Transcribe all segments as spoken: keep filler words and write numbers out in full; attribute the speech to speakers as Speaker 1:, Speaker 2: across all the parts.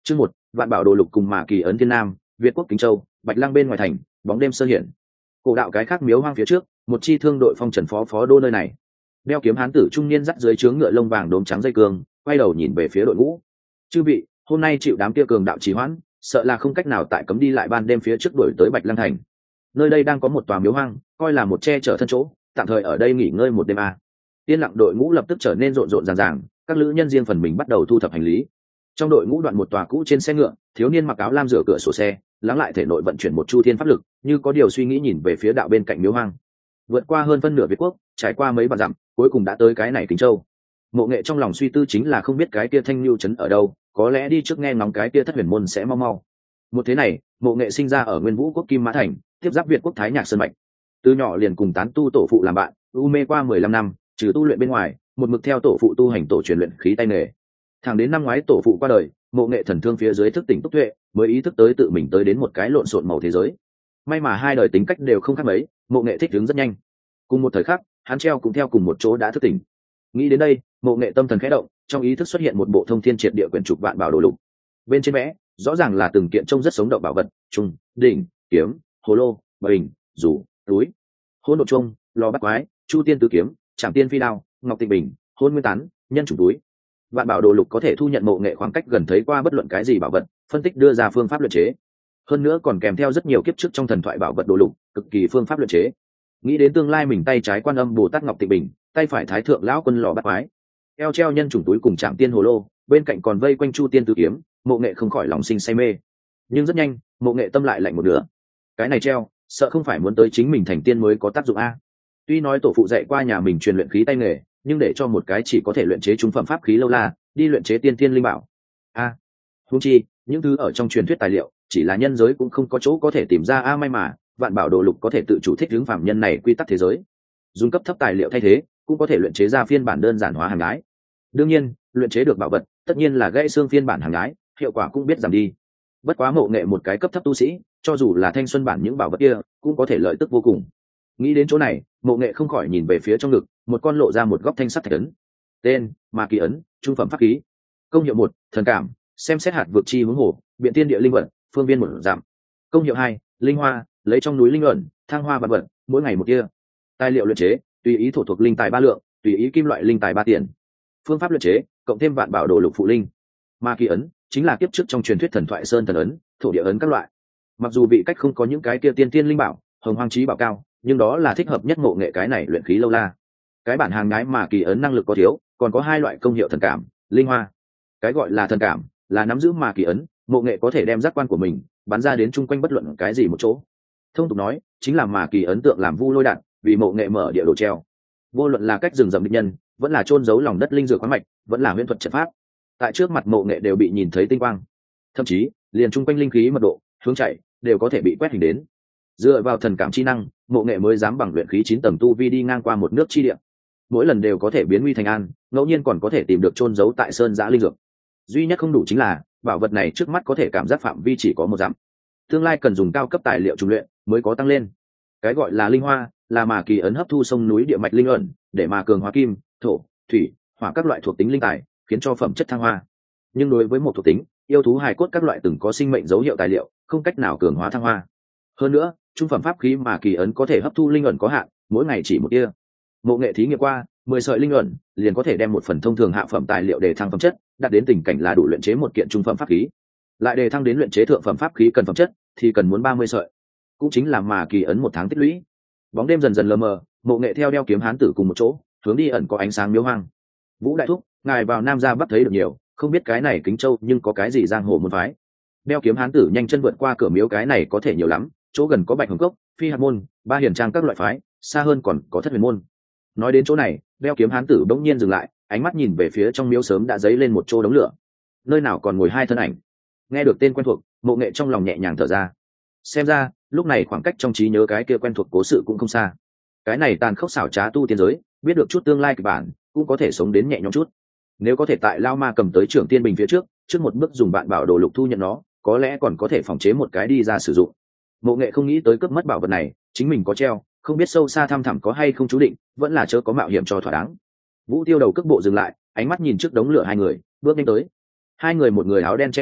Speaker 1: Chương một, vạn bảo đồ lục cùng mà kỳ ấn thiên nam, Việt quốc Kính Châu, Bạch Lăng bên ngoài thành, bóng đêm sơ hiển. Cổ đạo cái khác miếu hoang phía trước, một chi thương đội phong trần phó phó đô nơi này. Đeo kiếm hán tử trung niên dắt dưới trướng ngựa lông vàng đốm trắng dây cương, quay đầu nhìn về phía đội ngũ. Chư vị, hôm nay chịu đám kia cường đạo trì hoãn, sợ là không cách nào tại cấm đi lại ban đêm phía trước đuổi tới Bạch Lăng thành. Nơi đây đang có một tòa miếu hoang, coi là một che chở thân chỗ, tạm thời ở đây nghỉ ngơi một đêm à. Yên lặng đội ngũ lập tức trở nên rộn rộn ràng ràng, các lữ nhân riêng phần mình bắt đầu thu thập hành lý. Trong đội ngũ đoạn một tòa cũ trên xe ngựa, thiếu niên mặc áo lam rửa cửa sổ xe, lắng lại thể nội vận chuyển một chu thiên pháp lực, như có điều suy nghĩ nhìn về phía đạo bên cạnh miếu hoang. Vượt qua hơn phân nửa Việt quốc, trải qua mấy vạn dặm, cuối cùng đã tới cái này Kính Châu. Mộ Nghệ trong lòng suy tư chính là không biết cái kia Thanh Nưu trấn ở đâu, có lẽ đi trước nghe ngóng cái kia Thất Huyền môn sẽ mau mau. Một thế này, Mộ Nghệ sinh ra ở Nguyên Vũ quốc Kim Mã thành, tiếp giáp Việt quốc Thái Nhạc sơn mạch. Từ nhỏ liền cùng tán tu tổ phụ làm bạn, u mê qua mười lăm năm, trừ tu luyện bên ngoài, một mực theo tổ phụ tu hành tổ truyền luyện khí tay nghề. Thẳng đến năm ngoái tổ phụ qua đời, Mộ Nghệ thần thương phía dưới thức tỉnh túc tuệ, mới ý thức tới tự mình tới đến một cái lộn xộn màu thế giới. May mà hai đời tính cách đều không khác mấy, Mộ Nghệ thích ứng rất nhanh. Cùng một thời khắc, hắn treo cũng theo cùng một chỗ đã thức tỉnh. Nghĩ đến đây, Mộ Nghệ tâm thần khẽ động, trong ý thức xuất hiện một bộ thông thiên triệt địa quyển trục vạn bảo đồ lục. Bên trên vẽ, rõ ràng là từng kiện trông rất sống động bảo vật, trung, đỉnh, kiếm, hồ lô, bình, rủ, túi, hôn đột trung, lò bắt quái, chu tiên tứ kiếm, trảm tiên phi đao, ngọc tịnh bình, hôn nguyên tán, nhân chủ túi. Vạn bảo đồ lục có thể thu nhận Mộ Nghệ khoảng cách gần thấy qua bất luận cái gì bảo vật, phân tích đưa ra phương pháp luyện chế. Hơn nữa còn kèm theo rất nhiều kiếp trước trong thần thoại bảo vật đồ lục, cực kỳ phương pháp luyện chế. Nghĩ đến tương lai mình tay trái Quan Âm Bồ Tát ngọc tịnh bình, tay phải Thái thượng lão quân lò bắt quái, eo treo nhân chủng túi cùng trảm tiên hồ lô, bên cạnh còn vây quanh chu tiên tứ kiếm, Mộ Nghệ không khỏi lòng sinh say mê. Nhưng rất nhanh, Mộ Nghệ tâm lại lạnh một nửa. Cái này treo, sợ không phải muốn tới chính mình thành tiên mới có tác dụng a. Tuy nói tổ phụ dạy qua nhà mình truyền luyện khí tay nghề, nhưng để cho một cái chỉ có thể luyện chế trung phẩm pháp khí lâu la, đi luyện chế tiên tiên linh bảo. A, huống chi, những thứ ở trong truyền thuyết tài liệu, chỉ là nhân giới cũng không có chỗ có thể tìm ra a may mà, vạn bảo đồ lục có thể tự chủ thích ứng phàm nhân này quy tắc thế giới. Dùng cấp thấp tài liệu thay thế, cũng có thể luyện chế ra phiên bản đơn giản hóa hàng gái. Đương nhiên, luyện chế được bảo vật, tất nhiên là gãy xương phiên bản hàng gái, hiệu quả cũng biết giảm đi. Bất quá Mộ Nghệ một cái cấp thấp tu sĩ, cho dù là thanh xuân bản những bảo vật kia, cũng có thể lợi tức vô cùng. Nghĩ đến chỗ này, Mộ Nghệ không khỏi nhìn về phía trong ngực, một con lộ ra một góc thanh sắt thạch ấn. Tên: Ma Kỳ ấn, trung phẩm pháp khí. Công hiệu một: thần cảm, xem xét hạt vượt chi hướng hồ, biện tiên địa linh vật, phương viên một giảm. Công hiệu hai: linh hoa, lấy trong núi linh ẩn, thăng hoa vật vật, mỗi ngày một kia. Tài liệu luyện chế: tùy ý thổ thuộc linh tài ba lượng, tùy ý kim loại linh tài ba tiền. Phương pháp luyện chế: cộng thêm vạn bảo đồ lục phụ linh. Ma Kỳ ấn chính là kiếp trước trong truyền thuyết thần thoại sơn thần ấn, thổ địa ấn các loại. Mặc dù vị cách không có những cái kia tiên tiên linh bảo, hồng hoang chí bảo cao, nhưng đó là thích hợp nhất Mộ Nghệ cái này luyện khí lâu la. Cái bản hàng nhái mà Kỳ ấn năng lực có thiếu, còn có hai loại công hiệu thần cảm, linh hoa. Cái gọi là thần cảm là nắm giữ mà Kỳ ấn, Mộ Nghệ có thể đem giác quan của mình bắn ra đến chung quanh bất luận cái gì một chỗ. Thông tục nói, chính là mà Kỳ ấn tượng làm vu lôi đạn, vì Mộ Nghệ mở địa đồ treo. Vô luận là cách rừng rậm địch nhân, vẫn là chôn giấu lòng đất linh dược khoáng mạch, vẫn là huyễn thuật trận pháp, tại trước mặt Mộ Nghệ đều bị nhìn thấy tinh quang. Thậm chí, liền chung quanh linh khí mật độ, hướng chạy đều có thể bị quét hình đến. Dựa vào thần cảm chi năng, Mộ Nghệ mới dám bằng luyện khí chín tầng tu vi đi ngang qua một nước chi địa. Mỗi lần đều có thể biến nguy thành an, ngẫu nhiên còn có thể tìm được chôn giấu tại sơn giã linh dược. Duy nhất không đủ chính là, bảo vật này trước mắt có thể cảm giác phạm vi chỉ có một dặm. Tương lai cần dùng cao cấp tài liệu trùng luyện mới có tăng lên. Cái gọi là linh hoa, là mà Kỳ ấn hấp thu sông núi địa mạch linh ẩn, để mà cường hóa kim, thổ, thủy, hỏa các loại thuộc tính linh tài, khiến cho phẩm chất thăng hoa. Nhưng đối với một thuộc tính, yêu thú hài cốt các loại từng có sinh mệnh dấu hiệu tài liệu, không cách nào cường hóa thăng hoa. Hơn nữa, trung phẩm pháp khí mà Kỳ ấn có thể hấp thu linh ẩn có hạn, mỗi ngày chỉ một tia. Mộ Nghệ thí nghiệm qua, mười sợi linh ẩn liền có thể đem một phần thông thường hạ phẩm tài liệu để thăng phẩm chất, đạt đến tình cảnh là đủ luyện chế một kiện trung phẩm pháp khí. Lại để thăng đến luyện chế thượng phẩm pháp khí cần phẩm chất, thì cần muốn ba mươi sợi. Cũng chính là mà Kỳ ấn một tháng tích lũy. Bóng đêm dần dần lờ mờ, Mộ Nghệ theo đeo kiếm hán tử cùng một chỗ, hướng đi ẩn có ánh sáng miếu hoang. Vũ đại thúc, ngài vào Nam gia bắt thấy được nhiều, không biết cái này Kính Châu nhưng có cái gì giang hồ môn phái. Đeo kiếm hán tử nhanh chân vượt qua cửa miếu, cái này có thể nhiều lắm, chỗ gần có Bạch Hồng Cốc, Phi Hạt môn, Ba Hiền trang các loại phái, xa hơn còn có Thất Huyền môn. Nói đến chỗ này, đeo kiếm hán tử bỗng nhiên dừng lại, ánh mắt nhìn về phía trong miếu sớm đã dấy lên một chỗ đống lửa. Nơi nào còn ngồi hai thân ảnh. Nghe được tên quen thuộc, Mộ Nghệ trong lòng nhẹ nhàng thở ra. Xem ra, lúc này khoảng cách trong trí nhớ cái kia quen thuộc cố sự cũng không xa. Cái này tàn khốc xảo trá tu tiên giới, biết được chút tương lai kịch bản, cũng có thể sống đến nhẹ nhõm chút. Nếu có thể tại Lao Ma cầm tới trưởng tiên bình phía trước, trước một bước dùng vạn bảo đồ lục thu nhận nó, có lẽ còn có thể phòng chế một cái đi ra sử dụng. Mộ Nghệ không nghĩ tới cướp mất bảo vật này, chính mình có treo, không biết sâu xa thăm thẳm có hay không chú định, vẫn là chớ có mạo hiểm cho thỏa đáng. Vũ Tiêu đầu cước bộ dừng lại, ánh mắt nhìn trước đống lửa hai người, bước nhanh tới. Hai người một người áo đen che mặt,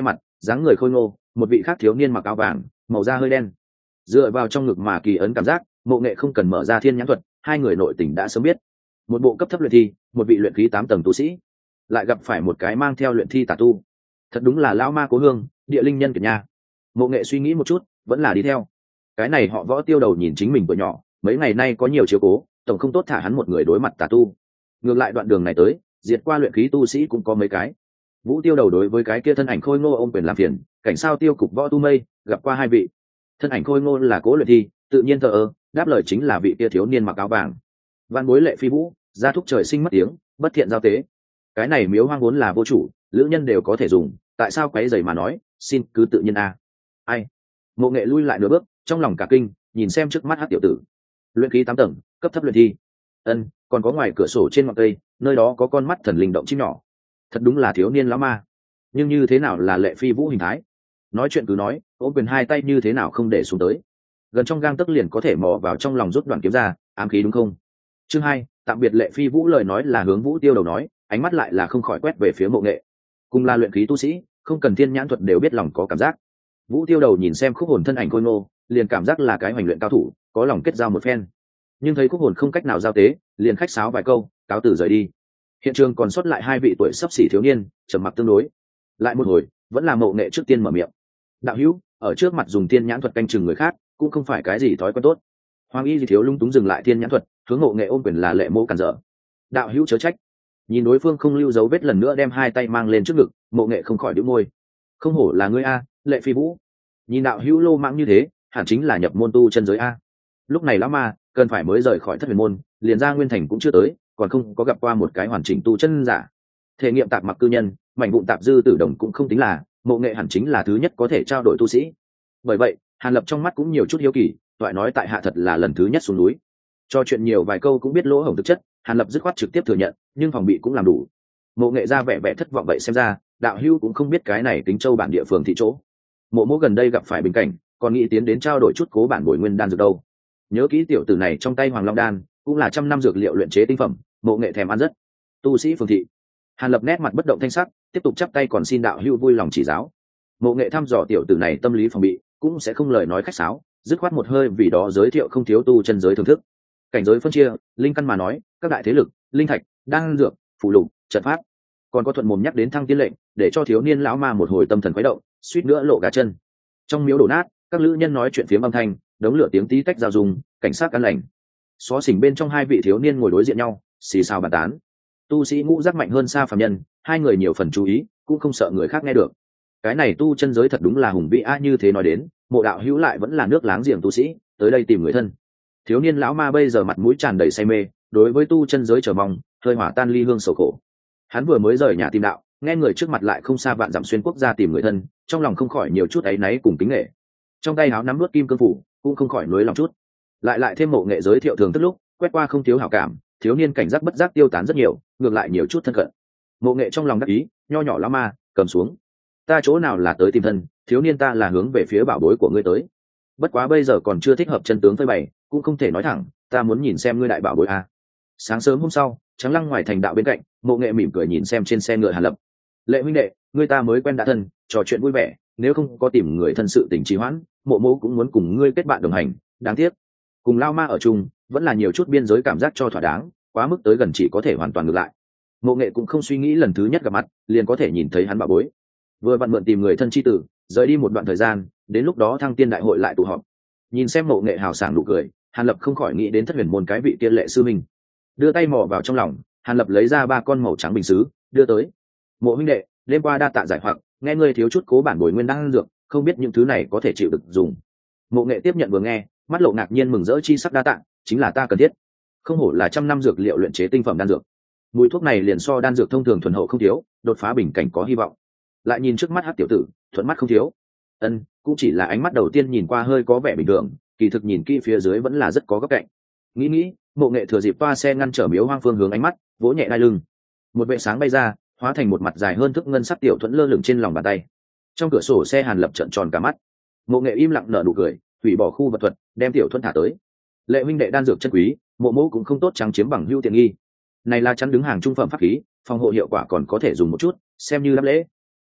Speaker 1: dáng người khôi ngô, một vị khác thiếu niên mặc áo vàng màu da hơi đen, dựa vào trong ngực mà kỳ ấn cảm giác Mộ Nghệ không cần mở ra thiên nhãn thuật, hai người nội tình đã sớm biết. Một bộ cấp thấp luyện thi, một vị luyện khí tám tầng tu sĩ, lại gặp phải một cái mang theo luyện thi tà tu, thật đúng là lão ma cố hương, địa linh nhân kiệt nha. Mộ Nghệ suy nghĩ một chút, vẫn là đi theo. Cái này họ Võ Tiêu đầu nhìn chính mình tuổi nhỏ, mấy ngày nay có nhiều chiếu cố, tổng không tốt thả hắn một người đối mặt tà tu. Ngược lại đoạn đường này tới, diệt qua luyện khí tu sĩ cũng có mấy cái. Vũ Tiêu đầu đối với cái kia thân ảnh khôi ngô ôm quyền làm phiền, cảnh sao tiêu cục Võ Tu Mây gặp qua hai vị. Thân ảnh khôi ngô là Cố Luyện Thi, tự nhiên thờ ơ, đáp lời chính là vị kia thiếu niên mặc áo vàng. Văn bối Lệ Phi Vũ, gia thúc trời sinh mất tiếng, bất thiện giao tế. Cái này miếu hoang vốn là vô chủ, lữ nhân đều có thể dùng, tại sao quấy rầy mà nói, xin cứ tự nhiên a. Ai? Mộ Nghệ lui lại nửa bước, trong lòng cả kinh, nhìn xem trước mắt hắc tiểu tử. Luyện khí tám tầng, cấp thấp luyện thi. Ân, còn có ngoài cửa sổ trên ngọn cây, nơi đó có con mắt thần linh động chim nhỏ. Thật đúng là thiếu niên lão ma. Nhưng như thế nào là Lệ Phi Vũ hình thái? Nói chuyện cứ nói, ôm quyền hai tay như thế nào không để xuống tới. Gần trong gang tấc liền có thể mò vào trong lòng rút đoạn kiếm ra, ám khí đúng không? Chương hai, tạm biệt Lệ Phi Vũ, lời nói là hướng Vũ Tiêu đầu nói, ánh mắt lại là không khỏi quét về phía Mộ Nghệ. Cùng là luyện khí tu sĩ, không cần thiên nhãn thuật đều biết lòng có cảm giác. Vũ Tiêu đầu nhìn xem Khúc Hồn thân ảnh khôi ngô, liền cảm giác là cái hoành luyện cao thủ, có lòng kết giao một phen. Nhưng thấy Khúc Hồn không cách nào giao tế, liền khách sáo vài câu, cáo từ rời đi. Hiện trường còn sót lại hai vị tuổi sắp xỉ thiếu niên, trầm mặc tương đối. Lại một hồi, vẫn là Mộ Nghệ trước tiên mở miệng. Đạo hữu, ở trước mặt dùng thiên nhãn thuật canh chừng người khác, cũng không phải cái gì thói quen tốt. Hoàng Y Di thiếu lung túng dừng lại thiên nhãn thuật, hướng Mộ Nghệ ôm quyền là Lệ Mỗ cản trở. Đạo hữu chớ trách. Nhìn đối phương không lưu dấu vết, lần nữa đem hai tay mang lên trước ngực, Mộ Nghệ không khỏi đĩu môi. Không hổ là ngươi a, Lệ Phi Vũ. Nhìn đạo hữu lô mãng như thế, hẳn chính là nhập môn tu chân giới a. Lúc này lão ma cần phải mới rời khỏi thất huyền môn, liền ra nguyên thành cũng chưa tới, còn không có gặp qua một cái hoàn chỉnh tu chân giả. Thể nghiệm tạp mặc cư nhân, mảnh vụn tạp dư tử đồng cũng không tính là, Mộ Nghệ hẳn chính là thứ nhất có thể trao đổi tu sĩ. Bởi vậy, Hàn Lập trong mắt cũng nhiều chút hiếu kỳ, toại nói tại hạ thật là lần thứ nhất xuống núi. Cho chuyện nhiều vài câu cũng biết lỗ hổng thực chất, Hàn Lập dứt khoát trực tiếp thừa nhận, nhưng phòng bị cũng làm đủ. Mộ Nghệ ra vẻ vẻ thất vọng, vậy xem ra đạo hữu cũng không biết cái này Kính Châu bản địa phường thị chỗ. Mộ Mỗ gần đây gặp phải bình cảnh, còn nghĩ tiến đến trao đổi chút cố bản bồi nguyên đan dược đâu. Nhớ kỹ tiểu tử này trong tay Hoàng Long đan, cũng là trăm năm dược liệu luyện chế tinh phẩm, Mộ Nghệ thèm ăn rất. Tu sĩ phường thị. Hàn Lập nét mặt bất động thanh sắc, tiếp tục chắp tay còn xin đạo hữu vui lòng chỉ giáo. Mộ Nghệ thăm dò tiểu tử này tâm lý phòng bị, cũng sẽ không lời nói khách sáo, dứt khoát một hơi vì đó giới thiệu không thiếu tu chân giới thưởng thức. Cảnh giới phân chia, linh căn mà nói, các đại thế lực, linh thạch, đan dược, phụ lục, trận pháp, còn có thuận mồm nhắc đến thăng tiên lệnh, để cho thiếu niên lão ma một hồi tâm thần khuấy động, suýt nữa lộ gà chân. Trong miếu đổ nát, các lữ nhân nói chuyện phiếm âm thanh, đống lửa tiếng tí tách giao dùng, cảnh sát ăn lành. Xó xỉnh bên trong hai vị thiếu niên ngồi đối diện nhau, xì xào bàn tán. Tu sĩ ngũ giác mạnh hơn xa phàm nhân, hai người nhiều phần chú ý, cũng không sợ người khác nghe được. Cái này tu chân giới thật đúng là hùng vĩ a, như thế nói đến, Mộ đạo hữu lại vẫn là nước láng giềng tu sĩ, tới đây tìm người thân. Thiếu niên lão ma bây giờ mặt mũi tràn đầy say mê, đối với tu chân giới chờ mong, hơi hỏa tan ly hương sầu khổ. Hắn vừa mới rời nhà tìm đạo, nghe người trước mặt lại không xa vạn dặm xuyên quốc gia tìm người thân, trong lòng không khỏi nhiều chút áy náy cùng kính nghệ. Trong tay háo nắm nuốt kim cương phủ, cũng không khỏi nuối lòng chút. Lại lại thêm Mộ Nghệ giới thiệu thường tức lúc, quét qua không thiếu hảo cảm, thiếu niên cảnh giác bất giác tiêu tán rất nhiều, ngược lại nhiều chút thân cận. Mộ Nghệ trong lòng đắc ý, nho nhỏ lão ma, cầm xuống. Ta chỗ nào là tới tìm thân, thiếu niên ta là hướng về phía bảo bối của ngươi tới. Bất quá bây giờ còn chưa thích hợp chân tướng phơi bày, cũng không thể nói thẳng, ta muốn nhìn xem ngươi đại bảo bối a. Sáng sớm hôm sau, Trắng Lăng ngoài thành đạo bên cạnh, Mộ Nghệ mỉm cười nhìn xem trên xe ngựa Hàn Lập. Lệ huynh đệ, ngươi ta mới quen đã thân, trò chuyện vui vẻ, nếu không có tìm người thân sự tình trì hoãn, Mộ Mỗ cũng muốn cùng ngươi kết bạn đồng hành, đáng tiếc cùng lao ma ở chung, vẫn là nhiều chút biên giới cảm giác cho thỏa đáng, quá mức tới gần chỉ có thể hoàn toàn ngược lại. Mộ Nghệ cũng không suy nghĩ lần thứ nhất gặp mặt liền có thể nhìn thấy hắn bảo bối, vừa vặn mượn tìm người thân chi tử, rời đi một đoạn thời gian, đến lúc đó thăng tiên đại hội lại tụ họp. Nhìn xem Mộ Nghệ hào sảng nụ cười, Hàn Lập không khỏi nghĩ đến thất huyền môn cái vị tiên lệ sư minh. Đưa tay mò vào trong lòng, Hàn Lập lấy ra ba con màu trắng bình sứ, đưa tới. Mộ huynh đệ, đêm qua đa tạ giải hoặc, nghe ngươi thiếu chút cố bản bồi nguyên đan dược, không biết những thứ này có thể chịu được dùng. Mộ Nghệ tiếp nhận vừa nghe, mắt lộ ngạc nhiên mừng rỡ chi sắc, đa tạ, chính là ta cần thiết. Không hổ là trăm năm dược liệu luyện chế tinh phẩm đan dược. Mùi thuốc này liền so đan dược thông thường thuần hậu không thiếu, đột phá bình cảnh có hy vọng. Lại nhìn trước mắt hắc tiểu tử, thuận mắt không thiếu. Ân, cũng chỉ là ánh mắt đầu tiên nhìn qua hơi có vẻ bình thường, kỳ thực nhìn kỹ phía dưới vẫn là rất có góc cạnh. Nghĩ nghĩ, Mộ Nghệ thừa dịp toa xe ngăn trở miếu hoang phương hướng ánh mắt, vỗ nhẹ đai lưng. Một vệ sáng bay ra, hóa thành một mặt dài hơn thước ngân sắc tiểu thuẫn lơ lửng trên lòng bàn tay. Trong cửa sổ xe Hàn Lập trợn tròn cả mắt. Mộ Nghệ im lặng nở nụ cười, hủy bỏ khu vật thuật, đem tiểu thuẫn thả tới. Lệ huynh đệ đan dược chân quý, Mộ Mỗ cũng không tốt trắng chiếm bằng hữu tiện nghi. Này là chắn đứng hàng trung phẩm pháp khí, phòng hộ hiệu quả còn có thể dùng một chút, xem như đáp lễ.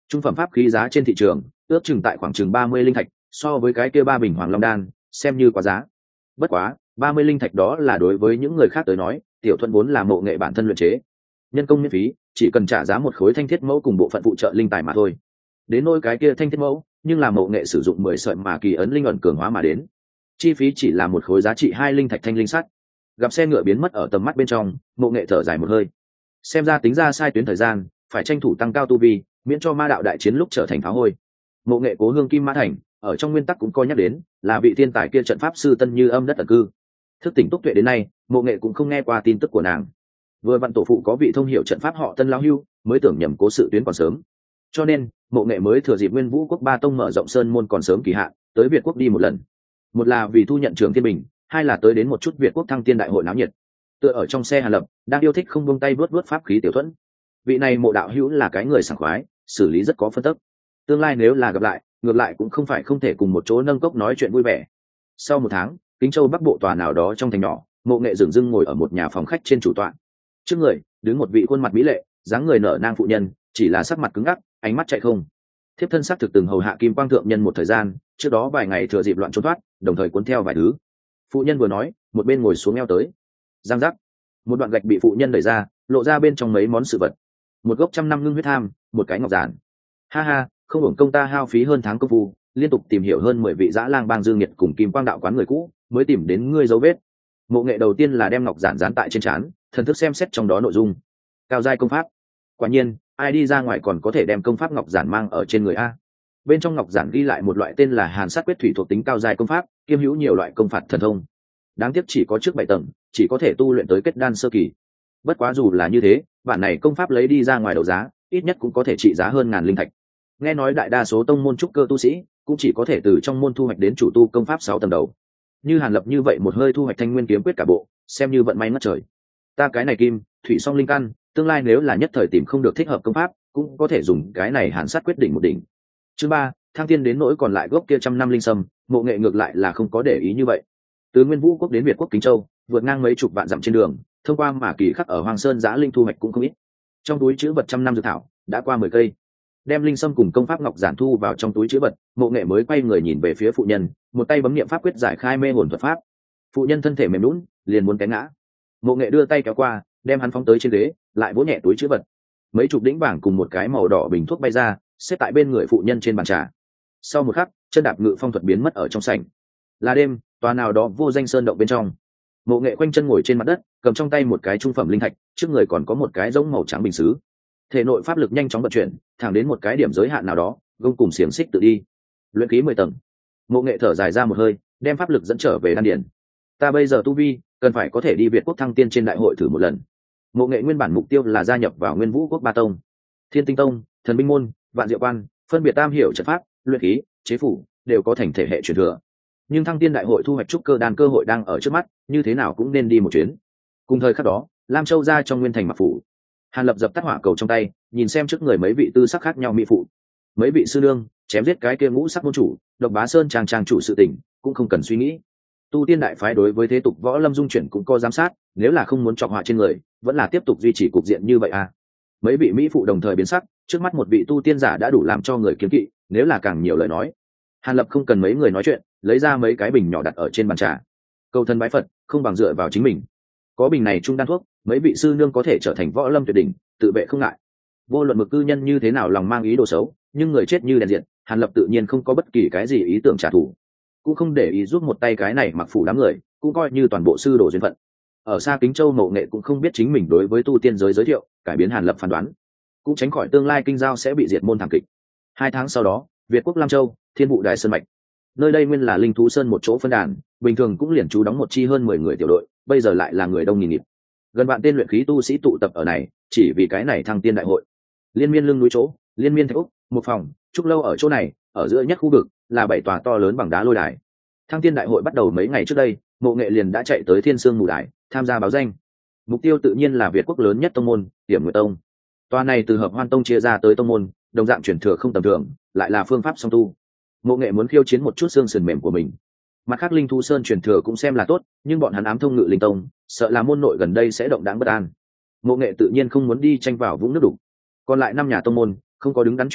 Speaker 1: Trung phẩm pháp khí giá trên thị trường ước chừng tại khoảng chừng ba mươi linh thạch, so với cái kia ba bình hoàng long đan xem như quá giá. Bất quá ba mươi linh thạch đó là đối với những người khác tới nói, tiểu thuận vốn là mộ nghệ bản thân luyện chế, nhân công miễn phí, chỉ cần trả giá một khối thanh thiết mẫu cùng bộ phận phụ trợ linh tài mà thôi. Đến nôi cái kia thanh thiết mẫu, nhưng là mộ nghệ sử dụng mười sợi mà kỳ ấn linh ẩn cường hóa mà đến, chi phí chỉ là một khối giá trị hai linh thạch thanh linh sắt. Gặp xe ngựa biến mất ở tầm mắt bên trong, mộ nghệ thở dài một hơi, xem ra tính ra sai tuyến thời gian, phải tranh thủ tăng cao tu vi, miễn cho ma đạo đại chiến lúc trở thành phá hôi. Mộ nghệ cố hương kim mã thành ở trong nguyên tắc cũng coi nhắc đến, là vị thiên tài kia trận pháp sư Tân Như Âm đất ẩn cư. Thức tỉnh túc tuệ đến nay, mộ nghệ cũng không nghe qua tin tức của nàng. Vừa vặn tổ phụ có vị thông hiểu trận pháp họ Tân lão hưu, mới tưởng nhầm cố sự tuyến còn sớm, cho nên mộ nghệ mới thừa dịp Nguyên Vũ quốc ba tông mở rộng sơn môn còn sớm kỳ hạn, tới Việt quốc đi một lần. Một là vì thu nhận Trường Thiên Bình, hai là tới đến một chút Việt quốc thăng tiên đại hội náo nhiệt. Tựa ở trong xe Hàn Lập, đang yêu thích không buông tay vớt vớt pháp khí tiểu thuẫn. Vị này mộ đạo hữu là cái người sảng khoái, xử lý rất có phân tích. Tương lai nếu là gặp lại, ngược lại cũng không phải không thể cùng một chỗ nâng cốc nói chuyện vui vẻ. Sau một tháng, Kính Châu Bắc Bộ tòa nào đó trong thành nhỏ, mộ nghệ dửng dưng ngồi ở một nhà phòng khách trên chủ tọa. Trước người đứng một vị khuôn mặt mỹ lệ, dáng người nở nang phụ nhân, chỉ là sắc mặt cứng ngắc, ánh mắt chạy không. Thiếp thân sắc thực từng hầu hạ Kim Quang thượng nhân một thời gian, trước đó vài ngày thừa dịp loạn trốn thoát, đồng thời cuốn theo vài thứ. Phụ nhân vừa nói, một bên ngồi xuống eo tới. Giang giác, một đoạn gạch bị phụ nhân đẩy ra, lộ ra bên trong mấy món sự vật. Một gốc trăm năm ngưng huyết tham, một cái ngọc giản. Ha ha, không hưởng công ta hao phí hơn tháng công phu, liên tục tìm hiểu hơn mười vị dã lang bang dương nhiệt cùng Kim Quang đạo quán người cũ, mới tìm đến ngươi dấu vết. Mộ nghệ đầu tiên là đem ngọc giản dán tại trên trán, thần thức xem xét trong đó nội dung. Cao giai công pháp. Quả nhiên, ai đi ra ngoài còn có thể đem công pháp ngọc giản mang ở trên người a. Bên trong ngọc giản ghi lại một loại tên là Hàn Sát Quyết Thủy thuộc tính cao giai công pháp, kiêm hữu nhiều loại công phạt thần thông. Đáng tiếc chỉ có trước bảy tầng, chỉ có thể tu luyện tới kết đan sơ kỳ. Bất quá dù là như thế, bản này công pháp lấy đi ra ngoài đấu giá, ít nhất cũng có thể trị giá hơn ngàn linh thạch. Nghe nói đại đa số tông môn trúc cơ tu sĩ cũng chỉ có thể từ trong môn thu hoạch đến chủ tu công pháp sáu tầng đầu. Như Hàn Lập như vậy một hơi thu hoạch Thanh Nguyên kiếm quyết cả bộ, xem như vận may ngất trời. Ta cái này kim, thủy song linh căn, tương lai nếu là nhất thời tìm không được thích hợp công pháp, cũng có thể dùng cái này Hàn Sát quyết định một đỉnh. Chương ba, thăng tiên đến nỗi còn lại gốc kia trăm năm linh sâm, mộ nghệ ngược lại là không có để ý như vậy. Từ Nguyên Vũ quốc đến Việt quốc Kính Châu, vượt ngang mấy chục vạn dặm trên đường, thông qua mà kỳ khắc ở Hoàng Sơn Giã linh thu hoạch cũng không ít. Trong túi chứa vật trăm năm dược thảo đã qua mười cây. Đem linh sâm cùng công pháp ngọc giản thu vào trong túi chứa vật, mộ nghệ mới quay người nhìn về phía phụ nhân, một tay bấm niệm pháp quyết giải khai mê hồn thuật pháp. Phụ nhân thân thể mềm lún, liền muốn té ngã. Mộ nghệ đưa tay kéo qua, đem hắn phóng tới trên ghế, lại vỗ nhẹ túi chứa vật. Mấy chục đĩnh vàng cùng một cái màu đỏ bình thuốc bay ra, xếp tại bên người phụ nhân trên bàn trà. Sau một khắc, chân đạp ngự phong thuật biến mất ở trong sảnh. Là đêm, tòa nào đó vô danh sơn động bên trong. Mộ nghệ quanh chân ngồi trên mặt đất, cầm trong tay một cái trung phẩm linh thạch, trước người còn có một cái giống màu trắng bình sứ. Thể nội pháp lực nhanh chóng vận chuyển, thẳng đến một cái điểm giới hạn nào đó, gông cùng xiềng xích tự đi. Luyện khí mười tầng. Mộ nghệ thở dài ra một hơi, đem pháp lực dẫn trở về đan điển. Ta bây giờ tu vi, cần phải có thể đi Việt quốc thăng tiên trên đại hội thử một lần. Mộ nghệ nguyên bản mục tiêu là gia nhập vào Nguyên Vũ quốc ba tông, Thiên Tinh tông, Thần binh môn, Vạn Diệu quan, phân biệt tam hiểu trận pháp, luyện khí, chế phủ, đều có thành thể hệ truyền thừa. Nhưng thăng tiên đại hội thu hoạch trúc cơ đan cơ hội đang ở trước mắt, như thế nào cũng nên đi một chuyến. Cùng thời khắc đó, Lam Châu ra trong nguyên thành mặc phủ, Hàn Lập dập tắt hỏa cầu trong tay, nhìn xem trước người mấy vị tư sắc khác nhau mỹ phụ, mấy vị sư nương chém giết cái kia ngũ sắc môn chủ, Độc Bá Sơn trang trang chủ sự tình, cũng không cần suy nghĩ. Tu tiên đại phái đối với thế tục võ lâm dung chuyển cũng có giám sát, nếu là không muốn chọc họa trên người, vẫn là tiếp tục duy trì cục diện như vậy à? Mấy vị mỹ phụ đồng thời biến sắc, trước mắt một vị tu tiên giả đã đủ làm cho người kiêng kỵ, nếu là càng nhiều lời nói. Hàn Lập không cần mấy người nói chuyện, lấy ra mấy cái bình nhỏ đặt ở trên bàn trà. Cầu thân bái Phật, không bằng dựa vào chính mình. Có bình này trung đan thuốc, mấy vị sư nương có thể trở thành võ lâm tuyệt đỉnh, tự vệ không ngại. Vô luận mực cư nhân như thế nào lòng mang ý đồ xấu, nhưng người chết như đèn diện, Hàn Lập tự nhiên không có bất kỳ cái gì ý tưởng trả thù, cũng không để ý giúp một tay cái này mặc phủ đám người, cũng coi như toàn bộ sư đồ duyên phận. Ở xa Kính Châu Mộ Nghệ cũng không biết chính mình đối với tu tiên giới giới thiệu, cải biến Hàn Lập phán đoán, cũng tránh khỏi tương lai kinh giao sẽ bị diệt môn thảm kịch. Hai tháng sau đó, Việt quốc Lam Châu, Thiên Vụ Đại Sơn mạch, nơi đây nguyên là linh thú sơn một chỗ phân đàn, bình thường cũng liền trú đóng một chi hơn mười người tiểu đội, bây giờ lại là người đông nghìn nghịt. Gần vạn tên luyện khí tu sĩ tụ tập ở này, chỉ vì cái này thăng tiên đại hội. Liên miên lưng núi chỗ, liên miên thạch úc, một phòng, trúc lâu ở chỗ này, ở giữa nhất khu vực là bảy tòa to lớn bằng đá lôi đài. Thăng tiên đại hội bắt đầu mấy ngày trước đây, Mộ Nghệ liền đã chạy tới Thiên Sương Mù Đài tham gia báo danh. Mục tiêu tự nhiên là Việt quốc lớn nhất tông môn, Tiểm Nguyệt Tông. Tòa này từ Hợp Hoan Tông chia ra tới tông môn, đồng dạng truyền thừa không tầm thường, lại là phương pháp song tu. Mộ Nghệ muốn khiêu chiến một chút xương sườn mềm của mình. Mặt khác linh thú sơn truyền thừa cũng xem là tốt, nhưng bọn hắn ám thông ngự linh tông, sợ là môn nội gần đây sẽ động đáng bất an. Mộ Nghệ tự nhiên không muốn đi tranh vào vũng nước đục. Còn lại năm nhà tông môn không có đứng đắn truyền thừa,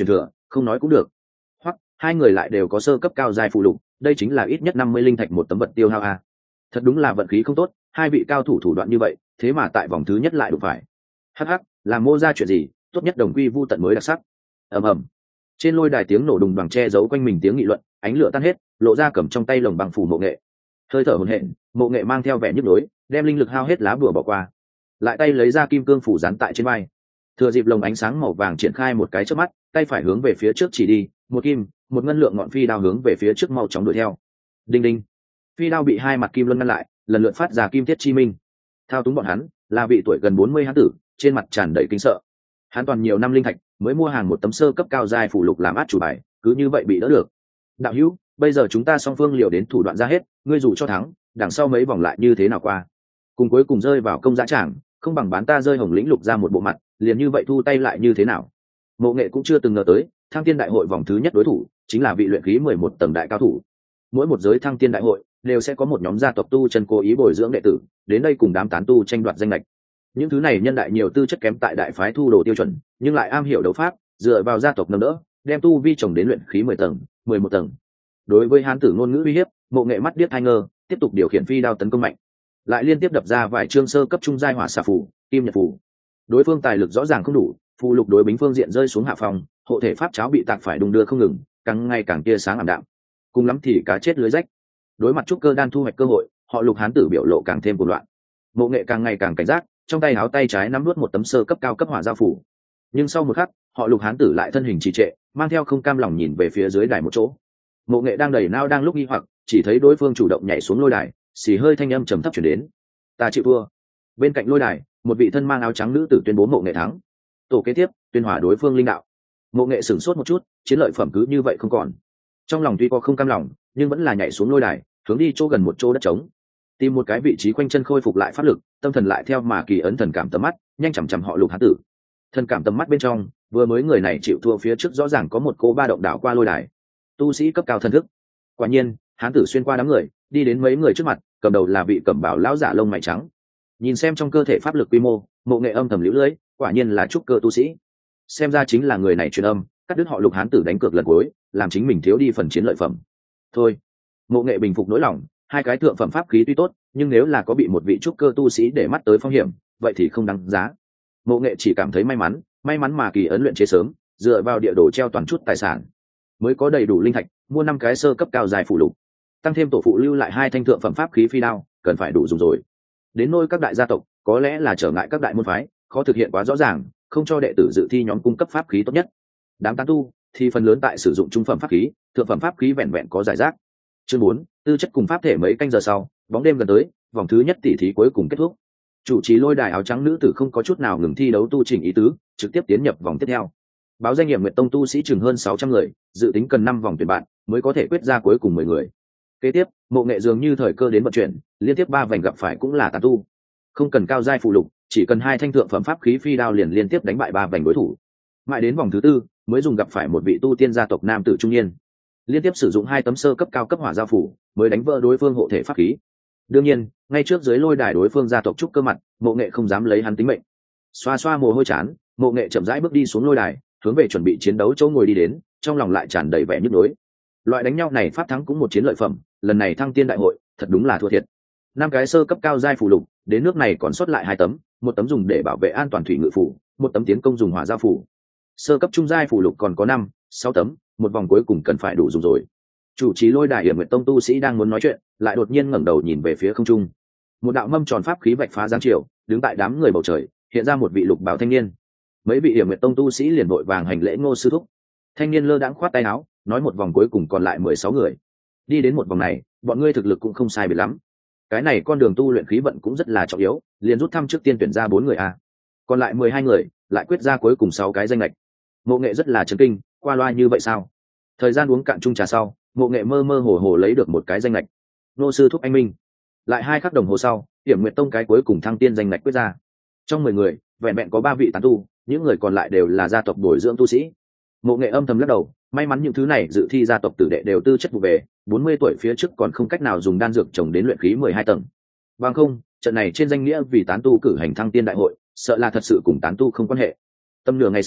Speaker 1: không nói cũng được. Hoặc hai người lại đều có sơ cấp cao giai phụ lục, đây chính là ít nhất năm mươi linh thạch một tấm vật tiêu hao a. Thật đúng là vận khí không tốt, hai vị cao thủ thủ đoạn như vậy, thế mà tại vòng thứ nhất lại đụng phải. Hắc hắc, làm mô ra chuyện gì, tốt nhất đồng quy vu tận mới đặc sắc. Ầm ầm. Trên lôi đài tiếng nổ đùng đoàng che giấu quanh mình tiếng nghị luận, ánh lửa tan hết, lộ ra cầm trong tay lồng bằng phủ Mộ Nghệ. Hơi thở hổn hển, Mộ Nghệ mang theo vẻ nhức nhối, đem linh lực hao hết lá bùa bỏ qua, lại tay lấy ra kim cương phủ dán tại trên vai. Thừa dịp lồng ánh sáng màu vàng triển khai một cái chớp mắt, tay phải hướng về phía trước chỉ đi, một kim, một ngân lượng ngọn phi đao hướng về phía trước mau chóng đuổi theo. Đinh đinh. Phi đao bị hai mặt kim luân ngăn lại, lần lượt phát ra kim thiết chi minh. Thao túng bọn hắn là vị tuổi gần bốn mươi hán tử, trên mặt tràn đầy kinh sợ. Hắn toàn nhiều năm linh thạch, mới mua hàng một tấm sơ cấp cao giai phủ lục làm át chủ bài, cứ như vậy bị đỡ được. Đạo hữu, bây giờ chúng ta song phương liều đến thủ đoạn ra hết, ngươi dù cho thắng, đằng sau mấy vòng lại như thế nào qua? Cùng cuối cùng rơi vào công giá trảng, không bằng bán ta rơi hồng lĩnh lục ra một bộ mặt, liền như vậy thu tay lại như thế nào? Mộ Nghệ cũng chưa từng ngờ tới, Thăng Tiên đại hội vòng thứ nhất đối thủ chính là vị luyện khí mười một tầng đại cao thủ. Mỗi một giới Thăng Tiên đại hội đều sẽ có một nhóm gia tộc tu chân cố ý bồi dưỡng đệ tử, đến đây cùng đám tán tu tranh đoạt danh lệch. Những thứ này nhân đại nhiều tư chất kém tại đại phái thu đồ tiêu chuẩn, nhưng lại am hiểu đấu pháp, dựa vào gia tộc nâng đỡ, đem tu vi trồng đến luyện khí mười tầng, mười một tầng. Đối với hán tử ngôn ngữ uy hiếp, Mộ Nghệ mắt điếc hai ngơ, tiếp tục điều khiển phi đao tấn công mạnh, lại liên tiếp đập ra vài chương sơ cấp trung giai hỏa xà phù, kim nhật phù. Đối phương tài lực rõ ràng không đủ, phù lục đối bính phương diện rơi xuống hạ phòng, hộ thể pháp cháo bị tạc phải đung đưa không ngừng, càng ngày càng tia sáng ảm đạm. Cùng lắm thì cá chết lưới rách. Đối mặt trúc cơ đan thu hoạch cơ hội, họ Lục hán tử biểu lộ càng thêm cuồng loạn. Mộ Nghệ càng ngày càng cảnh giác, trong tay áo tay trái nắm nuốt một tấm sơ cấp cao cấp hỏa giao phủ. Nhưng sau một khắc, họ Lục hán tử lại thân hình trì trệ, mang theo không cam lòng nhìn về phía dưới đài một chỗ. Mộ Nghệ đang đầy nao đang lúc nghi hoặc, chỉ thấy đối phương chủ động nhảy xuống lôi đài, xì hơi thanh âm trầm thấp truyền đến. Ta chịu thua. Bên cạnh lôi đài, một vị thân mang áo trắng nữ tử tuyên bố Mộ Nghệ thắng. Tổ kế tiếp, tuyên hỏa đối phương linh đạo. Mộ Nghệ sửng sốt một chút, chiến lợi phẩm cứ như vậy không còn. Trong lòng tuy có không cam lòng, nhưng vẫn là nhảy xuống lôi đài, hướng đi chỗ gần một chỗ đất trống, tìm một cái vị trí quanh chân khôi phục lại pháp lực, tâm thần lại theo mà kỳ ấn thần cảm tầm mắt, nhanh chằm chằm họ Lục hán tử. Thần cảm tầm mắt bên trong, vừa mới người này chịu thua phía trước rõ ràng có một cô ba động đảo qua lôi đài. Tu sĩ cấp cao thần thức. Quả nhiên, hán tử xuyên qua đám người, đi đến mấy người trước mặt, cầm đầu là vị cẩm bào lão giả lông mày trắng. Nhìn xem trong cơ thể pháp lực quy mô, Mộ Nghệ âm thầm liễu lưỡi, quả nhiên là trúc cơ tu sĩ. Xem ra chính là người này truyền âm, cắt đứt họ Lục hán tử đánh cược lần cuối, làm chính mình thiếu đi phần chiến lợi phẩm. Thôi, Mộ Nghệ bình phục nỗi lòng, hai cái thượng phẩm pháp khí tuy tốt, nhưng nếu là có bị một vị trúc cơ tu sĩ để mắt tới phong hiểm, vậy thì không đáng giá. Mộ Nghệ chỉ cảm thấy may mắn, may mắn mà kỳ ấn luyện chế sớm, dựa vào địa đồ treo toàn chút tài sản, mới có đầy đủ linh thạch, mua năm cái sơ cấp cao dài phụ lục, tăng thêm tổ phụ lưu lại hai thanh thượng phẩm pháp khí phi đao, cần phải đủ dùng rồi. Đến nôi các đại gia tộc, có lẽ là trở ngại các đại môn phái, khó thực hiện quá rõ ràng, không cho đệ tử dự thi nhóm cung cấp pháp khí tốt nhất. Đám tán tu thì phần lớn tại sử dụng trung phẩm pháp khí, thượng phẩm pháp khí vẹn vẹn có giải rác. Chương bốn, tư chất cùng pháp thể. Mấy canh giờ sau, bóng đêm gần tới, vòng thứ nhất tỷ thí cuối cùng kết thúc. Chủ trì lôi đài áo trắng nữ tử không có chút nào ngừng thi đấu tu trình ý tứ, trực tiếp tiến nhập vòng tiếp theo. Báo danh nghiệm Nguyệt Tông tu sĩ chừng hơn sáu trăm người, dự tính cần năm vòng tuyển bạn mới có thể quyết ra cuối cùng mười người. Kế tiếp, Mộ Nghệ dường như thời cơ đến vận chuyển, liên tiếp ba vành gặp phải cũng là tán tu. Không cần cao giai phụ lục, chỉ cần hai thanh thượng phẩm pháp khí phi đao liền liên tiếp đánh bại ba vành đối thủ. Mãi đến vòng thứ tư, mới dùng gặp phải một vị tu tiên gia tộc nam tử trung niên, liên tiếp sử dụng hai tấm sơ cấp cao cấp hỏa giao phủ, mới đánh vỡ đối phương hộ thể pháp khí. Đương nhiên, ngay trước dưới lôi đài đối phương gia tộc trúc cơ mặt, Mộ Nghệ không dám lấy hắn tính mệnh. Xoa xoa mồ hôi chán, Mộ Nghệ chậm rãi bước đi xuống lôi đài, hướng về chuẩn bị chiến đấu chỗ ngồi đi đến, trong lòng lại tràn đầy vẻ nhức nhối. Loại đánh nhau này pháp thắng cũng một chiến lợi phẩm, lần này Thăng Tiên đại hội, thật đúng là thua thiệt. Năm cái sơ cấp cao giai phù lục, đến nước này còn sót lại hai tấm, một tấm dùng để bảo vệ an toàn thủy ngự phủ, một tấm tiến công dùng hỏa giao phủ. Sơ cấp trung giai phù lục còn có năm, sáu tấm, một vòng cuối cùng cần phải đủ dùng rồi. Chủ trì lôi đài Hiểm Nguyệt Tông tu sĩ đang muốn nói chuyện, lại đột nhiên ngẩng đầu nhìn về phía không trung. Một đạo mâm tròn pháp khí vạch phá giáng chiều, đứng tại đám người bầu trời, hiện ra một vị lục bảo thanh niên. Mấy vị Hiểm Nguyệt Tông tu sĩ liền vội vàng hành lễ Ngô sư thúc. Thanh niên lơ đãng khoát tay áo, nói một vòng cuối cùng còn lại mười sáu người. Đi đến một vòng này, bọn ngươi thực lực cũng không sai biệt lắm. Cái này con đường tu luyện khí vận cũng rất là trọng yếu, liền rút thăm trước tiên tuyển ra bốn người a. Còn lại mười hai người, lại quyết ra cuối cùng sáu cái danh lệch. Mộ Nghệ rất là chấn kinh, qua loa như vậy sao? Thời gian uống cạn chung trà sau, Mộ Nghệ mơ mơ hồ hồ lấy được một cái danh lệch. Nô sư thúc anh minh. Lại hai khắc đồng hồ sau, Hiểm Nguyệt Tông cái cuối cùng thăng tiên danh lệch quyết ra. Trong mười người, vẹn vẹn có ba vị tán tu, những người còn lại đều là gia tộc bồi dưỡng tu sĩ. Mộ Nghệ âm thầm lắc đầu, may mắn những thứ này dự thi gia tộc tử đệ đều tư chất vụ về, bốn mươi tuổi phía trước còn không cách nào dùng đan dược trồng đến luyện khí mười hai tầng. Bằng không, trận này trên danh nghĩa vì tán tu cử hành thăng tiên đại hội, sợ là thật sự cùng tán tu không quan hệ. Tầm nửa ngày sau,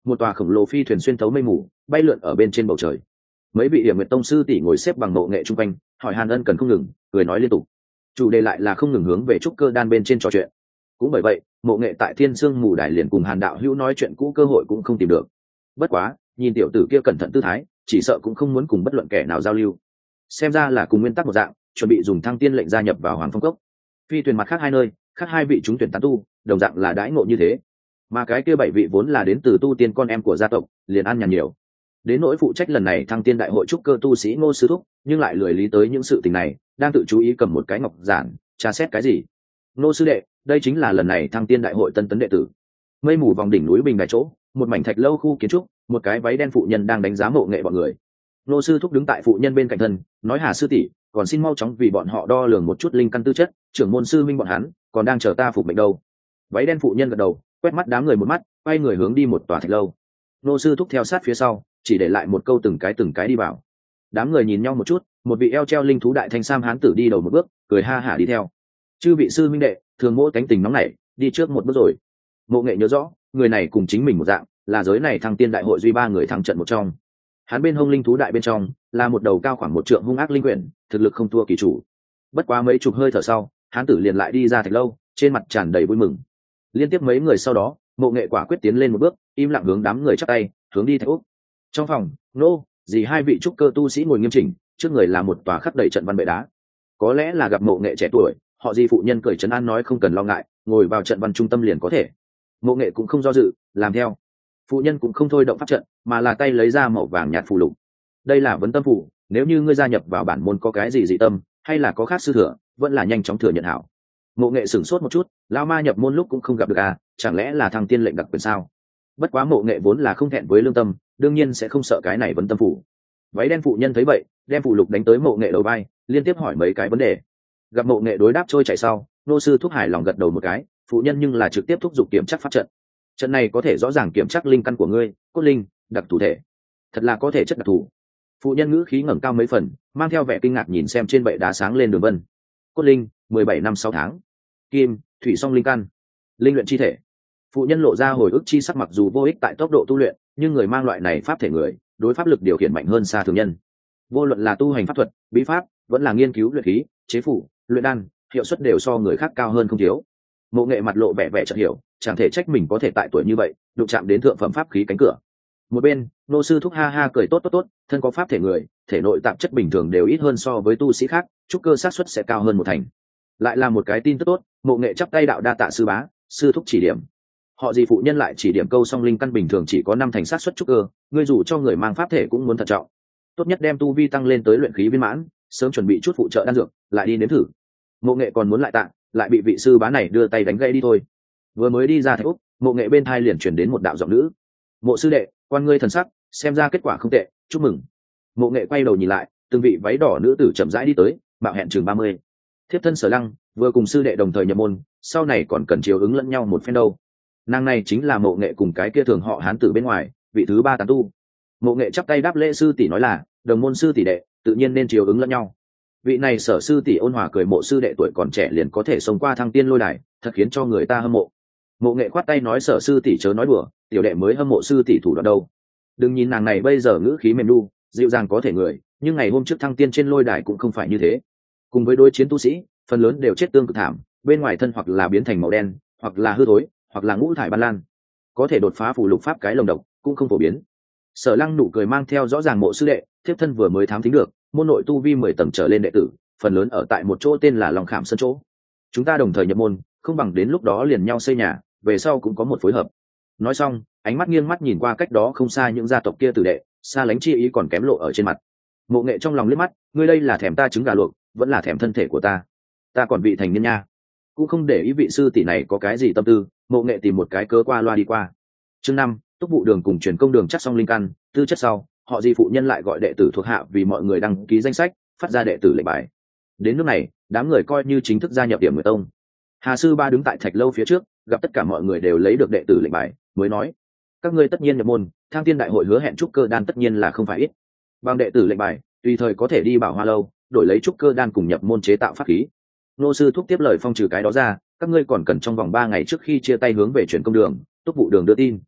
Speaker 1: một tòa khổng lồ phi thuyền xuyên thấu mây mù bay lượn ở bên trên bầu trời. Mấy vị Điểm Nguyệt Tông sư tỷ ngồi xếp bằng mộ nghệ chung quanh, hỏi hàn ân cần không ngừng, cười nói liên tục. Chủ đề lại là không ngừng hướng về trúc cơ đan bên trên trò chuyện. Cũng bởi vậy, mộ nghệ tại Thiên Sương Mù Đài liền cùng Hàn đạo hữu nói chuyện cũ cơ hội cũng không tìm được. Bất quá, nhìn tiểu tử kia cẩn thận tư thái, chỉ sợ cũng không muốn cùng bất luận kẻ nào giao lưu. Xem ra là cùng nguyên tắc một dạng, chuẩn bị dùng thăng tiên lệnh gia nhập vào Hoàng Phong Cốc. Phi thuyền mặt khác hai nơi, khác hai vị chúng tuyển tán tu, đồng dạng là đãi ngộ như thế. Mà cái kia bảy vị vốn là đến từ tu tiên con em của gia tộc, liền ăn nhàn nhiều. Đến nỗi phụ trách lần này thăng tiên đại hội trúc cơ tu sĩ Ngô sư thúc, nhưng lại lười lý tới những sự tình này, đang tự chú ý cầm một cái ngọc giản, tra xét cái gì. Ngô sư đệ, đây chính là lần này thăng tiên đại hội tân tấn đệ tử. Mây mù vòng đỉnh núi bình đài chỗ, một mảnh thạch lâu khu kiến trúc, một cái váy đen phụ nhân đang đánh giá mộ nghệ bọn người. Ngô sư thúc đứng tại phụ nhân bên cạnh thân, nói Hà sư tỷ, còn xin mau chóng vì bọn họ đo lường một chút linh căn tư chất, trưởng môn sư minh bọn hắn còn đang chờ ta phục mệnh đâu. Váy đen phụ nhân gật đầu, quét mắt đám người một mắt, quay người hướng đi một tòa thạch lâu. Ngô sư thúc theo sát phía sau, chỉ để lại một câu từng cái từng cái đi vào. Đám người nhìn nhau một chút, một vị eo treo linh thú đại thanh sam hán tử đi đầu một bước, cười ha hả đi theo. Chư vị sư minh đệ, thường mỗi cánh tình nóng nảy, đi trước một bước rồi. Mộ nghệ nhớ rõ, người này cùng chính mình một dạng, là giới này thăng tiên đại hội duy ba người thắng trận một trong. Hắn bên hông linh thú đại bên trong là một đầu cao khoảng một trượng hung ác linh quyển, thực lực không thua kỳ chủ. Bất quá mấy chục hơi thở sau, hán tử liền lại đi ra thạch lâu, trên mặt tràn đầy vui mừng. Liên tiếp mấy người sau đó, mộ nghệ quả quyết tiến lên một bước, im lặng hướng đám người chắp tay, hướng đi thạch úc. Trong phòng, nô dì hai vị trúc cơ tu sĩ ngồi nghiêm chỉnh, trước người là một tòa khắc đầy trận văn bệ đá. Có lẽ là gặp mộ nghệ trẻ tuổi, họ dì phụ nhân cười trấn an nói không cần lo ngại, ngồi vào trận văn trung tâm liền có thể. Mộ nghệ cũng không do dự, làm theo. Phụ nhân cũng không thôi động pháp trận, mà là tay lấy ra màu vàng nhạt phù lục. Đây là vấn tâm phù, nếu như ngươi gia nhập vào bản môn có cái gì dị tâm, hay là có khác sư thừa, vẫn là nhanh chóng thừa nhận hảo. Mộ nghệ sửng sốt một chút, lão ma nhập môn lúc cũng không gặp được à, chẳng lẽ là thằng tiên lệnh đặc quyền sao? Bất quá mộ nghệ vốn là không thẹn với lương tâm, đương nhiên sẽ không sợ cái này vấn tâm phủ. Váy đen phụ nhân thấy vậy, đem phù lục đánh tới mộ nghệ đầu vai, liên tiếp hỏi mấy cái vấn đề. Gặp mộ nghệ đối đáp trôi chảy sau, nô sư thúc hài lòng gật đầu một cái, phụ nhân nhưng là trực tiếp thúc giục kiểm chắc pháp trận. Trận này có thể rõ ràng kiểm chắc linh căn của ngươi, cốt linh, đặc thủ thể. Thật là có thể chất đặc thù. Phụ nhân ngữ khí ngẩng cao mấy phần, mang theo vẻ kinh ngạc nhìn xem trên bệ đá sáng lên đường vân. Cốt linh, mười bảy năm sáu tháng. Kim, thủy song linh căn. Linh luyện chi thể. Phụ nhân lộ ra hồi ức chi sắc, mặc dù vô ích tại tốc độ tu luyện, nhưng người mang loại này pháp thể người, đối pháp lực điều khiển mạnh hơn xa thường nhân. Vô luận là tu hành pháp thuật, bí pháp, vẫn là nghiên cứu luyện khí, chế phủ, luyện đan, hiệu suất đều so người khác cao hơn không thiếu. Mộ nghệ mặt lộ vẻ vẻ chợt hiểu, chẳng thể trách mình có thể tại tuổi như vậy đụng chạm đến thượng phẩm pháp khí cánh cửa. Một bên, nô sư thúc ha ha cười tốt tốt tốt, thân có pháp thể người, thể nội tạp chất bình thường đều ít hơn so với tu sĩ khác, trúc cơ xác suất sẽ cao hơn một thành. Lại là một cái tin tức tốt, mộ nghệ chắp tay đạo đa tạ sư bá, sư thúc chỉ điểm. Họ gì phụ nhân lại chỉ điểm câu song linh căn bình thường chỉ có năm thành xác suất trúc cơ, ngươi dù cho người mang pháp thể cũng muốn thận trọng. Tốt nhất đem tu vi tăng lên tới luyện khí viên mãn, sớm chuẩn bị chút phụ trợ đan dược, lại đi nếm thử. Mộ nghệ còn muốn lại tạ, lại bị vị sư bá này đưa tay đánh gãy đi thôi. Vừa mới đi ra thạch úc, mộ nghệ bên thai liền chuyển đến một đạo giọng nữ. Mộ sư đệ, quan ngươi thần sắc, xem ra kết quả không tệ, chúc mừng. Mộ nghệ quay đầu nhìn lại, từng vị váy đỏ nữ tử chậm rãi đi tới, mạo hẹn chừng ba mươi. Thiếp thân Sở Lăng vừa cùng sư đệ đồng thời nhập môn, sau này còn cần chiều ứng lẫn nhau một phen đâu. Nàng này chính là mộ nghệ cùng cái kia thường họ hán tử bên ngoài, vị thứ ba tán tu. Mộ nghệ chắp tay đáp lễ sư tỷ nói là đồng môn sư tỷ đệ, tự nhiên nên chiều ứng lẫn nhau. Vị này Sở sư tỷ ôn hòa cười, mộ sư đệ tuổi còn trẻ liền có thể sống qua thăng tiên lôi đài, thật khiến cho người ta hâm mộ. Mộ nghệ khoát tay nói Sở sư tỷ chớ nói đùa, tiểu đệ mới hâm mộ sư tỷ thủ đoạn đâu. Đừng nhìn nàng này bây giờ ngữ khí mềm nu, dịu dàng có thể người, nhưng ngày hôm trước thăng tiên trên lôi đài cũng không phải như thế. Cùng với đối chiến tu sĩ, phần lớn đều chết tương cực thảm, bên ngoài thân hoặc là biến thành màu đen, hoặc là hư thối, hoặc là ngũ thải ban lan. Có thể đột phá phù lục pháp cái lồng độc cũng không phổ biến. Sở Lăng nụ cười mang theo rõ ràng, mộ sư đệ, thiếp thân vừa mới thám thính được, môn nội tu vi mười tầng trở lên đệ tử, phần lớn ở tại một chỗ tên là Long Khảm Sơn chỗ. Chúng ta đồng thời nhập môn, không bằng đến lúc đó liền nhau xây nhà, về sau cũng có một phối hợp. Nói xong, ánh mắt nghiêng mắt nhìn qua cách đó không xa những gia tộc kia tử đệ, xa lánh chi ý còn kém lộ ở trên mặt. Mộ nghệ trong lòng liếc mắt, ngươi đây là thèm ta trứng gà luộc, vẫn là thèm thân thể của ta. Ta còn vị thành niên nha. Cũng không để ý vị sư tỷ này có cái gì tâm tư, mộ nghệ tìm một cái cớ qua loa đi qua. Chương năm, túc vụ đường cùng truyền công đường chắc xong linh căn, tư chất sau, họ Di phụ nhân lại gọi đệ tử thuộc hạ vì mọi người đăng ký danh sách, phát ra đệ tử lệnh bài. Đến nước này, đám người coi như chính thức gia nhập Điểm Nguyệt Tông. Hà sư ba đứng tại thạch lâu phía trước, gặp tất cả mọi người đều lấy được đệ tử lệnh bài, mới nói: các ngươi tất nhiên nhập môn, thang tiên đại hội hứa hẹn trúc cơ đan tất nhiên là không phải ít. Bằng đệ tử lệnh bài, tùy thời có thể đi Bảo Hoa lâu, đổi lấy trúc cơ đan cùng nhập môn chế tạo pháp khí. Nô sư thúc tiếp lời phong trừ cái đó ra, các ngươi còn cần trong vòng ba ngày trước khi chia tay hướng về chuyển công đường, túc vụ đường đưa tin.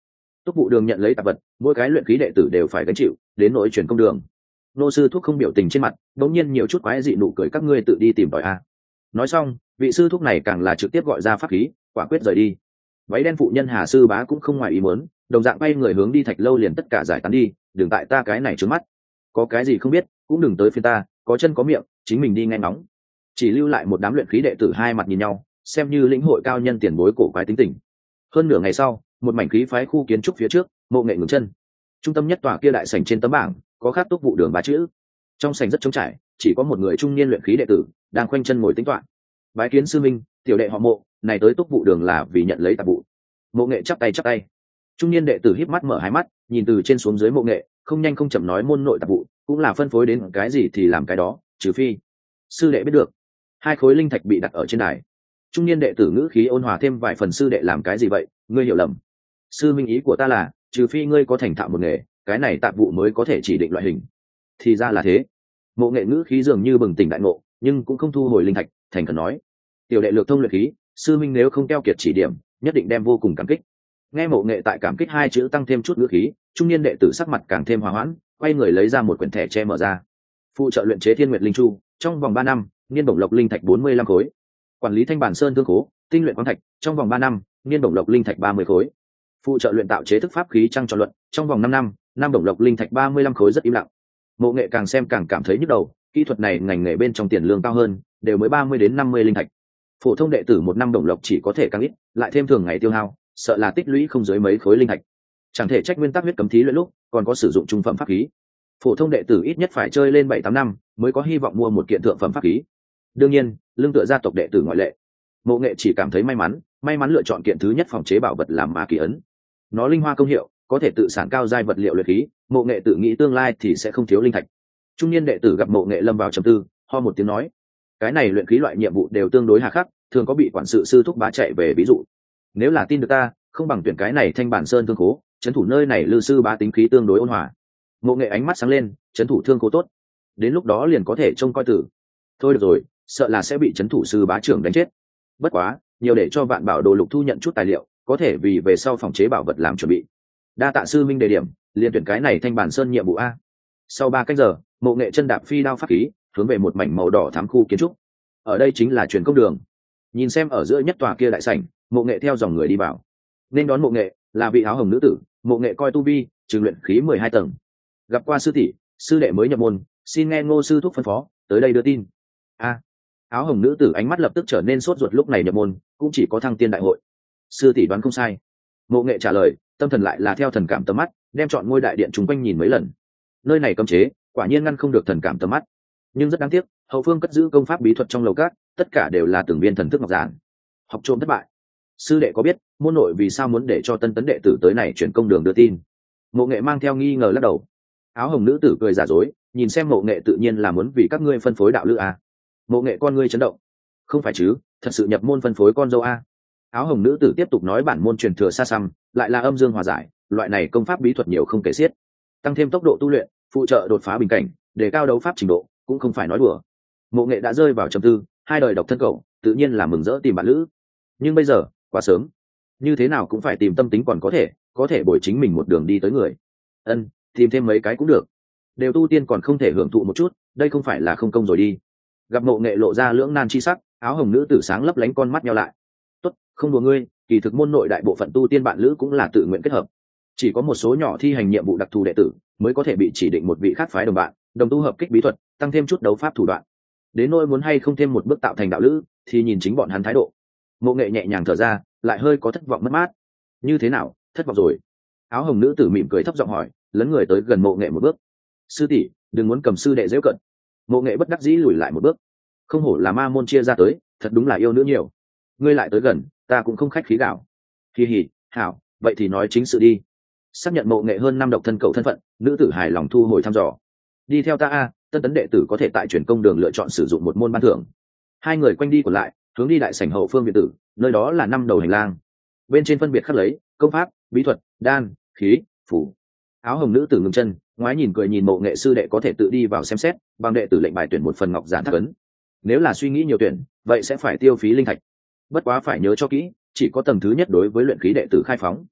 Speaker 1: Túc vụ đường nhận lấy tạp vật, mỗi cái luyện khí đệ tử đều phải gánh chịu, đến nỗi truyền công đường. Nô sư thúc không biểu tình trên mặt, đống nhiên nhiều chút quái dị nụ cười, các ngươi tự đi tìm tòi a. Nói xong, vị sư thúc này càng là trực tiếp gọi ra pháp khí, quả quyết rời đi. Váy đen phụ nhân Hà sư bá cũng không ngoài ý muốn, đồng dạng bay người hướng đi thạch lâu liền tất cả giải tán đi, đừng tại ta cái này trước mắt. Có cái gì không biết, cũng đừng tới phiên ta, có chân có miệng, chính mình đi nghe ngóng. Chỉ lưu lại một đám luyện khí đệ tử hai mặt nhìn nhau, xem như lĩnh hội cao nhân tiền bối cổ quái tính tình. Hơn nửa ngày sau, một mảnh khí phái khu kiến trúc phía trước, Mộ Nghệ ngừng chân. Trung tâm nhất tòa kia đại sảnh trên tấm bảng có khắc Túc vụ đường ba chữ. Trong sảnh rất trống trải, chỉ có một người trung niên luyện khí đệ tử đang khoanh chân ngồi tính toán. Bái kiến sư minh, tiểu đệ họ Mộ, này tới Túc vụ đường là vì nhận lấy tạp vụ. Mộ Nghệ chắp tay chắp tay. Trung niên đệ tử híp mắt mở hai mắt, nhìn từ trên xuống dưới Mộ Nghệ, không nhanh không chậm nói, môn nội tạp vụ cũng là phân phối đến cái gì thì làm cái đó, trừ phi sư đệ biết được. Hai khối linh thạch bị đặt ở trên đài. Trung niên đệ tử ngữ khí ôn hòa thêm vài phần, sư đệ làm cái gì vậy, ngươi hiểu lầm. Sư minh ý của ta là, trừ phi ngươi có thành thạo một nghề, cái này tạp vụ mới có thể chỉ định loại hình. Thì ra là thế. Mộ Nghệ ngữ khí dường như bừng tỉnh đại ngộ, nhưng cũng không thu hồi linh thạch, thành khẩn nói, tiểu đệ lược thông luyện khí, sư minh nếu không keo kiệt chỉ điểm, nhất định đem vô cùng cảm kích. Nghe Mộ Nghệ tại cảm kích hai chữ tăng thêm chút ngữ khí, trung niên đệ tử sắc mặt càng thêm hòa hoãn, quay người lấy ra một quyển thẻ che mở ra. Phụ trợ luyện chế Thiên Nguyệt Linh Chu, trong vòng ba năm, niên bổng lộc linh thạch bốn mươi lăm khối. Quản lý Thanh Bản Sơn thương khố, tinh luyện khoáng thạch, trong vòng ba năm, niên bổng lộc linh thạch ba mươi khối. Phụ trợ luyện tạo chế thức pháp khí trăng tròn luận, trong vòng năm năm, năm bổng lộc linh thạch ba mươi lăm khối. Rất im lặng. Mộ Nghệ càng xem càng cảm thấy nhức đầu, kỹ thuật này ngành nghề bên trong tiền lương cao hơn, đều mới ba mươi đến năm mươi linh thạch. Phổ thông đệ tử một năm bổng lộc chỉ có thể càng ít, lại thêm thường ngày tiêu hao, sợ là tích lũy không dưới mấy khối linh thạch. Chẳng thể trách nguyên tắc huyết cấm thí luyện lúc còn có sử dụng trung phẩm pháp khí. Phổ thông đệ tử ít nhất phải chơi lên bảy tám năm mới có hy vọng mua một kiện thượng phẩm pháp khí. Đương nhiên, lương tựa gia tộc đệ tử ngoại lệ. Mộ Nghệ chỉ cảm thấy may mắn, may mắn lựa chọn kiện thứ nhất phòng chế bảo vật làm ma kỳ ấn. Nó linh hoa công hiệu, có thể tự sản cao giai vật liệu luyện khí, Mộ Nghệ tự nghĩ tương lai thì sẽ không thiếu linh thạch. Trung niên đệ tử gặp Mộ Nghệ lâm vào trầm tư, ho một tiếng nói, cái này luyện khí loại nhiệm vụ đều tương đối hà khắc, thường có bị quản sự sư thúc bá chạy về ví dụ. Nếu là tin được ta, không bằng tuyển cái này Thanh Bản Sơn thương khố, trấn thủ nơi này lư sư bá tính khí tương đối ôn hòa. Mộ Nghệ ánh mắt sáng lên, trấn thủ thương khố tốt, đến lúc đó liền có thể trông coi tử. Thôi được rồi, sợ là sẽ bị trấn thủ sư bá trưởng đánh chết. Bất quá, nhiều để cho Vạn Bảo Đồ Lục thu nhận chút tài liệu, có thể vì về sau phòng chế bảo vật làm chuẩn bị. Đa tạ sư minh đề điểm, liền tuyển cái này Thanh Bản Sơn nhiệm vụ a. Sau ba cách giờ, Mộ Nghệ chân đạp phi đao pháp khí, hướng về một mảnh màu đỏ thắm khu kiến trúc. Ở đây chính là truyền công đường. Nhìn xem ở giữa nhất tòa kia đại sảnh, Mộ Nghệ theo dòng người đi vào. Nên đón Mộ Nghệ là vị áo hồng nữ tử. Mộ Nghệ coi tu vi, trường luyện khí mười hai tầng. Gặp qua sư tỷ, sư đệ mới nhập môn, xin nghe Ngô sư thúc phân phó, tới đây đưa tin. A. Áo hồng nữ tử ánh mắt lập tức trở nên sốt ruột, lúc này nhập môn cũng chỉ có thăng tiên đại hội. Sư tỷ đoán không sai. Mộ Nghệ trả lời, tâm thần lại là theo thần cảm tầm mắt, đem chọn ngôi đại điện chúng quanh nhìn mấy lần. Nơi này cấm chế, quả nhiên ngăn không được thần cảm tầm mắt. Nhưng rất đáng tiếc, hậu phương cất giữ công pháp bí thuật trong lầu các, tất cả đều là từng viên thần thức ngọc giản. Học trộm thất bại. Sư đệ có biết môn nội vì sao muốn để cho tân tấn đệ tử tới này chuyển công đường đưa tin? Mộ Nghệ mang theo nghi ngờ lắc đầu. Áo hồng nữ tử cười giả dối, nhìn xem Mộ Nghệ tự nhiên là muốn vì các ngươi phân phối đạo lữ a. Mộ Nghệ con ngươi chấn động. Không phải chứ, thật sự nhập môn phân phối con dâu a. Áo hồng nữ tử tiếp tục nói, bản môn truyền thừa xa xăm, lại là âm dương hòa giải, loại này công pháp bí thuật nhiều không kể xiết, tăng thêm tốc độ tu luyện, phụ trợ đột phá bình cảnh, để cao đấu pháp trình độ, cũng không phải nói đùa. Mộ Nghệ đã rơi vào trầm tư, hai đời độc thân cậu, tự nhiên là mừng rỡ tìm bạn lữ. Nhưng bây giờ, quá sớm, như thế nào cũng phải tìm tâm tính còn có thể, có thể bồi chính mình một đường đi tới người. Ân, tìm thêm mấy cái cũng được. Đều tu tiên còn không thể hưởng thụ một chút, đây không phải là không công rồi đi. Gặp Mộ Nghệ lộ ra lưỡng nan chi sắc, áo hồng nữ tử sáng lấp lánh con mắt nhau lại. Tốt, không đùa ngươi, kỳ thực môn nội đại bộ phận tu tiên bạn lữ cũng là tự nguyện kết hợp. Chỉ có một số nhỏ thi hành nhiệm vụ đặc thù đệ tử mới có thể bị chỉ định một vị khác phái đồng bạn, đồng tu hợp kích bí thuật, tăng thêm chút đấu pháp thủ đoạn. Đến nỗi muốn hay không thêm một bước tạo thành đạo lữ, thì nhìn chính bọn hắn thái độ. Mộ Nghệ nhẹ nhàng thở ra, lại hơi có thất vọng mất mát. Như thế nào, thất vọng rồi? Áo hồng nữ tử mỉm cười thấp giọng hỏi, lấn người tới gần Mộ Nghệ một bước. Sư tỷ, đừng muốn cầm sư đệ giễu cận. Mộ Nghệ bất đắc dĩ lùi lại một bước. Không hổ là ma môn chia ra tới, thật đúng là yêu nữ nhiều. Ngươi lại tới gần, ta cũng không khách khí gạo. Kỳ hỉ, hảo, vậy thì nói chính sự đi. Xác nhận Mộ Nghệ hơn năm độc thân cậu thân phận, nữ tử hài lòng thu hồi thăm dò. Đi theo ta a, tân tấn đệ tử có thể tại chuyển công đường lựa chọn sử dụng một môn ban thưởng. Hai người quanh đi còn lại, hướng đi đại sảnh hậu phương viện tử, nơi đó là năm đầu hành lang. Bên trên phân biệt khắc lấy công pháp, bí thuật, đan, khí, phủ. Áo hồng nữ tử ngừng chân, ngoái nhìn cười nhìn Mộ Nghệ, sư đệ có thể tự đi vào xem xét, bằng đệ tử lệnh bài tuyển một phần ngọc giản thác ấn. Nếu là suy nghĩ nhiều tuyển, vậy sẽ phải tiêu phí linh thạch. Bất quá phải nhớ cho kỹ, chỉ có tầng thứ nhất đối với luyện khí đệ tử khai phóng.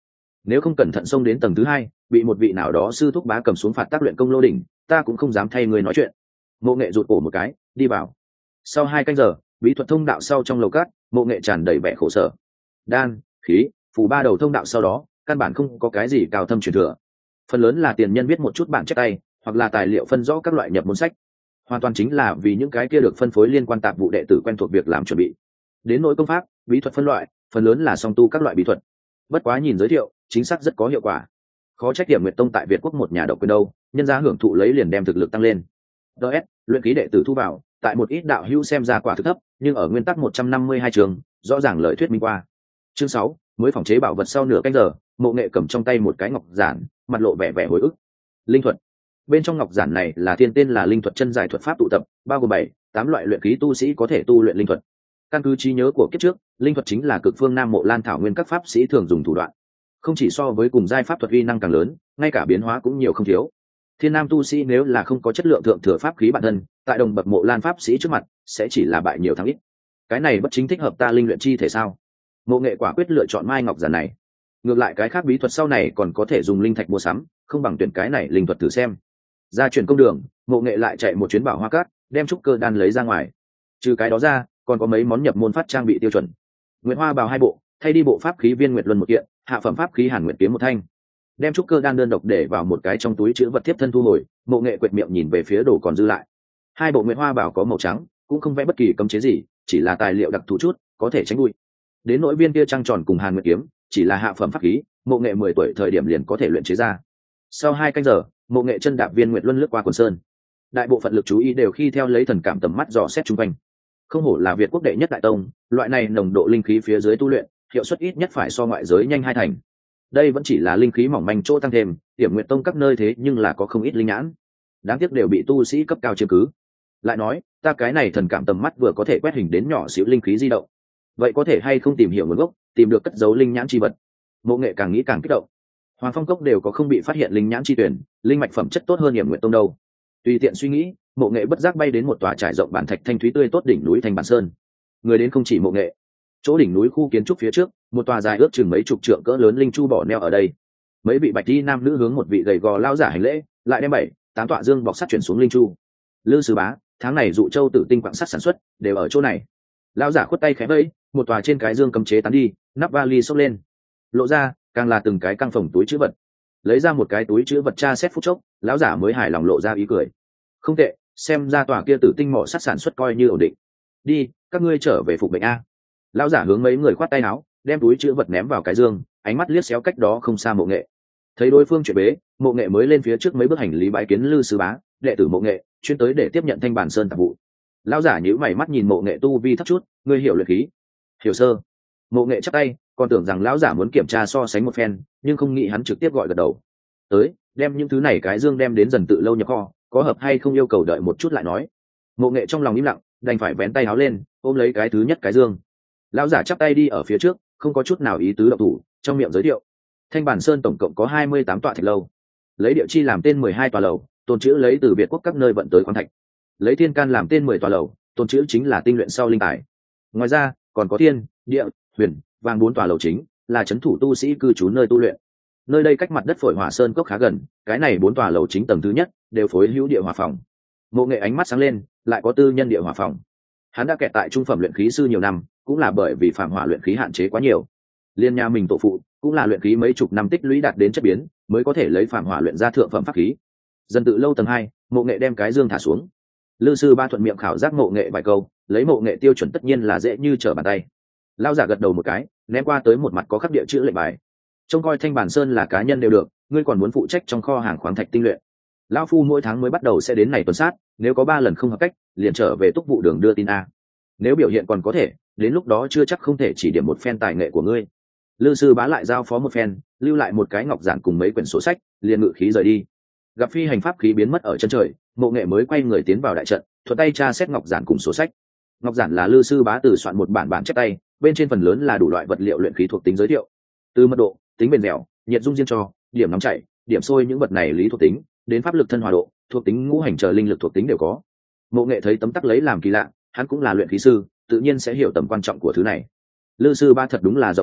Speaker 1: nếu không cẩn thận xông đến tầng thứ hai bị một vị nào đó sư thúc bá cầm xuống phạt tác luyện công lô đỉnh, ta cũng không dám thay người nói chuyện. Mộ Nghệ rụt cổ một cái, đi vào. Sau hai canh giờ, bí thuật thông đạo sau trong lầu cát, Mộ Nghệ tràn đầy vẻ khổ sở. Đan, khí, phù ba đầu thông đạo sau đó, căn bản không có cái gì cao thâm truyền thừa. Phần lớn là tiền nhân viết một chút bản chép tay, hoặc là tài liệu phân rõ các loại nhập môn sách. Hoàn toàn chính là vì những cái kia được phân phối liên quan tạp vụ đệ tử quen thuộc việc làm chuẩn bị. Đến nội công pháp, bí thuật phân loại, phần lớn là song tu các loại bí thuật. Bất quá nhìn giới thiệu, chính xác rất có hiệu quả. Khó trách Điểm Nguyệt Tông tại Việt Quốc một nhà độc quyền đâu, nhân gia hưởng thụ lấy liền đem thực lực tăng lên. ds luyện khí đệ tử thu vào, tại một ít đạo hữu xem ra quả thực thấp, nhưng ở nguyên tắc một trăm năm mươi hai trường, rõ ràng lời thuyết minh qua. Chương sáu, mới phòng chế bảo vật. Sau nửa canh giờ, Mộ Nghệ cầm trong tay một cái ngọc giản, mặt lộ vẻ vẻ hồi ức. Linh thuật. Bên trong ngọc giản này là thiên tên là linh thuật chân giải thuật pháp tụ tập, bao gồm bảy, tám loại luyện khí tu sĩ có thể tu luyện linh thuật. Căn cứ trí nhớ của kiếp trước, linh thuật chính là cực phương Nam Mộ Lan thảo nguyên các pháp sĩ thường dùng thủ đoạn. Không chỉ so với cùng giai pháp thuật uy năng càng lớn, ngay cả biến hóa cũng nhiều không thiếu. Thiên Nam tu sĩ nếu là không có chất lượng thượng thừa pháp khí bản thân, tại đồng bậc Mộ Lan pháp sĩ trước mặt, sẽ chỉ là bại nhiều thắng ít. Cái này bất chính thích hợp ta linh luyện chi thể sao? Mộ Nghệ quả quyết lựa chọn mai ngọc giản này. Ngược lại cái khác bí thuật sau này còn có thể dùng linh thạch mua sắm, không bằng tuyển cái này linh thuật thử xem. Ra chuyển công đường, Mộ Nghệ lại chạy một chuyến Bảo Hoa Cát, đem trúc cơ đan lấy ra ngoài. Trừ cái đó ra, còn có mấy món nhập môn phát trang bị tiêu chuẩn. Nguyệt Hoa bào hai bộ, thay đi bộ pháp khí viên Nguyệt Luân một kiện, hạ phẩm pháp khí Hàn Nguyệt kiếm một thanh. Đem trúc cơ đan đơn độc để vào một cái trong túi chứa vật tiếp thân thu hồi, Mộ Nghệ quệt miệng nhìn về phía đồ còn dư lại. Hai bộ Nguyệt Hoa bào có màu trắng, cũng không vẽ bất kỳ cấm chế gì, chỉ là tài liệu đặc thù chút, có thể tránh bụi. Đến nỗi viên kia trăng tròn cùng Hàn Nguyệt kiếm, chỉ là hạ phẩm pháp khí, Mộ Nghệ mười tuổi thời điểm liền có thể luyện chế ra. Sau hai canh giờ, Mộ Nghệ chân đạp viên Nguyệt Luân lướt qua quần sơn. Đại bộ phận lực chú ý đều khi theo lấy thần cảm tầm mắt dò xét xung quanh. Không hổ là Việt quốc đệ nhất đại tông, loại này nồng độ linh khí phía dưới tu luyện, hiệu suất ít nhất phải so ngoại giới nhanh hai thành. Đây vẫn chỉ là linh khí mỏng manh chỗ tăng thêm, Điểm Nguyệt Tông các nơi thế nhưng là có không ít linh nhãn. Đáng tiếc đều bị tu sĩ cấp cao chiếm cứ. Lại nói, ta cái này thần cảm tầm mắt vừa có thể quét hình đến nhỏ xíu linh khí di động. Vậy có thể hay không tìm hiểu nguồn gốc, tìm được cất giấu linh nhãn chi vật? Mộ Nghệ càng nghĩ càng kích động. Hoàng Phong Cốc đều có không bị phát hiện linh nhãn chi tuyển, linh mạch phẩm chất tốt hơn Điểm Nguyệt Tông đâu. Tùy tiện suy nghĩ, Mộ Nghệ bất giác bay đến một tòa trải rộng bản thạch thanh thúy tươi tốt đỉnh núi Thanh Bản Sơn. Người đến không chỉ Mộ Nghệ. Chỗ đỉnh núi khu kiến trúc phía trước, một tòa dài ước chừng mấy chục trượng cỡ lớn linh chu bỏ neo ở đây. Mấy vị bạch y nam nữ hướng một vị gầy gò lao giả hành lễ, lại đem bảy, tám tọa dương bọc sắt chuyển xuống linh chu. Lư sư bá, tháng này dụ châu tự tinh quặng sắt sản xuất đều ở chỗ này. Lao giả khuất tay khẽ vẫy, một tòa trên cái dương cấm chế tán đi, nắp vali xốc lên, lộ ra càng là từng cái căng phòng túi chữ vật. Lấy ra một cái túi chữ vật tra xét phút chốc, lão giả mới hài lòng lộ ra ý cười. Không tệ, xem ra tòa kia tử tinh mỏ sắt sản xuất coi như ổn định. Đi, các ngươi trở về phục bệnh a. Lão giả hướng mấy người khoát tay áo, đem túi chữ vật ném vào cái dương, ánh mắt liếc xéo cách đó không xa Mộ Nghệ. Thấy đối phương chuyển bế, Mộ Nghệ mới lên phía trước mấy bước hành lý bái kiến Lư sư bá, đệ tử Mộ Nghệ, chuyên tới để tiếp nhận Thanh Bản Sơn tạp vụ. Lão giả nhíu mày mắt nhìn Mộ Nghệ tu vi thấp chút, ngươi hiểu luyện khí? Hiểu sơ. Mộ Nghệ chắp tay, còn tưởng rằng lão giả muốn kiểm tra so sánh một phen, nhưng không nghĩ hắn trực tiếp gọi gật đầu. Tới, đem những thứ này cái dương đem đến dần tự lâu nhập kho, có hợp hay không yêu cầu đợi một chút lại nói. Mộ Nghệ trong lòng im lặng, đành phải vén tay áo lên, ôm lấy cái thứ nhất cái dương. Lão giả chắp tay đi ở phía trước, không có chút nào ý tứ động thủ, trong miệng giới thiệu. Thanh Bản Sơn tổng cộng có hai mươi tám tọa thạch lâu, lấy địa chi làm tên mười hai tòa lầu, tồn trữ lấy từ Việt quốc các nơi vận tới khoáng thạch. Lấy thiên can làm tên mười tòa lầu, tồn trữ chính là tinh luyện sau linh tài. Ngoài ra, còn có thiên, địa, huyền, vàng bốn tòa lầu chính, là trấn thủ tu sĩ cư trú nơi tu luyện. Nơi đây cách mặt đất Phổi Hỏa Sơn cốc khá gần, cái này bốn tòa lầu chính tầng thứ nhất đều phối hữu địa hỏa phòng. Mộ Nghệ ánh mắt sáng lên, lại có tư nhân địa hỏa phòng. Hắn đã kẹt tại trung phẩm luyện khí sư nhiều năm, cũng là bởi vì phạm hỏa luyện khí hạn chế quá nhiều. Liên nhà mình tổ phụ cũng là luyện khí mấy chục năm tích lũy đạt đến chất biến, mới có thể lấy phạm hỏa luyện ra thượng phẩm pháp khí. Dần tự lâu tầng hai, Mộ Nghệ đem cái dương thả xuống. Lư sư ba thuận miệng khảo giác Mộ Nghệ vài câu, lấy Mộ Nghệ tiêu chuẩn tất nhiên là dễ như trở bàn tay. Lao giả gật đầu một cái, ném qua tới một mặt có khắc địa chữ lệnh bài. Trông coi Thanh Bản Sơn là cá nhân đều được, ngươi còn muốn phụ trách trong kho hàng khoáng thạch tinh luyện. Lão phu mỗi tháng mới bắt đầu sẽ đến này tuần sát, nếu có ba lần không hợp cách, liền trở về túc vụ đường đưa tin a. Nếu biểu hiện còn có thể, đến lúc đó chưa chắc không thể chỉ điểm một phen tài nghệ của ngươi. Lư sư bá lại giao phó một phen, lưu lại một cái ngọc giản cùng mấy quyển sổ sách, liền ngự khí rời đi. Gặp phi hành pháp khí biến mất ở chân trời, Mộ Nghệ mới quay người tiến vào đại trận, thuận tay tra xét ngọc giản cùng sổ sách. Ngọc giản là Lư sư bá từ soạn một bản bản chép tay, bên trên phần lớn là đủ loại vật liệu luyện khí thuộc tính giới thiệu, từ mật độ, tính bền dẻo, nhiệt dung riêng cho, điểm nóng chảy, điểm sôi những vật này lý thuộc tính, đến pháp lực thân hòa độ, thuộc tính ngũ hành chờ linh lực thuộc tính đều có. Mộ Nghệ thấy tấm tắc lấy làm kỳ lạ, hắn cũng là luyện khí sư, tự nhiên sẽ hiểu tầm quan trọng của thứ này. Lư sư ba thật đúng là rộng rãi,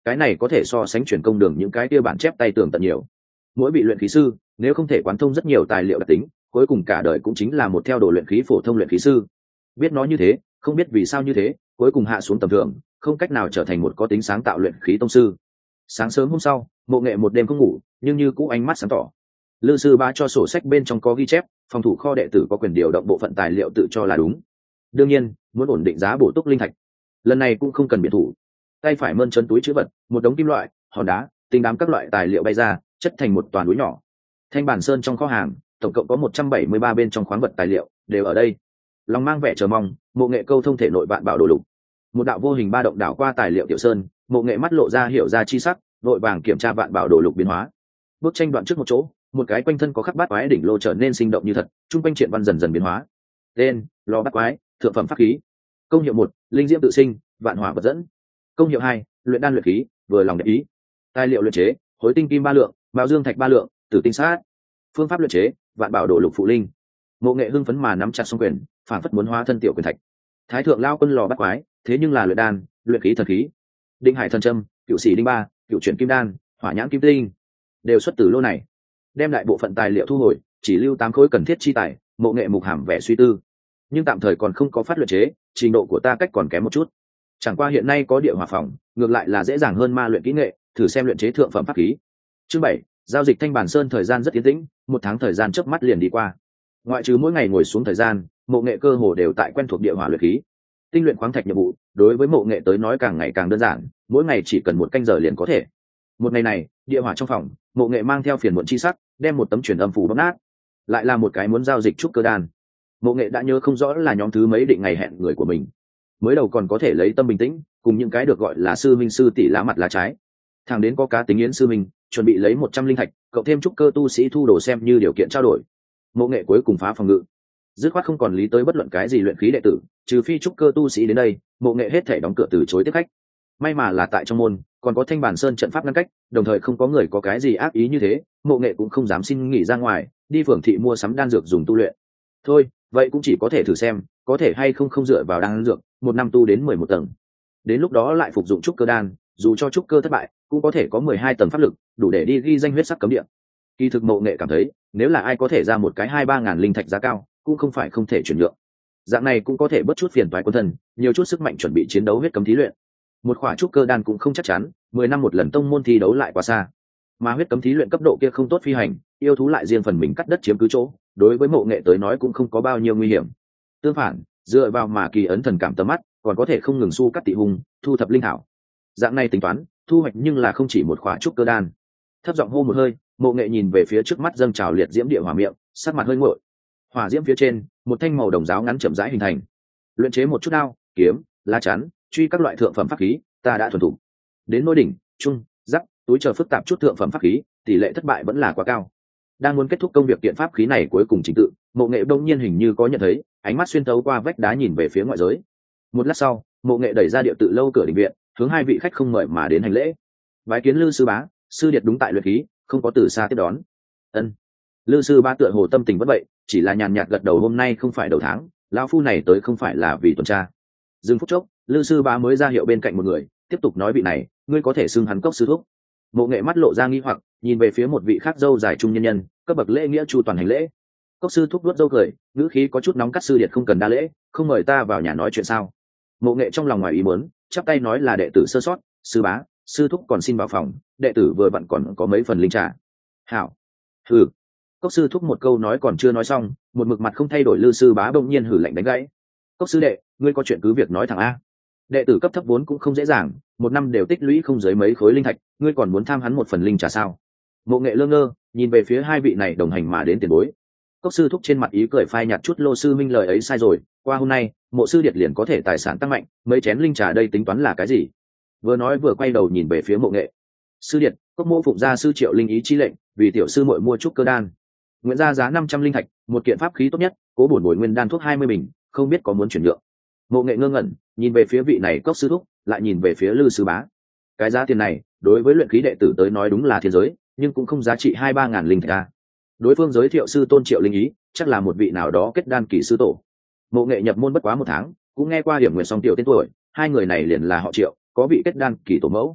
Speaker 1: cái này có thể so sánh truyền công đường những cái kia bản chép tay tường tận nhiều. Mỗi vị luyện khí sư nếu không thể quán thông rất nhiều tài liệu đặc tính, cuối cùng cả đời cũng chính là một theo đồ luyện khí phổ thông luyện khí sư. Biết nói như thế, không biết vì sao như thế, cuối cùng hạ xuống tầm thường, không cách nào trở thành một có tính sáng tạo luyện khí tông sư. Sáng sớm hôm sau, Mộ Nghệ một đêm không ngủ, nhưng như cũ ánh mắt sáng tỏ. Lư sư bá cho sổ sách bên trong có ghi chép, phòng thủ kho đệ tử có quyền điều động bộ phận tài liệu tự cho là đúng. Đương nhiên, muốn ổn định giá bổ túc linh thạch, lần này cũng không cần biện thủ. Tay phải mơn trớn túi trữ vật, một đống kim loại, hòn đá, tinh đám các loại tài liệu bay ra, chất thành một toàn núi nhỏ. Thanh bản sơn trong kho hàng, tổng cộng có một trăm bảy mươi ba bên trong khoáng vật tài liệu, đều ở đây. Lòng mang vẻ chờ mong, Mộ Nghệ câu thông thể nội vạn bảo đồ lục. Một đạo vô hình ba động đảo qua tài liệu tiểu sơn, Mộ Nghệ mắt lộ ra hiểu ra chi sắc, vội vàng kiểm tra vạn bảo đồ lục biến hóa. Bước tranh đoạn trước một chỗ, một cái quanh thân có khắc bát quái đỉnh lô trở nên sinh động như thật, trung quanh triện văn dần dần biến hóa. Tên: lò bát quái, thượng phẩm pháp khí. Công hiệu một: linh diễm tự sinh, vạn hỏa vật dẫn. Công hiệu hai: luyện đan luyện khí, vừa lòng đẹp ý. Tài liệu luyện chế: hối tinh kim ba lượng, mao dương thạch ba lượng, tử tinh sát. Phương pháp luyện chế: vạn bảo đồ lục phụ linh. Mộ Nghệ hưng phấn mà nắm chặt song quyền, phản phất muốn hóa thân tiểu quyền thạch. Thái thượng lao quân lò bát quái, thế nhưng là luyện đan, luyện khí thần khí. Định hải thần châm, cựu sĩ đinh ba, cựu chuyển kim đan, hỏa nhãn kim tinh, đều xuất từ lô này. Đem lại bộ phận tài liệu thu hồi, chỉ lưu tám khối cần thiết chi tài. Mộ Nghệ mục hàm vẻ suy tư, nhưng tạm thời còn không có phát luyện chế, trình độ của ta cách còn kém một chút. Chẳng qua hiện nay có địa hỏa phòng, ngược lại là dễ dàng hơn ma luyện kỹ nghệ, thử xem luyện chế thượng phẩm pháp khí. Chương bảy, giao dịch Thanh Bản Sơn thời gian rất yên tĩnh, một tháng thời gian chớp mắt liền đi qua. Ngoại trừ mỗi ngày ngồi xuống thời gian, Mộ Nghệ cơ hồ đều tại quen thuộc địa hỏa luyện khí. Tinh luyện khoáng thạch nhiệm vụ, đối với Mộ Nghệ tới nói càng ngày càng đơn giản, mỗi ngày chỉ cần một canh giờ liền có thể. Một ngày này, địa hỏa trong phòng, Mộ Nghệ mang theo phiền muộn chi sắc, đem một tấm truyền âm phù bóp nát. Lại là một cái muốn giao dịch trúc cơ đan. Mộ Nghệ đã nhớ không rõ là nhóm thứ mấy định ngày hẹn người của mình. Mới đầu còn có thể lấy tâm bình tĩnh, cùng những cái được gọi là sư minh sư tỷ lá mặt lá trái. Thằng đến có cá tính yến sư minh, chuẩn bị lấy một trăm linh thạch, cậu thêm trúc cơ tu sĩ thu đồ xem như điều kiện trao đổi. Mộ Nghệ cuối cùng phá phòng ngự, dứt khoát không còn lý tới bất luận cái gì luyện khí đệ tử, trừ phi trúc cơ tu sĩ đến đây, Mộ Nghệ hết thể đóng cửa từ chối tiếp khách. May mà là tại trong môn còn có Thanh Bản Sơn trận pháp ngăn cách, đồng thời không có người có cái gì ác ý như thế, Mộ Nghệ cũng không dám xin nghỉ ra ngoài, đi phường thị mua sắm đan dược dùng tu luyện. Thôi, vậy cũng chỉ có thể thử xem, có thể hay không không dựa vào đan dược, một năm tu đến mười một tầng. Đến lúc đó lại phục dụng trúc cơ đan, dù cho trúc cơ thất bại, cũng có thể có mười hai tầng pháp lực, đủ để đi ghi danh huyết sắc cấm địa. Kỳ thực Mộ Nghệ cảm thấy, nếu là ai có thể ra một cái hai ba ngàn linh thạch giá cao, cũng không phải không thể chuyển nhượng. Dạng này cũng có thể bớt chút phiền toái quân thân, nhiều chút sức mạnh chuẩn bị chiến đấu huyết cấm thí luyện. Một khỏa trúc cơ đan cũng không chắc chắn, mười năm một lần tông môn thi đấu lại quá xa. Mà huyết cấm thí luyện cấp độ kia không tốt phi hành, yêu thú lại riêng phần mình cắt đất chiếm cứ chỗ, đối với Mộ Nghệ tới nói cũng không có bao nhiêu nguy hiểm. Tương phản, dựa vào mà kỳ ấn thần cảm tầm mắt, còn có thể không ngừng su cắt tị hung, thu thập linh thảo. Dạng này tính toán, thu hoạch nhưng là không chỉ một khỏa trúc cơ đan. Thấp giọng hô một hơi, Mộ Nghệ nhìn về phía trước mắt dâng trào liệt diễm địa hỏa miệng, sắc mặt hơi nguội. Hỏa diễm phía trên, một thanh màu đồng giáo ngắn chậm rãi hình thành. Luyện chế một chút đao, kiếm, lá chắn, truy các loại thượng phẩm pháp khí, ta đã thuần thục. Đến nỗi đỉnh, trung, giáp, túi chờ phức tạp chút thượng phẩm pháp khí, tỷ lệ thất bại vẫn là quá cao. Đang muốn kết thúc công việc kiện pháp khí này cuối cùng trình tự, Mộ Nghệ đông nhiên hình như có nhận thấy, ánh mắt xuyên thấu qua vách đá nhìn về phía ngoại giới. Một lát sau, Mộ Nghệ đẩy ra địa tự lâu cửa đình viện, hướng hai vị khách không mời mà đến hành lễ. Bái kiến Lư sư bá, sư điệt đúng tại luyện khí, không có từ xa tiếp đón. Ân. Lư sư bá tựa hồ tâm tình bất vậy, chỉ là nhàn nhạt gật đầu, hôm nay không phải đầu tháng, lão phu này tới không phải là vì tuần tra. Dừng phút chốc, Lư sư bá mới ra hiệu bên cạnh một người, tiếp tục nói vị này, ngươi có thể xưng hắn Cốc sư thúc. Mộ Nghệ mắt lộ ra nghi hoặc, nhìn về phía một vị khác dâu dài trung nhân nhân, cấp bậc lễ nghĩa chu toàn hành lễ. Cốc sư thúc vuốt râu cười, ngữ khí có chút nóng, cắt sư điệt không cần đa lễ, không mời ta vào nhà nói chuyện sao? Mộ Nghệ trong lòng ngoài ý muốn, chắp tay nói là đệ tử sơ sót, sư bá, sư thúc còn xin vào phòng, đệ tử vừa vặn còn có mấy phần linh trà. Hảo. Hừ. Cốc sư thúc một câu nói còn chưa nói xong, một mực mặt không thay đổi Lư sư bá bỗng nhiên hử lạnh đánh gãy. Cốc sư đệ, ngươi có chuyện cứ việc nói thẳng a. Đệ tử cấp thấp vốn cũng không dễ dàng, một năm đều tích lũy không dưới mấy khối linh thạch, ngươi còn muốn tham hắn một phần linh trà sao? Mộ Nghệ lơ ngơ, nhìn về phía hai vị này đồng hành mà đến tiền bối. Cốc sư thúc trên mặt ý cười phai nhạt chút, Lô sư minh lời ấy sai rồi, qua hôm nay, Mộ sư điệt liền có thể tài sản tăng mạnh, mấy chén linh trà đây tính toán là cái gì? Vừa nói vừa quay đầu nhìn về phía Mộ Nghệ. Sư điệt, Cốc mô phụng gia sư triệu linh ý chi lệnh, vì tiểu sư muội mua trúc cơ đan. Nguyện ra giá năm trăm linh thạch, một kiện pháp khí tốt nhất, cố bổn bồi nguyên đan thuốc hai mươi bình, không biết có muốn chuyển nhượng. Mộ Nghệ ngơ ngẩn, nhìn về phía vị này Cốc sư thúc, lại nhìn về phía Lư sư bá. Cái giá tiền này, đối với luyện khí đệ tử tới nói đúng là thiên giới, nhưng cũng không giá trị hai ba ngàn linh thạch a. Đối phương giới thiệu sư tôn triệu linh ý, chắc là một vị nào đó kết đan kỳ sư tổ. Mộ Nghệ nhập môn bất quá một tháng, cũng nghe qua Hiểm Nguyệt Song tiểu tên tuổi, hai người này liền là họ Triệu, có vị kết đan kỳ tổ mẫu.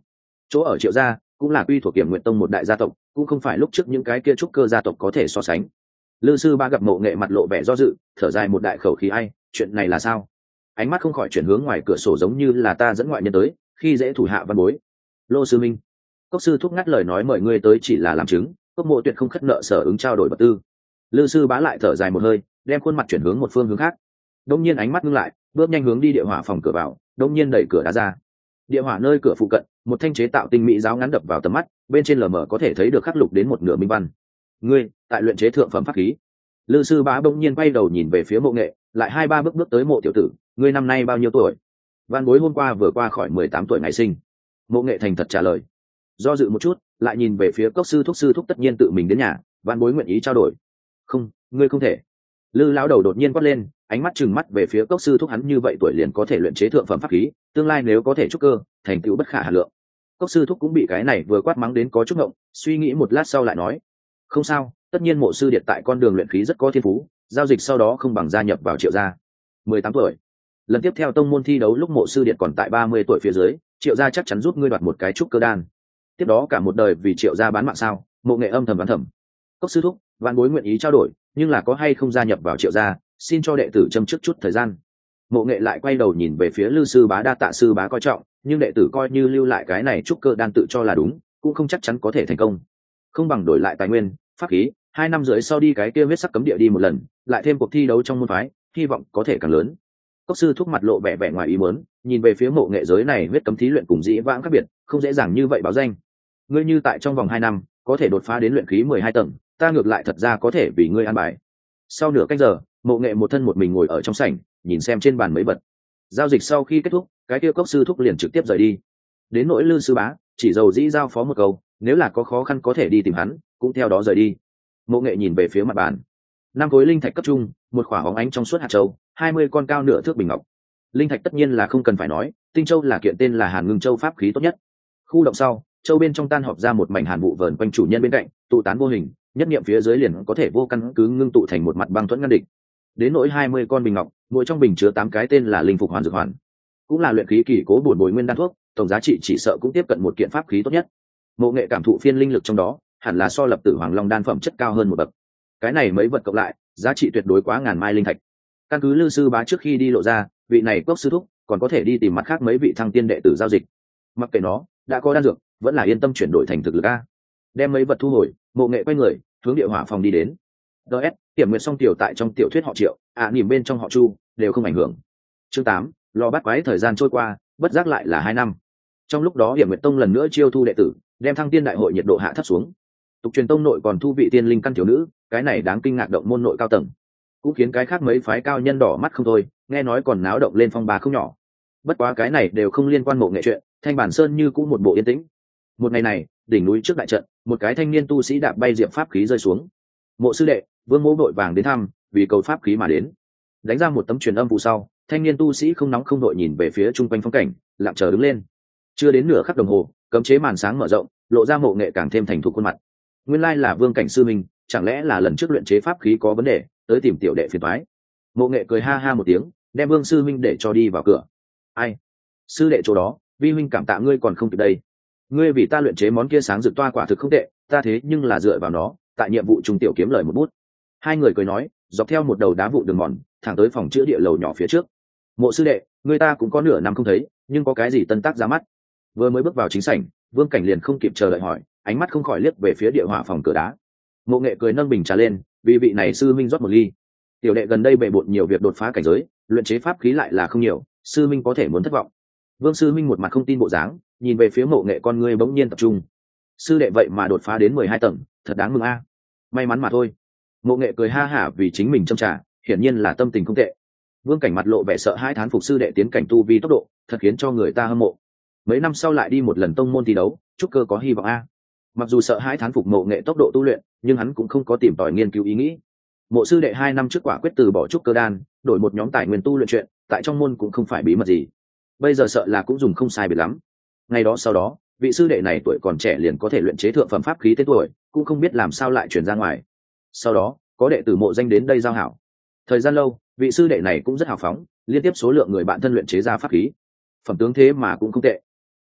Speaker 1: chỗ ở Triệu gia cũng là quy thuộc Kiểm Nguyện Tông một đại gia tộc, cũng không phải lúc trước những cái kia trúc cơ gia tộc có thể so sánh. Lư sư ba gặp Mộ Nghệ mặt lộ vẻ do dự, thở dài một đại khẩu khí, ai, chuyện này là sao? Ánh mắt không khỏi chuyển hướng ngoài cửa sổ, giống như là ta dẫn ngoại nhân tới, khi dễ thủ hạ văn bối. Lô sư minh. Cốc sư thúc ngắt lời nói, mời ngươi tới chỉ là làm chứng, Cốc Mộ tuyệt không khất nợ sở ứng trao đổi vật tư. Lư sư bá lại thở dài một hơi, đem khuôn mặt chuyển hướng một phương hướng khác. Đông nhiên ánh mắt ngưng lại, bước nhanh hướng đi địa hỏa phòng cửa vào, đông nhiên đẩy cửa đá ra. Địa hỏa nơi cửa phụ cận, một thanh chế tạo tinh mỹ giáo ngắn đập vào tầm mắt, bên trên lờ mờ có thể thấy được khắc lục đến một nửa minh văn. Ngươi tại luyện chế thượng phẩm pháp khí. Lư sư bá bỗng nhiên quay đầu nhìn về phía Mộ Nghệ, lại hai ba bước bước tới Mộ tiểu tử, ngươi năm nay bao nhiêu tuổi? Văn bối hôm qua vừa qua khỏi mười tám tuổi ngày sinh. Mộ Nghệ thành thật trả lời. Do dự một chút, lại nhìn về phía Cốc sư thúc, sư thúc tất nhiên tự mình đến nhà, Văn bối nguyện ý trao đổi. Không, ngươi không thể. Lư lão đầu đột nhiên quát lên, ánh mắt trừng mắt về phía Cốc sư thúc, hắn như vậy tuổi liền có thể luyện chế thượng phẩm pháp khí, tương lai nếu có thể trúc cơ, thành tựu bất khả hà lượng. Cốc sư thúc cũng bị cái này vừa quát mắng đến có chút ngộng, suy nghĩ một lát sau lại nói, không sao, tất nhiên Mộ sư điệt tại con đường luyện khí rất có thiên phú, giao dịch sau đó không bằng gia nhập vào Triệu gia. mười tám tuổi, lần tiếp theo tông môn thi đấu lúc Mộ sư điệt còn tại ba mươi tuổi phía dưới, Triệu gia chắc chắn giúp ngươi đoạt một cái trúc cơ đan. Tiếp đó cả một đời vì Triệu gia bán mạng sao? Mộ Nghệ âm thầm đoán thầm. Cốc sư thúc, vạn bối nguyện ý trao đổi, nhưng là có hay không gia nhập vào Triệu gia, xin cho đệ tử châm trước chút thời gian. Mộ Nghệ lại quay đầu nhìn về phía Lư sư bá, đa tạ sư bá coi trọng, nhưng đệ tử coi như lưu lại cái này trúc cơ đan tự cho là đúng, cũng không chắc chắn có thể thành công. Không bằng đổi lại tài nguyên, pháp khí, hai năm rưỡi sau đi cái kia huyết sắc cấm địa đi một lần, lại thêm cuộc thi đấu trong môn phái, hy vọng có thể càng lớn. Cốc sư thúc mặt lộ vẻ vẻ ngoài ý muốn, nhìn về phía Mộ Nghệ, giới này huyết cấm thí luyện cùng dĩ vãng khác biệt, không dễ dàng như vậy báo danh. Ngươi như tại trong vòng hai năm có thể đột phá đến luyện khí mười hai tầng, ta ngược lại thật ra có thể vì ngươi an bài. Sau nửa cách giờ, Mộ Nghệ một thân một mình ngồi ở trong sảnh, nhìn xem trên bàn mấy vật. Giao dịch sau khi kết thúc, cái kia Cốc sư thúc liền trực tiếp rời đi. Đến nỗi Lư sư bá, chỉ dầu dĩ giao phó một câu, nếu là có khó khăn có thể đi tìm hắn, cũng theo đó rời đi. Mộ Nghệ nhìn về phía mặt bàn, năm khối linh thạch cấp trung, một khoảng bóng ánh trong suốt hạt châu, hai mươi con cao nửa thước bình ngọc. Linh thạch tất nhiên là không cần phải nói, tinh châu là kiện tên là Hàn Ngưng Châu pháp khí tốt nhất. Khu động sau, châu bên trong tan họp ra một mảnh hàn vụ vờn quanh chủ nhân bên cạnh, tụ tán vô hình, nhất niệm phía dưới liền có thể vô căn cứ ngưng tụ thành một mặt băng thuẫn ngăn địch. Đến nỗi hai mươi con bình ngọc, mỗi trong bình chứa tám cái tên là linh phục hoàn dược hoàn, cũng là luyện khí kỳ cố bổn bồi nguyên đan thuốc, tổng giá trị chỉ sợ cũng tiếp cận một kiện pháp khí tốt nhất. Mộ Nghệ cảm thụ phiên linh lực trong đó, hẳn là so lập tử hoàng long đan phẩm chất cao hơn một bậc. Cái này mấy vật cộng lại, giá trị tuyệt đối quá ngàn mai linh thạch. Căn cứ Lư sư bá trước khi đi lộ ra, vị này Cốc sư thúc còn có thể đi tìm mặt khác mấy vị thăng tiên đệ tử giao dịch. Mặc kệ nó đã có đan dược, vẫn là yên tâm chuyển đổi thành thực lực a. Đem mấy vật thu hồi, Mộ Nghệ quay người hướng địa hỏa phòng đi đến. ds Tiểm Nguyệt song tiểu tại trong tiểu thuyết họ Triệu, ạ à, nỉm bên trong họ Chu, đều không ảnh hưởng. Chương tám, lò bắt quái. Thời gian trôi qua bất giác lại là hai năm. Trong lúc đó Tiểm Nguyệt tông lần nữa chiêu thu đệ tử, đem thăng tiên đại hội nhiệt độ hạ thấp xuống. Tục truyền tông nội còn thu vị tiên linh căn thiếu nữ, cái này đáng kinh ngạc động môn nội cao tầng, cũng khiến cái khác mấy phái cao nhân đỏ mắt không thôi, nghe nói còn náo động lên phong ba không nhỏ. Bất quá cái này đều không liên quan Mộ Nghệ chuyện, Thanh Bản Sơn như cũng một bộ yên tĩnh. Một ngày này, đỉnh núi trước đại trận, một cái thanh niên tu sĩ đạp bay diệp pháp khí rơi xuống. Mộ sư đệ, Vương Mỗ vội vàng đến thăm, vì cầu pháp khí mà đến. Đánh ra một tấm truyền âm vụ sau, thanh niên tu sĩ không nóng không đội nhìn về phía chung quanh phong cảnh, lặng chờ đứng lên. Chưa đến nửa khắc đồng hồ, cấm chế màn sáng mở rộng, lộ ra Mộ Nghệ càng thêm thành thục khuôn mặt. Nguyên lai là Vương cảnh sư minh, chẳng lẽ là lần trước luyện chế pháp khí có vấn đề, tới tìm tiểu đệ phiền toái. Mộ Nghệ cười ha ha một tiếng, đem Vương sư minh để cho đi vào cửa. Ai? Sư đệ chỗ đó, vi huynh cảm tạ ngươi còn không kịp đây. Ngươi vì ta luyện chế món kia sáng rực toa quả thực không tệ, ta thế nhưng là dựa vào nó, tại nhiệm vụ trung tiểu kiếm lời một bút. Hai người cười nói, dọc theo một đầu đá vụ đường mòn, thẳng tới phòng chữa địa lầu nhỏ phía trước. Mộ sư đệ, người ta cũng có nửa năm không thấy, nhưng có cái gì tân tác ra mắt? Vừa mới bước vào chính sảnh, Vương Cảnh liền không kịp chờ đợi hỏi, ánh mắt không khỏi liếc về phía địa hỏa phòng cửa đá. Mộ Nghệ cười nâng bình trà lên, vì vị này sư minh rót một ly. Tiểu đệ gần đây bệ bội nhiều việc đột phá cảnh giới, luyện chế pháp khí lại là không nhiều, sư minh có thể muốn thất vọng. Vương sư minh một mặt không tin bộ dáng, nhìn về phía Mộ Nghệ, con ngươi bỗng nhiên tập trung. Sư đệ vậy mà đột phá đến mười hai tầng, thật đáng mừng a. May mắn mà thôi. Mộ Nghệ cười ha hả vì chính mình châm trà, hiển nhiên là tâm tình không tệ. Vương Cảnh mặt lộ vẻ sợ hãi, thán phục sư đệ tiến cảnh tu vi tốc độ, thật khiến cho người ta hâm mộ. Mấy năm sau lại đi một lần tông môn thi đấu, chúc cơ có hy vọng a. Mặc dù sợ hãi thán phục Mộ Nghệ tốc độ tu luyện, nhưng hắn cũng không có tìm tòi nghiên cứu ý nghĩ. Mộ sư đệ hai năm trước quả quyết từ bỏ trúc cơ đan, đổi một nhóm tài nguyên tu luyện chuyện, tại trong môn cũng không phải bí mật gì. Bây giờ sợ là cũng dùng không sai biệt lắm. Ngày đó sau đó, vị sư đệ này tuổi còn trẻ liền có thể luyện chế thượng phẩm pháp khí tên tuổi, cũng không biết làm sao lại truyền ra ngoài. Sau đó, có đệ tử Mộ Danh đến đây giao hảo. Thời gian lâu, vị sư đệ này cũng rất hào phóng, liên tiếp số lượng người bạn thân luyện chế ra pháp khí. Phẩm tướng thế mà cũng không tệ.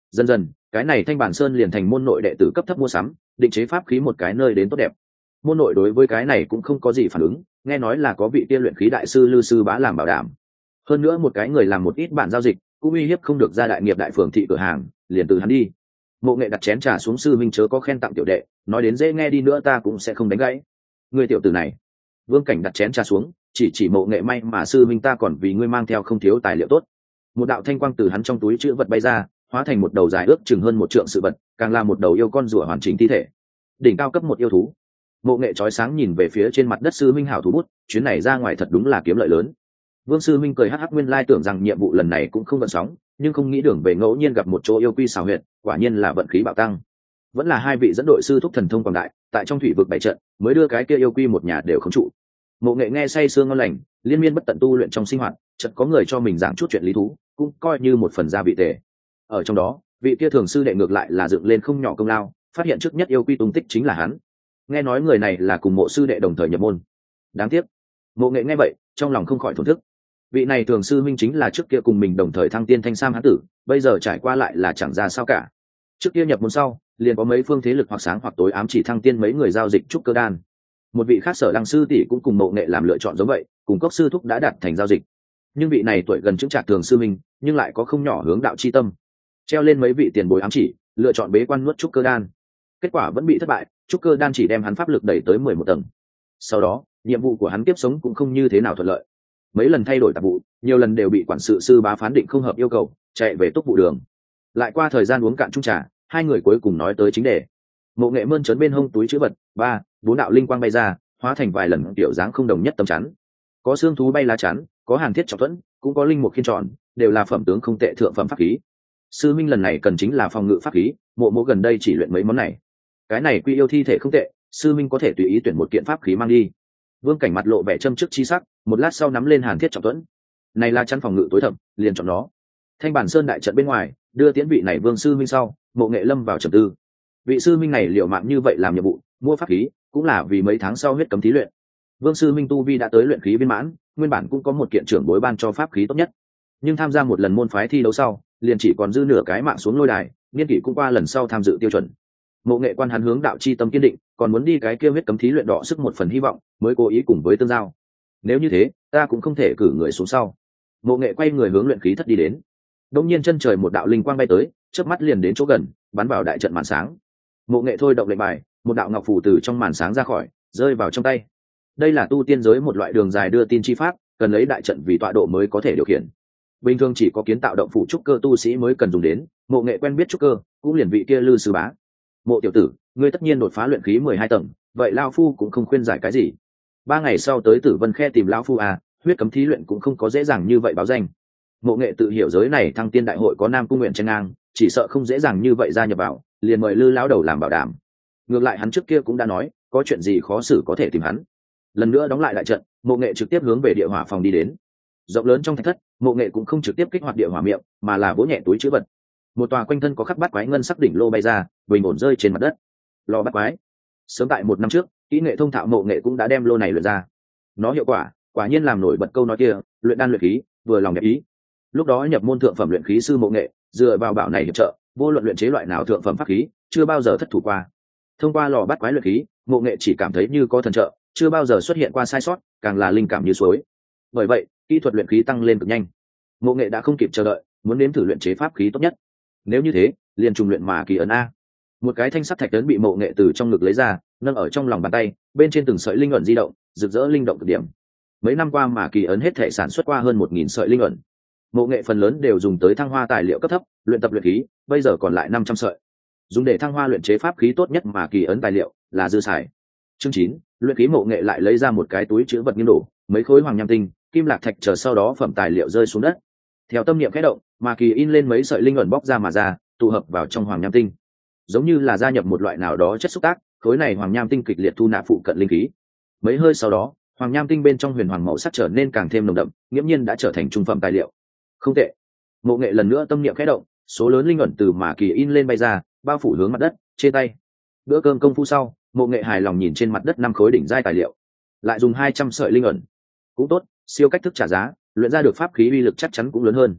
Speaker 1: Dần dần cái này Thanh Bản Sơn liền thành môn nội đệ tử cấp thấp mua sắm định chế pháp khí một cái nơi đến tốt đẹp. Môn nội đối với cái này cũng không có gì phản ứng, nghe nói là có vị tiên luyện khí đại sư Lư Sư Bá làm bảo đảm. Hơn nữa một cái người làm một ít bản giao dịch cũng uy hiếp không được ra đại nghiệp đại phường thị cửa hàng, liền từ hắn đi. Mộ Nghệ đặt chén trà xuống, sư minh chớ có khen tặng tiểu đệ, nói đến dễ nghe đi nữa ta cũng sẽ không đánh gãy. Người tiểu tử này. Vương Cảnh đặt chén trà xuống, chỉ chỉ Mộ Nghệ, may mà sư minh ta còn vì ngươi mang theo không thiếu tài liệu tốt. Một đạo thanh quang từ hắn trong túi chữ vật bay ra, hóa thành một đầu dài ước chừng hơn một trượng sự vật, càng là một đầu yêu con rùa hoàn chỉnh thi thể. Đỉnh cao cấp một yêu thú. Mộ Nghệ chói sáng nhìn về phía trên mặt đất sư minh hảo thú bút, chuyến này ra ngoài thật đúng là kiếm lợi lớn. Vương sư minh cười hắc hắc, nguyên lai tưởng rằng nhiệm vụ lần này cũng không vận sóng, nhưng không nghĩ đường về ngẫu nhiên gặp một chỗ yêu quy xào huyệt, quả nhiên là vận khí bạo tăng. Vẫn là hai vị dẫn đội sư thúc thần thông quảng đại, tại trong thủy vực bảy trận mới đưa cái kia yêu quy một nhà đều không trụ. Mộ Nghệ nghe say sương ngon lành, liên miên bất tận tu luyện trong sinh hoạt, chợt có người cho mình giảng chút chuyện lý thú, cũng coi như một phần gia vị tề. Ở trong đó, vị kia thường sư đệ ngược lại là dựng lên không nhỏ công lao, phát hiện trước nhất yêu quy tung tích chính là hắn. Nghe nói người này là cùng Mộ sư đệ đồng thời nhập môn. Đáng tiếc. Mộ Nghệ nghe vậy, trong lòng không khỏi thổn thức. Vị này thường sư minh chính là trước kia cùng mình đồng thời thăng tiên thanh sam hán tử, bây giờ trải qua lại là chẳng ra sao cả. Trước kia nhập môn sau, liền có mấy phương thế lực hoặc sáng hoặc tối ám chỉ thăng tiên mấy người giao dịch trúc cơ đan. Một vị khác Sở Đăng sư tỷ cũng cùng Mộ Nghệ làm lựa chọn giống vậy, cùng Cốc sư thúc đã đạt thành giao dịch. Nhưng vị này tuổi gần chứng trạc thường sư minh, nhưng lại có không nhỏ hướng đạo chi tâm, treo lên mấy vị tiền bối ám chỉ, lựa chọn bế quan nuốt trúc cơ đan. Kết quả vẫn bị thất bại, trúc cơ đan chỉ đem hắn pháp lực đẩy tới mười một tầng. Sau đó, nhiệm vụ của hắn tiếp sống cũng không như thế nào thuận lợi. Mấy lần thay đổi tạp vụ, nhiều lần đều bị quản sự sư bá phán định không hợp yêu cầu, chạy về túc vụ đường. Lại qua thời gian uống cạn chung trà, hai người cuối cùng nói tới chính đề. Mộ Nghệ mơn trớn bên hông túi chữ vật, ba bốn đạo linh quang bay ra, hóa thành vài lần tiểu dáng không đồng nhất tấm chắn. Có xương thú bay lá chắn, có hàn thiết trọng thuẫn, cũng có linh mục khiên tròn, đều là phẩm tướng không tệ thượng phẩm pháp khí. Sư minh lần này cần chính là phòng ngự pháp khí, Mộ Mộ gần đây chỉ luyện mấy món này. Cái này quy yêu thi thể không tệ, sư minh có thể tùy ý tuyển một kiện pháp khí mang đi. Vương Cảnh mặt lộ vẻ châm trước chi sắc, một lát sau nắm lên hàn thiết trọng thuẫn. Này là chăn phòng ngự tối thẩm, liền chọn nó. Thanh Bản Sơn đại trận bên ngoài, đưa tiễn vị này Vương sư minh sau, Mộ Nghệ lâm vào trầm tư. Vị sư minh này liều mạng như vậy làm nhiệm vụ, mua pháp khí, cũng là vì mấy tháng sau huyết cấm thí luyện. Vương sư minh tu vi đã tới luyện khí viên mãn, nguyên bản cũng có một kiện trưởng bối ban cho pháp khí tốt nhất. Nhưng tham gia một lần môn phái thi đấu sau, liền chỉ còn dư nửa cái mạng xuống lôi đài, niên kỷ cũng qua lần sau tham dự tiêu chuẩn. Mộ Nghệ quan hắn hướng đạo chi tâm kiên định, còn muốn đi cái kia huyết cấm thí luyện đỏ sức một phần hy vọng, mới cố ý cùng với tương giao. Nếu như thế, ta cũng không thể cử người xuống sau. Mộ Nghệ quay người hướng luyện khí thất đi đến. Đột nhiên chân trời một đạo linh quang bay tới, chớp mắt liền đến chỗ gần, bắn vào đại trận màn sáng. Mộ Nghệ thôi động lệnh bài, một đạo ngọc phù từ trong màn sáng ra khỏi, rơi vào trong tay. Đây là tu tiên giới một loại đường dài đưa tin chi pháp, cần lấy đại trận vì tọa độ mới có thể điều khiển. Bình thường chỉ có kiến tạo động phủ trúc cơ tu sĩ mới cần dùng đến, Mộ Nghệ quen biết trúc cơ, cũng liền vị kia Lư sư bá. Mộ tiểu tử, ngươi tất nhiên đột phá luyện khí mười hai tầng, vậy lão phu cũng không khuyên giải cái gì. Ba ngày sau tới Tử Vân Khe tìm lão phu à, huyết cấm thí luyện cũng không có dễ dàng như vậy báo danh. Mộ Nghệ tự hiểu giới này thăng tiên đại hội có Nam Cung Nguyện chen ngang, chỉ sợ không dễ dàng như vậy gia nhập vào, liền mời Lư lão đầu làm bảo đảm. Ngược lại hắn trước kia cũng đã nói, có chuyện gì khó xử có thể tìm hắn. Lần nữa đóng lại đại trận, Mộ Nghệ trực tiếp hướng về địa hỏa phòng đi đến. Rộng lớn trong thạch thất, Mộ Nghệ cũng không trực tiếp kích hoạt địa hỏa miệng, mà là vỗ nhẹ túi trữ vật. Một tòa quanh thân có khắc bát quái ngân sắc đỉnh lô bay ra, bình ổn rơi trên mặt đất. Lò bát quái. Sớm tại một năm trước, kỹ nghệ thông thạo Mộ Nghệ cũng đã đem lô này luyện ra. Nó hiệu quả, quả nhiên làm nổi bật câu nói kia, luyện đan luyện khí, vừa lòng đẹp ý. Lúc đó nhập môn thượng phẩm luyện khí sư Mộ Nghệ, dựa vào bảo này hiệp trợ, vô luận luyện chế loại nào thượng phẩm pháp khí, chưa bao giờ thất thủ qua. Thông qua lò bát quái luyện khí, Mộ Nghệ chỉ cảm thấy như có thần trợ, chưa bao giờ xuất hiện qua sai sót, càng là linh cảm như suối. Bởi vậy, kỹ thuật luyện khí tăng lên cực nhanh. Mộ Nghệ đã không kịp chờ đợi, muốn nếm thử luyện chế pháp khí tốt nhất. Nếu như thế, liền trùng luyện mà kỳ ấn a. Một cái thanh sắt thạch ấn bị Mộ Nghệ từ trong ngực lấy ra, nâng ở trong lòng bàn tay, bên trên từng sợi linh ẩn di động, rực rỡ linh động cực điểm. Mấy năm qua mà kỳ ấn hết thể sản xuất qua hơn một nghìn sợi linh ẩn. Mộ Nghệ phần lớn đều dùng tới thăng hoa tài liệu cấp thấp, luyện tập luyện khí, bây giờ còn lại năm trăm sợi. Dùng để thăng hoa luyện chế pháp khí tốt nhất mà kỳ ấn tài liệu là dư xài. Chương chín, luyện khí. Mộ Nghệ lại lấy ra một cái túi trữ vật nghiêng đổ, mấy khối hoàng nham tinh, kim lạc thạch chờ sau đó phẩm tài liệu rơi xuống đất. Theo tâm niệm khẽ động, mà kỳ in lên mấy sợi linh ẩn bóc ra mà ra, tụ hợp vào trong hoàng nham tinh. Giống như là gia nhập một loại nào đó chất xúc tác, khối này hoàng nham tinh kịch liệt thu nạp phụ cận linh khí. Mấy hơi sau đó, hoàng nham tinh bên trong huyền hoàng màu sắc trở nên càng thêm nồng đậm, nghiễm nhiên đã trở thành trung phẩm tài liệu. Không tệ. Mộ Nghệ lần nữa tâm niệm khẽ động, số lớn linh ẩn từ mà kỳ in lên bay ra, bao phủ hướng mặt đất, trên tay. Bữa cơm công phu sau, Mộ Nghệ hài lòng nhìn trên mặt đất năm khối đỉnh giai tài liệu, lại dùng hai trăm sợi linh ẩn. Cũng tốt, siêu cách thức trả giá, luyện ra được pháp khí uy lực chắc chắn cũng lớn hơn.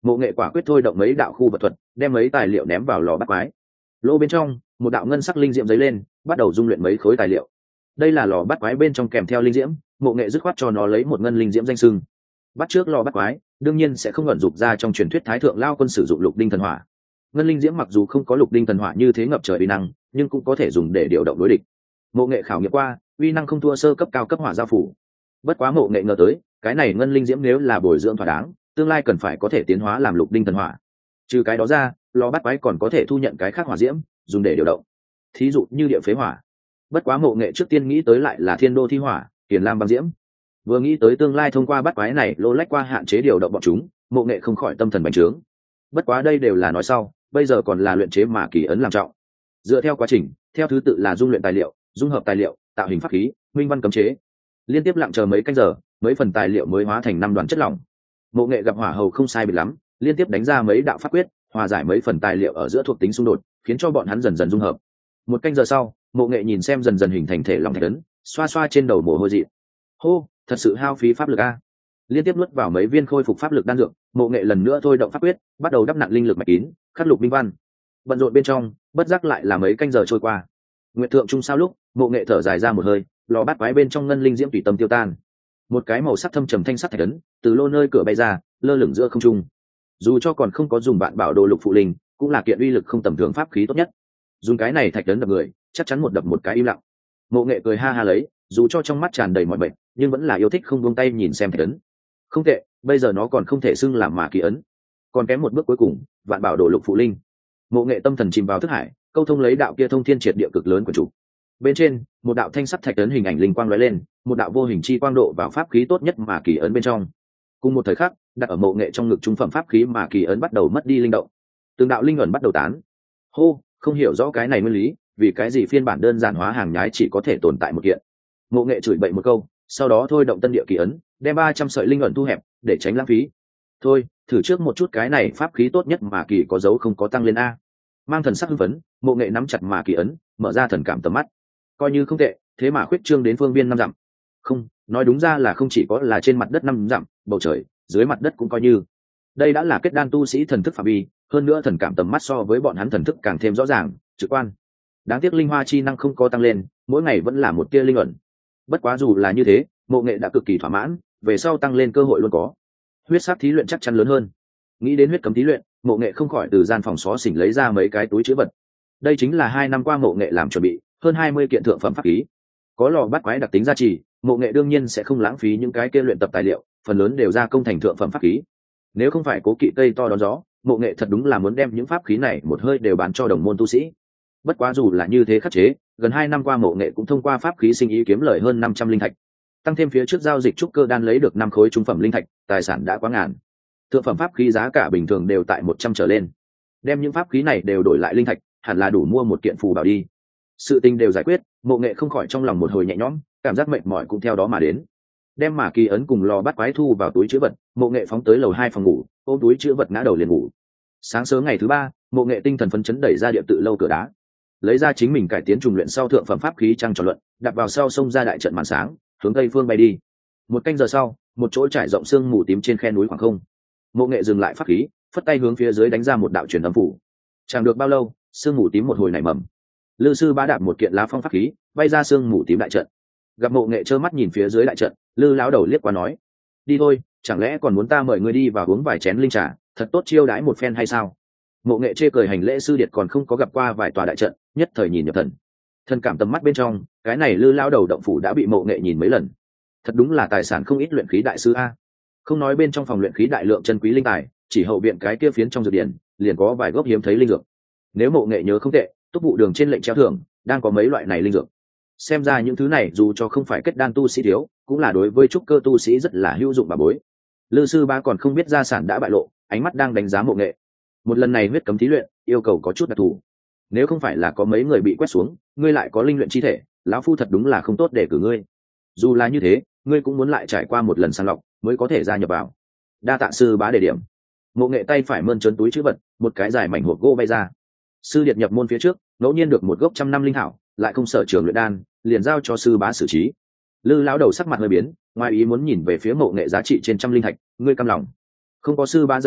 Speaker 1: Mộ Nghệ quả quyết thôi động mấy đạo khu vật thuật, đem mấy tài liệu ném vào lò bắt quái. Lỗ bên trong, một đạo ngân sắc linh diễm giấy lên, bắt đầu dung luyện mấy khối tài liệu. Đây là lò bắt quái bên trong kèm theo linh diễm, Mộ Nghệ dứt khoát cho nó lấy một ngân linh diễm danh sưng. Bắt trước lò bắt quái, đương nhiên sẽ không ẩn dục ra trong truyền thuyết thái thượng lao quân sử dụng lục đinh thần hỏa. Ngân linh diễm mặc dù không có lục đinh thần hỏa như thế ngập trời uy năng, nhưng cũng có thể dùng để điều động đối địch. Mộ Nghệ khảo nghiệm qua, uy năng không thua sơ cấp cao cấp hỏa giao phủ. Bất quá Mộ Nghệ ngờ tới, cái này ngân linh diễm nếu là bồi dưỡng thỏa đáng, tương lai cần phải có thể tiến hóa làm lục đinh thần hỏa. Trừ cái đó ra, lò bắt quái còn có thể thu nhận cái khác hỏa diễm, dùng để điều động. Thí dụ như địa phế hỏa. Bất quá Mộ Nghệ trước tiên nghĩ tới lại là thiên đô thi hỏa, tiền lam băng diễm. Vừa nghĩ tới tương lai thông qua bắt quái này lô lách qua hạn chế điều động bọn chúng, Mộ Nghệ không khỏi tâm thần bành trướng. Bất quá đây đều là nói sau, bây giờ còn là luyện chế mà kỳ ấn làm trọng. Dựa theo quá trình, theo thứ tự là dung luyện tài liệu, dung hợp tài liệu, tạo hình pháp khí, minh văn cấm chế. Liên tiếp lặng chờ mấy canh giờ, mấy phần tài liệu mới hóa thành năm đoàn chất lỏng. Mộ Nghệ gặp hỏa hầu không sai biệt lắm, liên tiếp đánh ra mấy đạo pháp quyết, hòa giải mấy phần tài liệu ở giữa thuộc tính xung đột, khiến cho bọn hắn dần dần dung hợp. Một canh giờ sau, Mộ Nghệ nhìn xem dần dần hình thành thể long thạch ấn, xoa xoa trên đầu mồ hôi dị. Hô, thật sự hao phí pháp lực a. Liên tiếp nuốt vào mấy viên khôi phục pháp lực đan dược, Mộ Nghệ lần nữa thôi động pháp quyết, bắt đầu đắp nặn linh lực mạch kín, khắc lục minh văn. Bận rộn bên trong, bất giác lại là mấy canh giờ trôi qua. Nguyệt thượng trung sao lúc, Mộ Nghệ thở dài ra một hơi, lò bát quái bên trong ngân linh diễm tùy tâm tiêu tan. Một cái màu sắc thâm trầm thanh sắc thạch ấn từ lô nơi cửa bay ra, lơ lửng giữa không trung. Dù cho còn không có dùng bạn bảo đồ lục phụ linh, cũng là kiện uy lực không tầm thường pháp khí tốt nhất. Dùng cái này thạch ấn đập người, chắc chắn một đập một cái im lặng. Mộ Nghệ cười ha ha lấy, dù cho trong mắt tràn đầy mọi bệnh, nhưng vẫn là yêu thích không buông tay nhìn xem thạch ấn. Không tệ, bây giờ nó còn không thể xưng làm mà kỳ ấn, còn kém một bước cuối cùng, vạn bảo đồ lục phụ linh. Mộ Nghệ tâm thần chìm vào thức hải, câu thông lấy đạo kia thông thiên triệt địa cực lớn của chủ. Bên trên, một đạo thanh sắc thạch ấn hình ảnh linh quang lóe lên, một đạo vô hình chi quang độ vào pháp khí tốt nhất mà kỳ ấn bên trong. Cùng một thời khắc, đặt ở Mộ Nghệ trong ngực trung phẩm pháp khí mà kỳ ấn bắt đầu mất đi linh động. Từng đạo linh ẩn bắt đầu tán. Hô, không hiểu rõ cái này nguyên lý, vì cái gì phiên bản đơn giản hóa hàng nhái chỉ có thể tồn tại một kiện. Mộ Nghệ chửi bậy một câu, sau đó thôi động tân địa kỳ ấn, đem ba trăm sợi linh ẩn thu hẹp, để tránh lãng phí. Thôi, thử trước một chút cái này pháp khí tốt nhất mà kỳ có dấu không có tăng lên a. Mang thần sắc hưng phấn, Mộ Nghệ nắm chặt mà kỳ ấn, mở ra thần cảm tầm mắt. Coi như không tệ, thế mà khuyết trương đến phương viên năm dặm. Không, nói đúng ra là không chỉ có là trên mặt đất năm dặm, bầu trời, dưới mặt đất cũng coi như. Đây đã là kết đan tu sĩ thần thức phạm vi, hơn nữa thần cảm tầm mắt so với bọn hắn thần thức càng thêm rõ ràng, trực quan. Đáng tiếc linh hoa chi năng không có tăng lên, mỗi ngày vẫn là một tia linh ẩn. Bất quá dù là như thế, Mộ Nghệ đã cực kỳ thỏa mãn, về sau tăng lên cơ hội luôn có. Huyết sắc thí luyện chắc chắn lớn hơn. Nghĩ đến huyết cấm thí luyện, Mộ Nghệ không khỏi từ gian phòng xó xỉnh lấy ra mấy cái túi chứa vật. Đây chính là hai năm qua Mộ Nghệ làm chuẩn bị, hơn hai mươi kiện thượng phẩm pháp khí. Có lò bắt quái đặc tính gia trì, Mộ Nghệ đương nhiên sẽ không lãng phí những cái kia luyện tập tài liệu, phần lớn đều ra công thành thượng phẩm pháp khí. Nếu không phải cố kỵ cây to đón gió, Mộ Nghệ thật đúng là muốn đem những pháp khí này một hơi đều bán cho đồng môn tu sĩ. Bất quá dù là như thế khắc chế, gần hai năm qua Mộ Nghệ cũng thông qua pháp khí sinh ý kiếm lời hơn năm trăm linh thạch. Tăng thêm phía trước giao dịch trúc cơ đan lấy được năm khối trung phẩm linh thạch, tài sản đã quá ngàn. Thượng phẩm pháp khí giá cả bình thường đều tại một trăm trở lên. Đem những pháp khí này đều đổi lại linh thạch, hẳn là đủ mua một kiện phù bảo đi. Sự tình đều giải quyết, Mộ Nghệ không khỏi trong lòng một hồi nhẹ nhõm, cảm giác mệt mỏi cũng theo đó mà đến. Đem mà kỳ ấn cùng lò bắt quái thu vào túi chứa vật, Mộ Nghệ phóng tới lầu hai phòng ngủ, ôm túi chứa vật ngã đầu liền ngủ. Sáng sớm ngày thứ ba, Mộ Nghệ tinh thần phấn chấn đẩy ra địa tự lâu cửa đá, lấy ra chính mình cải tiến trùng luyện sau thượng phẩm pháp khí trang tròn luận, đặt vào sau sông ra đại trận màn sáng, hướng tây phương bay đi. Một canh giờ sau, một chỗ trải rộng sương mù tím trên khe núi khoảng không. Mộ Nghệ dừng lại pháp khí, phất tay hướng phía dưới đánh ra một đạo truyền âm phủ. Chẳng được bao lâu, sương mù tím một hồi nảy mầm. Lư sư bá đạp một kiện lá phong pháp khí, bay ra sương mù tím đại trận. Gặp Mộ Nghệ trơ mắt nhìn phía dưới đại trận, Lư lão đầu liếc qua nói: "Đi thôi, chẳng lẽ còn muốn ta mời ngươi đi và uống vài chén linh trà, thật tốt chiêu đãi một phen hay sao?" Mộ Nghệ chê cười hành lễ sư điệt còn không có gặp qua vài tòa đại trận, nhất thời nhìn nhập thần. Thần cảm tầm mắt bên trong, cái này Lư lão đầu động phủ đã bị Mộ Nghệ nhìn mấy lần. Thật đúng là tài sản không ít luyện khí đại sư a. Không nói bên trong phòng luyện khí đại lượng chân quý linh tài, chỉ hậu viện cái kia phiến trong dược điển, liền có vài gốc hiếm thấy linh dược. Nếu Mộ Nghệ nhớ không tệ, túc vụ đường trên lệnh treo thưởng đang có mấy loại này linh dược. Xem ra những thứ này dù cho không phải kết đan tu sĩ thiếu, cũng là đối với trúc cơ tu sĩ rất là hữu dụng bà bối. Lư sư ba còn không biết gia sản đã bại lộ, ánh mắt đang đánh giá Mộ Nghệ. Một lần này huyết cấm thí luyện, yêu cầu có chút đặc thù. Nếu không phải là có mấy người bị quét xuống, ngươi lại có linh luyện chi thể, lão phu thật đúng là không tốt để cử ngươi. Dù là như thế, ngươi cũng muốn lại trải qua một lần sàng lọc mới có thể gia nhập vào. Đa tạ sư bá đề điểm. Mộ Nghệ tay phải mơn trớn túi chữ vật, một cái dài mảnh hộp gỗ bay ra. Sư điệt nhập môn phía trước, ngẫu nhiên được một gốc trăm năm linh thảo, lại không sở trường luyện đan, liền giao cho sư bá xử trí. Lư lão đầu sắc mặt hơi biến, ngoài ý muốn nhìn về phía Mộ Nghệ giá trị trên trăm linh thạch, ngươi cam lòng? Không có sư bá giật dây,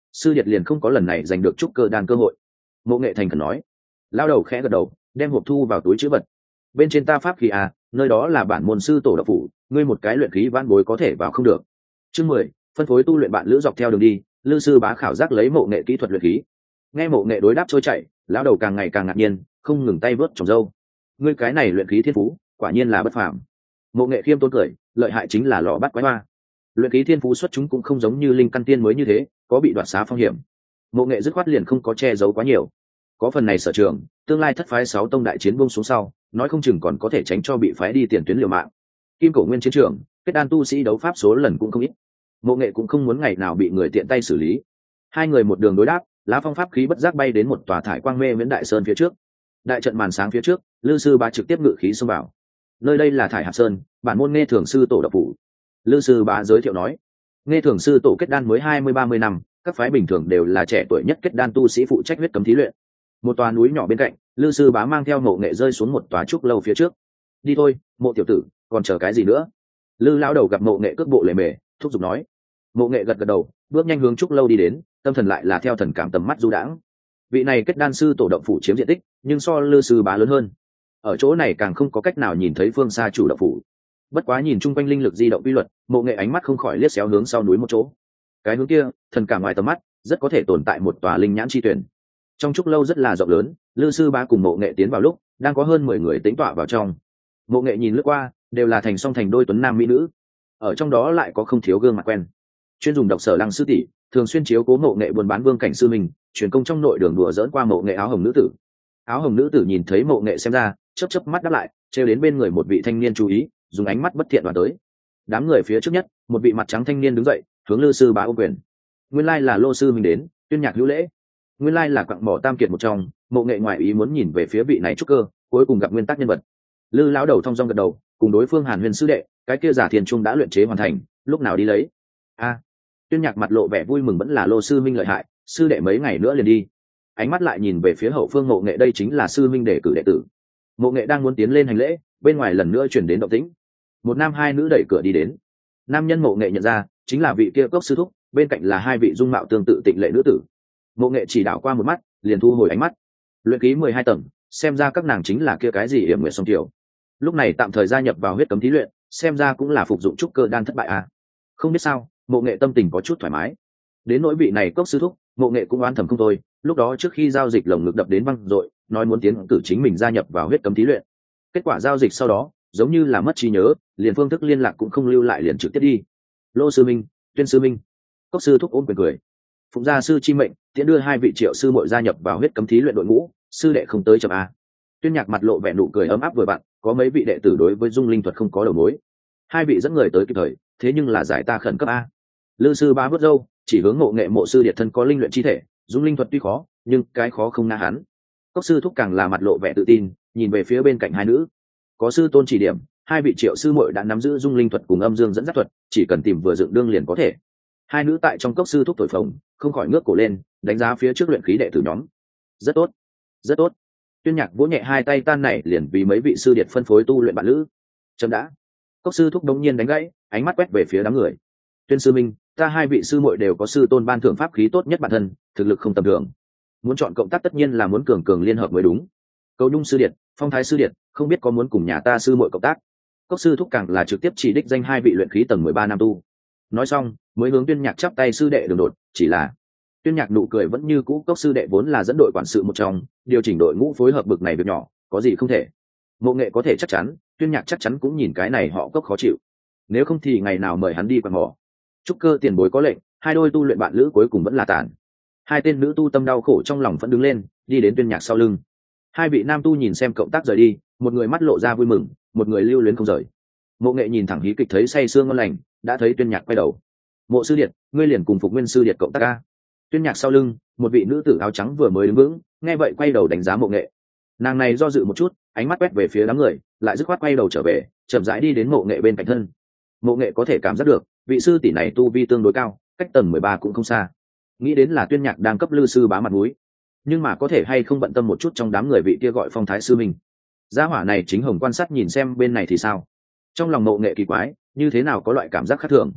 Speaker 1: sư điệt liền không có lần này giành được trúc cơ đan cơ hội. Mộ Nghệ thành khẩn nói. Lao đầu khẽ gật đầu, đem hộp thu vào túi chữ vật. Bên trên ta pháp khí à, nơi đó là bản môn sư tổ độc phủ, ngươi một cái luyện khí vãn bối có thể vào không được. Chương mười, phân phối tu luyện bạn lữ dọc theo đường đi, Lư sư bá khảo giác lấy Mộ Nghệ kỹ thuật luyện khí. Nghe Mộ Nghệ đối đáp trôi chảy, lão đầu càng ngày càng ngạc nhiên, không ngừng tay vớt trồng râu. Ngươi cái này luyện khí thiên phú, quả nhiên là bất phàm. Mộ Nghệ khiêm tốn cười, lợi hại chính là lò bắt quái hoa. Luyện khí thiên phú xuất chúng cũng không giống như linh căn tiên mới như thế, có bị đoạt xá phong hiểm. Mộ Nghệ dứt khoát liền không có che giấu quá nhiều. Có phần này sở trường, tương lai thất phái sáu tông đại chiến buông xuống sau, nói không chừng còn có thể tránh cho bị phái đi tiền tuyến liều mạng. Kim cổ nguyên chiến trường, kết đan tu sĩ đấu pháp số lần cũng không ít. Mộ Nghệ cũng không muốn ngày nào bị người tiện tay xử lý. Hai người một đường đối đáp, lá phong pháp khí bất giác bay đến một tòa thải quang mê viễn đại sơn phía trước. Đại trận màn sáng phía trước, Lư sư bá trực tiếp ngự khí xông vào. Nơi đây là thải hạp sơn, bản môn nghe thường sư tổ độc phủ. Lư sư bá giới thiệu nói, nghe thường sư tổ kết đan mới hai mươi ba mươi năm, các phái bình thường đều là trẻ tuổi nhất kết đan tu sĩ phụ trách huyết cấm thí luyện. Một tòa núi nhỏ bên cạnh, Lư sư bá mang theo Mộ Nghệ rơi xuống một tòa trúc lâu phía trước. Đi thôi, Mộ tiểu tử, còn chờ cái gì nữa? Lư lão đầu gặp Mộ Nghệ cước bộ lề mề, thúc giục nói. Mộ Nghệ gật gật đầu, bước nhanh hướng trúc lâu đi đến, tâm thần lại là theo thần cảm tầm mắt du đãng. Vị này kết đan sư tổ động phủ chiếm diện tích, nhưng so Lư sư bá lớn hơn. Ở chỗ này càng không có cách nào nhìn thấy phương xa chủ động phủ. Bất quá nhìn chung quanh linh lực di động quy luật, Mộ Nghệ ánh mắt không khỏi liếc xéo hướng sau núi một chỗ. Cái hướng kia, thần cảm ngoài tầm mắt, rất có thể tồn tại một tòa linh nhãn chi tuyển. Trong trúc lâu rất là rộng lớn, Lư sư bá cùng Mộ Nghệ tiến vào lúc đang có hơn mười người tĩnh tọa vào trong. Mộ Nghệ nhìn lướt qua, đều là thành song thành đôi tuấn nam mỹ nữ, ở trong đó lại có không thiếu gương mặt quen. Chuyên dùng độc sở lăng sư tỷ, thường xuyên chiếu cố Mộ Nghệ buôn bán vương cảnh sư mình, truyền công trong nội đường đùa dỡn qua Mộ Nghệ áo hồng nữ tử. Áo hồng nữ tử nhìn thấy Mộ Nghệ xem ra, chớp chớp mắt đáp lại, trêu đến bên người một vị thanh niên chú ý, dùng ánh mắt bất thiện đoán tới. Đám người phía trước nhất, một vị mặt trắng thanh niên đứng dậy, hướng Lư sư bá ôm quyền. Nguyên lai là Lô sư mình đến, tuyên nhạc hữu lễ. Nguyên lai là quặng mỏ tam kiệt một trong. Mộ Nghệ ngoài ý muốn nhìn về phía vị này trúc cơ, cuối cùng gặp nguyên tắc nhân vật. Lư lão đầu thong dong gật đầu, cùng đối phương Hàn Huyền sư đệ, cái kia giả thiền trung đã luyện chế hoàn thành, lúc nào đi lấy? A, tuyên nhạc mặt lộ vẻ vui mừng, vẫn là Lô sư minh lợi hại, sư đệ mấy ngày nữa liền đi. Ánh mắt lại nhìn về phía hậu phương Mộ Nghệ, đây chính là sư minh đề cử đệ tử. Mộ Nghệ đang muốn tiến lên hành lễ, bên ngoài lần nữa chuyển đến động tĩnh. Một nam hai nữ đẩy cửa đi đến. Nam nhân Mộ Nghệ nhận ra, chính là vị kia cốc sư thúc, bên cạnh là hai vị dung mạo tương tự tịnh lệ nữ tử. Mộ Nghệ chỉ đảo qua một mắt, liền thu hồi ánh mắt. Luyện khí mười hai tầng, xem ra các nàng chính là kia cái gì Yểm Nguyệt Song Tiểu. Lúc này tạm thời gia nhập vào huyết cấm thí luyện, xem ra cũng là phục dụng trúc cơ đan thất bại à. Không biết sao, Mộ Nghệ tâm tình có chút thoải mái. Đến nỗi vị này cốc sư thúc, Mộ Nghệ cũng oán thầm không thôi, lúc đó trước khi giao dịch lồng ngực đập đến văng dội, nói muốn tiến cử chính mình gia nhập vào huyết cấm thí luyện. Kết quả giao dịch sau đó, giống như là mất trí nhớ, liền phương thức liên lạc cũng không lưu lại, liền trực tiếp đi. Lô sư minh, Tuyên sư minh. Cốc sư thúc ôm quyền cười. Phụng gia sư chi mệnh, tiễn đưa hai vị Triệu sư muội gia nhập vào huyết cấm thí luyện đội ngũ, sư đệ không tới chậm a. Tuyên nhạc mặt lộ vẻ nụ cười ấm áp vừa bạn, có mấy vị đệ tử đối với dung linh thuật không có đầu mối, hai vị dẫn người tới kịp thời, thế nhưng là giải ta khẩn cấp a. Lư sư bá vớt râu, chỉ hướng Mộ Nghệ mộ sư điệt thân có linh luyện chi thể, dung linh thuật tuy khó, nhưng cái khó không na hắn. Cốc sư thúc càng là mặt lộ vẻ tự tin, nhìn về phía bên cạnh hai nữ. Có sư tôn chỉ điểm, hai vị Triệu sư muội đã nắm giữ dung linh thuật cùng âm dương dẫn dắt thuật, chỉ cần tìm vừa dựng đương liền có thể. Hai nữ tại trong cốc sư thúc thổi phồng, không khỏi ngước cổ lên, đánh giá phía trước luyện khí đệ tử nhóm. Rất tốt, rất tốt. Tuyên nhạc vỗ nhẹ hai tay tan này liền vì mấy vị sư điệt phân phối tu luyện bạn lữ. Chấm đã. Cốc sư thúc đống nhiên đánh gãy, ánh mắt quét về phía đám người. Tuyên sư minh, ta hai vị sư muội đều có sư tôn ban thưởng pháp khí tốt nhất bản thân, thực lực không tầm thường. Muốn chọn cộng tác tất nhiên là muốn cường cường liên hợp mới đúng. Cầu Nhung sư điệt, Phong Thái sư điệt, không biết có muốn cùng nhà ta sư muội cộng tác? Cốc sư thúc càng là trực tiếp chỉ đích danh hai vị luyện khí tầng mười ba nam tu. Nói xong, mới hướng Tuyên nhạc chắp tay sư đệ đường đột, chỉ là Tuyên nhạc nụ cười vẫn như cũ, Cốc sư đệ vốn là dẫn đội quản sự một trong, điều chỉnh đội ngũ phối hợp bực này việc nhỏ, có gì không thể. Mộ Nghệ có thể chắc chắn, Tuyên nhạc chắc chắn cũng nhìn cái này họ Cốc khó chịu. Nếu không thì ngày nào mời hắn đi quan mỏ. Trúc cơ tiền bối có lệnh, hai đôi tu luyện bạn lữ cuối cùng vẫn là tàn. Hai tên nữ tu tâm đau khổ trong lòng vẫn đứng lên, đi đến Tuyên nhạc sau lưng. Hai vị nam tu nhìn xem cộng tác rời đi, một người mắt lộ ra vui mừng, một người lưu luyến không rời. Mộ Nghệ nhìn thẳng hí kịch thấy say sương ngon lành, đã thấy Tuyên nhạc quay đầu. Mộ sư điệt, ngươi liền cùng Phục Nguyên sư điệt cộng tác a. Tuyên nhạc sau lưng, một vị nữ tử áo trắng vừa mới đứng vững, nghe vậy quay đầu đánh giá Mộ Nghệ. Nàng này do dự một chút, ánh mắt quét về phía đám người, lại dứt khoát quay đầu trở về, chậm rãi đi đến Mộ Nghệ bên cạnh thân. Mộ Nghệ có thể cảm giác được, vị sư tỷ này tu vi tương đối cao, cách tầng mười ba cũng không xa. Nghĩ đến là Tuyên nhạc đang cấp Lư sư bá mặt mũi, nhưng mà có thể hay không bận tâm một chút trong đám người vị kia gọi Phong Thái sư mình. Gia hỏa này chính hồng quan sát nhìn xem bên này thì sao. Trong lòng Mộ Nghệ kỳ quái, như thế nào có loại cảm giác khác thường.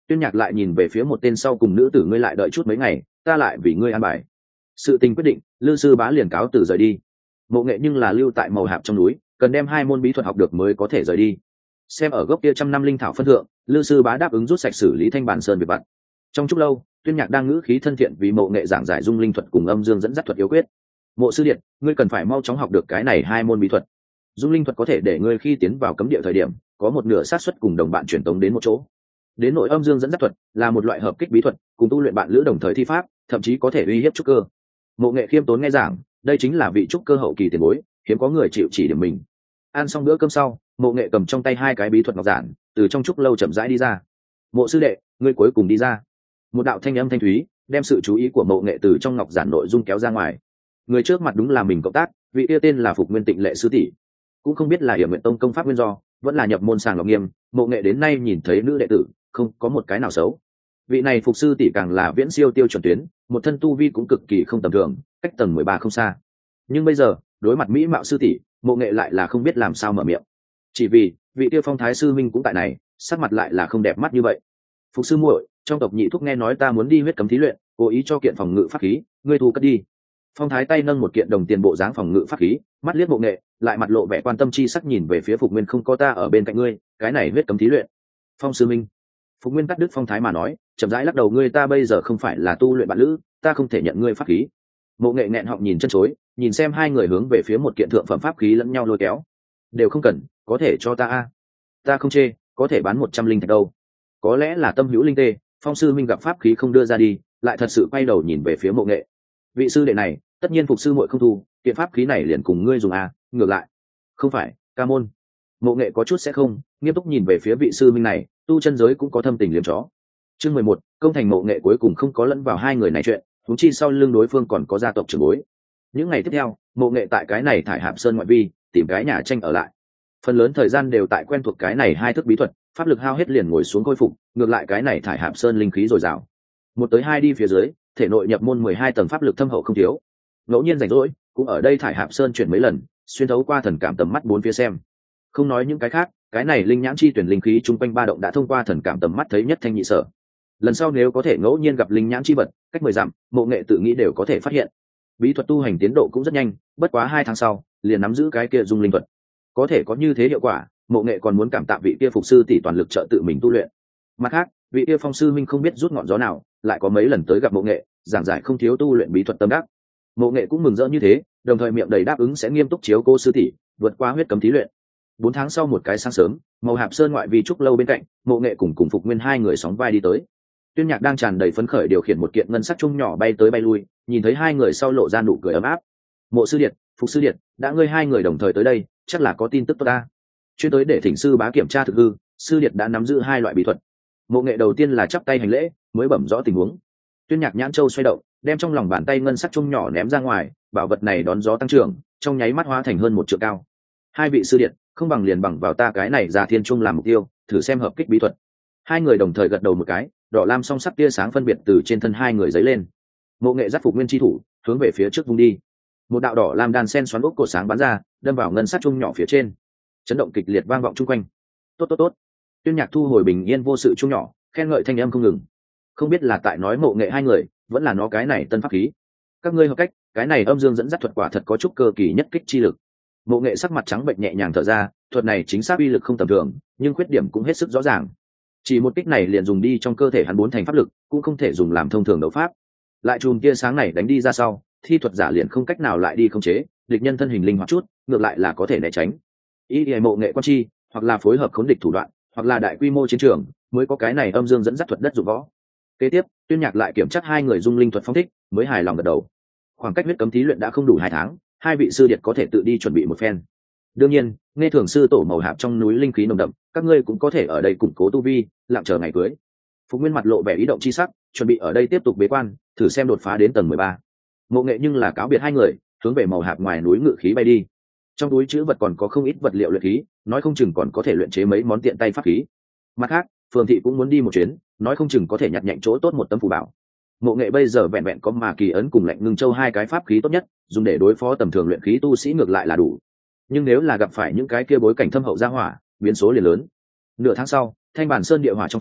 Speaker 1: Tuyên Nhạc lại nhìn về phía một tên sau cùng nữ tử, ngươi lại đợi chút mấy ngày, ta lại vì ngươi an bài. Sự tình quyết định, Lư sư bá liền cáo từ rời đi. Mộ Nghệ nhưng là lưu tại màu hạp trong núi, cần đem hai môn bí thuật học được mới có thể rời đi. Xem ở gốc kia trăm năm linh thảo phân thượng, Lư sư bá đáp ứng rút sạch xử lý Thanh Bản Sơn việc vặt. Trong chốc lâu, Tuyên Nhạc đang ngữ khí thân thiện vì Mộ Nghệ giảng giải dung linh thuật cùng âm dương dẫn dắt thuật yếu quyết. Mộ sư điện, ngươi cần phải mau chóng học được cái này hai môn bí thuật. Dung linh thuật có thể để ngươi khi tiến vào cấm địa thời điểm, có một nửa xác suất cùng đồng bạn truyền tống đến một chỗ. Đến nội âm dương dẫn dắt thuật là một loại hợp kích bí thuật, cùng tu luyện bạn lữ đồng thời thi pháp, thậm chí có thể uy hiếp trúc cơ. Mộ Nghệ khiêm tốn nghe giảng, đây chính là vị trúc cơ hậu kỳ tiền bối, hiếm có người chịu chỉ điểm mình. Ăn xong bữa cơm sau, Mộ Nghệ cầm trong tay hai cái bí thuật ngọc giản, từ trong trúc lâu chậm rãi đi ra. Mộ sư đệ, ngươi cuối cùng đi ra. Một đạo thanh âm thanh thúy đem sự chú ý của Mộ Nghệ từ trong ngọc giản nội dung kéo ra ngoài. Người trước mặt đúng là mình cộng tác, vị kia tên là Phục Nguyên Tịnh Lệ sư tỷ. Cũng không biết là Hiểm Nguyện Tông công pháp nguyên do, vẫn là nhập môn sàng lọc nghiêm, Mộ Nghệ đến nay nhìn thấy nữ đệ tử, không có một cái nào xấu. Vị này Phục sư tỷ càng là viễn siêu tiêu chuẩn tuyến, một thân tu vi cũng cực kỳ không tầm thường, cách tầng mười ba không xa. Nhưng bây giờ, đối mặt mỹ mạo sư tỷ, Mộ Nghệ lại là không biết làm sao mở miệng. Chỉ vì, vị tiêu phong thái sư minh cũng tại này, sắc mặt lại là không đẹp mắt như vậy. Phục sư muội, trong tộc nhị thúc nghe nói ta muốn đi huyết cấm thí luyện, cố ý cho kiện phòng ngự pháp khí, ngươi thu cất đi. Phong thái tay nâng một kiện đồng tiền bộ dáng phòng ngự pháp khí, mắt liếc Mộ Nghệ, lại mặt lộ vẻ quan tâm chi sắc nhìn về phía Phục Nguyên, không có ta ở bên cạnh ngươi, cái này huyết cấm thí luyện. Phong sư minh. Phục Nguyên cắt đứt phong thái mà nói, chậm rãi lắc đầu, ngươi ta bây giờ không phải là tu luyện bạn lữ, ta không thể nhận ngươi pháp khí. Mộ Nghệ nghẹn họng nhìn chân chối, nhìn xem hai người hướng về phía một kiện thượng phẩm pháp khí lẫn nhau lôi kéo. Đều không cần, có thể cho ta a. Ta không chê, có thể bán một trăm linh thạch đâu. Có lẽ là tâm hữu linh tê, Phong sư minh gặp pháp khí không đưa ra đi, lại thật sự quay đầu nhìn về phía Mộ Nghệ. Vị sư đệ này, tất nhiên Phục sư muội không thu, kiện pháp khí này liền cùng ngươi dùng a, ngược lại. Không phải, ca môn. Mộ Nghệ có chút sẽ không, nghiêm túc nhìn về phía vị sư minh này, tu chân giới cũng có thâm tình liếm chó. Chương mười một, công thành Mộ Nghệ cuối cùng không có lẫn vào hai người này chuyện, huống chi sau lưng đối phương còn có gia tộc trưởng bối. Những ngày tiếp theo, Mộ Nghệ tại cái này Thải Hạp Sơn ngoại vi, tìm cái nhà tranh ở lại. Phần lớn thời gian đều tại quen thuộc cái này hai thức bí thuật, pháp lực hao hết liền ngồi xuống khôi phục, ngược lại cái này Thải Hạp Sơn linh khí dồi dào. Một tới hai đi phía dưới, thể nội nhập môn mười hai tầng pháp lực thâm hậu không thiếu. Ngẫu nhiên rảnh rỗi, cũng ở đây Thải Hạp Sơn chuyển mấy lần, xuyên thấu qua thần cảm tầm mắt bốn phía xem. Không nói những cái khác, cái này linh nhãn chi tuyển linh khí chung quanh ba động đã thông qua thần cảm tầm mắt thấy nhất thanh nhị sở. Lần sau nếu có thể ngẫu nhiên gặp linh nhãn chi vật, cách mười dặm, Mộ Nghệ tự nghĩ đều có thể phát hiện. Bí thuật tu hành tiến độ cũng rất nhanh, bất quá hai tháng sau, liền nắm giữ cái kia dung linh thuật. Có thể có như thế hiệu quả, Mộ Nghệ còn muốn cảm tạ vị kia Phục sư tỷ toàn lực trợ tự mình tu luyện. Mặt khác, vị kia Phong sư minh không biết rút ngọn gió nào, lại có mấy lần tới gặp Mộ Nghệ, giảng giải không thiếu tu luyện bí thuật tâm đắc. Mộ Nghệ cũng mừng rỡ như thế, đồng thời miệng đầy đáp ứng sẽ nghiêm túc chiếu cô sư tỷ, vượt qua huyết cấm thí luyện. Bốn tháng sau một cái sáng sớm, màu hạp sơn ngoại vi trúc lâu bên cạnh, Mộ Nghệ cùng cùng Phục Nguyên hai người sóng vai đi tới. Tuyên Nhạc đang tràn đầy phấn khởi điều khiển một kiện ngân sắc chung nhỏ bay tới bay lui, nhìn thấy hai người sau lộ ra nụ cười ấm áp. Mộ sư điện, Phục sư điện, đã ngươi hai người đồng thời tới đây, chắc là có tin tức tốt ta. Chuyên tới để thỉnh sư bá kiểm tra thực hư, sư điện đã nắm giữ hai loại bí thuật. Mộ Nghệ đầu tiên là chắp tay hành lễ, mới bẩm rõ tình huống. Tuyên Nhạc nhãn châu xoay động, đem trong lòng bàn tay ngân sắc chung nhỏ ném ra ngoài, bảo vật này đón gió tăng trưởng, trong nháy mắt hóa thành hơn một trượng cao. Hai vị sư điện, không bằng liền bằng vào ta cái này già thiên trung làm mục tiêu, thử xem hợp kích bí thuật. Hai người đồng thời gật đầu một cái, đỏ lam song sắc tia sáng phân biệt từ trên thân hai người dấy lên. Mộ Nghệ giáp Phục Nguyên chi thủ, hướng về phía trước vung đi. Một đạo đỏ lam đan sen xoắn ốc cột sáng bắn ra, đâm vào ngân sắc chung nhỏ phía trên. Chấn động kịch liệt vang vọng chung quanh. Tốt tốt tốt. Tuyên Nhạc thu hồi bình yên vô sự chung nhỏ, khen ngợi thanh âm không ngừng. Không biết là tại nói Mộ Nghệ hai người, vẫn là nó cái này tân pháp khí. Các ngươi hợp cách, cái này âm dương dẫn dắt thuật quả thật có chút cơ kỳ nhất kích chi lực. Mộ Nghệ sắc mặt trắng bệnh nhẹ nhàng thở ra, thuật này chính xác uy lực không tầm thường, nhưng khuyết điểm cũng hết sức rõ ràng. Chỉ một kích này liền dùng đi trong cơ thể hắn bốn thành pháp lực, cũng không thể dùng làm thông thường đấu pháp. Lại chùm tia sáng này đánh đi ra sau, thi thuật giả liền không cách nào lại đi khống chế, địch nhân thân hình linh hoạt chút, ngược lại là có thể né tránh. Ý thì Mộ Nghệ quan chi, hoặc là phối hợp khốn địch thủ đoạn, hoặc là đại quy mô chiến trường, mới có cái này âm dương dẫn dắt thuật đất dụng võ. Kế tiếp, Tuyên Nhạc lại kiểm tra hai người dung linh thuật phong thích, mới hài lòng gật đầu. Khoảng cách huyết cấm thí luyện đã không đủ hai tháng, hai vị sư điệt có thể tự đi chuẩn bị một phen. Đương nhiên, nghe thường sư tổ màu hạp trong núi linh khí nồng đậm, các ngươi cũng có thể ở đây củng cố tu vi, lặng chờ ngày cưới. Phục Nguyên mặt lộ vẻ ý động chi sắc, chuẩn bị ở đây tiếp tục bế quan, thử xem đột phá đến tầng mười ba. Mộ Nghệ nhưng là cáo biệt hai người, hướng về màu hạp ngoài núi ngự khí bay đi. Trong túi chứa vật còn có không ít vật liệu luyện khí, nói không chừng còn có thể luyện chế mấy món tiện tay pháp khí. Mặt khác, Phường thị cũng muốn đi một chuyến, nói không chừng có thể nhặt nhạnh chỗ tốt một tấm phù bảo. Mộ Nghệ bây giờ vẹn vẹn có mà kỳ ấn cùng lạnh ngưng châu hai cái pháp khí tốt nhất, dùng để đối phó tầm thường luyện khí tu sĩ ngược lại là đủ. Nhưng nếu là gặp phải những cái kia bối cảnh thâm hậu gia hỏa, biến số liền lớn. Nửa tháng sau, Thanh Bản Sơn địa hỏa trong phòng,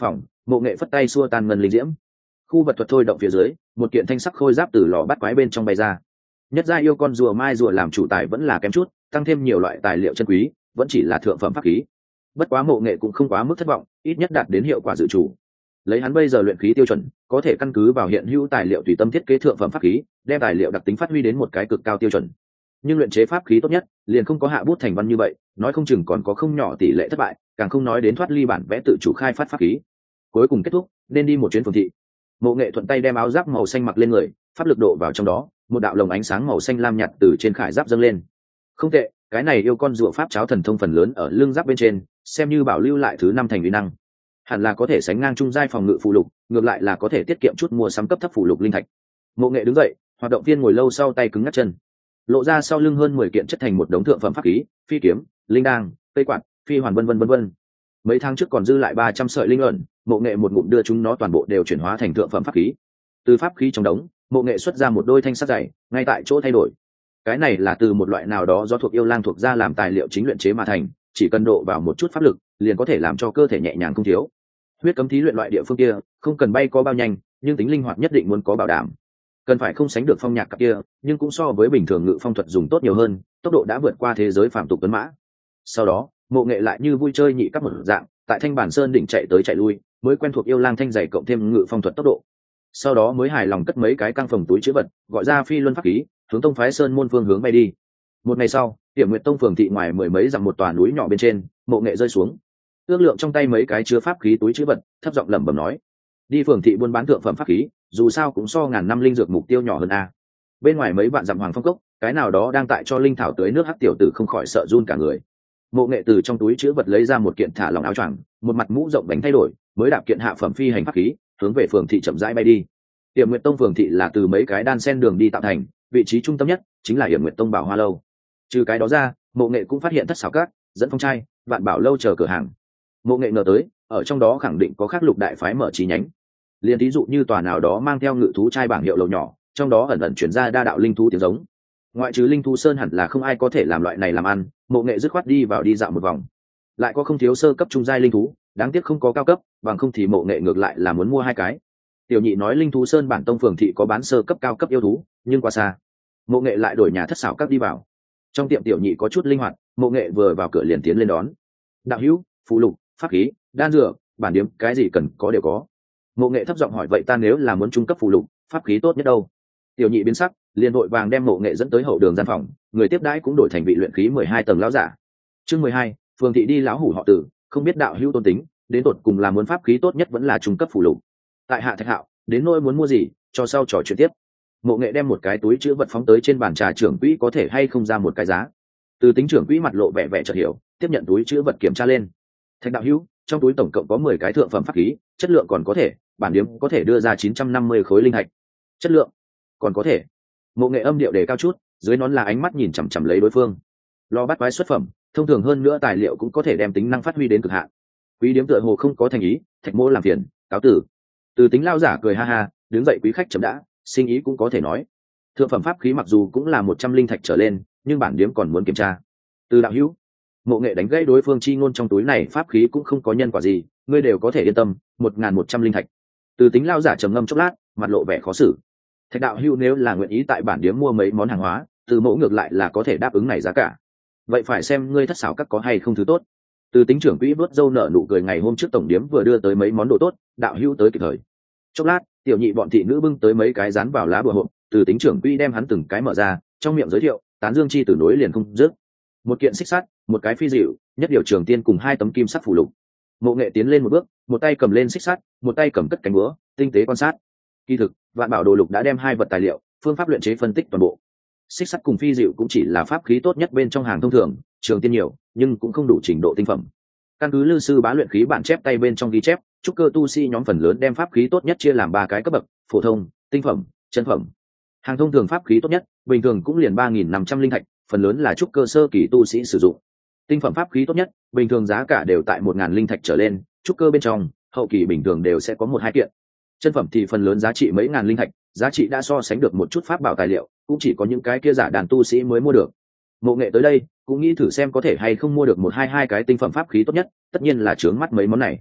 Speaker 1: Mộ Nghệ phất tay xua tan ngân linh diễm, khu vật thuật thôi động phía dưới, một kiện thanh sắc khôi giáp từ lò bắt quái bên trong bay ra. Nhất gia yêu con rùa mai rùa làm chủ tài vẫn là kém chút, tăng thêm nhiều loại tài liệu chân quý, vẫn chỉ là thượng phẩm pháp khí. Bất quá Mộ Nghệ cũng không quá mức thất vọng, ít nhất đạt đến hiệu quả dự chủ. Lấy hắn bây giờ luyện khí tiêu chuẩn, có thể căn cứ vào hiện hữu tài liệu tùy tâm thiết kế thượng phẩm pháp khí, đem tài liệu đặc tính phát huy đến một cái cực cao tiêu chuẩn. Nhưng luyện chế pháp khí tốt nhất, liền không có hạ bút thành văn như vậy, nói không chừng còn có không nhỏ tỷ lệ thất bại, càng không nói đến thoát ly bản vẽ tự chủ khai phát pháp khí. Cuối cùng kết thúc, nên đi một chuyến phường thị. Mộ Nghệ thuận tay đem áo giáp màu xanh mặc lên người, pháp lực độ vào trong đó, một đạo lồng ánh sáng màu xanh lam nhạt từ trên khải giáp dâng lên. Không tệ, cái này yêu con rùa pháp cháo thần thông phần lớn ở lưng giáp bên trên, xem như bảo lưu lại thứ năm thành uy năng, hẳn là có thể sánh ngang trung giai phòng ngự phụ lục, ngược lại là có thể tiết kiệm chút mua sắm cấp thấp phụ lục linh thạch. Mộ Nghệ đứng dậy, hoạt động viên ngồi lâu sau tay cứng ngắt chân, lộ ra sau lưng hơn mười kiện chất thành một đống thượng phẩm pháp khí, phi kiếm, linh đang, cây quạt, phi hoàn vân vân vân vân. Mấy tháng trước còn dư lại ba trăm sợi linh ẩn, Mộ Nghệ một ngụm đưa chúng nó toàn bộ đều chuyển hóa thành thượng phẩm pháp khí. Từ pháp khí trong đống, Mộ Nghệ xuất ra một đôi thanh sắt dày, ngay tại chỗ thay đổi. Cái này là từ một loại nào đó do thuộc yêu lang thuộc ra làm tài liệu chính luyện chế mà thành, chỉ cần độ vào một chút pháp lực, liền có thể làm cho cơ thể nhẹ nhàng không thiếu. Huyết cấm thí luyện loại địa phương kia, không cần bay có bao nhanh, nhưng tính linh hoạt nhất định muốn có bảo đảm. Cần phải không sánh được phong nhạc cặp kia, nhưng cũng so với bình thường ngự phong thuật dùng tốt nhiều hơn, tốc độ đã vượt qua thế giới phàm tục tuấn mã. Sau đó, Mộ Nghệ lại như vui chơi nhị cấp một dạng, tại Thanh Bản Sơn đỉnh chạy tới chạy lui, mới quen thuộc yêu lang thanh dày cộng thêm ngự phong thuật tốc độ. Sau đó mới hài lòng cất mấy cái căng phòng túi chứa vật, gọi ra phi luân pháp khí, hướng tông phái sơn môn phương hướng bay đi. Một ngày sau, Tiểm Nguyệt Tông phường thị ngoài mười mấy dặm một tòa núi nhỏ bên trên, Mộ Nghệ rơi xuống, ước lượng trong tay mấy cái chứa pháp khí túi chứa vật, thấp giọng lẩm bẩm nói: đi phường thị buôn bán thượng phẩm pháp khí, dù sao cũng so ngàn năm linh dược mục tiêu nhỏ hơn a. Bên ngoài mấy vạn dặm Hoàng Phong Cốc, cái nào đó đang tại cho linh thảo tưới nước hắc tiểu tử không khỏi sợ run cả người. Mộ Nghệ từ trong túi chứa vật lấy ra một kiện thả lỏng áo choàng, một mặt mũ rộng bánh thay đổi, mới đạp kiện hạ phẩm phi hành pháp khí, hướng về phường thị chậm rãi bay đi. Hiểm Nguyệt Tông phường thị là từ mấy cái đan sen đường đi tạo thành, vị trí trung tâm nhất chính là Hiểm Nguyệt Tông Bảo Hoa lâu. Trừ cái đó ra, Mộ Nghệ cũng phát hiện thất xảo cát, dẫn phong trai, vạn bảo lâu chờ cửa hàng. Mộ Nghệ ngờ tới, ở trong đó khẳng định có khắc lục đại phái mở chi nhánh. Liên ví dụ như tòa nào đó mang theo ngự thú trai bảng hiệu lầu nhỏ, trong đó ẩn ẩn chuyển ra đa đạo linh thú tiếng giống. Ngoại trừ linh thú sơn hẳn là không ai có thể làm loại này làm ăn, Mộ Nghệ dứt khoát đi vào đi dạo một vòng. Lại có không thiếu sơ cấp trung giai linh thú, đáng tiếc không có cao cấp, bằng không thì Mộ Nghệ ngược lại là muốn mua hai cái. Tiểu nhị nói linh thú sơn bản tông phường thị có bán sơ cấp cao cấp yêu thú, nhưng quá xa. Mộ Nghệ lại đổi nhà thất xảo các đi vào. Trong tiệm tiểu nhị có chút linh hoạt, Mộ Nghệ vừa vào cửa liền tiến lên đón. Đạo hữu, phụ lục, pháp khí, đan dược, bản điếm, cái gì cần có đều có. Mộ Nghệ thấp giọng hỏi: vậy ta nếu là muốn trung cấp phụ lục, pháp khí tốt nhất đâu? Tiểu nhị biến sắc, liền vội vàng đem Mộ Nghệ dẫn tới hậu đường gian phòng, người tiếp đãi cũng đổi thành vị luyện khí mười hai tầng lão giả. Chương mười hai, phường thị đi lão hủ họ Tử, không biết đạo hữu tôn tính, đến tột cùng là muốn pháp khí tốt nhất vẫn là trung cấp phụ lục. Tại hạ Thạch Hạo, đến nỗi muốn mua gì, cho sau trò chuyện tiếp. Mộ Nghệ đem một cái túi chứa vật phóng tới trên bàn trà, trưởng quỹ có thể hay không ra một cái giá. Từ tính trưởng quỹ mặt lộ vẻ vẻ chợt hiểu, tiếp nhận túi chứa vật kiểm tra lên. Thạch đạo hữu, trong túi tổng cộng có mười cái thượng phẩm pháp khí, chất lượng còn có thể, bản điếm có thể đưa ra chín trăm năm mươi khối linh thạch. Chất lượng còn có thể. Mộ Nghệ âm điệu đề cao chút, dưới nón là ánh mắt nhìn chằm chằm lấy đối phương. Lò bắt quái xuất phẩm, thông thường hơn nữa tài liệu cũng có thể đem tính năng phát huy đến cực hạn. Quý điếm tựa hồ không có thành ý, Thạch mỗ làm phiền, cáo tử. Từ tính lao giả cười ha ha, đứng dậy: quý khách chậm đã, sinh ý cũng có thể nói. Thượng phẩm pháp khí mặc dù cũng là một trăm linh thạch trở lên, nhưng bản điếm còn muốn kiểm tra. Từ đạo hữu, Mộ Nghệ đánh gãy đối phương chi ngôn: trong túi này pháp khí cũng không có nhân quả gì, ngươi đều có thể yên tâm. Một ngàn một trăm linh thạch. Từ tính lao giả trầm ngâm chốc lát, mặt lộ vẻ khó xử. Thạch đạo hữu nếu là nguyện ý tại bản điếm mua mấy món hàng hóa, từ mẫu ngược lại là có thể đáp ứng này giá cả. Vậy phải xem ngươi thất xảo các có hay không thứ tốt. Từ tính trưởng quỹ vớt râu nở nụ cười: ngày hôm trước tổng điếm vừa đưa tới mấy món đồ tốt, đạo hữu tới kịp thời. Chốc lát, tiểu nhị bọn thị nữ bưng tới mấy cái dán vào lá bùa hộp, từ tính trưởng quỹ đem hắn từng cái mở ra, trong miệng giới thiệu, tán dương chi từ nối liền không dứt. Một kiện xích sắt, một cái phi dịu, nhất điều trường tiên cùng hai tấm kim sắc phù lục. Mộ Nghệ tiến lên một bước, một tay cầm lên xích sắt, một tay cầm cất cánh búa, tinh tế quan sát. Kỳ thực, Vạn Bảo Đồ Lục đã đem hai vật tài liệu, phương pháp luyện chế phân tích toàn bộ. Xích sắt cùng phi dịu cũng chỉ là pháp khí tốt nhất bên trong hàng thông thường, trường tiên nhiều, nhưng cũng không đủ trình độ tinh phẩm. Căn cứ Lư sư bá luyện khí bản chép tay bên trong ghi chép, trúc cơ tu sĩ nhóm phần lớn đem pháp khí tốt nhất chia làm ba cái cấp bậc: phổ thông, tinh phẩm, chân phẩm. Hàng thông thường pháp khí tốt nhất, bình thường cũng liền ba nghìn năm trăm linh thạch, phần lớn là trúc cơ sơ kỳ tu sĩ sử dụng. Tinh phẩm pháp khí tốt nhất, bình thường giá cả đều tại một ngàn linh thạch trở lên, trúc cơ bên trong, hậu kỳ bình thường đều sẽ có một hai kiện. Chân phẩm thì phần lớn giá trị mấy ngàn linh thạch, giá trị đã so sánh được một chút pháp bảo tài liệu, cũng chỉ có những cái kia giả đàn tu sĩ mới mua được. Mộ Nghệ tới đây cũng nghĩ thử xem có thể hay không mua được một hai hai cái tinh phẩm pháp khí tốt nhất, tất nhiên là trướng mắt mấy món này.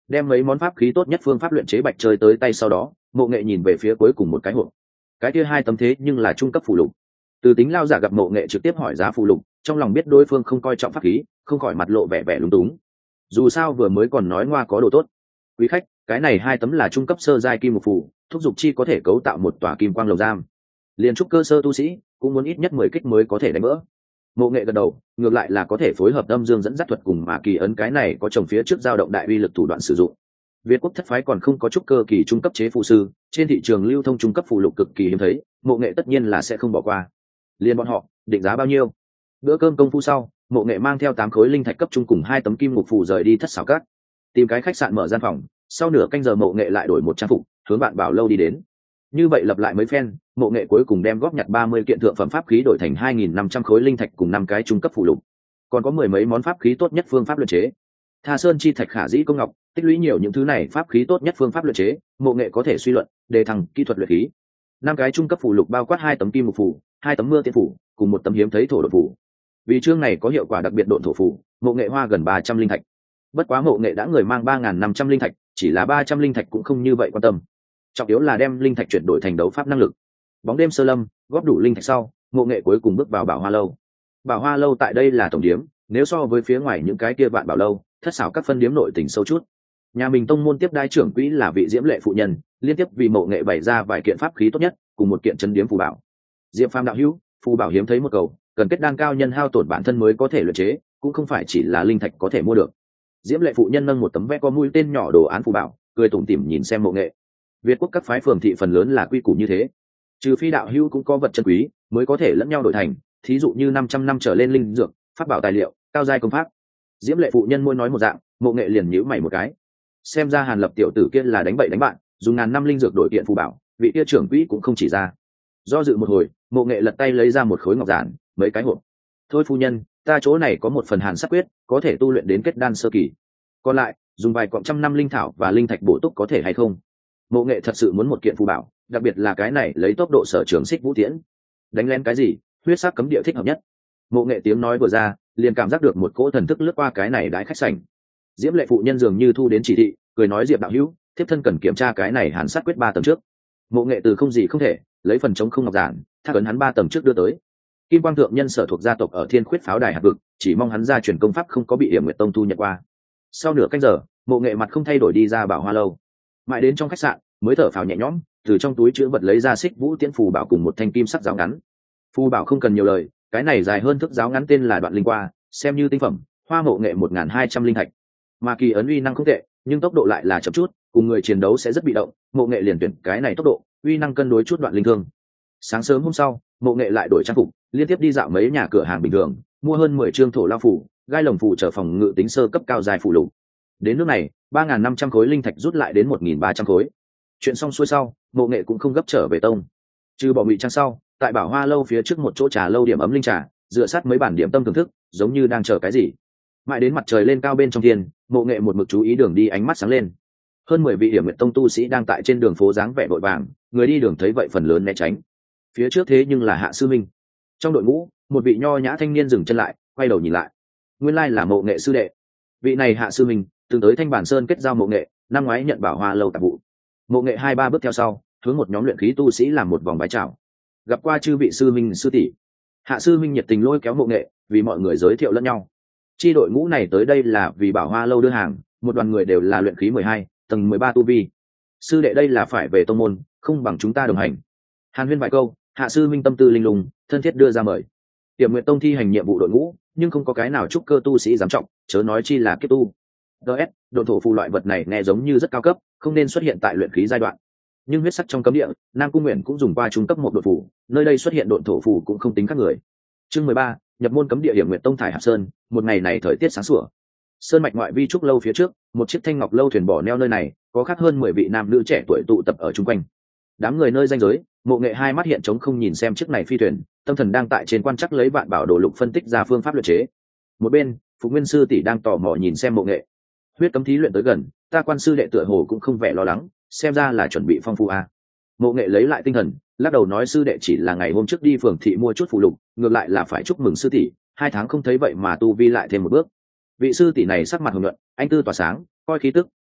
Speaker 1: đem mấy món pháp khí tốt nhất phương pháp luyện chế bạch chơi tới tay sau đó, Mộ Nghệ nhìn về phía cuối cùng một cái hộp. Cái kia hai tấm thế nhưng là trung cấp phù lục. Từ Tính lao giả gặp Mộ Nghệ trực tiếp hỏi giá phù lục, trong lòng biết đối phương không coi trọng pháp khí, không khỏi mặt lộ vẻ vẻ lúng túng. Dù sao vừa mới còn nói ngoa có đồ tốt. Quý khách, cái này hai tấm là trung cấp sơ giai kim một phù, thúc dục chi có thể cấu tạo một tòa kim quang lồng giam. Liên trúc cơ sơ tu sĩ cũng muốn ít nhất mười kích mới có thể đánh vỡ. Mộ Nghệ gật đầu, ngược lại là có thể phối hợp âm dương dẫn dắt thuật cùng mà kỳ ấn, cái này có chồng phía trước dao động đại uy lực thủ đoạn sử dụng. Việt quốc thất phái còn không có trúc cơ kỳ trung cấp chế phù sư, trên thị trường lưu thông trung cấp phù lục cực kỳ hiếm thấy, Mộ Nghệ tất nhiên là sẽ không bỏ qua. Liên bọn họ, định giá bao nhiêu? Bữa cơm công phu sau, Mộ Nghệ mang theo tám khối linh thạch cấp trung cùng hai tấm kim ngục phù rời đi thất xảo cát, tìm cái khách sạn mở gian phòng. Sau nửa canh giờ Mộ Nghệ lại đổi một trang phục, hướng Vạn Bảo lâu đi đến. Như vậy lặp lại mấy phen, Mộ Nghệ cuối cùng đem góp nhặt ba mươi kiện thượng phẩm pháp khí đổi thành hai nghìn năm trăm khối linh thạch cùng năm cái trung cấp phù lục, còn có mười mấy món pháp khí tốt nhất phương pháp luyện chế. Tha Sơn chi thạch, khả dĩ công ngọc, tích lũy nhiều những thứ này pháp khí tốt nhất phương pháp luyện chế, Mộ Nghệ có thể suy luận đề thăng kỹ thuật luyện khí. Năm cái trung cấp phù lục bao quát hai tấm kim mục phù, hai tấm mưa tiên phù, cùng một tấm hiếm thấy thổ độn phù. Vì chương này có hiệu quả đặc biệt độn thổ phù, Mộ Nghệ hoa gần ba trăm linh thạch. Bất quá Mộ Nghệ đã người mang ba nghìn năm trăm linh thạch, chỉ là ba trăm linh thạch cũng không như vậy quan tâm. Trọng yếu là đem linh thạch chuyển đổi thành đấu pháp năng lực. Bóng đêm sơ lâm, góp đủ linh thạch sau, Mộ Nghệ cuối cùng bước vào Bảo Hoa lâu. Bảo Hoa lâu tại đây là tổng điếm, nếu so với phía ngoài những cái kia Vạn Bảo lâu, thất xảo các phân điếm nội tình sâu chút. Nhà mình tông môn tiếp đai trưởng quỹ là vị Diễm Lệ phụ nhân, liên tiếp vì Mộ Nghệ bày ra vài kiện pháp khí tốt nhất, cùng một kiện trấn điếm phù bảo. Diệp Phàm đạo hữu, phù bảo hiếm thấy một cầu, cần kết đan cao nhân hao tổn bản thân mới có thể luyện chế, cũng không phải chỉ là linh thạch có thể mua được. Diễm Lệ phụ nhân nâng một tấm vẽ có mũi tên nhỏ đồ án phù bảo, cười tủm tỉm nhìn xem Mộ Nghệ. Việt quốc các phái phường thị phần lớn là quy củ như thế, trừ phi đạo hữu cũng có vật chân quý mới có thể lẫn nhau đổi thành, thí dụ như năm trăm năm trở lên linh dược, pháp bảo tài liệu, cao giai công pháp. Diễm Lệ phụ nhân môi nói một dạng, Mộ Nghệ liền nhíu mày một cái. Xem ra Hàn Lập tiểu tử kia là đánh bậy đánh bạn, dùng ngàn năm linh dược đổi kiện phù bảo, vị kia trưởng quỹ cũng không chỉ ra. Do dự một hồi, Mộ Nghệ lật tay lấy ra một khối ngọc giản, mấy cái hộp. Thôi phu nhân, ta chỗ này có một phần Hàn Sát quyết, có thể tu luyện đến kết đan sơ kỳ. Còn lại, dùng vài cọng trăm năm linh thảo và linh thạch bổ túc có thể hay không? Mộ Nghệ thật sự muốn một kiện phù bảo, đặc biệt là cái này lấy tốc độ sở trường xích vũ tiễn. Đánh lén cái gì, huyết sắc cấm địa thích hợp nhất. Mộ Nghệ tiếng nói vừa ra, liền cảm giác được một cỗ thần thức lướt qua cái này đãi khách sảnh. Diễm Lệ phụ nhân dường như thu đến chỉ thị, cười nói Diệp đạo hữu, thiếp thân cần kiểm tra cái này Hàn Sát quyết ba tầng trước. Mộ Nghệ từ không gì không thể, lấy phần chống không ngọc giản, thác ấn hắn ba tầng trước đưa tới. Kim Quang thượng nhân sở thuộc gia tộc ở Thiên Khuyết pháo đài hạt vực, chỉ mong hắn ra truyền công pháp không có bị Hiểm Nguyệt tông thu nhận qua. Sau nửa canh giờ, Mộ Nghệ mặt không thay đổi đi ra Bảo Hoa lâu. Mãi đến trong khách sạn, mới thở phào nhẹ nhõm, từ trong túi chứa vật lấy ra xích vũ tiễn phù bảo cùng một thanh kim sắc giáo ngắn. Phù bảo không cần nhiều lời, cái này dài hơn thước giáo ngắn tên là Đoạn Linh Qua, xem như tinh phẩm, hoa Mộ Nghệ một nghìn hai trăm linh thạch. Mà kỳ ấn uy năng không tệ, nhưng tốc độ lại là chậm chút, cùng người chiến đấu sẽ rất bị động, Mộ Nghệ liền tuyển cái này tốc độ, uy năng cân đối chút Đoạn Linh thương. Sáng sớm hôm sau, Mộ Nghệ lại đổi trang phục, liên tiếp đi dạo mấy nhà cửa hàng bình thường, mua hơn mười trương thổ lao phủ, gai lồng phủ trở phòng ngự tính sơ cấp cao dài phủ lục. Đến nước này, ba nghìn năm trăm khối linh thạch rút lại đến một nghìn ba trăm khối. Chuyện xong xuôi sau, Mộ Nghệ cũng không gấp trở về tông. Trừ bỏ ngụy trang sau, tại Bảo Hoa lâu phía trước một chỗ trà lâu điểm ấm linh trà, dựa sát mấy bản điểm tâm thưởng thức, giống như đang chờ cái gì. Mãi đến mặt trời lên cao bên trong thiên, Mộ Nghệ một mực chú ý đường đi, ánh mắt sáng lên. Hơn mười vị Hiểm Nguyệt tông tu sĩ đang tại trên đường phố dáng vẻ vội vàng, người đi đường thấy vậy phần lớn né tránh. Phía trước thế nhưng là Hạ sư minh. Trong đội ngũ, một vị nho nhã thanh niên dừng chân lại, quay đầu nhìn lại. Nguyên lai là Mộ Nghệ sư đệ. Vị này Hạ sư minh từng tới Thanh Bản Sơn kết giao Mộ Nghệ, năm ngoái nhận Bảo Hoa lâu tạp vụ. Mộ Nghệ hai ba bước theo sau, hướng một nhóm luyện khí tu sĩ làm một vòng bái chào. Gặp qua chư vị sư minh sư tỷ. Hạ sư minh nhiệt tình lôi kéo Mộ Nghệ, vì mọi người giới thiệu lẫn nhau. Chi đội ngũ này tới đây là vì Bảo Hoa lâu đưa hàng, một đoàn người đều là luyện khí mười hai, tầng mười ba tu vi. Sư đệ đây là phải về tông môn, không bằng chúng ta đồng hành. Hàn huyên vài câu, Hạ sư minh tâm tư linh lung, thân thiết đưa ra mời. Tiềm Nguyệt tông thi hành nhiệm vụ đội ngũ, nhưng không có cái nào trúc cơ tu sĩ dám trọng, chớ nói chi là kiếp tu. ds độn thổ phù loại vật này nghe giống như rất cao cấp, không nên xuất hiện tại luyện khí giai đoạn. Nhưng huyết sắc trong cấm địa, Nam Cung Nguyện cũng dùng qua trung cấp một độn phù, nơi đây xuất hiện độn thổ phù cũng không tính các người. Chương mười ba, nhập môn cấm địa Hiểm Nguyệt tông thải Hạp Sơn. Một ngày này thời tiết sáng sủa, sơn mạch ngoại vi trúc lâu phía trước, một chiếc thanh ngọc lâu thuyền bỏ neo nơi này, có khác hơn mười vị nam nữ trẻ tuổi tụ tập ở chung quanh. Đám người nơi danh giới, Mộ Nghệ hai mắt hiện trống không nhìn xem chiếc này phi thuyền, tâm thần đang tại trên quan chắc lấy vạn bảo đồ lục phân tích ra phương pháp luyện chế. Một bên, Phục Nguyên sư tỷ đang tò mò nhìn xem Mộ Nghệ. Huyết cấm thí luyện tới gần, ta quan sư đệ tựa hồ cũng không vẻ lo lắng, xem ra là chuẩn bị phong phú a. Mộ Nghệ lấy lại tinh thần, lắc đầu nói sư đệ chỉ là ngày hôm trước đi phường thị mua chút phụ lục, ngược lại là phải chúc mừng sư tỷ, hai tháng không thấy vậy mà tu vi lại thêm một bước. Vị sư tỷ này sắc mặt hồng nhuận, anh tư tỏa sáng, coi khí tức,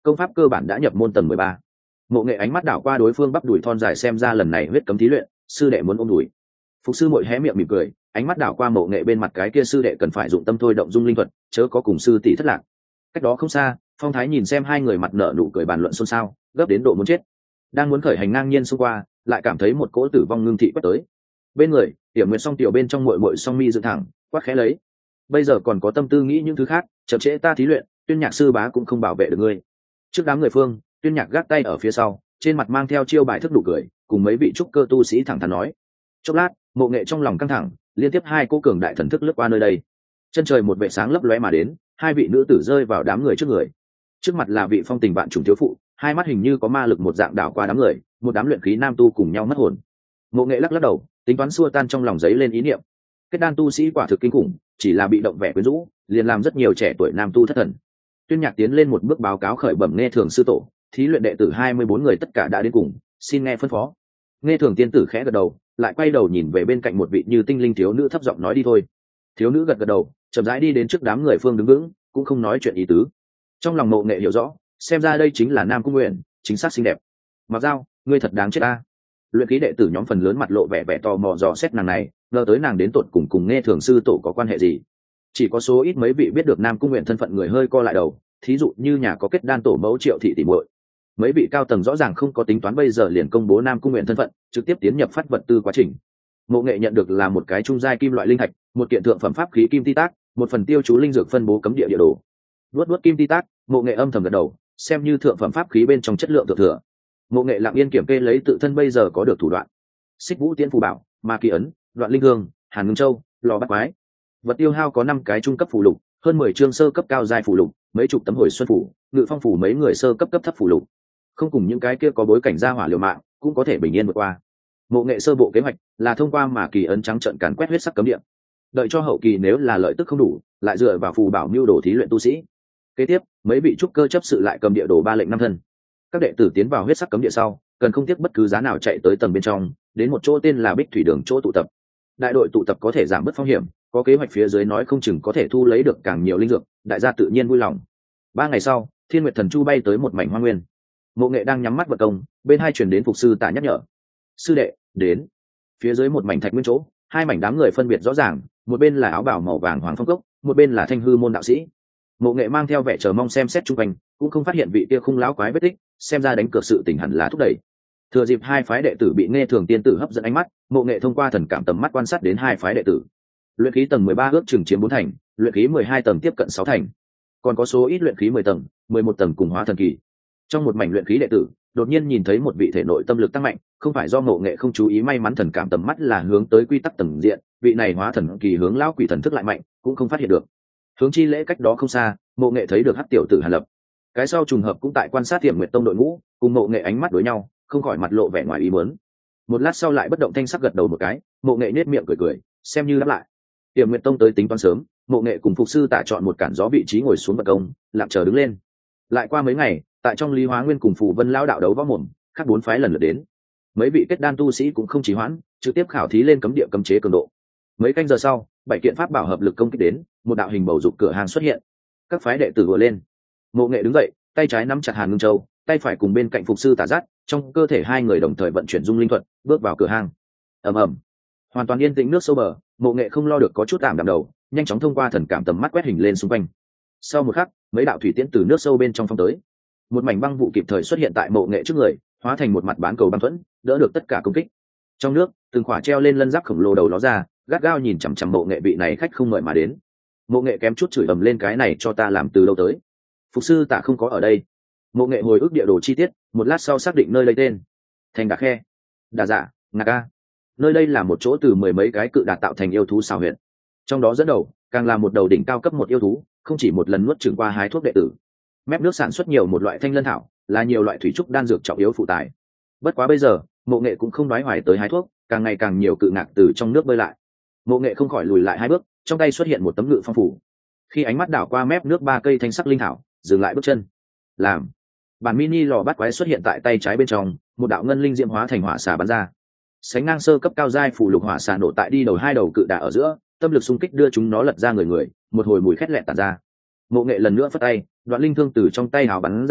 Speaker 1: công pháp cơ bản đã nhập môn tầng mười ba. Mộ Nghệ ánh mắt đảo qua đối phương bắp đùi thon dài, xem ra lần này huyết cấm thí luyện sư đệ muốn ôm đùi. Phục sư muội hé miệng mỉm cười, ánh mắt đảo qua Mộ Nghệ bên mặt, cái kia sư đệ cần phải dụng tâm thôi động dung linh thuật, chớ có cùng sư tỷ thất lạc. Cách đó không xa, Phong Thái nhìn xem hai người mặt nở nụ cười bàn luận xôn xao, gấp đến độ muốn chết. Đang muốn khởi hành ngang nhiên xông qua, lại cảm thấy một cỗ tử vong ngưng thị quét tới. Bên người, Tiểu Nguyệt song tiểu bên trong muội muội song mi dựng thẳng, quát khẽ lấy. Bây giờ còn có tâm tư nghĩ những thứ khác, chậm trễ ta thí luyện, Tuyên Nhạc sư bá cũng không bảo vệ được ngươi. Trước đám người phương, Tuyên Nhạc gác tay ở phía sau, trên mặt mang theo chiêu bài thức đủ cười, cùng mấy vị trúc cơ tu sĩ thẳng thắn nói. Chốc lát, Mộ Nghệ trong lòng căng thẳng, liên tiếp hai cô cường đại thần thức lướt qua nơi đây. Chân trời một vệ sáng lấp lóe mà đến, hai vị nữ tử rơi vào đám người trước người. Trước mặt là vị phong tình vạn trùng thiếu phụ, hai mắt hình như có ma lực một dạng đảo qua đám người, một đám luyện khí nam tu cùng nhau mất hồn. Mộ Nghệ lắc lắc đầu, tính toán xua tan trong lòng giấy lên ý niệm. Kết đan tu sĩ quả thực kinh khủng, chỉ là bị động vẻ quyến rũ, liền làm rất nhiều trẻ tuổi nam tu thất thần. Tuyên Nhạc tiến lên một bước báo cáo khởi bẩm Nghe Thường sư tổ, thí luyện đệ tử hai mươi bốn người tất cả đã đến cùng, xin nghe phân phó. Nghe Thường tiên tử khẽ gật đầu, lại quay đầu nhìn về bên cạnh một vị như tinh linh thiếu nữ, thấp giọng nói đi thôi. Thiếu nữ gật gật đầu, chậm rãi đi đến trước đám người phương đứng vững, cũng không nói chuyện ý tứ. Trong lòng Mộ Nghệ hiểu rõ, xem ra đây chính là Nam Cung Nguyện, chính xác xinh đẹp. Mặc Dao, ngươi thật đáng chết ta. Luyện khí đệ tử nhóm phần lớn mặt lộ vẻ vẻ tò mò dò xét nàng này, ngờ tới nàng đến tột cùng cùng Nghe Thường sư tổ có quan hệ gì. Chỉ có số ít mấy vị biết được Nam Cung Nguyện thân phận người hơi co lại đầu, thí dụ như nhà có kết đan tổ mẫu Triệu thị tỷ muội. Mấy vị cao tầng rõ ràng không có tính toán bây giờ liền công bố Nam Cung Nguyện thân phận, trực tiếp tiến nhập phát vật tư quá trình. Mộ Nghệ nhận được là một cái trung giai kim loại linh thạch, một kiện thượng phẩm pháp khí kim ti tác, một phần tiêu chú linh dược phân bố cấm địa địa đồ. Luốt luốt kim ti tác, Mộ Nghệ âm thầm gật đầu, xem như thượng phẩm pháp khí bên trong chất lượng thượng thừa. Mộ Nghệ lặng yên kiểm kê lấy tự thân bây giờ có được thủ đoạn. Xích Vũ Tiễn phù bảo, Ma Kỳ ấn, Đoạn Linh Hương, Hàn Ngưng Châu, Lò Bắt Quái. Vật tiêu hao có năm cái trung cấp phù lục, hơn mười chương sơ cấp cao giai phù lục, mấy chục tấm hồi xuân phù, Ngự Phong phù mấy người sơ cấp cấp thấp phù lục. Không cùng những cái kia có bối cảnh gia hỏa liều mạng, cũng có thể bình yên vượt qua. Mộ Nghệ sơ bộ kế hoạch là thông qua Ma Kỳ ấn trắng trợn càn quét huyết sắc cấm địa. Đợi cho hậu kỳ nếu là lợi tức không đủ, lại dựa vào phù bảo mưu đồ thí luyện tu sĩ. Kế tiếp, mấy vị trúc cơ chấp sự lại cầm địa đồ ba lệnh năm thân. Các đệ tử tiến vào huyết sắc cấm địa sau, cần không tiếc bất cứ giá nào chạy tới tầng bên trong, đến một chỗ tên là Bích Thủy Đường chỗ tụ tập. Đại đội tụ tập có thể giảm bớt phong hiểm, có kế hoạch phía dưới nói không chừng có thể thu lấy được càng nhiều linh dược, đại gia tự nhiên vui lòng. Ba ngày sau, Thiên Nguyệt Thần Chu bay tới một mảnh hoang nguyên. Mộ Nghệ đang nhắm mắt vận công, bên hai truyền đến phục sư Tạ nhắc nhở. Sư đệ, đến. Phía dưới một mảnh thạch nguyên chỗ, hai mảnh đám người phân biệt rõ ràng, một bên là áo bào màu vàng Hoàng Phong Cốc, một bên là Thanh Hư môn đạo sĩ. Mộ Nghệ mang theo vẻ chờ mong xem xét chung quanh, cũng không phát hiện vị kia khung lão quái vết tích, xem ra đánh cược sự tình hẳn là thúc đẩy. Thừa dịp hai phái đệ tử bị Nghe Thường tiên tử hấp dẫn ánh mắt, Mộ Nghệ thông qua thần cảm tầm mắt quan sát đến hai phái đệ tử. Luyện khí tầng mười ba ước chừng chiếm bốn thành, luyện khí mười hai tầng tiếp cận sáu thành. Còn có số ít luyện khí mười tầng, mười một tầng cùng hóa thần kỳ. Trong một mảnh luyện khí đệ tử, đột nhiên nhìn thấy một vị thể nội tâm lực tăng mạnh, không phải do Mộ Nghệ không chú ý, may mắn thần cảm tầm mắt là hướng tới quy tắc tầng diện, vị này hóa thần kỳ hướng lão quỷ thần thức lại mạnh, cũng không phát hiện được. Hướng chi lễ cách đó không xa, Mộ Nghệ thấy được Hắc tiểu tử Hàn Lập. Cái sau trùng hợp cũng tại quan sát Tiềm Nguyệt Tông đội ngũ, cùng Mộ Nghệ ánh mắt đối nhau, không khỏi mặt lộ vẻ ngoài ý muốn. Một lát sau lại bất động thanh sắc gật đầu một cái, Mộ Nghệ nhếch miệng cười cười, xem như đáp lại. Tiềm Nguyệt Tông tới tính toán sớm, Mộ Nghệ cùng phục sư Tạ chọn một cản gió vị trí ngồi xuống bậc công, lặng chờ đứng lên. Lại qua mấy ngày, tại trong Lý Hóa Nguyên cùng Phù Vân lão đạo đấu võ mồm, các bốn phái lần lượt đến. Mấy vị kết đan tu sĩ cũng không trì hoãn, trực tiếp khảo thí lên cấm địa cấm chế cường độ. Mấy canh giờ sau, bảy kiện pháp bảo hợp lực công kích đến, một đạo hình bầu dục cửa hàng xuất hiện. Các phái đệ tử vừa lên. Mộ Nghệ đứng dậy, tay trái nắm chặt Hàn Ngưng Châu, tay phải cùng bên cạnh phục sư Tả Dắt, trong cơ thể hai người đồng thời vận chuyển dung linh thuật, bước vào cửa hang. Ầm ầm, hoàn toàn yên tĩnh nước sâu bờ, Mộ Nghệ không lo được có chút tạm đạm đầu, nhanh chóng thông qua thần cảm tầm mắt quét hình lên xung quanh. Sau một khắc, mấy đạo thủy tiễn từ nước sâu bên trong phong tới, một mảnh băng vụ kịp thời xuất hiện tại Mộ Nghệ trước người, hóa thành một mặt bán cầu băng thuẫn, đỡ được tất cả công kích. Trong nước, từng khỏa treo lên lân giáp khổng lồ đầu ló ra, gắt gao nhìn chằm chằm Mộ Nghệ vị này khách không mời mà đến. Mộ Nghệ kém chút chửi ầm lên, cái này cho ta làm từ lâu tới. Phục sư Tạ không có ở đây. Mộ Nghệ hồi ức địa đồ chi tiết, một lát sau xác định nơi lấy tên: Thành Đà Khe, Đà Dạ, Ngạc A. Nơi đây là một chỗ từ mười mấy cái cự đạt tạo thành yêu thú xào huyệt. Trong đó dẫn đầu, càng là một đầu đỉnh cao cấp một yêu thú, không chỉ một lần nuốt chửng qua hái thuốc đệ tử. Mép nước sản xuất nhiều một loại thanh lân thảo, là nhiều loại thủy trúc đan dược trọng yếu phụ tài. Bất quá bây giờ, Mộ Nghệ cũng không nói hoài tới hái thuốc, càng ngày càng nhiều cự ngạc từ trong nước bơi lại. Mộ Nghệ không khỏi lùi lại hai bước, trong tay xuất hiện một tấm ngự phong phủ. Khi ánh mắt đảo qua mép nước ba cây thanh sắc linh thảo, dừng lại bước chân. Làm bản mini lò bắt quái xuất hiện tại tay trái bên trong, một đạo ngân linh diễm hóa thành hỏa xà bắn ra. Sánh ngang sơ cấp cao giai phủ lục hỏa xà nổ tại đi đầu hai đầu cự đà ở giữa, tâm lực xung kích đưa chúng nó lật ra người người, một hồi mùi khét lẹt tản ra. Mộ Nghệ lần nữa phất tay, đoạn linh thương từ trong tay hào bắn ra,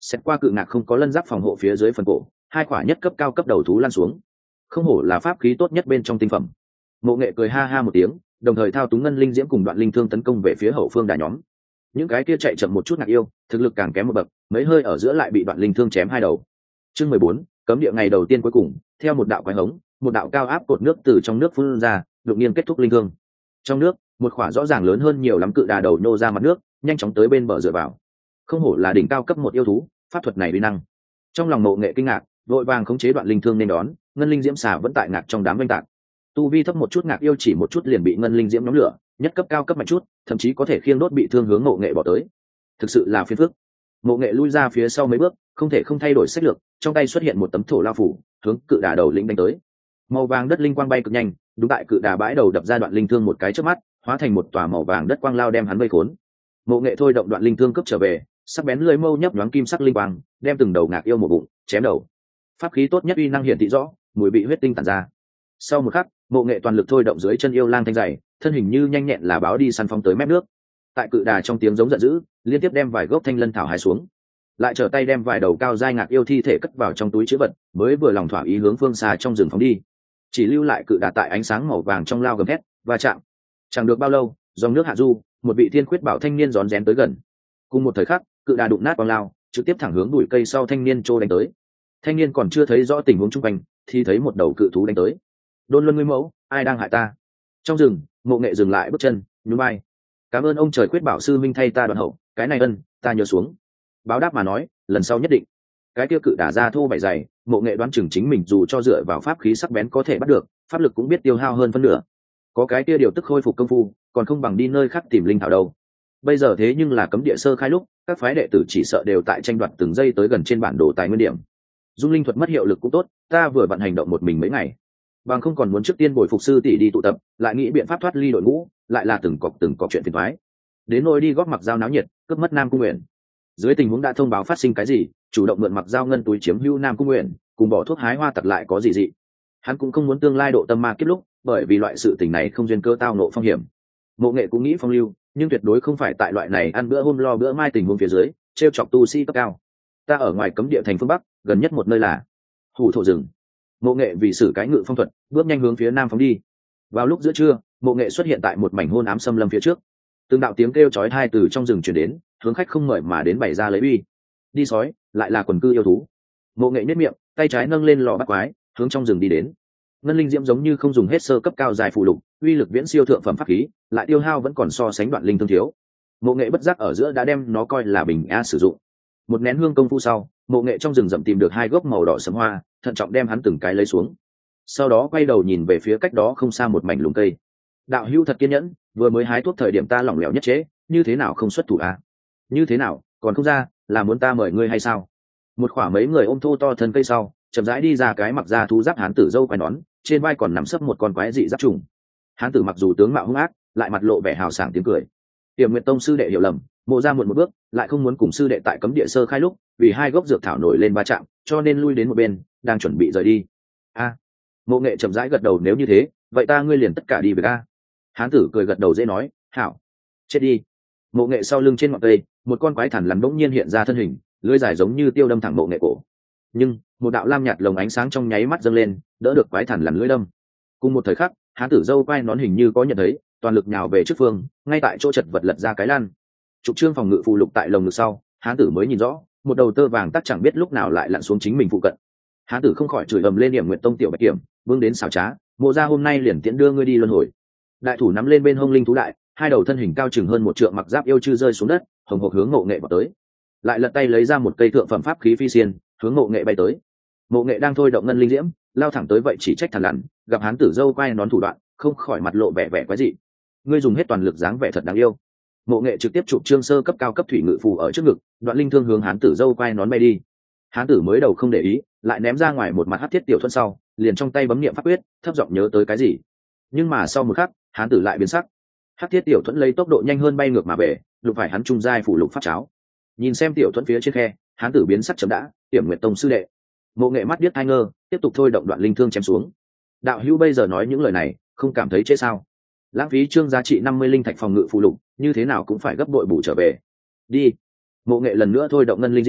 Speaker 1: xét qua cự ngạc không có lân giáp phòng hộ phía dưới phần cổ, hai quả nhất cấp cao cấp đầu thú lan xuống. Không hổ là pháp khí tốt nhất bên trong tinh phẩm. Mộ Nghệ cười ha ha một tiếng, đồng thời thao túng ngân linh diễm cùng đoạn linh thương tấn công về phía hậu phương đà nhóm. Những cái kia chạy chậm một chút ngạc yêu, thực lực càng kém một bậc, mấy hơi ở giữa lại bị đoạn linh thương chém hai đầu. Chương mười bốn, cấm địa ngày đầu tiên cuối cùng, theo một đạo quái hống, một đạo cao áp cột nước từ trong nước phun ra, đột nhiên kết thúc linh thương. Trong nước, một khỏa rõ ràng lớn hơn nhiều lắm cự đà đầu nô ra mặt nước, nhanh chóng tới bên bờ dựa vào. Không hổ là đỉnh cao cấp một yêu thú, pháp thuật này uy năng. Trong lòng Mộ Nghệ kinh ngạc, vội vàng khống chế đoạn linh thương nên đón, ngân linh diễm xà vẫn tại ngạc trong đám vinh tạc. Tu vi thấp một chút ngạc yêu chỉ một chút liền bị ngân linh diễm nhóm lửa, nhất cấp cao cấp mạnh chút, thậm chí có thể khiêng đốt bị thương hướng Mộ Nghệ bỏ tới. Thực sự là phiền phức. Mộ Nghệ lui ra phía sau mấy bước, không thể không thay đổi sách lược, trong tay xuất hiện một tấm thổ lao phủ, hướng cự đà đầu lĩnh đánh tới. Màu vàng đất linh quang bay cực nhanh, đúng tại cự đà bãi đầu đập ra đoạn linh thương một cái chớp mắt, hóa thành một tòa màu vàng đất quang lao đem hắn vây khốn. Mộ Nghệ thôi động đoạn linh thương cấp trở về, sắc bén lưỡi mâu nhấp nhoáng kim sắc linh quang, đem từng đầu ngạc yêu một bụng chém đầu. Pháp khí tốt nhất uy năng hiển thị rõ, mùi bị huyết tinh tản ra. Sau một khắc, Mộ Nghệ toàn lực thôi động dưới chân yêu lang thanh dày, thân hình như nhanh nhẹn là báo đi săn phóng tới mép nước. Tại cự đà trong tiếng giống giận dữ, liên tiếp đem vài gốc thanh lân thảo hái xuống, lại trở tay đem vài đầu cao giai ngạc yêu thi thể cất vào trong túi trữ vật, mới vừa lòng thỏa ý hướng phương xa trong rừng phóng đi. Chỉ lưu lại cự đà tại ánh sáng màu vàng trong lao gầm thét và chạm. Chẳng được bao lâu, dòng nước hạ du, một vị thiên khuyết bảo thanh niên rón rén tới gần. Cùng một thời khắc, cự đà đụng nát quang lao, trực tiếp thẳng hướng bụi cây sau thanh niên trô đánh tới. Thanh niên còn chưa thấy rõ tình huống chung quanh, thì thấy một đầu cự thú đánh tới. Đôn Luân ngươi mẫu, ai đang hại ta? Trong rừng, Mộ Nghệ dừng lại bước chân, nhún vai. Cảm ơn ông trời khuyết bảo sư minh thay ta đoạn hậu, cái này ân ta nhớ xuống. Báo đáp mà nói, lần sau nhất định. Cái kia cự đả ra thô bảy dày, Mộ Nghệ đoán chừng chính mình dù cho dựa vào pháp khí sắc bén có thể bắt được, pháp lực cũng biết tiêu hao hơn phân nửa. Có cái kia điều tức khôi phục công phu, còn không bằng đi nơi khác tìm linh thảo đâu. Bây giờ thế nhưng là cấm địa sơ khai lúc, các phái đệ tử chỉ sợ đều tại tranh đoạt từng giây tới gần trên bản đồ tài nguyên điểm. Dung linh thuật mất hiệu lực cũng tốt, ta vừa vận hành động một mình mấy ngày, bằng không còn muốn trước tiên bồi phục sư tỷ đi tụ tập, lại nghĩ biện pháp thoát ly đội ngũ, lại là từng cọc từng cọc chuyện phiền toái. Đến nỗi đi góp mặc dao náo nhiệt, cướp mất Nam Cung Nguyện. Dưới tình huống đã thông báo phát sinh cái gì, chủ động mượn mặc dao ngân túi chiếm hữu Nam Cung Nguyện, cùng bỏ thuốc hái hoa tặc lại có gì dị. Hắn cũng không muốn tương lai độ tâm ma kiếp lúc, bởi vì loại sự tình này không duyên cơ tao nộ phong hiểm. Mộ Nghệ cũng nghĩ phong lưu, nhưng tuyệt đối không phải tại loại này ăn bữa hôm lo bữa mai tình huống phía dưới, trêu chọc tu sĩ cấp cao. Ta ở ngoài cấm địa thành phương bắc, gần nhất một nơi là Hủ Thổ rừng. Mộ Nghệ vì sử cái ngự phong thuật, bước nhanh hướng phía nam phóng đi. Vào lúc giữa trưa, Mộ Nghệ xuất hiện tại một mảnh hôn ám xâm lâm phía trước. Từng đạo tiếng kêu chói tai từ trong rừng truyền đến, hướng khách không mời mà đến bày ra lấy uy. Đi sói, lại là quần cư yêu thú. Mộ Nghệ nhếch miệng, tay trái nâng lên lò bắt quái, hướng trong rừng đi đến. Ngân linh diễm giống như không dùng hết sơ cấp cao dài phụ lục, uy lực viễn siêu thượng phẩm pháp khí, lại tiêu hao vẫn còn so sánh đoạn linh thương thiếu. Mộ Nghệ bất giác ở giữa đã đem nó coi là bình a sử dụng. Một nén hương công phu sau, Mộ Nghệ trong rừng rậm tìm được hai gốc màu đỏ sẫm hoa, thận trọng đem hắn từng cái lấy xuống. Sau đó quay đầu nhìn về phía cách đó không xa một mảnh lùm cây. Đạo hữu thật kiên nhẫn, vừa mới hái thuốc thời điểm ta lỏng lẻo nhất chế, như thế nào không xuất thủ à? Như thế nào, còn không ra, là muốn ta mời ngươi hay sao? Một khoảng mấy người ôm thô to thân cây sau, chậm rãi đi ra cái mặc da thú giáp hán tử dâu quai nón, trên vai còn nằm sấp một con quái dị giáp trùng. Hán tử mặc dù tướng mạo hung ác, lại mặt lộ vẻ hào sảng tiếng cười. Tiềm Nguyệt Tông sư đệ hiểu lầm, Mộ ra muộn một bước, lại không muốn cùng sư đệ tại cấm địa sơ khai lúc, vì hai gốc dược thảo nổi lên va chạm, cho nên lui đến một bên, đang chuẩn bị rời đi. A, à, Mộ Nghệ chậm rãi gật đầu, nếu như thế, vậy ta ngươi liền tất cả đi về a. Hán tử cười gật đầu dễ nói, hảo, chết đi. Mộ Nghệ sau lưng trên ngọn cây, một con quái thằn lằn bỗng nhiên hiện ra thân hình, lưỡi dài giống như tiêu đâm thẳng Mộ Nghệ cổ. Nhưng một đạo lam nhạt lồng ánh sáng trong nháy mắt dâng lên, đỡ được quái thằn lằn lưỡi đâm. Cùng một thời khắc, hán tử dâu quai nón hình như có nhận thấy, toàn lực nhào về trước phương, ngay tại chỗ chật vật lật ra cái lan. Trục trương phòng ngự phù lục tại lồng ngực sau, hán tử mới nhìn rõ, một đầu tơ vàng tắc chẳng biết lúc nào lại lặn xuống chính mình phụ cận. Hán tử không khỏi chửi ầm lên, Điểm Nguyệt Tông tiểu bạch kiểm, vương đến xảo trá, Mộ ra hôm nay liền tiễn đưa ngươi đi luân hồi. Đại thủ nắm lên bên hông linh thú đại, hai đầu thân hình cao chừng hơn một trượng mặc giáp yêu chư rơi xuống đất, hồng hộc hướng Mộ Nghệ vào tới. Lại lật tay lấy ra một cây thượng phẩm pháp khí phi xiên, hướng Mộ Nghệ bay tới. Mộ Nghệ đang thôi động ngân linh diễm, lao thẳng tới vậy chỉ trách thằn lằn, gặp hán tử dâu quai nón thủ đoạn, không khỏi mặt lộ vẻ vẻ quái dị. Ngươi dùng hết toàn lực dáng vẻ thật đáng yêu. Mộ Nghệ trực tiếp chụp trương sơ cấp cao cấp thủy ngự phù ở trước ngực, đoạn linh thương hướng hán tử dâu quai nón bay đi. Hán tử mới đầu không để ý, lại ném ra ngoài một mặt hắc thiết tiểu thuẫn sau, liền trong tay bấm niệm pháp quyết, thấp giọng nhớ tới cái gì. Nhưng mà sau một khắc, hán tử lại biến sắc. Hắc thiết tiểu thuẫn lấy tốc độ nhanh hơn bay ngược mà về, lục phải hắn trung giai phủ lục pháp cháo. Nhìn xem tiểu thuẫn phía trên khe, hán tử biến sắc chấm đã, Tiểm Nguyệt Tông sư đệ. Mộ Nghệ mắt biết hai ngơ, tiếp tục thôi động đoạn linh thương chém xuống. Đạo hữu bây giờ nói những lời này, không cảm thấy chế sao? Lãng phí trương giá trị năm mươi linh thạch phòng ngự phụ lục, như thế nào cũng phải gấp bội bù trở về. Đi. Mộ Nghệ lần nữa thôi động ngân linh diễm,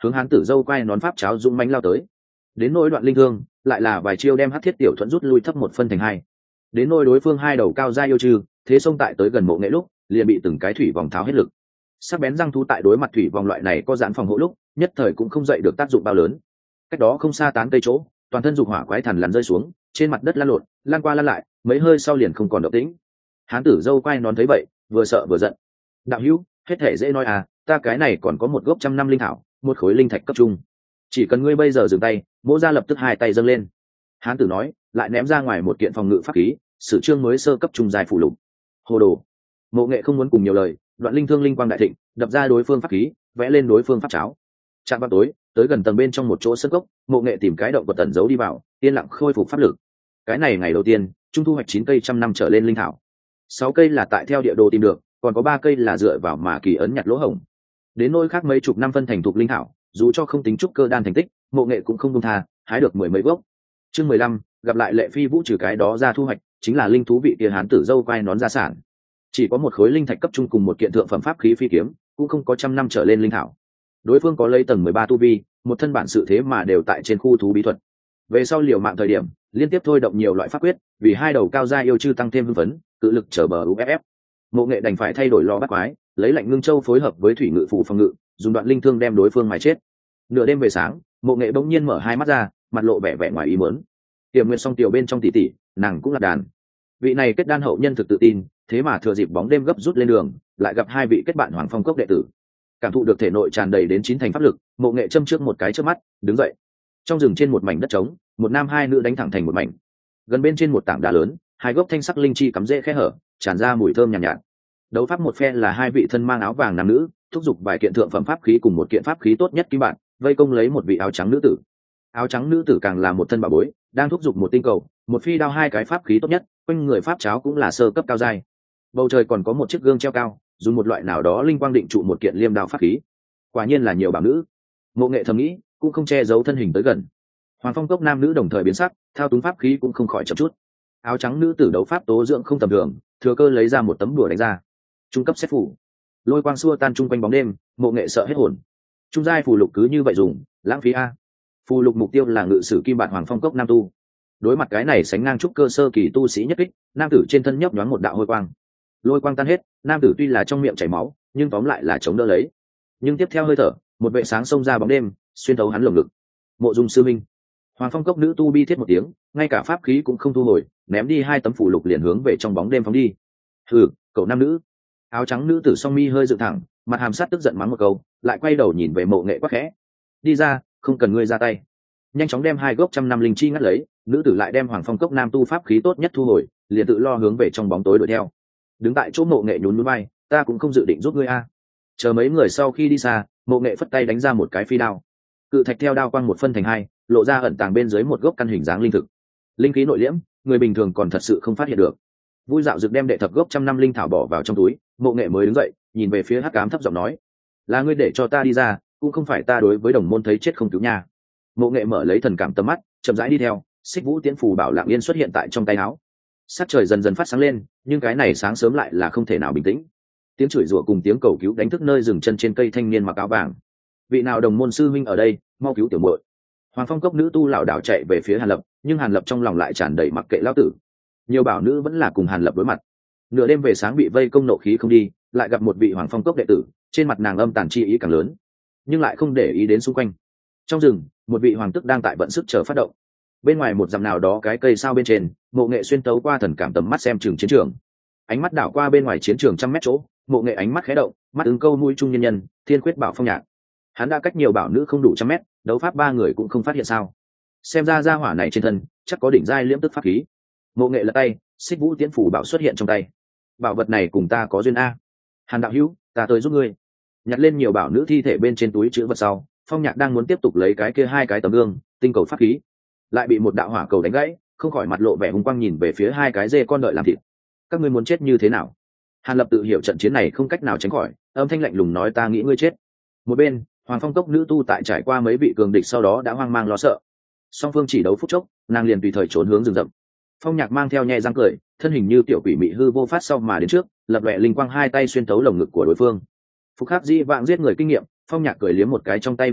Speaker 1: hướng hán tử dâu quay nón pháp cháo dũng mãnh lao tới. Đến nỗi Đoạn Linh Thương lại là vài chiêu đem Hắc Thiết Tiểu Thuẫn rút lui thấp một phân thành hai. Đến nỗi đối phương hai đầu cao gia yêu trừ, thế xông tại tới gần Mộ Nghệ lúc liền bị từng cái thủy vòng tháo hết lực. Sắc bén răng thú tại đối mặt thủy vòng loại này có giãn phòng hộ lúc nhất thời cũng không dậy được tác dụng bao lớn. Cách đó không xa tán cây chỗ, toàn thân dục hỏa quái thần lăn rơi xuống trên mặt đất lăn lộn, lan qua lăn lại, mấy hơi sau liền không còn động tĩnh. Hán tử dâu quay nón thấy vậy vừa sợ vừa giận. Đạo hữu, hết thể dễ nói à, ta cái này còn có một gốc trăm năm linh thảo, một khối linh thạch cấp trung, chỉ cần ngươi bây giờ dừng tay. Mỗ ra lập tức hai tay dâng lên. Hán tử nói, lại ném ra ngoài một kiện phòng ngự pháp khí, sử trương mới sơ cấp trung dài phụ lục. Hồ đồ. Mộ Nghệ không muốn cùng nhiều lời, Đoạn Linh Thương linh quang đại thịnh, đập ra đối phương pháp khí, vẽ lên đối phương pháp cháo. Chạm vào tối, tới gần tầng bên trong một chỗ sân gốc, Mộ Nghệ tìm cái động vật tẩn giấu đi vào, yên lặng khôi phục pháp lực. Cái này ngày đầu tiên, trung thu hoạch chín cây trăm năm trở lên linh thảo, sáu cây là tại theo địa đồ tìm được, còn có ba cây là dựa vào mà kỳ ấn nhặt lỗ hổng. Đến nỗi khác mấy chục năm phân thành thục linh thảo, dù cho không tính trúc cơ đan thành tích, Mộ Nghệ cũng không buông tha, hái được mười mấy gốc. Chương mười lăm, gặp lại Lệ Phi Vũ, trừ cái đó ra thu hoạch chính là linh thú vị kia hán tử dâu quai nón gia sản. Chỉ có một khối linh thạch cấp trung cùng một kiện thượng phẩm pháp khí phi kiếm, cũng không có trăm năm trở lên linh thảo. Đối phương có lấy tầng mười ba tu vi, một thân bản sự thế mà đều tại trên khu thú bí thuật. Về sau liều mạng thời điểm, liên tiếp thôi động nhiều loại pháp quyết, vì hai đầu cao gia yêu chư tăng thêm hưng phấn, cự lực trở bờ u ép ép. Mộ Nghệ đành phải thay đổi lo bắt quái, lấy lạnh ngưng châu phối hợp với thủy ngự phù phòng ngự, dùng Đoạn Linh Thương đem đối phương mài chết. Nửa đêm về sáng, Mộ Nghệ bỗng nhiên mở hai mắt ra, mặt lộ vẻ vẻ ngoài ý muốn. Tiềm Nguyệt Song tiểu bên trong tỷ tỷ, nàng cũng là đàn. Vị này kết đan hậu nhân thực tự tin, thế mà thừa dịp bóng đêm gấp rút lên đường, lại gặp hai vị kết bạn Hoàng Phong cốc đệ tử. Cảm thụ được thể nội tràn đầy đến chín thành pháp lực, Mộ Nghệ châm trước một cái chớp mắt, đứng dậy. Trong rừng trên một mảnh đất trống, một nam hai nữ đánh thẳng thành một mảnh. Gần bên trên một tảng đá lớn, hai gốc thanh sắc linh chi cắm rễ khe hở, tràn ra mùi thơm nhàn nhạt, nhạt. Đấu pháp một phe là hai vị thân mang áo vàng nam nữ, thúc giục vài kiện thượng phẩm pháp khí cùng một kiện pháp khí tốt nhất kim bạn, vây công lấy một vị áo trắng nữ tử. Áo trắng nữ tử càng là một thân bảo bối, đang thúc giục một tinh cầu, một phi đao hai cái pháp khí tốt nhất, quanh người pháp cháo cũng là sơ cấp cao giai. Bầu trời còn có một chiếc gương treo cao, dùng một loại nào đó linh quang định trụ một kiện liêm đao pháp khí. Quả nhiên là nhiều bảo nữ. Mộ Nghệ thầm nghĩ, cũng không che giấu thân hình tới gần. Hoàng Phong cốc nam nữ đồng thời biến sắc, thao túng pháp khí cũng không khỏi chậm chút. Áo trắng nữ tử đấu pháp tố dưỡng không tầm thường, thừa cơ lấy ra một tấm đùa đánh ra. Trung cấp xét phủ, lôi quang xua tan chung quanh bóng đêm. Mộ Nghệ sợ hết hồn. Trung giai phù lục cứ như vậy dùng, lãng phí a. Phù lục mục tiêu là ngự sử kim bản Hoàng Phong cốc nam tu. Đối mặt cái này sánh ngang trúc cơ sơ kỳ tu sĩ nhất kích, nam tử trên thân nhấp nhoáng một đạo hôi quang. Lôi quang tan hết, nam tử tuy là trong miệng chảy máu, nhưng tóm lại là chống đỡ lấy. Nhưng tiếp theo hơi thở, một vệ sáng xông ra bóng đêm, xuyên thấu hắn lồng ngực. Mộ Dung sư minh. Hoàng Phong cốc nữ tu bi thiết một tiếng, ngay cả pháp khí cũng không thu hồi, ném đi hai tấm phù lục liền hướng về trong bóng đêm phóng đi. Hừ, cậu nam nữ. Áo trắng nữ tử song mi hơi dựng thẳng, mặt hàm sát tức giận mắng một câu, lại quay đầu nhìn về Mộ Nghệ quắc khẽ. Đi ra, không cần ngươi ra tay. Nhanh chóng đem hai gốc trăm năm linh chi ngắt lấy, nữ tử lại đem Hoàng Phong cốc nam tu pháp khí tốt nhất thu hồi, liền tự lo hướng về trong bóng tối đuổi theo. Đứng tại chỗ Mộ Nghệ nhún nhún vai, ta cũng không dự định giúp ngươi a. Chờ mấy người sau khi đi xa, Mộ Nghệ phất tay đánh ra một cái phi đao. Cự thạch theo đao quang một phân thành hai, lộ ra ẩn tàng bên dưới một gốc căn hình dáng linh thực. Linh khí nội liễm, người bình thường còn thật sự không phát hiện được. Vui dạo dược đem đệ thập gốc trăm năm linh thảo bỏ vào trong túi, Mộ Nghệ mới đứng dậy, nhìn về phía Hắc Ám thấp giọng nói: "Là ngươi để cho ta đi ra, cũng không phải ta đối với đồng môn thấy chết không cứu nha." Mộ Nghệ mở lấy thần cảm tầm mắt, chậm rãi đi theo, Xích Vũ Tiễn phù bảo lặng yên xuất hiện tại trong tay áo. Sắc trời dần dần phát sáng lên, nhưng cái này sáng sớm lại là không thể nào bình tĩnh. Tiếng chửi rủa cùng tiếng cầu cứu đánh thức nơi dừng chân trên cây thanh niên mặc áo vàng. Vị nào đồng môn sư huynh ở đây, mau cứu tiểu muội. Hoàng Phong cốc nữ tu lảo đảo chạy về phía Hàn Lập, nhưng Hàn Lập trong lòng lại tràn đầy mặc kệ lão tử. Nhiều bảo nữ vẫn là cùng Hàn Lập đối mặt. Nửa đêm về sáng bị vây công nộ khí không đi, lại gặp một vị Hoàng Phong cốc đệ tử, trên mặt nàng âm tàn chi ý càng lớn, nhưng lại không để ý đến xung quanh. Trong rừng, một vị hoàng tức đang tại vận sức chờ phát động. Bên ngoài một dặm nào đó cái cây sao bên trên, Mộ Nghệ xuyên tấu qua thần cảm tầm mắt xem trường chiến trường. Ánh mắt đảo qua bên ngoài chiến trường trăm mét chỗ, Mộ Nghệ ánh mắt khẽ động, mắt ứng câu nuôi trung nhân nhân, Thiên Quyết Bảo Phong Nhạc. Hắn đã cách nhiều bảo nữ không đủ trăm mét, đấu pháp ba người cũng không phát hiện sao. Xem ra gia hỏa này trên thân chắc có đỉnh giai liễm tức pháp khí. Mộ Nghệ lật tay, Xích Vũ Tiễn phủ bảo xuất hiện trong tay. Bảo vật này cùng ta có duyên a. Hàn đạo hữu, ta tới giúp ngươi. Nhặt lên nhiều bảo nữ thi thể bên trên túi chứa vật sau, Phong Nhạc đang muốn tiếp tục lấy cái kia hai cái tấm gương, tinh cầu pháp khí, lại bị một đạo hỏa cầu đánh gãy, không khỏi mặt lộ vẻ hung quang nhìn về phía hai cái dê con đợi làm thịt. Các ngươi muốn chết như thế nào? Hàn Lập tự hiểu trận chiến này không cách nào tránh khỏi, âm thanh lạnh lùng nói: ta nghĩ ngươi chết. Một bên, Hoàng Phong cốc nữ tu tại trải qua mấy vị cường địch sau đó đã hoang mang lo sợ. Song phương chỉ đấu phút chốc, nàng liền tùy thời trốn hướng rừng rậm. Phong Nhạc mang theo nhe răng cười, thân hình như tiểu quỷ mị hư vô phát sau mà đến trước, lập lòe linh quang hai tay xuyên tấu lồng ngực của đối phương. Phục Khắc Di vạng giết người kinh nghiệm, Phong Nhạc cười liếm một cái trong tay vết máu,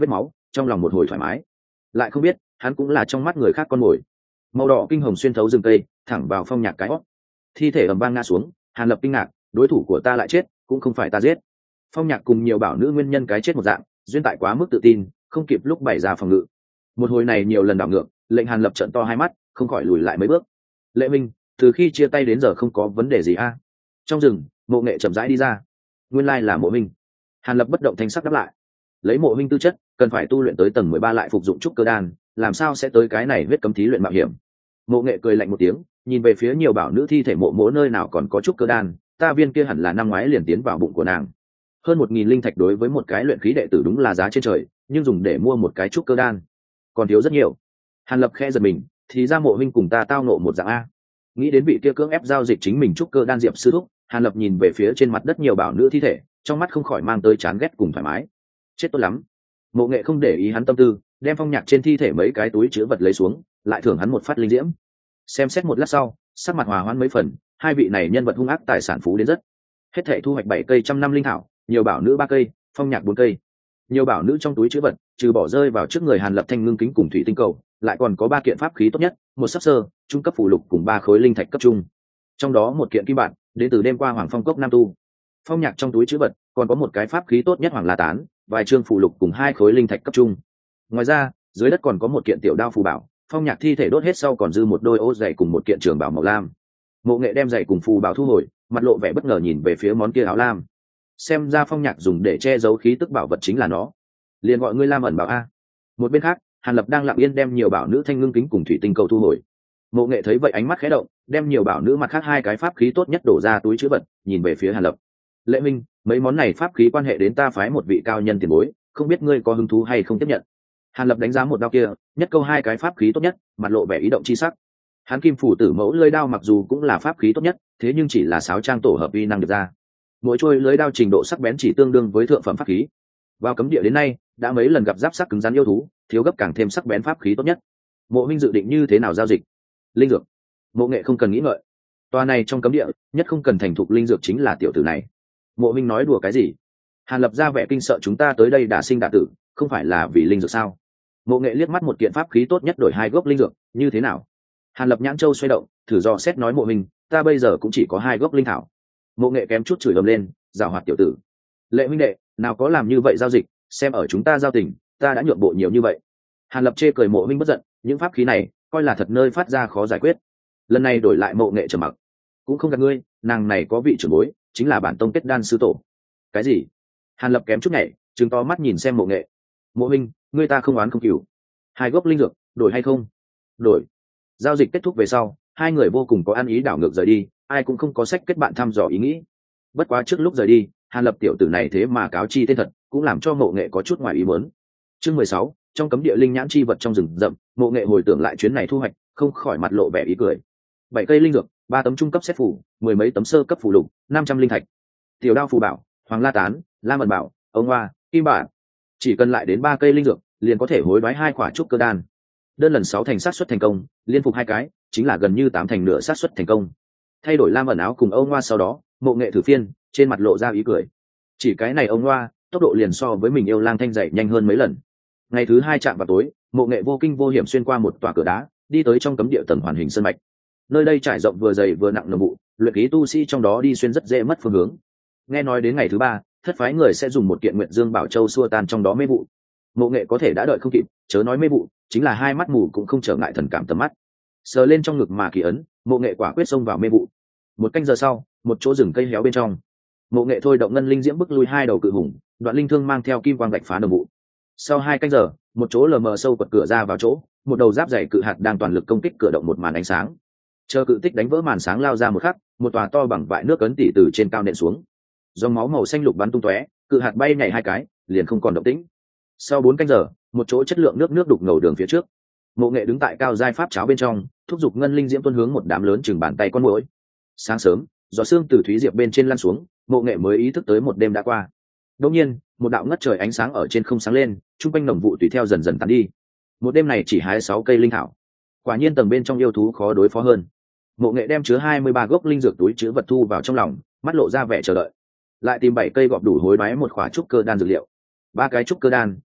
Speaker 1: trong lòng một hồi thoải mái. Lại không biết hắn cũng là trong mắt người khác con mồi. Màu đỏ kinh hồng xuyên thấu rừng cây thẳng vào Phong Nhạc cái hót, thi thể ầm vang ngã xuống. Hàn Lập kinh ngạc, đối thủ của ta lại chết, cũng không phải ta giết. Phong Nhạc cùng nhiều bảo nữ nguyên nhân cái chết một dạng, duyên tại quá mức tự tin, không kịp lúc bày ra phòng ngự. Một hồi này nhiều lần đảo ngược, lệnh Hàn Lập trợn to hai mắt, không khỏi lùi lại mấy bước. Lệ Minh, từ khi chia tay đến giờ không có vấn đề gì a? Trong rừng, Mộ Nghệ chậm rãi đi ra. Nguyên lai là Mộ Minh. Hàn Lập bất động thanh sắc đáp lại. Lấy Mộ Minh tư chất, cần phải tu luyện tới tầng mười ba lại phục dụng trúc cơ đan, làm sao sẽ tới cái này huyết cấm thí luyện mạo hiểm. Mộ Nghệ cười lạnh một tiếng, nhìn về phía nhiều bảo nữ thi thể mộ mỗ nơi nào còn có trúc cơ đan, ta viên kia hẳn là năm ngoái liền tiến vào bụng của nàng. Hơn một nghìn linh thạch đối với một cái luyện khí đệ tử đúng là giá trên trời, nhưng dùng để mua một cái trúc cơ đan còn thiếu rất nhiều. Hàn Lập khẽ giật mình, thì ra Mộ Minh cùng ta tao nộ một dạng a. Nghĩ đến vị kia cưỡng ép giao dịch chính mình trúc cơ đan diệp sư thúc, Hàn Lập nhìn về phía trên mặt đất nhiều bảo nữ thi thể, trong mắt không khỏi mang tới chán ghét cùng thoải mái. Chết tốt lắm. Mộ Nghệ không để ý hắn tâm tư, đem Phong Nhạc trên thi thể mấy cái túi chứa vật lấy xuống, lại thưởng hắn một phát linh diễm. Xem xét một lát sau, sắc mặt hòa hoãn mấy phần, hai vị này nhân vật hung ác tài sản phú đến rất. Hết thảy thu hoạch bảy cây trăm năm linh thảo, nhiều bảo nữ ba cây, Phong Nhạc bốn cây. Nhiều bảo nữ trong túi chứa vật, trừ bỏ rơi vào trước người Hàn Lập thanh ngưng kính cùng thủy tinh cầu, lại còn có ba kiện pháp khí tốt nhất, một sắc sơ, trung cấp phù lục cùng ba khối linh thạch cấp trung. Trong đó một kiện kim bản, đến từ đêm qua Hoàng Phong cốc Nam tu. Phong Nhạc trong túi chứa vật, còn có một cái pháp khí tốt nhất Hoàng La tán, vài trương phù lục cùng hai khối linh thạch cấp trung. Ngoài ra, dưới đất còn có một kiện tiểu đao phù bảo, Phong Nhạc thi thể đốt hết sau còn dư một đôi ô giày cùng một kiện trường bảo màu lam. Mộ Nghệ đem giày cùng phù bảo thu hồi, mặt lộ vẻ bất ngờ nhìn về phía món kia áo lam. Xem ra Phong Nhạc dùng để che giấu khí tức bảo vật chính là nó. Liền gọi ngươi Lam ẩn bảo a. Một bên khác, Hàn Lập đang lặng yên đem nhiều bảo nữ thanh ngưng kính cùng thủy tinh cầu thu hồi. Mộ Nghệ thấy vậy ánh mắt khẽ động, đem nhiều bảo nữ mặt khác hai cái pháp khí tốt nhất đổ ra túi chứa vật, nhìn về phía Hàn Lập. Lệ Minh, mấy món này pháp khí quan hệ đến ta phái một vị cao nhân tiền bối, không biết ngươi có hứng thú hay không tiếp nhận. Hàn Lập đánh giá một đao kia, nhất câu hai cái pháp khí tốt nhất, mặt lộ vẻ ý động chi sắc. Hắn Kim phủ tử mẫu lưỡi đao mặc dù cũng là pháp khí tốt nhất, thế nhưng chỉ là sáo trang tổ hợp uy năng được ra. Mỗi trôi lưỡi đao trình độ sắc bén chỉ tương đương với thượng phẩm pháp khí. Vào cấm địa đến nay, đã mấy lần gặp giáp sắc cứng rắn yêu thú, thiếu gấp càng thêm sắc bén pháp khí tốt nhất. Mộ Minh dự định như thế nào giao dịch? Linh dược. Mộ Nghệ không cần nghĩ ngợi. Toa này trong cấm địa, nhất không cần thành thục linh dược chính là tiểu tử này. Mộ Minh nói đùa cái gì? Hàn Lập ra vẻ kinh sợ, chúng ta tới đây đả sinh đả tử, không phải là vì linh dược sao? Mộ Nghệ liếc mắt một kiện pháp khí tốt nhất đổi hai gốc linh dược, như thế nào? Hàn Lập nhãn châu xoay động, thử dò xét nói Mộ Minh, ta bây giờ cũng chỉ có hai gốc linh thảo. Mộ Nghệ kém chút chửi ầm lên, giảo hoạt tiểu tử. Lệ huynh đệ, nào có làm như vậy giao dịch, xem ở chúng ta giao tình, ta đã nhượng bộ nhiều như vậy. Hàn Lập chê cười Mộ Minh bất giận, những pháp khí này coi là thật nơi phát ra khó giải quyết. Lần này đổi lại Mộ Nghệ trầm mặc. Cũng không gạt ngươi, nàng này có vị trưởng bối, chính là bản tông kết đan sư tổ. Cái gì? Hàn Lập kém chút nhảy, trừng to mắt nhìn xem Mộ Nghệ. Mộ Minh, ngươi ta không oán không cừu, hai gốc linh dược đổi hay không? Đổi. Giao dịch kết thúc về sau, hai người vô cùng có ăn ý đảo ngược rời đi, ai cũng không có sách kết bạn thăm dò ý nghĩ. Bất quá trước lúc rời đi, Hàn Lập tiểu tử này thế mà cáo chi tên thật, cũng làm cho Mộ Nghệ có chút ngoài ý muốn. Chương mười sáu, trong cấm địa linh nhãn chi vật trong rừng rậm, Mộ Nghệ hồi tưởng lại chuyến này thu hoạch, không khỏi mặt lộ vẻ ý cười. Bảy cây linh dược, ba tấm trung cấp xét phủ, mười mấy tấm sơ cấp phù lục, năm trăm linh thạch. Tiểu đao phù bảo, Hoàng La tán, Lam ẩn bảo, ông hoa, kim bản. Chỉ cần lại đến ba cây linh dược, liền có thể hối đoái hai quả trúc cơ đan. Đơn lần sáu thành sát suất thành công, liên phục hai cái, chính là gần như tám thành nửa sát suất thành công. Thay đổi Lam ẩn áo cùng ông hoa sau đó, Mộ Nghệ thử phiên, trên mặt lộ ra ý cười. Chỉ cái này ông hoa, tốc độ liền so với mình yêu lang thanh dậy nhanh hơn mấy lần. Ngày thứ hai chạm vào tối, Mộ Nghệ vô kinh vô hiểm xuyên qua một tòa cửa đá, đi tới trong cấm địa tầng hoàn hình sơn mạch. Nơi đây trải rộng vừa dày vừa nặng nồng vụ, luyện khí tu sĩ trong đó đi xuyên rất dễ mất phương hướng. Nghe nói đến ngày thứ ba, thất phái người sẽ dùng một kiện nguyện dương bảo châu xua tan trong đó mê vụ. Mộ Nghệ có thể đã đợi không kịp, chớ nói mê vụ, chính là hai mắt mù cũng không trở ngại thần cảm tầm mắt. Sờ lên trong ngực mà kỳ ấn, Mộ Nghệ quả quyết xông vào mê vụ. Một canh giờ sau, một chỗ rừng cây héo bên trong, Mộ Nghệ thôi động ngân linh diễm bức lui hai đầu cự hùng, đoạn linh thương mang theo kim quang gạch phá đồng vụ. Sau hai canh giờ, một chỗ lờ mờ sâu quật cửa ra vào chỗ, một đầu giáp dày cự hạt đang toàn lực công kích cửa động một màn ánh sáng. Chờ cự tích đánh vỡ màn sáng lao ra một khắc, một tòa to bằng vại nước ấn tỉ từ trên cao nện xuống. Dòng máu màu xanh lục bắn tung tóe, cự hạt bay nhảy hai cái, liền không còn động tĩnh. Sau bốn canh giờ, một chỗ chất lượng nước nước đục ngầu đường phía trước. Mộ Nghệ đứng tại cao giai pháp cháo bên trong, thúc giục ngân linh diễm tuôn hướng một đám lớn chừng bàn tay con muỗi. Sáng sớm, gió sương từ thúy diệp bên trên lăn xuống, Mộ Nghệ mới ý thức tới một đêm đã qua. Đột nhiên, một đạo ngất trời ánh sáng ở trên không sáng lên, trung quanh nồng vụ tùy theo dần dần tán đi. Một đêm này chỉ hái sáu cây linh thảo. Quả nhiên tầng bên trong yêu thú khó đối phó hơn. Mộ Nghệ đem chứa hai mươi ba gốc linh dược túi chứa vật thu vào trong lòng, mắt lộ ra vẻ chờ đợi. Lại tìm bảy cây gọp đủ hối đoái một khỏa trúc cơ đan dược liệu. Ba cái trúc cơ đan,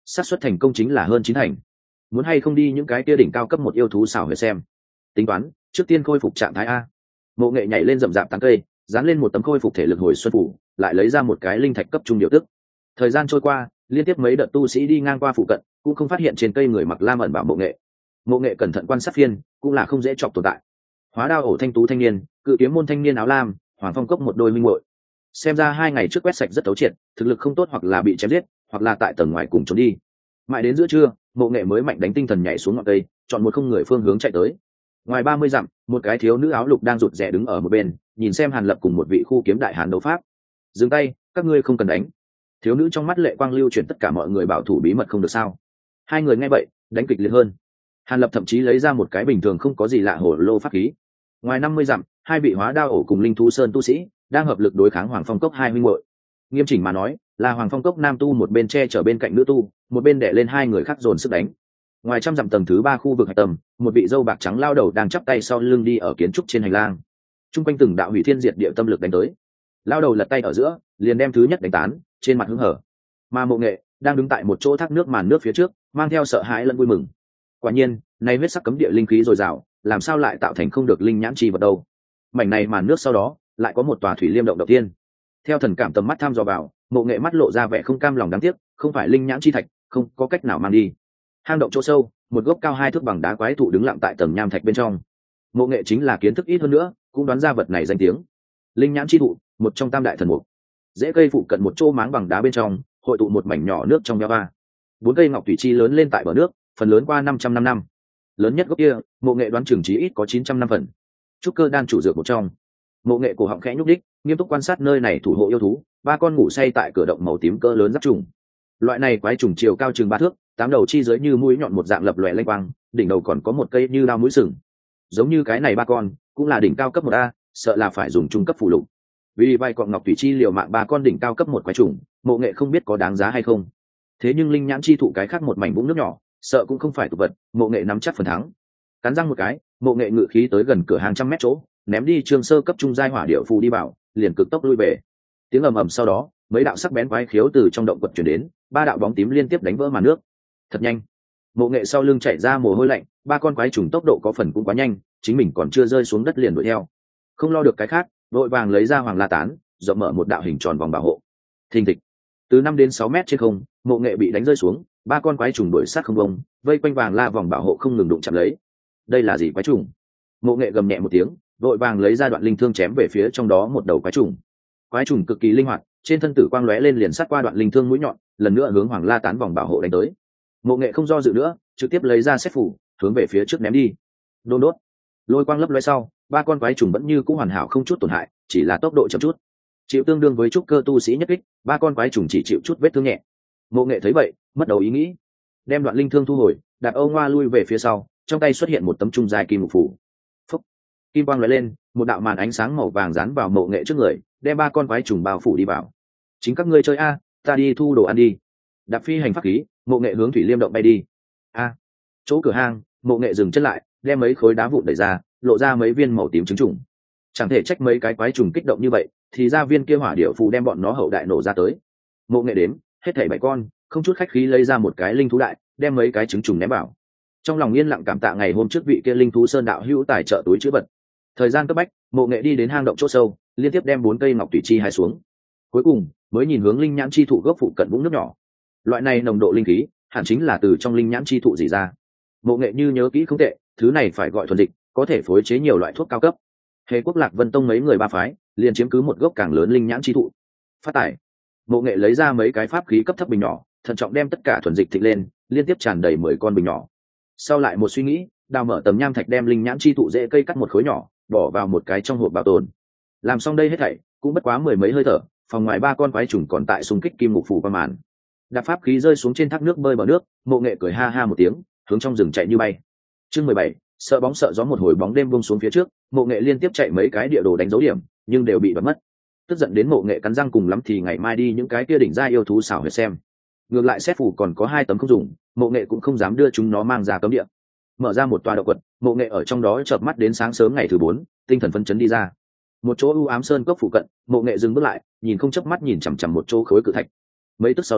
Speaker 1: xác suất thành công chính là hơn chín thành. Muốn hay không đi những cái kia đỉnh cao cấp một yêu thú xảo huyệt xem. Tính toán trước tiên khôi phục trạng thái a. Mộ Nghệ nhảy lên rậm rạp tán cây, dán lên một tấm khôi phục thể lực hồi xuân phủ, lại lấy ra một cái linh thạch cấp trung điều tức. Thời gian trôi qua, liên tiếp mấy đợt tu sĩ đi ngang qua phụ cận, cũng không phát hiện trên cây người mặc lam ẩn bảo Mộ Nghệ. Mộ Nghệ cẩn thận quan sát phiên, cũng là không dễ chọc tồn tại. Hóa đao ổ thanh tú thanh niên, cự kiếm môn thanh niên áo lam, Hoàng Phong cốc một đôi minh muội. Xem ra hai ngày trước quét sạch rất thấu triệt, thực lực không tốt hoặc là bị chém giết, hoặc là tại tầng ngoài cùng trốn đi. Mãi đến giữa trưa, Mộ Nghệ mới mạnh đánh tinh thần nhảy xuống ngọn cây, chọn một không người phương hướng chạy tới. Ngoài ba mươi dặm, một cái thiếu nữ áo lục đang rụt rè đứng ở một bên, nhìn xem Hàn Lập cùng một vị khu kiếm đại hàn đấu pháp. Dừng tay, các ngươi không cần đánh. Thiếu nữ trong mắt lệ quang lưu chuyển tất cả mọi người bảo thủ bí mật không được sao? Hai người nghe vậy, đánh kịch liệt hơn. Hàn Lập thậm chí lấy ra một cái bình thường không có gì lạ hổ lô pháp khí. Ngoài năm mươi dặm, hai vị hóa đao ổ cùng linh thú sơn tu sĩ đang hợp lực đối kháng Hoàng Phong cốc hai huynh muội. Nghiêm chỉnh mà nói, là Hoàng Phong cốc nam tu một bên che chở bên cạnh nữ tu, một bên đè lên hai người khác dồn sức đánh. Ngoài trăm dặm tầng thứ ba khu vực hạch tầm, một vị dâu bạc trắng lao đầu đang chắp tay sau lưng đi ở kiến trúc trên hành lang. Trung quanh từng đạo hủy thiên diệt địa tâm lực đánh tới. Lao đầu lật tay ở giữa, liền đem thứ nhất đánh tán, trên mặt hứng hở. Mà Mộ Nghệ đang đứng tại một chỗ thác nước màn nước phía trước, mang theo sợ hãi lẫn vui mừng. Quả nhiên, nay huyết sắc cấm địa linh khí dồi dào, làm sao lại tạo thành không được linh nhãn chi vật đâu? Mảnh này màn nước sau đó, lại có một tòa thủy liêm động đầu tiên. Theo thần cảm tầm mắt tham dò vào, Mộ Nghệ mắt lộ ra vẻ không cam lòng đáng tiếc, không phải linh nhãn chi thạch, không có cách nào mang đi. Hang động chỗ sâu, một gốc cao hai thước bằng đá quái thụ đứng lặng tại tầng nham thạch bên trong. Mộ Nghệ chính là kiến thức ít hơn nữa, cũng đoán ra vật này danh tiếng. Linh nhãn chi thụ, một trong tam đại thần mục. Rễ cây phụ cận một chỗ máng bằng đá bên trong, hội tụ một mảnh nhỏ nước trong veo va. Bốn cây ngọc thủy chi lớn lên tại bờ nước, phần lớn qua năm trăm năm năm. Lớn nhất gốc kia, Mộ Nghệ đoán chừng chí ít có chín trăm năm phần. Trúc cơ đan chủ dược một trong. Mộ Nghệ cổ họng khẽ nhúc đích, nghiêm túc quan sát nơi này thủ hộ yêu thú, ba con ngủ say tại cửa động màu tím cỡ lớn giáp trùng. Loại này quái trùng chiều cao chừng ba thước, tám đầu chi dưới như mũi nhọn một dạng lập lòe lênh quang, đỉnh đầu còn có một cây như đao mũi sừng. Giống như cái này ba con, cũng là đỉnh cao cấp một a, sợ là phải dùng trung cấp phụ lục. Vì vai cọng ngọc thủy chi liều mạng ba con đỉnh cao cấp một quái trùng, Mộ Nghệ không biết có đáng giá hay không. Thế nhưng linh nhãn chi thụ cái khác một mảnh vũng nước nhỏ, sợ cũng không phải tục vật, Mộ Nghệ nắm chắc phần thắng. Cắn răng một cái, Mộ Nghệ ngự khí tới gần cửa hàng trăm mét chỗ, ném đi trương sơ cấp trung giai hỏa điệu phù đi vào, liền cực tốc lui về. Tiếng ầm ầm sau đó, mấy đạo sắc bén quái khiếu từ trong động quật truyền đến, ba đạo bóng tím liên tiếp đánh vỡ màn nước. Thật nhanh. Mộ Nghệ sau lưng chạy ra mồ hôi lạnh, ba con quái trùng tốc độ có phần cũng quá nhanh, chính mình còn chưa rơi xuống đất liền đuổi theo. Không lo được cái khác, vội vàng lấy ra hoàng la tán, rộng mở một đạo hình tròn vòng bảo hộ. Thình thịch. Từ năm đến sáu mét trên không, Mộ Nghệ bị đánh rơi xuống, ba con quái trùng đuổi sát không bông, vây quanh vàng la vòng bảo hộ không ngừng đụng chạm lấy. Đây là gì quái trùng? Mộ Nghệ gầm nhẹ một tiếng, vội vàng lấy ra đoạn linh thương chém về phía trong đó một đầu quái trùng. Quái trùng cực kỳ linh hoạt, trên thân tử quang lóe lên liền sát qua đoạn linh thương mũi nhọn, lần nữa hướng hoàng la tán vòng bảo hộ đánh tới. Mộ Nghệ không do dự nữa, trực tiếp lấy ra xét phủ, hướng về phía trước ném đi. Đôn đốt, lôi quang lấp lóe sau, ba con quái trùng vẫn như cũ hoàn hảo không chút tổn hại, chỉ là tốc độ chậm chút. Chịu tương đương với trúc cơ tu sĩ nhất kích, ba con quái trùng chỉ chịu chút vết thương nhẹ. Mộ Nghệ thấy vậy, mất đầu ý nghĩ, đem đoạn linh thương thu hồi, đặt Âu Ngoa lui về phía sau, trong tay xuất hiện một tấm trung dài kim mục phủ. Phúc, kim quang lóe lên, một đạo màn ánh sáng màu vàng dán vào Mộ Nghệ trước người, đem ba con quái trùng bao phủ đi vào. Chính các ngươi chơi a, ta đi thu đồ ăn đi. Đạp phi hành pháp khí, Mộ Nghệ hướng thủy liêm động bay đi. A, chỗ cửa hang, Mộ Nghệ dừng chân lại, đem mấy khối đá vụn đẩy ra, lộ ra mấy viên màu tím trứng trùng. Chẳng thể trách mấy cái quái trùng kích động như vậy, thì ra viên kia hỏa điệu phù đem bọn nó hậu đại nổ ra tới. Mộ Nghệ đếm, hết thảy bảy con, không chút khách khí lấy ra một cái linh thú đại, đem mấy cái trứng trùng ném vào. Trong lòng yên lặng cảm tạ ngày hôm trước vị kia linh thú sơn đạo hữu tài trợ túi chữ vật. Thời gian cấp bách, Mộ Nghệ đi đến hang động chỗ sâu, liên tiếp đem bốn cây ngọc thủy chi hai xuống. Cuối cùng, mới nhìn hướng linh nhãn chi thụ gốc phụ cận vũng nước nhỏ. Loại này nồng độ linh khí, hẳn chính là từ trong linh nhãn chi thụ gì ra. Mộ Nghệ như nhớ kỹ không tệ, thứ này phải gọi thuần dịch, có thể phối chế nhiều loại thuốc cao cấp. Hề Quốc Lạc Vân Tông mấy người ba phái, liền chiếm cứ một gốc càng lớn linh nhãn chi thụ. Phát tải. Mộ Nghệ lấy ra mấy cái pháp khí cấp thấp bình nhỏ, thận trọng đem tất cả thuần dịch thịnh lên, liên tiếp tràn đầy mười con bình nhỏ. Sau lại một suy nghĩ, đào mở tầm nham thạch đem linh nhãn chi thụ rễ cây cắt một khối nhỏ, bỏ vào một cái trong hộp bảo tồn. Làm xong đây hết thảy, cũng bất quá mười mấy hơi thở, phòng ngoài ba con quái trùng còn tại xung kích kim ngục phủ qua màn. Đạp pháp khí rơi xuống trên thác nước bơi bờ nước, Mộ Nghệ cười ha ha một tiếng, hướng trong rừng chạy như bay. Chương mười bảy, sợ bóng sợ gió một hồi bóng đêm buông xuống phía trước, Mộ Nghệ liên tiếp chạy mấy cái địa đồ đánh dấu điểm, nhưng đều bị bật mất. Tức giận đến Mộ Nghệ cắn răng cùng lắm thì ngày mai đi những cái kia đỉnh gia yêu thú xảo huyệt xem. Ngược lại xét phủ còn có hai tấm không dùng, Mộ Nghệ cũng không dám đưa chúng nó mang ra cấm địa. Mở ra một tòa động quật, Mộ Nghệ ở trong đó chợp mắt đến sáng sớm ngày thứ bốn, tinh thần phấn chấn đi ra. Một chỗ u ám sơn cốc phụ cận, Mộ Nghệ dừng bước lại, nhìn không chớp mắt nhìn chằm chằm một chỗ khối cự thạch. Mấy tức sau đó,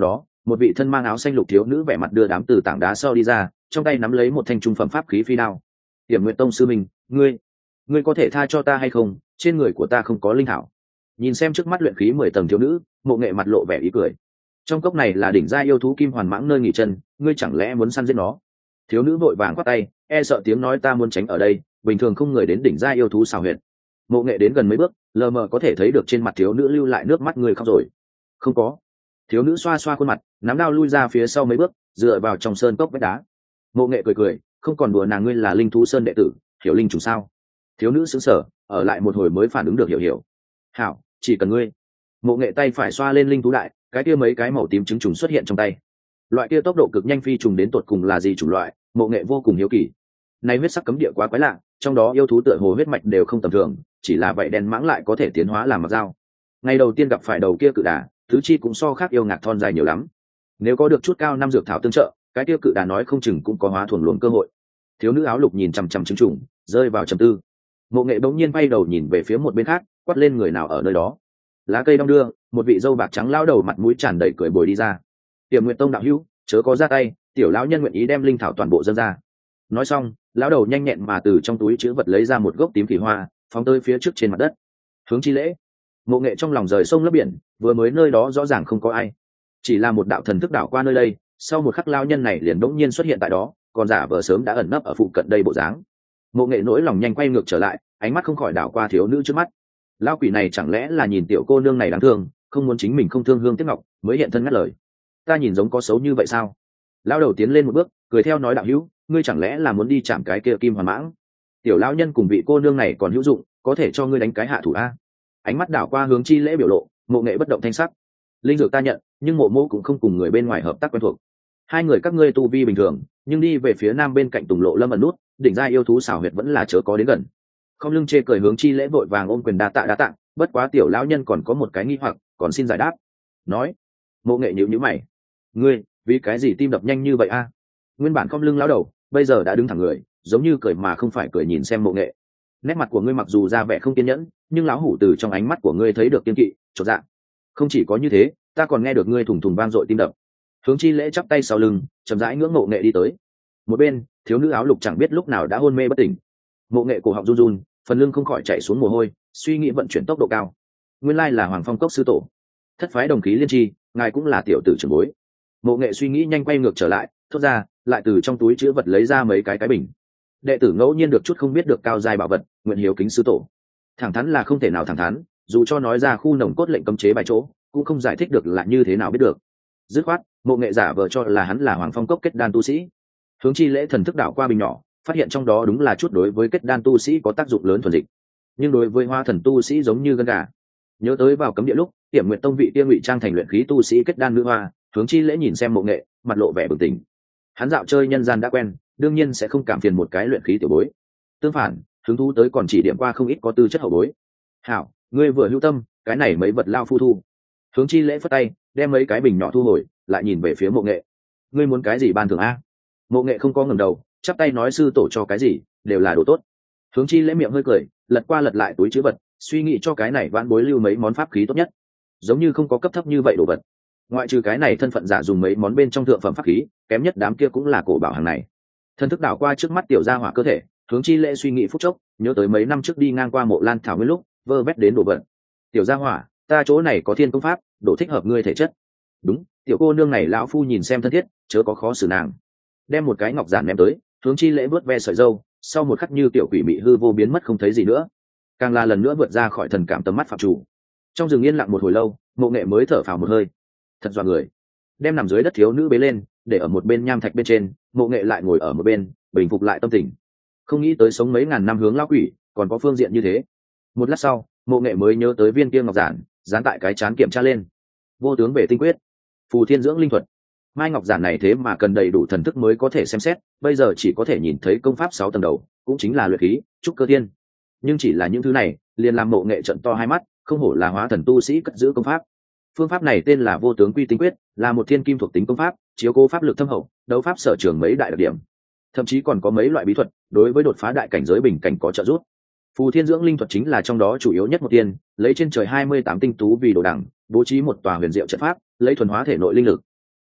Speaker 1: một vị thân mang áo xanh lục thiếu nữ vẻ mặt đưa đám từ tảng đá sau đi ra, trong tay nắm lấy một thanh trung phẩm pháp khí phi đao. Tiểm Nguyệt Tông sư minh, ngươi ngươi có thể tha cho ta hay không? Trên người của ta không có linh thảo. Nhìn xem trước mắt luyện khí mười tầng thiếu nữ, Mộ Nghệ mặt lộ vẻ ý cười. Trong cốc này là đỉnh gia yêu thú kim hoàn mãng nơi nghỉ chân, ngươi chẳng lẽ muốn săn giết nó? Thiếu nữ vội vàng quát tay, e sợ tiếng nói ta muốn tránh ở đây, bình thường không người đến đỉnh gia yêu thú xào huyệt. Mộ Nghệ đến gần mấy bước, lờ mờ có thể thấy được trên mặt thiếu nữ lưu lại nước mắt người khóc rồi. Không có. Thiếu nữ xoa xoa khuôn mặt, nắm đao lui ra phía sau mấy bước, dựa vào trong sơn cốc vách đá. Mộ Nghệ cười cười, không còn đùa nàng ngươi là linh thú sơn đệ tử, hiểu linh trùng sao? Thiếu nữ sững sờ, ở lại một hồi mới phản ứng được hiểu hiểu. Hảo, chỉ cần ngươi. Mộ Nghệ tay phải xoa lên linh thú đại, cái kia mấy cái màu tím trứng trùng xuất hiện trong tay. Loại kia tốc độ cực nhanh phi trùng đến tột cùng là gì chủng loại? Mộ Nghệ vô cùng hiếu kỳ. Này huyết sắc cấm địa quá quái lạ, trong đó yêu thú tựa hồ huyết mạch đều không tầm thường, chỉ là vậy đen mãng lại có thể tiến hóa làm mặc dao. Ngày đầu tiên gặp phải đầu kia cự đà, thứ chi cũng so khác yêu ngạc thon dài nhiều lắm. Nếu có được chút cao năm dược thảo tương trợ, cái kia cự đà nói không chừng cũng có hóa thuần luồng cơ hội. Thiếu nữ áo lục nhìn chằm chằm trứng trùng, rơi vào trầm tư. Mộ Nghệ bỗng nhiên bay đầu nhìn về phía một bên khác, quát lên người nào ở nơi đó. Lá cây đong đưa, một vị dâu bạc trắng lão đầu mặt mũi tràn đầy cười bồi đi ra. Tiềm Nguyệt Tông đạo hữu, chớ có ra tay, tiểu lão nhân nguyện ý đem linh thảo toàn bộ dâng ra. Nói xong, lão đầu nhanh nhẹn mà từ trong túi chứa vật lấy ra một gốc tím kỳ hoa, phóng tới phía trước trên mặt đất. Hướng chi lễ. Mộ Nghệ trong lòng rời sông lấp biển, vừa mới nơi đó rõ ràng không có ai, chỉ là một đạo thần thức đảo qua nơi đây, sau một khắc lão nhân này liền bỗng nhiên xuất hiện tại đó, còn giả vờ sớm đã ẩn nấp ở phụ cận đây bộ dáng. Mộ Nghệ nỗi lòng nhanh quay ngược trở lại, ánh mắt không khỏi đảo qua thiếu nữ trước mắt. Lão quỷ này chẳng lẽ là nhìn tiểu cô nương này đáng thương, không muốn chính mình không thương hương tiếc ngọc, mới hiện thân ngắt lời. Ta nhìn giống có xấu như vậy sao? Lão đầu tiến lên một bước, cười theo nói đạo hữu, ngươi chẳng lẽ là muốn đi chạm cái kia kim hoàn mãng? Tiểu lão nhân cùng vị cô nương này còn hữu dụng, có thể cho ngươi đánh cái hạ thủ a. Ánh mắt đảo qua Hướng Chi Lễ biểu lộ, Mộ Nghệ bất động thanh sắc. Linh dược ta nhận, nhưng Mộ Mộ cũng không cùng người bên ngoài hợp tác quen thuộc. Hai người các ngươi tu vi bình thường, nhưng đi về phía nam bên cạnh Tùng Lộ Lâm ẩn nút, đỉnh gia yêu thú xảo huyệt vẫn là chớ có đến gần. Không lưng chê cười Hướng Chi Lễ vội vàng ôm quyền đa tạ đa tạ, bất quá tiểu lão nhân còn có một cái nghi hoặc, còn xin giải đáp. Nói. Mộ Nghệ nhíu nhíu mày. Ngươi, vì cái gì tim đập nhanh như vậy a? Nguyên bản không lưng lão đầu, bây giờ đã đứng thẳng người, giống như cười mà không phải cười nhìn xem Mộ Nghệ. Nét mặt của ngươi mặc dù ra vẻ không kiên nhẫn, nhưng lão hủ từ trong ánh mắt của ngươi thấy được kiên kỵ, chột dạ. Không chỉ có như thế, ta còn nghe được ngươi thùng thùng vang dội tim đập. Hướng Chi Lễ chắp tay sau lưng, chậm rãi ngưỡng Mộ Nghệ đi tới. Một bên, thiếu nữ áo lục chẳng biết lúc nào đã hôn mê bất tỉnh. Mộ Nghệ cổ họng run run, phần lưng không khỏi chảy xuống mồ hôi, suy nghĩ vận chuyển tốc độ cao. Nguyên lai là Hoàng Phong Cốc sư tổ, thất phái đồng khí liên tri, ngài cũng là tiểu tử trưởng bối. Mộ Nghệ suy nghĩ nhanh quay ngược trở lại, thốt ra, lại từ trong túi chứa vật lấy ra mấy cái cái bình. Đệ tử ngẫu nhiên được chút không biết được cao giai bảo vật, nguyện hiếu kính sư tổ. Thẳng thắn là không thể nào thẳng thắn, dù cho nói ra khu nồng cốt lệnh cấm chế bài chỗ, cũng không giải thích được là như thế nào biết được. Dứt khoát, Mộ Nghệ giả vờ cho là hắn là Hoàng Phong Cốc kết đan tu sĩ. Hướng Chi Lễ thần thức đảo qua bình nhỏ, phát hiện trong đó đúng là chút đối với kết đan tu sĩ có tác dụng lớn thuần dịch, nhưng đối với hoa thần tu sĩ giống như gân gà. Nhớ tới vào cấm địa lúc, Tiểm Nguyệt Tông vị tiên ngụy trang thành luyện khí tu sĩ kết đan nữ hoa, Hướng Chi Lễ nhìn xem Mộ Nghệ, mặt lộ vẻ bừng tỉnh. Hắn dạo chơi nhân gian đã quen, đương nhiên sẽ không cảm phiền một cái luyện khí tiểu bối. Tương phản, hứng thú tới còn chỉ điểm qua không ít có tư chất hậu bối. Hảo, ngươi vừa hữu tâm, cái này mấy vật lao phu thu. Hướng Chi Lễ phất tay, đem mấy cái bình nhỏ thu hồi, lại nhìn về phía Mộ Nghệ. Ngươi muốn cái gì ban thưởng a? Mộ Nghệ không có ngẩng đầu, chắp tay nói sư tổ cho cái gì, đều là đồ tốt. Hướng Chi Lễ miệng hơi cười, lật qua lật lại túi trữ vật, suy nghĩ cho cái này vãn bối lưu mấy món pháp khí tốt nhất. Giống như không có cấp thấp như vậy đồ vật. Ngoại trừ cái này thân phận giả dùng mấy món bên trong thượng phẩm pháp khí, kém nhất đám kia cũng là cổ bảo hàng này. Thân thức đảo qua trước mắt tiểu gia hỏa cơ thể, Hướng Chi Lễ suy nghĩ phút chốc, nhớ tới mấy năm trước đi ngang qua Mộ Lan thảo nguyên lúc, vơ vét đến đồ vật. Tiểu gia hỏa, ta chỗ này có thiên công pháp, đồ thích hợp ngươi thể chất. Đúng, tiểu cô nương này lão phu nhìn xem thân thiết, chớ có khó xử nàng. Đem một cái ngọc giản ném tới, Hướng Chi Lễ vớt ve sợi dâu, sau một khắc như tiểu quỷ bị hư vô biến mất không thấy gì nữa, càng là lần nữa vượt ra khỏi thần cảm tầm mắt phạm chủ. Trong rừng yên lặng một hồi lâu, Mộ Nghệ mới thở phào một hơi. Thật dọa người. Đem nằm dưới đất thiếu nữ bế lên, để ở một bên nham thạch bên trên, Mộ Nghệ lại ngồi ở một bên, bình phục lại tâm tình. Không nghĩ tới sống mấy ngàn năm hướng lão quỷ, còn có phương diện như thế. Một lát sau, Mộ Nghệ mới nhớ tới viên kia ngọc giản, dán tại cái chán kiểm tra lên. Vô tướng về tinh quyết, phù thiên dưỡng linh thuật. Mai ngọc giản này thế mà cần đầy đủ thần thức mới có thể xem xét, bây giờ chỉ có thể nhìn thấy công pháp sáu tầng đầu, cũng chính là luyện khí, trúc cơ thiên. Nhưng chỉ là những thứ này, liền làm Mộ Nghệ trợn to hai mắt, không hổ là hóa thần tu sĩ cất giữ công pháp. Phương pháp này tên là vô tướng quy tinh quyết, là một thiên kim thuộc tính công pháp, chiếu cố pháp lực thâm hậu, đấu pháp sở trường mấy đại đặc điểm. Thậm chí còn có mấy loại bí thuật, đối với đột phá đại cảnh giới bình cảnh có trợ giúp. Phù thiên dưỡng linh thuật chính là trong đó chủ yếu nhất một tiên, lấy trên trời hai mươi tám tinh tú vì đồ đẳng, bố trí một tòa huyền diệu trận pháp, lấy thuần hóa thể nội linh lực.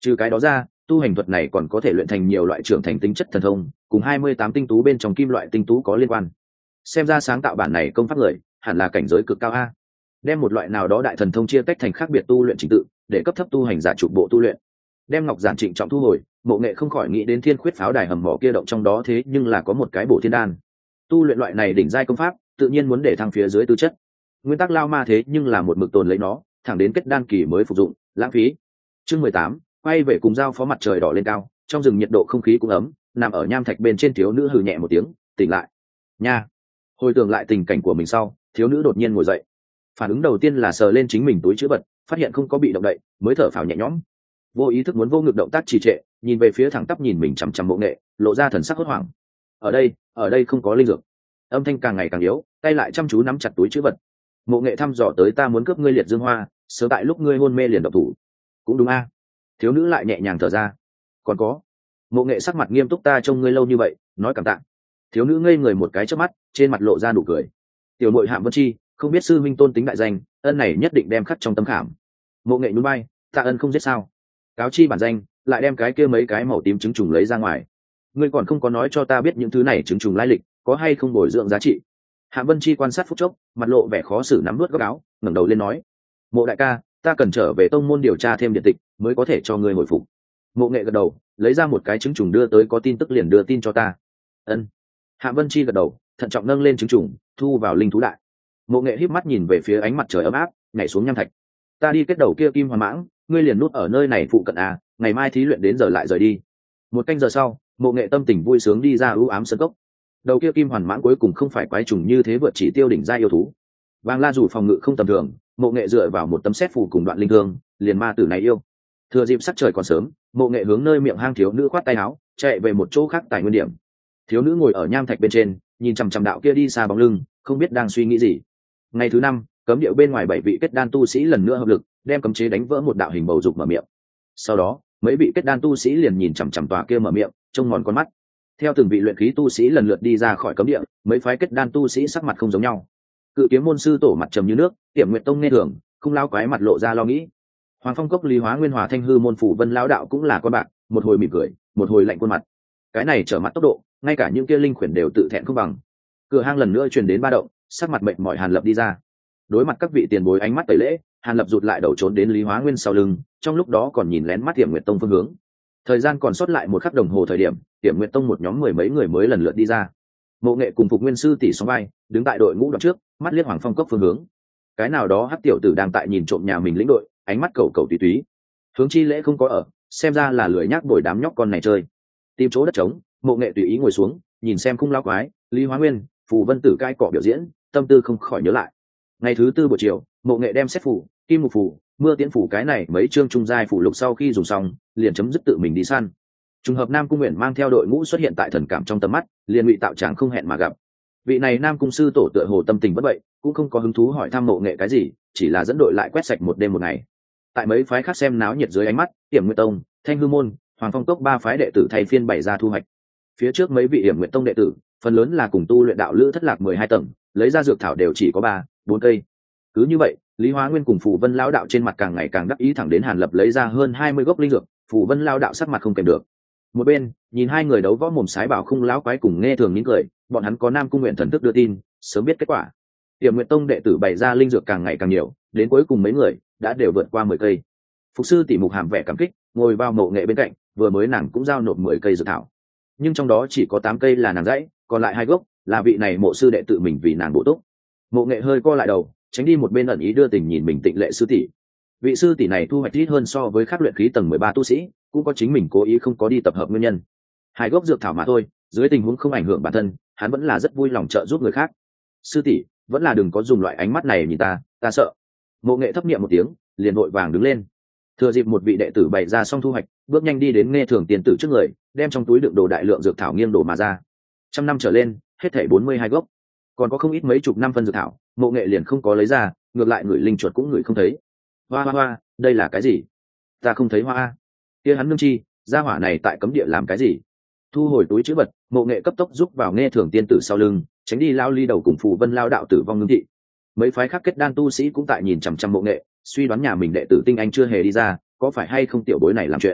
Speaker 1: Trừ cái đó ra, tu hành thuật này còn có thể luyện thành nhiều loại trưởng thành tính chất thần thông, cùng hai mươi tám tinh tú bên trong kim loại tinh tú có liên quan. Xem ra sáng tạo bản này công pháp người hẳn là cảnh giới cực cao a. Đem một loại nào đó đại thần thông chia tách thành khác biệt tu luyện trình tự, để cấp thấp tu hành giả trụ bộ tu luyện. Đem ngọc giản trịnh trọng thu hồi, Mộ Nghệ không khỏi nghĩ đến thiên khuyết pháo đài hầm mỏ kia động trong đó, thế nhưng là có một cái bổ thiên đan. Tu luyện loại này đỉnh giai công pháp, tự nhiên muốn để thăng phía dưới tư chất. Nguyên tắc lao ma thế nhưng là một mực tồn lấy nó, thẳng đến kết đan kỳ mới phục dụng, lãng phí. Chương mười tám, quay về cùng giao phó. Mặt trời đỏ lên cao, trong rừng nhiệt độ không khí cũng ấm, nằm ở nham thạch bên trên thiếu nữ hừ nhẹ một tiếng, tỉnh lại. Nha. Hồi tưởng lại tình cảnh của mình sau, thiếu nữ đột nhiên ngồi dậy. Phản ứng đầu tiên là sờ lên chính mình túi trữ vật, phát hiện không có bị động đậy, mới thở phào nhẹ nhõm. Vô ý thức muốn vô ngực động tác trì trệ, nhìn về phía thẳng tắp nhìn mình chằm chằm Mộ Nghệ, lộ ra thần sắc hốt hoảng. Ở đây, ở đây không có linh dược. Âm thanh càng ngày càng yếu, tay lại chăm chú nắm chặt túi trữ vật. Mộ Nghệ thăm dò tới, ta muốn cướp ngươi liệt dương hoa, sớm tại lúc ngươi hôn mê liền độc thủ. Cũng đúng a. Thiếu nữ lại nhẹ nhàng thở ra. Còn có. Mộ Nghệ sắc mặt nghiêm túc, ta trông ngươi lâu như vậy, nói cảm tạ. Thiếu nữ ngây người một cái chớp mắt, trên mặt lộ ra nụ cười. Tiểu muội Hạm Vân Chi, không biết sư minh tôn tính đại danh, ân này nhất định đem khắc trong tấm khảm. Mộ Nghệ nhún vai, tạ ân không giết sao? Cáo chi bản danh, lại đem cái kia mấy cái màu tím trứng trùng lấy ra ngoài. Ngươi còn không có nói cho ta biết những thứ này trứng trùng lai lịch, có hay không bồi dưỡng giá trị. Hạm Vân Chi quan sát phút chốc, mặt lộ vẻ khó xử, nắm nuốt góc áo, ngẩng đầu lên nói: Mộ đại ca, ta cần trở về tông môn điều tra thêm điện tịch, mới có thể cho ngươi hồi phục. Mộ Nghệ gật đầu, lấy ra một cái trứng trùng đưa tới, có tin tức liền đưa tin cho ta. Ân. Hạm Vân Chi gật đầu, thận trọng nâng lên trứng trùng, thu vào linh thú đại. Mộ Nghệ híp mắt nhìn về phía ánh mặt trời ấm áp, nhảy xuống nham thạch. Ta đi kết đầu kia kim hoàn mãng, ngươi liền nút ở nơi này phụ cận à, ngày mai thí luyện đến giờ lại rời đi. Một canh giờ sau, Mộ Nghệ tâm tình vui sướng đi ra ưu ám sân cốc. Đầu kia kim hoàn mãng cuối cùng không phải quái trùng như thế vượt chỉ tiêu đỉnh gia yêu thú. Vàng La dù phòng ngự không tầm thường, Mộ Nghệ dựa vào một tấm xét phù cùng đoạn linh thương, liền ma tử này yêu. Thừa dịp sắc trời còn sớm, Mộ Nghệ hướng nơi miệng hang thiếu nữ khoát tay áo, chạy về một chỗ khác tài nguyên điểm. Thiếu nữ ngồi ở nham thạch bên trên, nhìn chằm chằm đạo kia đi xa bóng lưng, không biết đang suy nghĩ gì. Ngày thứ năm, cấm địa bên ngoài bảy vị kết đan tu sĩ lần nữa hợp lực, đem cấm chế đánh vỡ một đạo hình bầu dục mở miệng. Sau đó, mấy vị kết đan tu sĩ liền nhìn chằm chằm tòa kia mở miệng, trông ngòn con mắt. Theo từng vị luyện khí tu sĩ lần lượt đi ra khỏi cấm địa, mấy phái kết đan tu sĩ sắc mặt không giống nhau. Cự kiếm môn sư tổ mặt trầm như nước, Tiệm Nguyệt tông nghe thường, không lao quái mặt lộ ra lo nghĩ. Hoàng Phong cốc Lý Hóa Nguyên Hòa Thanh Hư môn phủ Vân lão đạo cũng là con bạc, một hồi mỉm cười, một hồi lạnh khuôn mặt. Cái này trở mặt tốc độ, ngay cả những kia linh khuyển đều tự thẹn không bằng. Cửa hang lần nữa truyền đến ba động, sắc mặt mệt mỏi Hàn Lập đi ra. Đối mặt các vị tiền bối ánh mắt tẩy lễ, Hàn Lập rụt lại đầu trốn đến Lý Hóa Nguyên sau lưng, trong lúc đó còn nhìn lén mắt Tiệm Nguyệt tông phương hướng. Thời gian còn sót lại một khắc đồng hồ thời điểm, Tiệm Nguyệt tông một nhóm mười mấy người mới lần lượt đi ra. Mộ Nghệ cùng Phục Nguyên sư tỷ sóng vai, đứng tại đội ngũ đoạn trước, mắt liếc Hoàng Phong cốc phương hướng. Cái nào đó hắc tiểu tử đang tại nhìn trộm nhà mình lĩnh đội, ánh mắt cầu cầu tùy túy. Hướng Chi Lễ không có ở, xem ra là lười nhác bồi đám nhóc con này chơi. Tìm chỗ đất trống, Mộ Nghệ tùy ý ngồi xuống, nhìn xem khung lão quái, Lý Hóa Nguyên, Phù Vân Tử cai cọ biểu diễn, tâm tư không khỏi nhớ lại. Ngày thứ tư buổi chiều, Mộ Nghệ đem xét phủ, kim mục phủ, mưa tiễn phủ cái này mấy chương trung giai phủ lục sau khi dùng xong, liền chấm dứt tự mình đi săn. Trùng hợp Nam Cung Nguyện mang theo đội ngũ xuất hiện tại thần cảm trong tầm mắt, liền ngụy tạo tràng không hẹn mà gặp. Vị này Nam Cung sư tổ tựa hồ tâm tình bất vậy, cũng không có hứng thú hỏi thăm Mộ Nghệ cái gì, chỉ là dẫn đội lại quét sạch một đêm một ngày. Tại mấy phái khác xem náo nhiệt dưới ánh mắt, Tiệm Nguyệt tông, Thanh Hư môn, Hoàng Phong cốc ba phái đệ tử thay phiên bày ra thu hoạch. Phía trước mấy vị Tiệm Nguyệt tông đệ tử, phần lớn là cùng tu luyện đạo lữ thất lạc mười hai tầng, lấy ra dược thảo đều chỉ có ba, bốn cây. Cứ như vậy, Lý Hóa Nguyên cùng Phù Vân lão đạo trên mặt càng ngày càng đắc ý, thẳng đến Hàn Lập lấy ra hơn hai mươi gốc linh dược, Phù Vân lão đạo sắc mặt không kèm được. Một bên, nhìn hai người đấu võ mồm sái bảo khung lão quái cùng nghe thường nín cười, bọn hắn có Nam Cung Nguyện thần thức đưa tin, sớm biết kết quả. Tiệm Nguyệt tông đệ tử bày ra linh dược càng ngày càng nhiều, đến cuối cùng mấy người đã đều vượt qua mười cây. Phục sư tỷ Mục Hàm vẻ cảm kích, ngồi vào Mộ Nghệ bên cạnh, vừa mới nàng cũng giao nộp mười cây dược thảo. Nhưng trong đó chỉ có tám cây là nàng dãy, còn lại hai gốc là vị này Mộ sư đệ tự mình vì nàng bổ túc. Mộ Nghệ hơi co lại đầu, tránh đi một bên ẩn ý đưa tình nhìn mình Tịnh Lệ sư tỷ. Vị sư tỷ này thu hoạch ít hơn so với các luyện khí tầng mười ba tu sĩ, cũng có chính mình cố ý không có đi tập hợp nguyên nhân. Hai gốc dược thảo mà thôi, dưới tình huống không ảnh hưởng bản thân, hắn vẫn là rất vui lòng trợ giúp người khác. Sư tỷ, vẫn là đừng có dùng loại ánh mắt này nhìn ta, ta sợ. Mộ Nghệ thấp niệm một tiếng, liền vội vàng đứng lên. Thừa dịp một vị đệ tử bày ra xong thu hoạch, bước nhanh đi đến Nghe Thường tiền tử trước người, đem trong túi đựng đồ đại lượng dược thảo nghiêng đổ mà ra. Trăm năm trở lên, hết thảy bốn mươi hai gốc, còn có không ít mấy chục năm phân dược thảo, Mộ Nghệ liền không có lấy ra, ngược lại người linh chuột cũng người không thấy. Hoa hoa hoa, đây là cái gì? Ta không thấy hoa. Kia hắn nương chi, gia hỏa này tại cấm địa làm cái gì? Thu hồi túi trữ vật, Mộ Nghệ cấp tốc giúp vào Nghe Thường tiên tử sau lưng, tránh đi lao ly đầu cùng Phù Vân lao đạo tử vong ngưng thị. Mấy phái khác kết đan tu sĩ cũng tại nhìn chằm chằm Mộ Nghệ, suy đoán nhà mình đệ tử tinh anh chưa hề đi ra, có phải hay không tiểu bối này làm chuyện.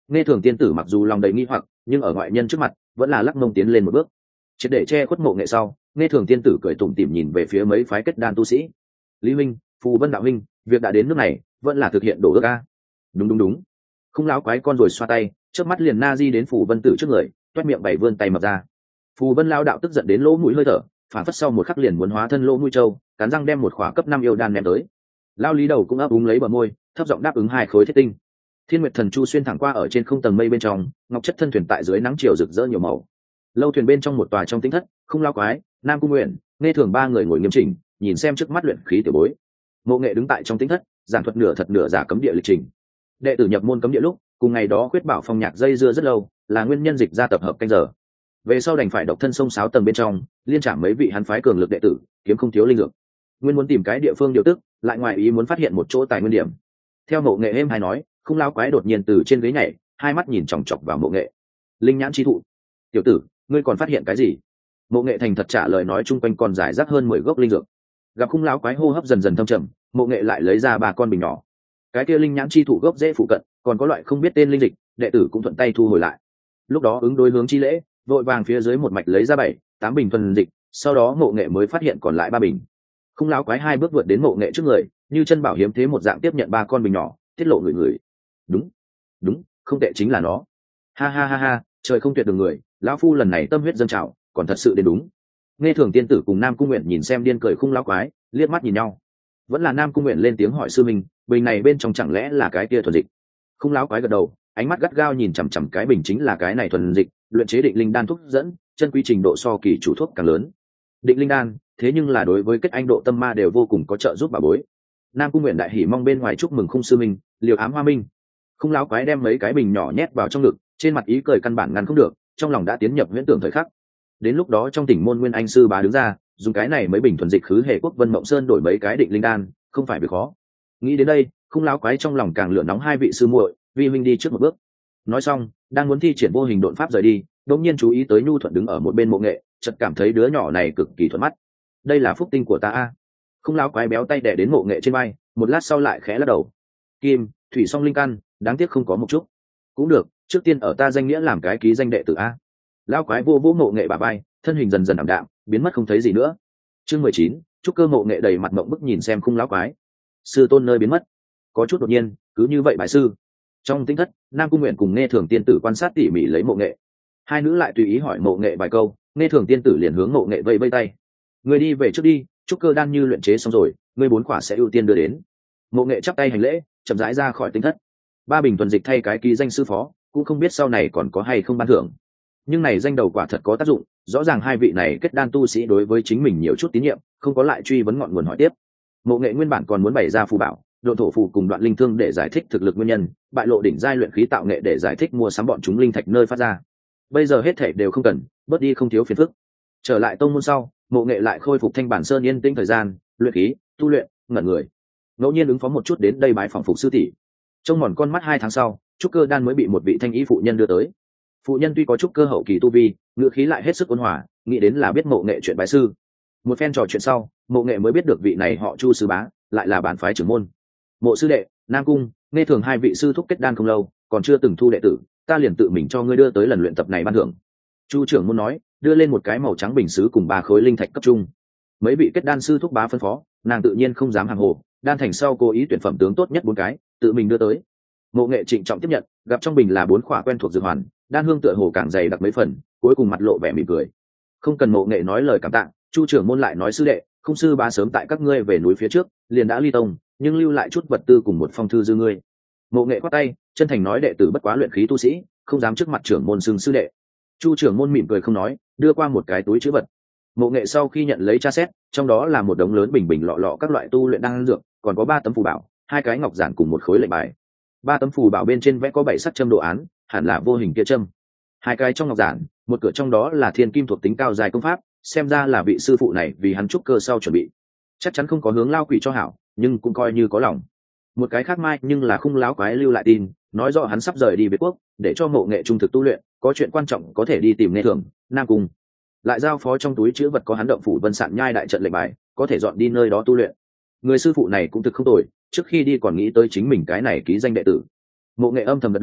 Speaker 1: Nghe Thường tiên tử mặc dù lòng đầy nghi hoặc, nhưng ở ngoại nhân trước mặt vẫn là lắc mông tiến lên một bước, triệt để che khuất Mộ Nghệ sau. Nghe Thường tiên tử cười tủm tỉm nhìn về phía mấy phái kết đan tu sĩ. Lý huynh, Phù Vân đạo huynh, việc đã đến nước này vẫn là thực hiện đổ ước a. Đúng đúng đúng. Không láo quái con rồi xoa tay, trước mắt liền na di đến Phù Vân tử trước người, toét miệng bày vươn tay mập ra. Phù Vân lao đạo tức giận đến lỗ mũi hơi thở, phản phất sau một khắc liền muốn hóa thân lỗ mũi trâu, cắn răng đem một khỏa cấp năm yêu đan ném tới. Lao Lý đầu cũng ấp úng lấy bờ môi, thấp giọng đáp ứng hai khối thiết tinh. Thiên Nguyệt Thần Chu xuyên thẳng qua ở trên không tầng mây bên trong, ngọc chất thân thuyền tại dưới nắng chiều rực rỡ nhiều màu. Lâu thuyền bên trong một tòa trong tĩnh thất, Không Lao quái, Nam Cung Nguyện, Nghe Thường ba người ngồi nghiêm chỉnh, nhìn xem trước mắt luyện khí tiểu bối. Mộ Nghệ đứng tại trong tĩnh thất, giảng thuật nửa thật nửa giả cấm địa lịch trình. Đệ tử nhập môn cấm địa lúc, cùng ngày đó khuyết bảo phong nhạc dây dưa rất lâu, là nguyên nhân dịch ra tập hợp canh giờ. Về sau đành phải độc thân sông sáo tầng bên trong, liên trảm mấy vị hắn phái cường lực đệ tử, kiếm không thiếu linh dược. Nguyên muốn tìm cái địa phương điều tức, lại ngoài ý muốn phát hiện một chỗ tài nguyên điểm. Theo Mộ Nghệ êm hay nói, Không Lao quái đột nhiên từ trên ghế nhảy, hai mắt nhìn chòng chọc vào Mộ Nghệ. Linh nhãn chi thụ. Tiểu tử, ngươi còn phát hiện cái gì? Mộ Nghệ thành thật trả lời nói, chung quanh còn giải rác hơn mười gốc linh dược. Gặp Không Lao quái hô hấp dần dần thâm trầm, Mộ Nghệ lại lấy ra ba con bình nhỏ. Cái kia linh nhãn chi thụ gốc dễ phụ cận, còn có loại không biết tên linh dịch, đệ tử cũng thuận tay thu hồi lại. Lúc đó ứng đối hướng chi lễ, vội vàng phía dưới một mạch lấy ra bảy tám bình thuần dịch, sau đó Mộ Nghệ mới phát hiện còn lại ba bình. Không Lão quái hai bước vượt đến Mộ Nghệ trước người, như chân bảo hiếm thế một dạng tiếp nhận ba con bình nhỏ, tiết lộ người người. Đúng, đúng, không tệ, chính là nó. Ha ha ha ha, trời không tuyệt đường người, lão phu lần này tâm huyết dâng trào, còn thật sự đến đúng. Nghe Thường tiên tử cùng Nam Cung Nguyện nhìn xem điên cười Không Lão quái, liếc mắt nhìn nhau. Vẫn là Nam Cung Nguyện lên tiếng hỏi sư minh, bình này bên trong chẳng lẽ là cái kia thuần dịch? Không Lão quái gật đầu, ánh mắt gắt gao nhìn chằm chằm cái bình, chính là cái này thuần dịch, luyện chế định linh đan thuốc dẫn, chân quy trình độ so kỳ chủ thuốc càng lớn. Định linh đan, thế nhưng là đối với kết anh độ tâm ma đều vô cùng có trợ giúp bà bối. Nam Cung Nguyện đại hỉ mong bên ngoài chúc mừng Khung sư minh, liều ám hoa minh. Không Lão quái đem mấy cái bình nhỏ nhét vào trong ngực, trên mặt ý cười căn bản ngăn không được, trong lòng đã tiến nhập huyễn tưởng thời khắc. Đến lúc đó trong tỉnh môn Nguyên Anh sư bá đứng ra, dùng cái này mấy bình thuần dịch khứ hệ quốc Vân Mộng Sơn đổi mấy cái định linh đan, không phải việc khó. Nghĩ đến đây, Không Lão quái trong lòng càng lửa nóng, hai vị sư muội, vi huynh đi trước một bước. Nói xong, đang muốn thi triển vô hình độn pháp rời đi, đột nhiên chú ý tới Nhu Thuận đứng ở một bên Mộ Nghệ, chợt cảm thấy đứa nhỏ này cực kỳ thuận mắt. Đây là phúc tinh của ta a. Không Lão quái béo tay đè đến Mộ Nghệ trên vai, một lát sau lại khẽ lắc đầu. Kim, thủy song linh căn, đáng tiếc không có một chút. Cũng được, trước tiên ở ta danh nghĩa làm cái ký danh đệ tử a. Lão quái vô vô Mộ Nghệ bả vai, thân hình dần dần ảm đạm, biến mất không thấy gì nữa. Chương mười chín, Trúc Cơ. Mộ Nghệ đầy mặt mộng bức nhìn xem Không Lão quái. Sư tôn nơi biến mất, có chút đột nhiên, cứ như vậy bái sư. Trong tinh thất, Nam Cung Nguyện cùng Nghe Thường tiên tử quan sát tỉ mỉ lấy Mộ Nghệ. Hai nữ lại tùy ý hỏi Mộ Nghệ vài câu, Nghe Thường tiên tử liền hướng Mộ Nghệ vẫy vẫy tay. Người đi về trước đi, Trúc Cơ đan như luyện chế xong rồi, ngươi bốn quả sẽ ưu tiên đưa đến. Mộ Nghệ chắp tay hành lễ, chậm rãi ra khỏi tinh thất. Ba bình thuần dịch thay cái ký danh sư phó, cũng không biết sau này còn có hay không ban thưởng. Nhưng này danh đầu quả thật có tác dụng, rõ ràng hai vị này kết đan tu sĩ đối với chính mình nhiều chút tín nhiệm, không có lại truy vấn ngọn nguồn hỏi tiếp. Mộ Nghệ nguyên bản còn muốn bày ra phù bảo, độ thổ phù cùng đoạn linh thương để giải thích thực lực nguyên nhân, bại lộ đỉnh giai luyện khí tạo nghệ để giải thích mua sắm bọn chúng linh thạch nơi phát ra. Bây giờ hết thảy đều không cần, bớt đi không thiếu phiền phức. Trở lại tông môn sau, Mộ Nghệ lại khôi phục Thanh Bản Sơn yên tĩnh thời gian, luyện khí, tu luyện, ngẩn người. Ngẫu nhiên ứng phó một chút đến đây bái phỏng phục sư tỷ. Trong mòn con mắt hai tháng sau, Trúc Cơ đan mới bị một vị thanh ý phụ nhân đưa tới. Phụ nhân tuy có Trúc Cơ hậu kỳ tu vi, ngữ khí lại hết sức ôn hòa, nghĩ đến là biết Mộ Nghệ chuyện bái sư. Một phen trò chuyện sau, Mộ Nghệ mới biết được vị này họ Chu sư bá, lại là bản phái trưởng môn. Mộ sư đệ, Nam Cung, Nghe Thường hai vị sư thúc kết đan không lâu, còn chưa từng thu đệ tử, ta liền tự mình cho ngươi đưa tới lần luyện tập này ban thưởng. Chu trưởng môn nói, đưa lên một cái màu trắng bình sứ cùng ba khối linh thạch cấp trung. Mấy vị kết đan sư thúc bá phân phó, nàng tự nhiên không dám hàng hồ, đan thành sau cố ý tuyển phẩm tướng tốt nhất bốn cái, tự mình đưa tới. Mộ Nghệ trịnh trọng tiếp nhận, gặp trong bình là bốn khỏa quen thuộc dược hoàn, đan hương tựa hồ càng dày đặc mấy phần, cuối cùng mặt lộ vẻ mỉm cười. Không cần Mộ Nghệ nói lời cảm tạ, Chu trưởng môn lại nói, sư đệ, Không sư bá sớm tại các ngươi về núi phía trước, liền đã ly tông, nhưng lưu lại chút vật tư cùng một phong thư dư ngươi. Mộ Nghệ quát tay, chân thành nói, đệ tử bất quá luyện khí tu sĩ, không dám trước mặt trưởng môn xưng sư đệ. Chu trưởng môn mỉm cười không nói, đưa qua một cái túi chữ vật. Mộ Nghệ sau khi nhận lấy tra xét, trong đó là một đống lớn bình bình lọ lọ các loại tu luyện đan dược, còn có ba tấm phù bảo, hai cái ngọc giản cùng một khối lệnh bài. Ba tấm phù bảo bên trên vẽ có bảy sắc châm đồ án, hẳn là vô hình kia châm. Hai cái trong ngọc giản, một cửa trong đó là thiên kim thuộc tính cao dài công pháp, xem ra là vị sư phụ này vì hắn trúc cơ sau chuẩn bị. Chắc chắn không có hướng lao quỷ cho hảo, nhưng cũng coi như có lòng. Một cái khác mai nhưng là Khung Láo quái lưu lại tin, nói rõ hắn sắp rời đi Việt quốc, để cho Mộ Nghệ trung thực tu luyện, có chuyện quan trọng có thể đi tìm Nghe Thường, Nam Cung. Lại giao phó trong túi chữ vật có hắn động phủ Vân Sạn Nhai đại trận lệnh bài, có thể dọn đi nơi đó tu luyện. Người sư phụ này cũng thực không tồi, trước khi đi còn nghĩ tới chính mình cái này ký danh đệ tử. Mộ Nghệ âm thầm gật đầu,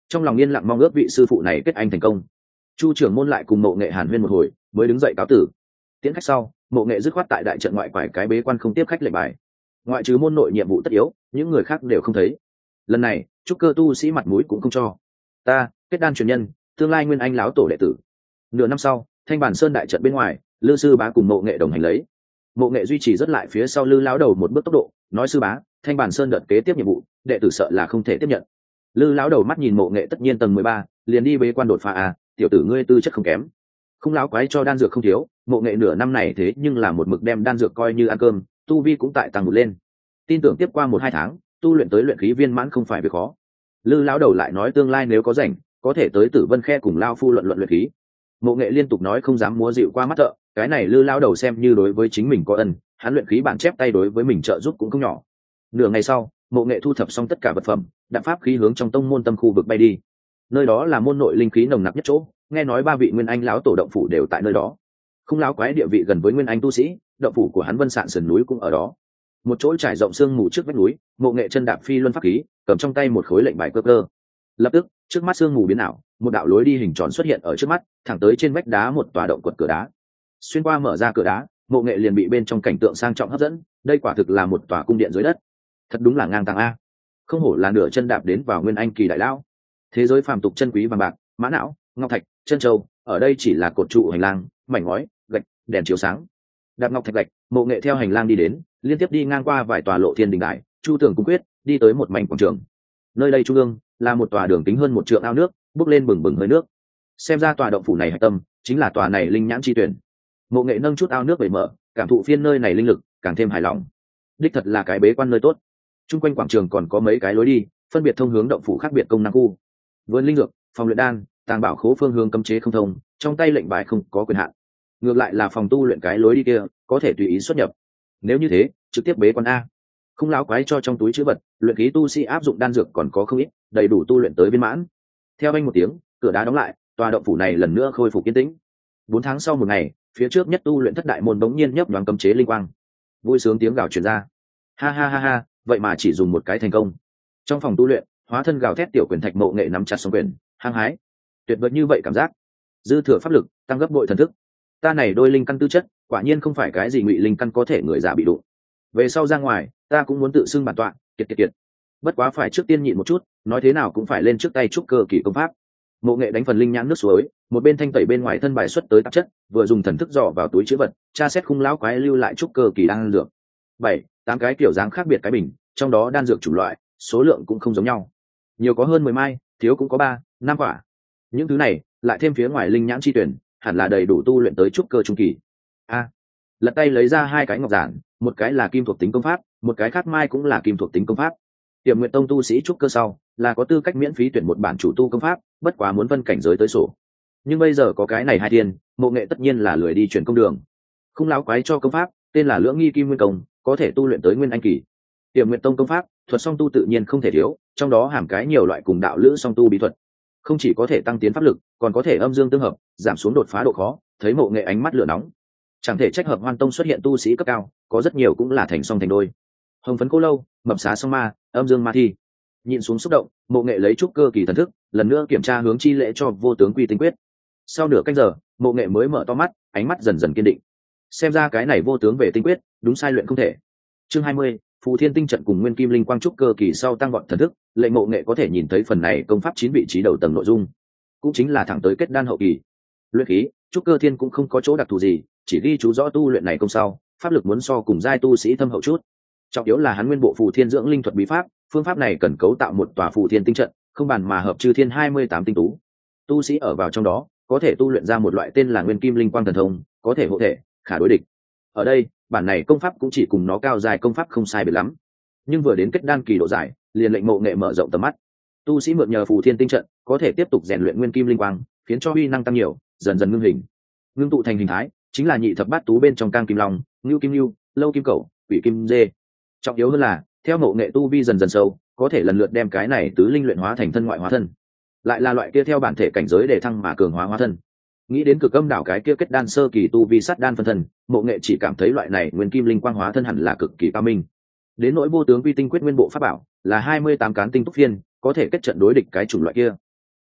Speaker 1: trong lòng yên lặng mong ước vị sư phụ này kết anh thành công. Chu trưởng môn lại cùng Mộ Nghệ hàn huyên một hồi mới đứng dậy cáo tử. Tiễn khách sau, Mộ Nghệ dứt khoát tại đại trận ngoại quải cái bế quan không tiếp khách lệnh bài. Ngoại trừ môn nội nhiệm vụ tất yếu, những người khác đều không thấy. Lần này trúc cơ tu sĩ mặt mũi cũng không cho. Ta kết đan truyền nhân, tương lai nguyên anh láo tổ đệ tử. Nửa năm sau, Thanh Bản Sơn đại trận bên ngoài, Lư sư bá cùng Mộ Nghệ đồng hành lấy. Mộ Nghệ duy trì rất lại phía sau Lư lão đầu một bước tốc độ, nói sư bá, Thanh Bản Sơn đợt kế tiếp nhiệm vụ, đệ tử sợ là không thể tiếp nhận. Lư lão đầu mắt nhìn Mộ Nghệ tất nhiên tầng mười ba, liền đi bế quan đột phá à, tiểu tử ngươi tư chất không kém. Không láo quái cho đan dược không thiếu, Mộ Nghệ nửa năm này thế nhưng là một mực đem đan dược coi như ăn cơm, tu vi cũng tại tăng một lên. Tin tưởng tiếp qua một hai tháng, tu luyện tới luyện khí viên mãn không phải việc khó. Lư lão đầu lại nói tương lai nếu có rảnh, có thể tới Tử Vân Khe cùng lao phu luận luận luyện khí. Mộ Nghệ liên tục nói không dám múa dịu qua mắt thợ, cái này Lư lão đầu xem như đối với chính mình có ân, hắn luyện khí bản chép tay đối với mình trợ giúp cũng không nhỏ. Nửa ngày sau, Mộ Nghệ thu thập xong tất cả vật phẩm, đạp pháp khí hướng trong tông môn tâm khu vực bay đi. Nơi đó là môn nội linh khí nồng nặc nhất chỗ, nghe nói ba vị nguyên anh lão tổ động phủ đều tại nơi đó. Không láo quái địa vị gần với nguyên anh tu sĩ, động phủ của hắn Vân Sạn sườn núi cũng ở đó. Một chỗ trải rộng sương mù trước vách núi, Mộ Nghệ chân đạp phi luân pháp khí, cầm trong tay một khối lệnh bài cơ cơ. Lập tức, trước mắt sương mù biến ảo, một đạo lối đi hình tròn xuất hiện ở trước mắt, thẳng tới trên vách đá một tòa động quật cửa đá. Xuyên qua mở ra cửa đá, Mộ Nghệ liền bị bên trong cảnh tượng sang trọng hấp dẫn, đây quả thực là một tòa cung điện dưới đất. Thật đúng là ngang tàng a. Không hổ là nửa chân đạp đến vào nguyên anh kỳ đại lão. Thế giới phàm tục chân quý vàng bạc, mã não, ngọc thạch, chân châu, ở đây chỉ là cột trụ hành lang, mảnh ngói, gạch, đèn chiếu sáng. Đạp ngọc thạch gạch, Mộ Nghệ theo hành lang đi đến, liên tiếp đi ngang qua vài tòa lộ thiên đình đài, chu tường cung quyết, đi tới một mảnh quảng trường. Nơi đây trung ương là một tòa đường kính hơn một trượng ao nước, bốc lên bừng bừng hơi nước. Xem ra tòa động phủ này hạch tâm chính là tòa này linh nhãn chi tuyển. Mộ Nghệ nâng chút ao nước bể mở, cảm thụ phiên nơi này linh lực càng thêm hài lòng. Đích thật là cái bế quan nơi tốt. Trung quanh quảng trường còn có mấy cái lối đi, phân biệt thông hướng động phủ khác biệt công năng khu. Vườn linh dược, phòng luyện đan, tàng bảo khố phương hướng cấm chế không thông, trong tay lệnh bài không có quyền hạn. Ngược lại là phòng tu luyện cái lối đi kia, có thể tùy ý xuất nhập. Nếu như thế, trực tiếp bế quan a. Không láo quái cho trong túi chữ vật, luyện khí tu sĩ áp dụng đan dược còn có không ít, đầy đủ tu luyện tới viên mãn. Theo anh một tiếng, cửa đá đóng lại, tòa động phủ này lần nữa khôi phục yên tĩnh. Bốn tháng sau một ngày, phía trước nhất tu luyện thất đại môn bỗng nhiên nhấp nhoáng cấm chế linh quang. Vui sướng tiếng gào truyền ra. Ha ha ha ha, vậy mà chỉ dùng một cái thành công. Trong phòng tu luyện, hóa thân gào thét tiểu quyền thạch Mộ Nghệ nắm chặt song quyền, hăng hái. Tuyệt vời như vậy cảm giác, dư thừa pháp lực, tăng gấp bội thần thức. Ta này đôi linh căn tư chất, quả nhiên không phải cái gì ngụy linh căn có thể người giả bị đụng. Về sau ra ngoài, ta cũng muốn tự xưng bản tọa, kiệt kiệt kiệt. Bất quá phải trước tiên nhịn một chút, nói thế nào cũng phải lên trước tay trúc cơ kỳ công pháp. Mộ Nghệ đánh phần linh nhãn nước suối, một bên thanh tẩy bên ngoài thân bài xuất tới tạp chất, vừa dùng thần thức dò vào túi chữ vật, tra xét khung lão quái lưu lại trúc cơ kỳ đan dược. Bảy, tám cái kiểu dáng khác biệt cái bình, trong đó đan dược chủng loại, số lượng cũng không giống nhau. Nhiều có hơn mười mai, thiếu cũng có ba, năm quả. Những thứ này, lại thêm phía ngoài linh nhãn chi tuyển, hẳn là đầy đủ tu luyện tới trúc cơ trung kỳ. A, lật tay lấy ra hai cái ngọc giản, một cái là kim thuộc tính công pháp, một cái khác mai cũng là kim thuộc tính công pháp. Tiềm Nguyệt Tông tu sĩ trúc cơ sau, là có tư cách miễn phí tuyển một bản chủ tu công pháp, bất quá muốn phân cảnh giới tới sổ. Nhưng bây giờ có cái này hai tiền, Mộ Nghệ tất nhiên là lười đi chuyển công đường. Không láo quái cho công pháp, tên là Lưỡng Nghi Kim Nguyên Công, có thể tu luyện tới nguyên anh kỳ. Tiềm Nguyệt Tông công pháp, thuật song tu tự nhiên không thể thiếu, trong đó hàm cái nhiều loại cùng đạo lữ song tu bí thuật. Không chỉ có thể tăng tiến pháp lực, còn có thể âm dương tương hợp, giảm xuống đột phá độ khó. Thấy Mộ Nghệ ánh mắt lửa nóng, chẳng thể trách Hợp Hoan Tông xuất hiện tu sĩ cấp cao, có rất nhiều cũng là thành song thành đôi. Hồng Phấn Cô Lâu, Mập Xá Song Ma, Âm Dương Ma Thi. Nhìn xuống xúc động, Mộ Nghệ lấy trúc cơ kỳ thần thức, lần nữa kiểm tra hướng chi lễ cho vô tướng quy tinh quyết. Sau nửa canh giờ, Mộ Nghệ mới mở to mắt, ánh mắt dần dần kiên định. Xem ra cái này vô tướng về tinh quyết, đúng sai luyện không thể. Chương hai mươi, Phù Thiên Tinh trận cùng Nguyên Kim Linh Quang trúc cơ kỳ sau tăng vọt thần thức, lệnh Mộ Nghệ có thể nhìn thấy phần này công pháp chín vị trí đầu tầng nội dung, cũng chính là thẳng tới kết đan hậu kỳ. Luyện khí, trúc cơ thiên cũng không có chỗ đặc thù gì, chỉ ghi chú rõ tu luyện này công sau, pháp lực muốn so cùng giai tu sĩ thâm hậu chút. Trọng yếu là hắn nguyên bộ Phù Thiên dưỡng linh thuật bí pháp, phương pháp này cần cấu tạo một tòa Phù Thiên tinh trận, không bàn mà hợp chư thiên hai mươi tám tinh tú. Tu sĩ ở vào trong đó, có thể tu luyện ra một loại tên là Nguyên Kim Linh Quang thần thông, có thể hộ thể, khả đối địch. Ở đây, bản này công pháp cũng chỉ cùng nó cao dài công pháp không sai biệt lắm, nhưng vừa đến kết đan kỳ độ dài, liền lệnh Mộ Nghệ mở rộng tầm mắt. Tu sĩ mượn nhờ Phù Thiên tinh trận, có thể tiếp tục rèn luyện Nguyên Kim Linh Quang, khiến cho uy năng tăng nhiều, dần dần ngưng hình, ngưng tụ thành hình thái, chính là nhị thập bát tú bên trong Cang Kim Long, Ngưu Kim Ngưu, Lâu Kim Cẩu, Quỷ Kim Dê. Trọng yếu hơn là, theo Mộ Nghệ tu vi dần dần sâu, có thể lần lượt đem cái này tứ linh luyện hóa thành thân ngoại hóa thân, lại là loại kia theo bản thể cảnh giới để thăng mà cường hóa hóa thân. Nghĩ đến Cực Âm đảo cái kia kết đan sơ kỳ tu vi sát đan phân thân, Mộ Nghệ chỉ cảm thấy loại này Nguyên Kim Linh Quang hóa thân hẳn là cực kỳ cao minh. Đến nỗi vô tướng quy tinh quyết nguyên bộ pháp bảo, là hai mươi tám cán tinh túc phiên, có thể kết trận đối địch cái chủng loại kia.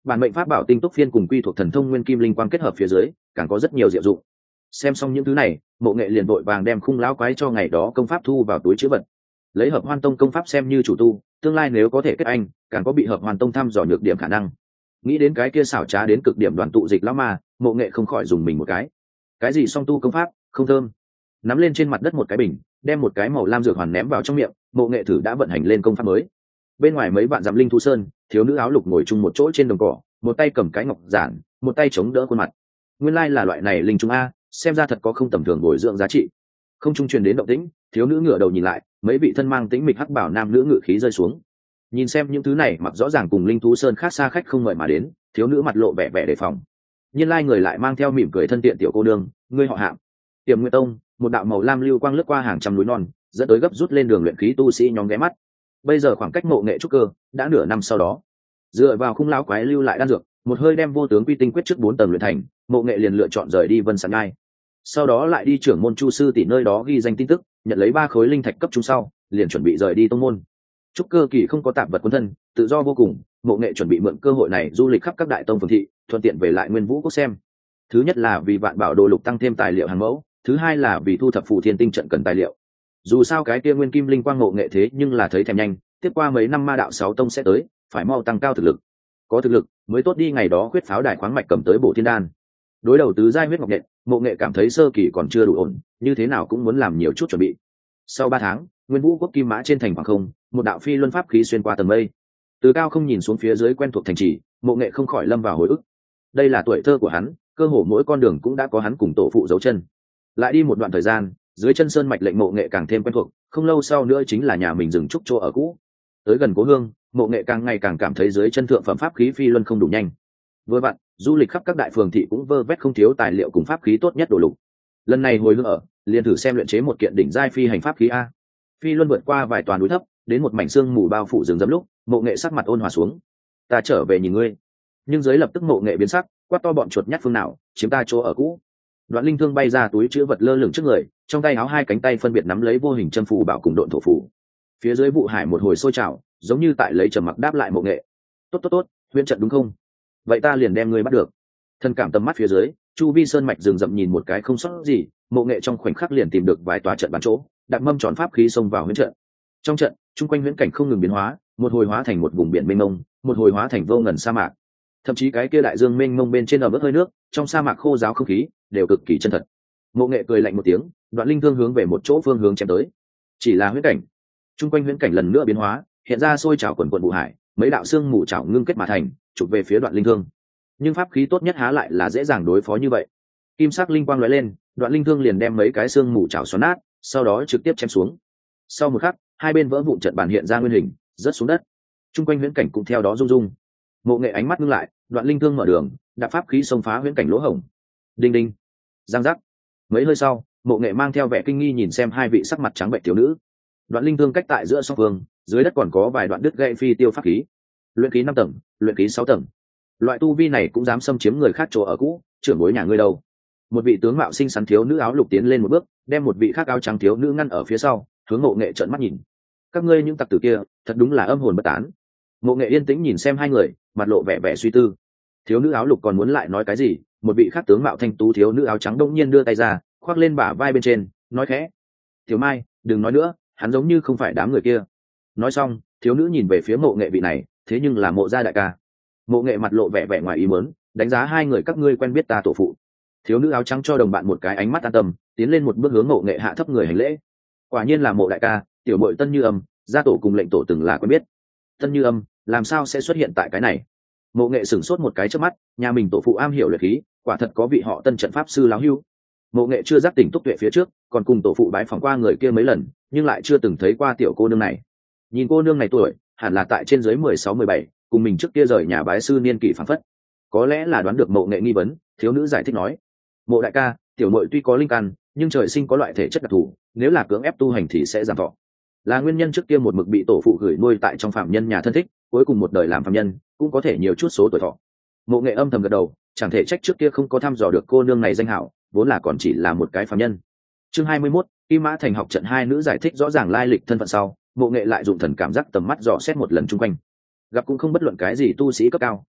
Speaker 1: bản mệnh pháp bảo tinh túc phiên cùng quy thuộc thần thông nguyên kim linh quang kết hợp phía dưới càng có rất nhiều diệu dụng. Xem xong những thứ này, Mộ Nghệ liền vội vàng đem khung lão quái cho ngày đó công pháp thu vào túi chữ vật, lấy hợp hoan tông công pháp xem như chủ tu, tương lai nếu có thể kết anh càng có bị hợp hoàn tông thăm dò nhược điểm khả năng. Nghĩ đến cái kia xảo trá đến cực điểm đoàn tụ dịch lão ma, Mộ Nghệ không khỏi dùng mình một cái. Cái gì song tu công pháp không thơm. Nắm lên trên mặt đất một cái bình, đem một cái màu lam dược hoàn ném vào trong miệng, Mộ Nghệ thử đã vận hành lên công pháp mới. Bên ngoài mấy bạn dặm linh thu sơn, thiếu nữ áo lục ngồi chung một chỗ trên đồng cỏ, một tay cầm cái ngọc giản, một tay chống đỡ khuôn mặt. Nguyên lai là loại này linh trung a, xem ra thật có không tầm thường bồi dưỡng giá trị. Không trung truyền đến động tĩnh, thiếu nữ ngửa đầu nhìn lại, mấy vị thân mang tĩnh mịch hắc bảo nam nữ ngự khí rơi xuống. Nhìn xem những thứ này mặc rõ ràng cùng linh thú sơn khác xa khách không mời mà đến, thiếu nữ mặt lộ vẻ vẻ đề phòng. Nhiên lai người lại mang theo mỉm cười thân thiện tiểu cô nương, ngươi họ Hạng. Tiềm Nguyệt Tông, một đạo màu lam lưu quang lướt qua hàng trăm núi non, dẫn tới gấp rút lên đường luyện khí tu sĩ nhóm ghé mắt. Bây giờ khoảng cách Mộ Nghệ trúc cơ đã nửa năm sau đó, dựa vào khung lão quái lưu lại đan dược, một hơi đem vô tướng quy tinh quyết trước bốn tầng luyện thành, Mộ Nghệ liền lựa chọn rời đi Vân Sạn Ngai. Sau đó lại đi trưởng môn Chu sư tỷ nơi đó ghi danh tin tức, nhận lấy ba khối linh thạch cấp trung sau, liền chuẩn bị rời đi tông môn. Trúc cơ kỳ không có tạp vật quân thân, tự do vô cùng, Mộ Nghệ chuẩn bị mượn cơ hội này du lịch khắp các đại tông phường thị, thuận tiện về lại Nguyên Vũ quốc xem. Thứ nhất là vì vạn bảo đồ lục tăng thêm tài liệu hàng mẫu, thứ hai là vì thu thập phù thiên tinh trận cần tài liệu. Dù sao cái kia nguyên kim linh quang Mộ Nghệ thế nhưng là thấy thèm nhanh, tiếp qua mấy năm ma đạo sáu tông sẽ tới, phải mau tăng cao thực lực. Có thực lực mới tốt đi ngày đó khuyết pháo đài khoáng mạch cầm tới bổ thiên đan. Đối đầu tứ giai huyết ngọc nhện, Mộ Nghệ cảm thấy sơ kỳ còn chưa đủ ổn, như thế nào cũng muốn làm nhiều chút chuẩn bị. Sau ba tháng, Nguyên Vũ quốc kim mã trên thành hoàng không, một đạo phi luân pháp khí xuyên qua tầng mây, từ cao không nhìn xuống phía dưới quen thuộc thành trì, Mộ Nghệ không khỏi lâm vào hồi ức. Đây là tuổi thơ của hắn, cơ hồ mỗi con đường cũng đã có hắn cùng tổ phụ dấu chân. Lại đi một đoạn thời gian, dưới chân sơn mạch lệnh Mộ Nghệ càng thêm quen thuộc, không lâu sau nữa chính là nhà mình dừng trúc chỗ ở cũ. Tới gần cố hương, Mộ Nghệ càng ngày càng cảm thấy dưới chân thượng phẩm pháp khí phi luân không đủ nhanh. Vừa vặn, du lịch khắp các đại phường thị cũng vơ vét không thiếu tài liệu cùng pháp khí tốt nhất đồ lục. Lần này hồi hương ở, liền thử xem luyện chế một kiện đỉnh giai phi hành pháp khí a. Phi luân vượt qua vài toàn núi thấp, đến một mảnh xương mù bao phủ rừng rậm lúc, Mộ Nghệ sắc mặt ôn hòa xuống. Ta trở về nhìn ngươi. Nhưng dưới lập tức Mộ Nghệ biến sắc, quát to bọn chuột nhắt phương nào, chiếm ta chỗ ở cũ. Đoạn linh thương bay ra túi chứa vật lơ lửng trước người, trong tay áo hai cánh tay phân biệt nắm lấy vô hình chân phù bảo cùng độn thổ phù. Phía dưới vụ hải một hồi sôi trào, giống như tại lấy trầm mặc đáp lại Mộ Nghệ. Tốt tốt tốt, huyễn trận đúng không? Vậy ta liền đem ngươi bắt được. Thân cảm tầm mắt phía dưới, chu vi sơn mạch rừng rậm nhìn một cái không sót gì, Mộ Nghệ trong khoảnh khắc liền tìm được vài tòa trận bàn chỗ, đặt mâm tròn pháp khí xông vào huyễn trận. Trong trận, chung quanh huyễn cảnh không ngừng biến hóa, một hồi hóa thành một vùng biển mênh mông, một hồi hóa thành vô ngần sa mạc. Thậm chí cái kia đại dương mênh mông bên trên ẩm ướt hơi nước, trong sa mạc khô ráo không khí, đều cực kỳ chân thật. Mộ Nghệ cười lạnh một tiếng, Đoạn linh thương hướng về một chỗ phương hướng chém tới. Chỉ là huyễn cảnh, chung quanh huyễn cảnh lần nữa biến hóa, hiện ra sôi trào quần quần vụ hải, mấy đạo xương mù trào ngưng kết mà thành, chụp về phía Đoạn linh thương. Nhưng pháp khí tốt nhất há lại là dễ dàng đối phó như vậy. Kim sắc linh quang lóe lên, Đoạn linh thương liền đem mấy cái xương mù trào xoắn nát, sau đó trực tiếp chém xuống. Sau một khắc, hai bên vỡ vụn trận bàn hiện ra nguyên hình, rớt xuống đất. Trung quanh huyễn cảnh cũng theo đó rung rung. Mộ Nghệ ánh mắt ngưng lại, Đoạn linh thương mở đường, đạp pháp khí xông phá huyễn cảnh lỗ hổng. Đinh đinh, giang giác. Mấy hơi sau, Mộ Nghệ mang theo vẻ kinh nghi nhìn xem hai vị sắc mặt trắng bệnh thiếu nữ. Đoạn linh thương cách tại giữa song phương, dưới đất còn có vài đoạn đứt gãy phi tiêu pháp khí. Luyện khí năm tầng, luyện khí sáu tầng. Loại tu vi này cũng dám xâm chiếm người khác chỗ ở cũ, trưởng bối nhà ngươi đâu? Một vị tướng mạo xinh xắn thiếu nữ áo lục tiến lên một bước, đem một vị khác áo trắng thiếu nữ ngăn ở phía sau, hướng Mộ Nghệ trợn mắt nhìn. Các ngươi những tặc tử kia, thật đúng là âm hồn bất tán. Mộ Nghệ yên tĩnh nhìn xem hai người, mặt lộ vẻ vẻ suy tư. Thiếu nữ áo lục còn muốn lại nói cái gì, một vị khác tướng mạo thanh tú thiếu nữ áo trắng đông nhiên đưa tay ra, khoác lên bả vai bên trên, nói khẽ: "Tiểu Mai, đừng nói nữa, hắn giống như không phải đám người kia." Nói xong, thiếu nữ nhìn về phía Mộ Nghệ vị này, thế nhưng là Mộ gia đại ca. Mộ Nghệ mặt lộ vẻ vẻ ngoài ý muốn, đánh giá hai người các ngươi quen biết ta tổ phụ. Thiếu nữ áo trắng cho đồng bạn một cái ánh mắt an tâm, tiến lên một bước hướng Mộ Nghệ hạ thấp người hành lễ. Quả nhiên là Mộ đại ca, tiểu muội Tân Như Âm, gia tổ cùng lệnh tổ từng là quen biết. Tân Như Âm, làm sao sẽ xuất hiện tại cái này? Mộ Nghệ sửng sốt một cái trước mắt, nhà mình tổ phụ am hiểu luyện khí, quả thật có vị họ Tân trận pháp sư láo hưu. Mộ Nghệ chưa giác tỉnh túc tuệ phía trước, còn cùng tổ phụ bái phỏng qua người kia mấy lần, nhưng lại chưa từng thấy qua tiểu cô nương này. Nhìn cô nương này tuổi, hẳn là tại trên dưới mười sáu mười bảy, cùng mình trước kia rời nhà bái sư niên kỷ phảng phất. Có lẽ là đoán được Mộ Nghệ nghi vấn, thiếu nữ giải thích nói: "Mộ đại ca, tiểu muội tuy có linh căn, nhưng trời sinh có loại thể chất đặc thù, nếu là cưỡng ép tu hành thì sẽ giảm thọ. Là nguyên nhân trước kia một mực bị tổ phụ gửi nuôi tại trong phạm nhân nhà thân thích, cuối cùng một đời làm phạm nhân, cũng có thể nhiều chút số tuổi thọ." Mộ Nghệ âm thầm gật đầu, chẳng thể trách trước kia không có thăm dò được cô nương này danh hảo, vốn là còn chỉ là một cái phạm nhân. Chương hai mươi mốt, Kim Mã Thành học trận hai nữ giải thích rõ ràng lai lịch thân phận sau, Mộ Nghệ lại dùng thần cảm giác tầm mắt dò xét một lần chung quanh. Gặp cũng không bất luận cái gì tu sĩ cấp cao,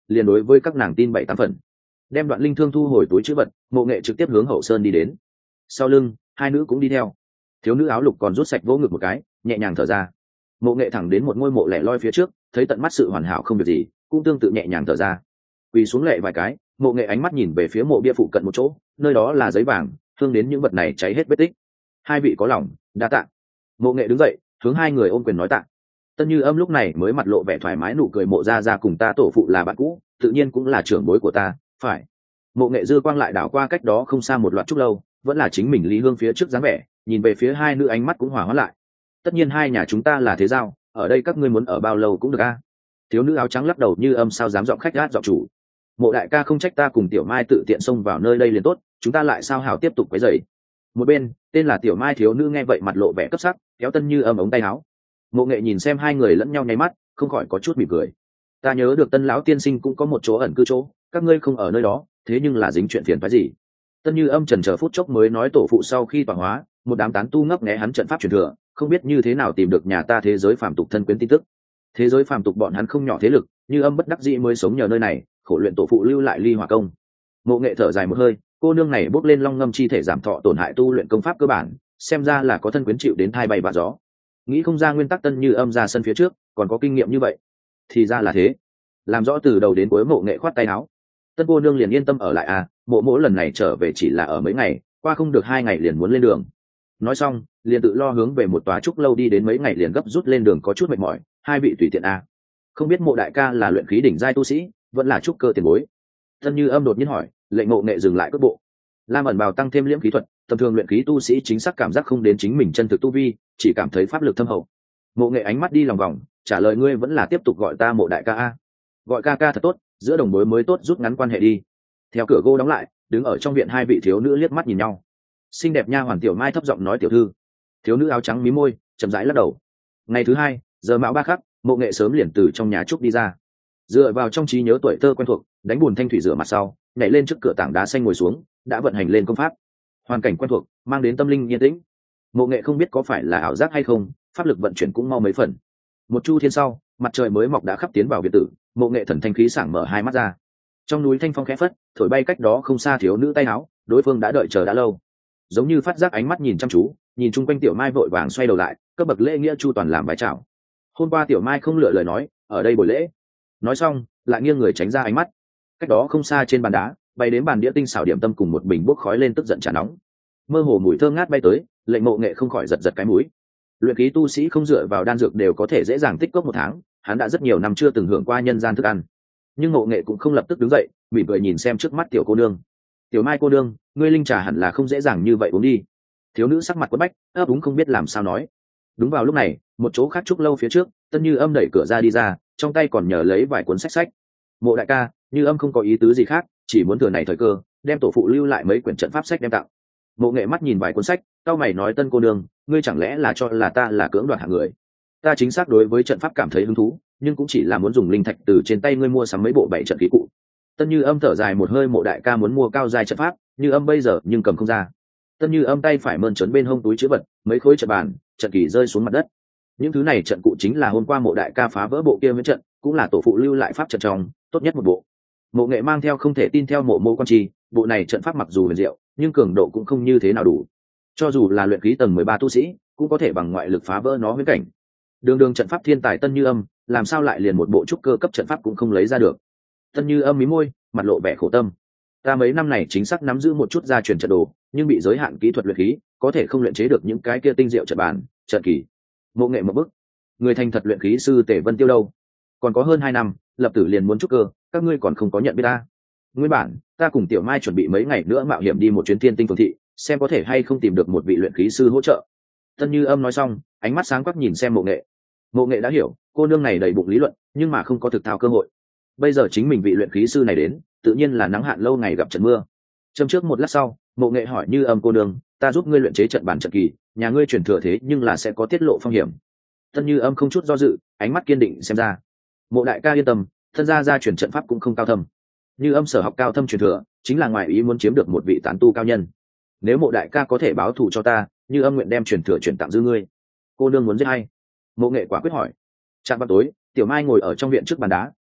Speaker 1: liền đối với các nàng tin bảy tám phần. Đem đoạn linh thương thu hồi túi chữ vật, Mộ Nghệ trực tiếp hướng hậu sơn đi đến. Sau lưng hai nữ cũng đi theo. Thiếu nữ áo lục còn rút sạch vỗ ngực một cái, nhẹ nhàng thở ra. Mộ Nghệ thẳng đến một ngôi mộ lẻ loi phía trước, thấy tận mắt sự hoàn hảo không việc gì, cũng tương tự nhẹ nhàng thở ra. Quỳ xuống lệ vài cái, Mộ Nghệ ánh mắt nhìn về phía mộ bia phụ cận một chỗ, nơi đó là giấy vàng, thương đến những vật này cháy hết vết tích. Hai vị có lòng, đa tạ. Mộ Nghệ đứng dậy, hướng hai người ôm quyền nói tạ. Tân Như Âm lúc này mới mặt lộ vẻ thoải mái nụ cười, Mộ gia gia cùng ta tổ phụ là bạn cũ, tự nhiên cũng là trưởng bối của ta, phải. Mộ Nghệ dư quang lại đảo qua cách đó không xa một loạt trúc lâu, vẫn là chính mình Lý Hương phía trước dáng vẻ, nhìn về phía hai nữ ánh mắt cũng hòa hoãn lại. Tất nhiên hai nhà chúng ta là thế giao, ở đây các ngươi muốn ở bao lâu cũng được a. Thiếu nữ áo trắng lắc đầu, Như Âm sao dám giọng khách gát giọng chủ. Mộ đại ca không trách ta cùng Tiểu Mai tự tiện xông vào nơi đây liền tốt, chúng ta lại sao hảo tiếp tục quấy rầy. Một bên tên là Tiểu Mai thiếu nữ nghe vậy mặt lộ vẻ cấp sắc, kéo Tân Như Âm ống tay áo. Mộ Nghệ nhìn xem hai người lẫn nhau nháy mắt, không khỏi có chút mỉm cười. Ta nhớ được Tân lão tiên sinh cũng có một chỗ ẩn cư chỗ, các ngươi không ở nơi đó, thế nhưng là dính chuyện phiền phức gì? Tân Như Âm chần chờ phút chốc mới nói, tổ phụ sau khi tọa hóa, một đám tán tu ngấp nghé hắn trận pháp truyền thừa, không biết như thế nào tìm được nhà ta thế giới phàm tục thân quyến tin tức. Thế giới phàm tục bọn hắn không nhỏ thế lực, Như Âm bất đắc dĩ mới sống nhờ nơi này, khổ luyện tổ phụ lưu lại ly hỏa công. Mộ Nghệ thở dài một hơi, cô nương này bước lên long ngâm chi thể giảm thọ tổn hại tu luyện công pháp cơ bản, xem ra là có thân quyến chịu đến thai bay và gió. Nghĩ không ra nguyên tắc Tân Như Âm ra sân phía trước còn có kinh nghiệm như vậy. Thì ra là thế. Làm rõ từ đầu đến cuối, Mộ Nghệ khoát tay áo. Tân cô nương liền yên tâm ở lại à, mộ mỗ lần này trở về chỉ là ở mấy ngày, qua không được hai ngày liền muốn lên đường. Nói xong liền tự lo hướng về một tòa trúc lâu đi đến, mấy ngày liền gấp rút lên đường có chút mệt mỏi, hai vị tùy tiện à. Không biết Mộ đại ca là luyện khí đỉnh giai tu sĩ, vẫn là trúc cơ tiền bối? Tân Như Âm đột nhiên hỏi, lệnh Mộ Nghệ dừng lại cước bộ. Lam ẩn bào tăng thêm liễm khí thuật, tầm thường luyện khí tu sĩ chính xác cảm giác không đến chính mình chân thực tu vi, chỉ cảm thấy pháp lực thâm hậu. Mộ Nghệ ánh mắt đi lòng vòng, trả lời, ngươi vẫn là tiếp tục gọi ta Mộ đại ca a. Gọi ca ca thật tốt, giữa đồng bối mới tốt, rút ngắn quan hệ đi. Theo cửa gỗ đóng lại, đứng ở trong viện hai vị thiếu nữ liếc mắt nhìn nhau. Xinh đẹp nha hoàn Tiểu Mai thấp giọng nói, tiểu thư. Thiếu nữ áo trắng mí môi, chậm rãi lắc đầu. Ngày thứ hai, giờ mão ba khắc, Mộ Nghệ sớm liền từ trong nhà trúc đi ra, dựa vào trong trí nhớ tuổi thơ quen thuộc, đánh bùn thanh thủy rửa mặt sau, nhảy lên trước cửa tảng đá xanh ngồi xuống, đã vận hành lên công pháp. Hoàn cảnh quen thuộc mang đến tâm linh yên tĩnh. Mộ Nghệ không biết có phải là ảo giác hay không, pháp lực vận chuyển cũng mau mấy phần. Một chu thiên sau, mặt trời mới mọc đã khắp tiến vào viện tử. Mộ Nghệ thần thanh khí sảng mở hai mắt ra. Trong núi thanh phong khẽ phất, thổi bay cách đó không xa thiếu nữ tay áo, đối phương đã đợi chờ đã lâu. Giống như phát giác ánh mắt nhìn chăm chú, nhìn chung quanh Tiểu Mai vội vàng xoay đầu lại, cấp bậc lễ nghĩa chu toàn làm vái chào. Hôm qua Tiểu Mai không lựa lời nói, ở đây buổi lễ. Nói xong lại nghiêng người tránh ra ánh mắt. Cách đó không xa trên bàn đá, bay đến bàn đĩa tinh xảo điểm tâm cùng một bình bốc khói lên tức giận trà nóng. Mơ hồ mùi thơm ngát bay tới, lệnh Mộ Nghệ không khỏi giật giật cái mũi. Luyện khí tu sĩ không dựa vào đan dược đều có thể dễ dàng tích cốc một tháng, hắn đã rất nhiều năm chưa từng hưởng qua nhân gian thức ăn. Nhưng Mộ Nghệ cũng không lập tức đứng dậy, mỉm cười nhìn xem trước mắt tiểu cô nương. Tiểu Mai cô nương, ngươi linh trà hẳn là không dễ dàng như vậy uống đi. Thiếu nữ sắc mặt quất bách, ấp úng không biết làm sao nói. Đúng vào lúc này, một chỗ khác trúc lâu phía trước, Tân Như Âm đẩy cửa ra đi ra, trong tay còn nhờ lấy vài cuốn sách sách. Mộ đại ca, Như Âm không có ý tứ gì khác, chỉ muốn thừa này thời cơ, đem tổ phụ lưu lại mấy quyển trận pháp sách đem tặng. Mộ Nghệ mắt nhìn vài cuốn sách, cau mày nói, Tân cô nương, ngươi chẳng lẽ là cho là ta là cưỡng đoạt hạng người? Ta chính xác đối với trận pháp cảm thấy hứng thú, nhưng cũng chỉ là muốn dùng linh thạch từ trên tay ngươi mua sắm mấy bộ bảy trận khí cụ. Tân Như Âm thở dài một hơi, Mộ đại ca muốn mua cao giai trận pháp, Như Âm bây giờ nhưng cầm không ra. Tân Như Âm tay phải mơn trớn bên hông túi chữ vật, mấy khối trận bàn, trận kỳ rơi xuống mặt đất. Những thứ này trận cụ chính là hôm qua Mộ đại ca phá vỡ bộ kia với trận, cũng là tổ phụ lưu lại pháp trận trong tốt nhất một bộ. Mộ Nghệ mang theo không thể tin theo Mộ Mộ quan trì, bộ này trận pháp mặc dù huyền diệu, nhưng cường độ cũng không như thế nào đủ. Cho dù là luyện khí tầng mười ba tu sĩ, cũng có thể bằng ngoại lực phá vỡ nó huyễn cảnh. Đường đường trận pháp thiên tài Tân Như Âm, làm sao lại liền một bộ trúc cơ cấp trận pháp cũng không lấy ra được? Tân Như Âm mí môi, mặt lộ vẻ khổ tâm. Ta mấy năm này chính xác nắm giữ một chút gia truyền trận đồ, nhưng bị giới hạn kỹ thuật luyện khí, có thể không luyện chế được những cái kia tinh diệu trận bàn, trận kỳ. Mộ Nghệ một bức. Người thành thật luyện khí sư Tề Vân Tiêu đâu? Còn có hơn hai năm, lập tử liền muốn trúc cơ, các ngươi còn không có nhận biết ta. Nguyên bản, ta cùng Tiểu Mai chuẩn bị mấy ngày nữa mạo hiểm đi một chuyến Thiên Tinh Phường thị, xem có thể hay không tìm được một vị luyện khí sư hỗ trợ. Tân Như Âm nói xong, ánh mắt sáng quắc nhìn xem Mộ Nghệ. Mộ Nghệ đã hiểu, cô nương này đầy bụng lý luận, nhưng mà không có thực thao cơ hội. Bây giờ chính mình vị luyện khí sư này đến, tự nhiên là nắng hạn lâu ngày gặp trận mưa. Châm trước một lát sau, Mộ Nghệ hỏi Như Âm cô nương, ta giúp ngươi luyện chế trận bản trận kỳ, nhà ngươi truyền thừa thế nhưng là sẽ có tiết lộ phong hiểm. Tân Như Âm không chút do dự, ánh mắt kiên định xem ra. Mộ đại ca yên tâm, thân gia gia truyền trận pháp cũng không cao thâm. Như Âm sở học cao thâm truyền thừa, chính là ngoài ý muốn chiếm được một vị tán tu cao nhân. Nếu Mộ đại ca có thể báo thù cho ta, Như Âm nguyện đem truyền thừa chuyển tặng dư ngươi. Cô nương muốn giết hay? Mộ Nghệ quả quyết hỏi. Trạm vào tối, Tiểu Mai ngồi ở trong viện trước bàn đá,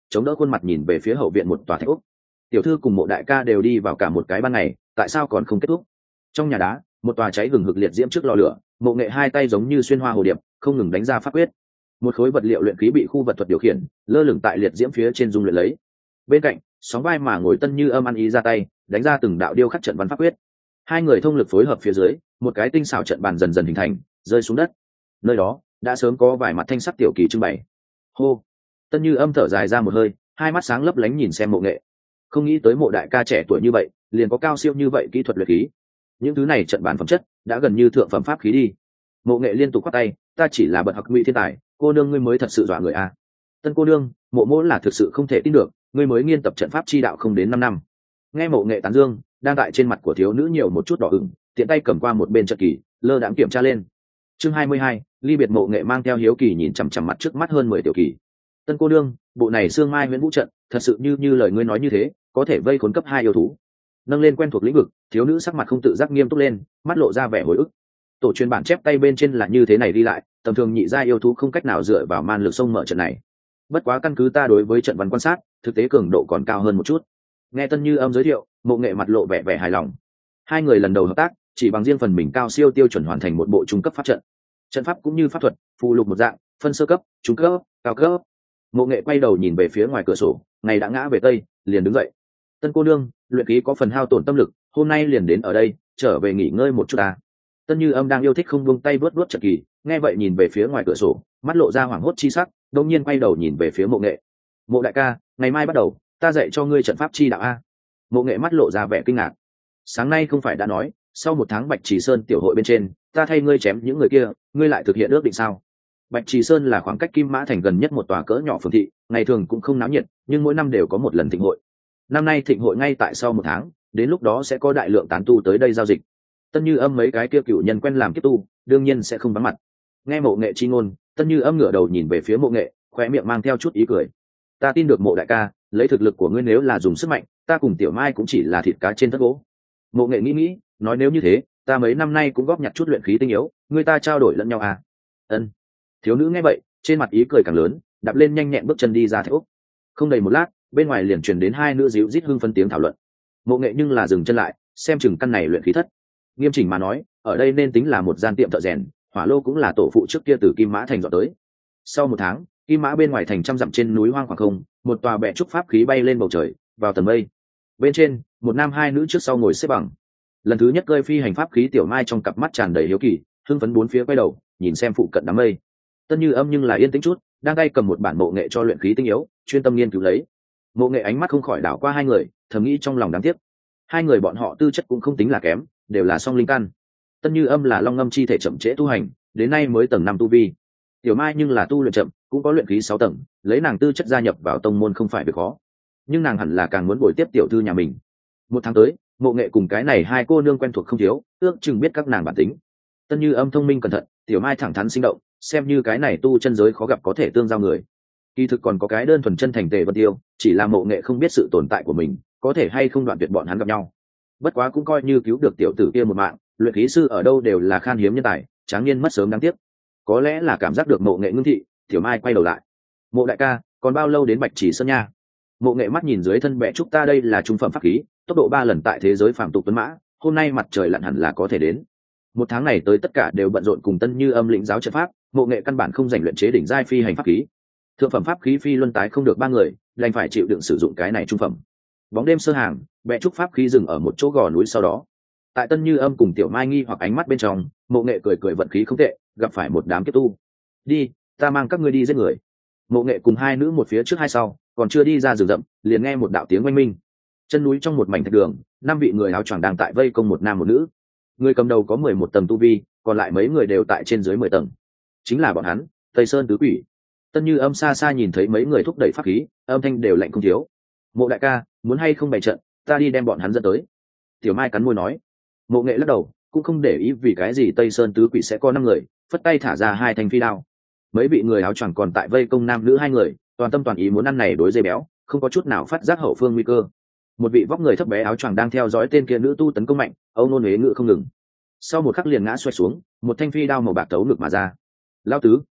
Speaker 1: chống đỡ khuôn mặt nhìn về phía hậu viện một tòa thạch úc. Tiểu thư cùng Mộ đại ca đều đi vào cả một cái ban ngày, tại sao còn không kết thúc? Trong nhà đá, một tòa cháy gừng hực liệt diễm trước lò lửa, Mộ Nghệ hai tay giống như xuyên hoa hồ điệp, không ngừng đánh ra pháp quyết. Một khối vật liệu luyện khí bị khu vật thuật điều khiển, lơ lửng tại liệt diễm phía trên dung luyện lấy. Bên cạnh, sóng vai mà ngồi Tân Như Âm ăn ý ra tay, đánh ra từng đạo điêu khắc trận văn pháp quyết. Hai người thông lực phối hợp phía dưới, một cái tinh xảo trận bàn dần dần hình thành, rơi xuống đất. Nơi đó đã sớm có vài mặt thanh sắc tiểu kỳ trưng bày. Hô. Tân Như Âm thở dài ra một hơi, hai mắt sáng lấp lánh nhìn xem Mộ Nghệ. Không nghĩ tới Mộ đại ca trẻ tuổi như vậy, liền có cao siêu như vậy kỹ thuật luyện khí. Những thứ này trận bản phẩm chất đã gần như thượng phẩm pháp khí đi. Mộ Nghệ liên tục quát tay, ta chỉ là bậc học ngụy thiên tài, cô nương ngươi mới thật sự dọa người a. Tân cô nương, Mộ mỗ là thực sự không thể tin được, ngươi mới nghiên tập trận pháp chi đạo không đến năm năm. Nghe Mộ Nghệ tán dương, đang tại trên mặt của thiếu nữ nhiều một chút đỏ ửng, tiện tay cầm qua một bên trận kỳ, lơ đãng kiểm tra lên. Chương hai mươi hai, ly biệt. Mộ Nghệ mang theo hiếu kỳ nhìn chằm chằm mặt trước mắt hơn mười tiểu kỳ. Tân cô nương, bộ này xương mai huyễn vũ trận, thật sự như như lời ngươi nói như thế, có thể vây khốn cấp hai yêu thú. Nâng lên quen thuộc lĩnh vực, thiếu nữ sắc mặt không tự giác nghiêm túc lên, mắt lộ ra vẻ hồi ức. Tổ truyền bản chép tay bên trên là như thế này đi lại, tầm thường nhị gia yêu thú không cách nào dựa vào man lực sông mở trận này. Bất quá căn cứ ta đối với trận văn quan sát, thực tế cường độ còn cao hơn một chút. Nghe Tân Như Âm giới thiệu, Mộ Nghệ mặt lộ vẻ vẻ hài lòng. Hai người lần đầu hợp tác, chỉ bằng riêng phần mình cao siêu tiêu chuẩn hoàn thành một bộ trung cấp pháp trận. Trận pháp cũng như pháp thuật, phù lục một dạng, phân sơ cấp, trung cấp, cao cấp. Mộ Nghệ quay đầu nhìn về phía ngoài cửa sổ, ngày đã ngã về tây, liền đứng dậy. Tân cô nương, luyện khí có phần hao tổn tâm lực, hôm nay liền đến ở đây, trở về nghỉ ngơi một chút à. Tân Như Âm đang yêu thích không buông tay vớt vớt trận kỳ, nghe vậy nhìn về phía ngoài cửa sổ, mắt lộ ra hoảng hốt chi sắc, đột nhiên quay đầu nhìn về phía Mộ Nghệ. Mộ đại ca, ngày mai bắt đầu, ta dạy cho ngươi trận pháp chi đạo a. Mộ Nghệ mắt lộ ra vẻ kinh ngạc. Sáng nay không phải đã nói, sau một tháng Bạch Trì Sơn tiểu hội bên trên, ta thay ngươi chém những người kia, ngươi lại thực hiện ước định sao? Bạch Trì Sơn là khoảng cách Kim Mã Thành gần nhất một tòa cỡ nhỏ phường thị, ngày thường cũng không náo nhiệt, nhưng mỗi năm đều có một lần thịnh hội. Năm nay thịnh hội ngay tại sau một tháng, đến lúc đó sẽ có đại lượng tán tu tới đây giao dịch. Tân Như Âm mấy cái kia cựu nhân quen làm kiếp tu, đương nhiên sẽ không vắng mặt. Nghe Mộ Nghệ chi ngôn, Tân Như Âm ngửa đầu nhìn về phía Mộ Nghệ, khóe miệng mang theo chút ý cười. Ta tin được Mộ đại ca, lấy thực lực của ngươi nếu là dùng sức mạnh, ta cùng Tiểu Mai cũng chỉ là thịt cá trên thớt gỗ. Mộ Nghệ nghĩ nghĩ, nói nếu như thế, ta mấy năm nay cũng góp nhặt chút luyện khí tinh yếu, ngươi ta trao đổi lẫn nhau à? Ân. Thiếu nữ nghe vậy, trên mặt ý cười càng lớn, đạp lên nhanh nhẹn bước chân đi ra thạch úc. Không đầy một lát, bên ngoài liền truyền đến hai nữ díu rít hưng phân tiếng thảo luận. Mộ Nghệ nhưng là dừng chân lại, xem chừng căn này luyện khí thất. Nghiêm chỉnh mà nói, ở đây nên tính là một gian tiệm thợ rèn, hỏa lô cũng là tổ phụ trước kia từ Kim Mã Thành dọn tới. Sau một tháng, Kim Mã bên ngoài thành trăm dặm trên núi hoang khoảng không, một tòa bệ trúc pháp khí bay lên bầu trời, vào tầng mây. Bên trên, một nam hai nữ trước sau ngồi xếp bằng. Lần thứ nhất cơi phi hành pháp khí Tiểu Mai trong cặp mắt tràn đầy hiếu kỳ, hưng phấn bốn phía quay đầu, nhìn xem phụ cận đám mây. Tân Như Âm nhưng là yên tĩnh chút, đang tay cầm một bản Mộ Nghệ cho luyện khí tinh yếu, chuyên tâm nghiên cứu lấy. Mộ Nghệ ánh mắt không khỏi đảo qua hai người, thầm nghĩ trong lòng đáng tiếc. Hai người bọn họ tư chất cũng không tính là kém, đều là song linh căn. Tân Như Âm là long ngâm chi thể chậm trễ tu hành, đến nay mới tầng năm tu vi. Tiểu Mai nhưng là tu luyện chậm, cũng có luyện khí sáu tầng, lấy nàng tư chất gia nhập vào tông môn không phải việc khó. Nhưng nàng hẳn là càng muốn bồi tiếp tiểu thư nhà mình. Một tháng tới, Mộ Nghệ cùng cái này hai cô nương quen thuộc không thiếu, ước chừng biết các nàng bản tính. Tân Như Âm thông minh cẩn thận, Tiểu Mai thẳng thắn sinh động, xem như cái này tu chân giới khó gặp có thể tương giao người. Kỳ thực còn có cái đơn thuần chân thành Tề Vân Tiêu, chỉ là Mộ Nghệ không biết sự tồn tại của mình, có thể hay không đoạn tuyệt bọn hắn gặp nhau. Bất quá cũng coi như cứu được tiểu tử kia một mạng, luyện khí sư ở đâu đều là khan hiếm nhân tài, tráng niên mất sớm đáng tiếc. Có lẽ là cảm giác được Mộ Nghệ ngưng thị, Tiểu Mai quay đầu lại. Mộ đại ca, còn bao lâu đến Bạch Trì Sơn nha? Mộ Nghệ mắt nhìn dưới thân bệ trúc, ta đây là trung phẩm pháp khí, tốc độ ba lần tại thế giới phàm tục tuấn mã, hôm nay mặt trời lặn hẳn là có thể đến. Một tháng này tới tất cả đều bận rộn cùng Tân Như Âm lĩnh giáo trận pháp, Mộ Nghệ căn bản không giành luyện chế đỉnh giai phi hành pháp khí. Thượng phẩm pháp khí phi luân tái không được ba người, đành phải chịu đựng sử dụng cái này trung phẩm. Bóng đêm sơ hàng, bệ trúc pháp khí dừng ở một chỗ gò núi sau đó. Tại Tân Như Âm cùng Tiểu Mai nghi hoặc ánh mắt bên trong, Mộ Nghệ cười cười vận khí không tệ, gặp phải một đám kiếp tu. Đi, ta mang các ngươi đi giết người. Mộ Nghệ cùng hai nữ một phía trước hai sau, còn chưa đi ra rừng rậm, liền nghe một đạo tiếng oanh minh. Chân núi trong một mảnh thạch đường, năm vị người áo choàng đang tại vây công một nam một nữ. Người cầm đầu có mười một tầng tu vi, còn lại mấy người đều tại trên dưới mười tầng. Chính là bọn hắn, Tây Sơn tứ quỷ. Tân Như Âm xa xa nhìn thấy mấy người thúc đẩy pháp khí, âm thanh đều lạnh không thiếu. Mộ đại ca, muốn hay không bày trận, ta đi đem bọn hắn dẫn tới. Tiểu Mai cắn môi nói. Mộ Nghệ lắc đầu, cũng không để ý vì cái gì Tây Sơn tứ quỷ sẽ có năm người, phất tay thả ra hai thanh phi đao. Mấy vị người áo choàng còn tại vây công nam nữ hai người, toàn tâm toàn ý muốn ăn này đối dây béo, không có chút nào phát giác hậu phương nguy cơ. Một vị vóc người thấp bé áo choàng đang theo dõi tên kia nữ tu tấn công mạnh, âu nôn huế ngự không ngừng. Sau một khắc liền ngã xoay xuống, một thanh phi đao màu bạc tấu ngực mà ra. Lão tứ,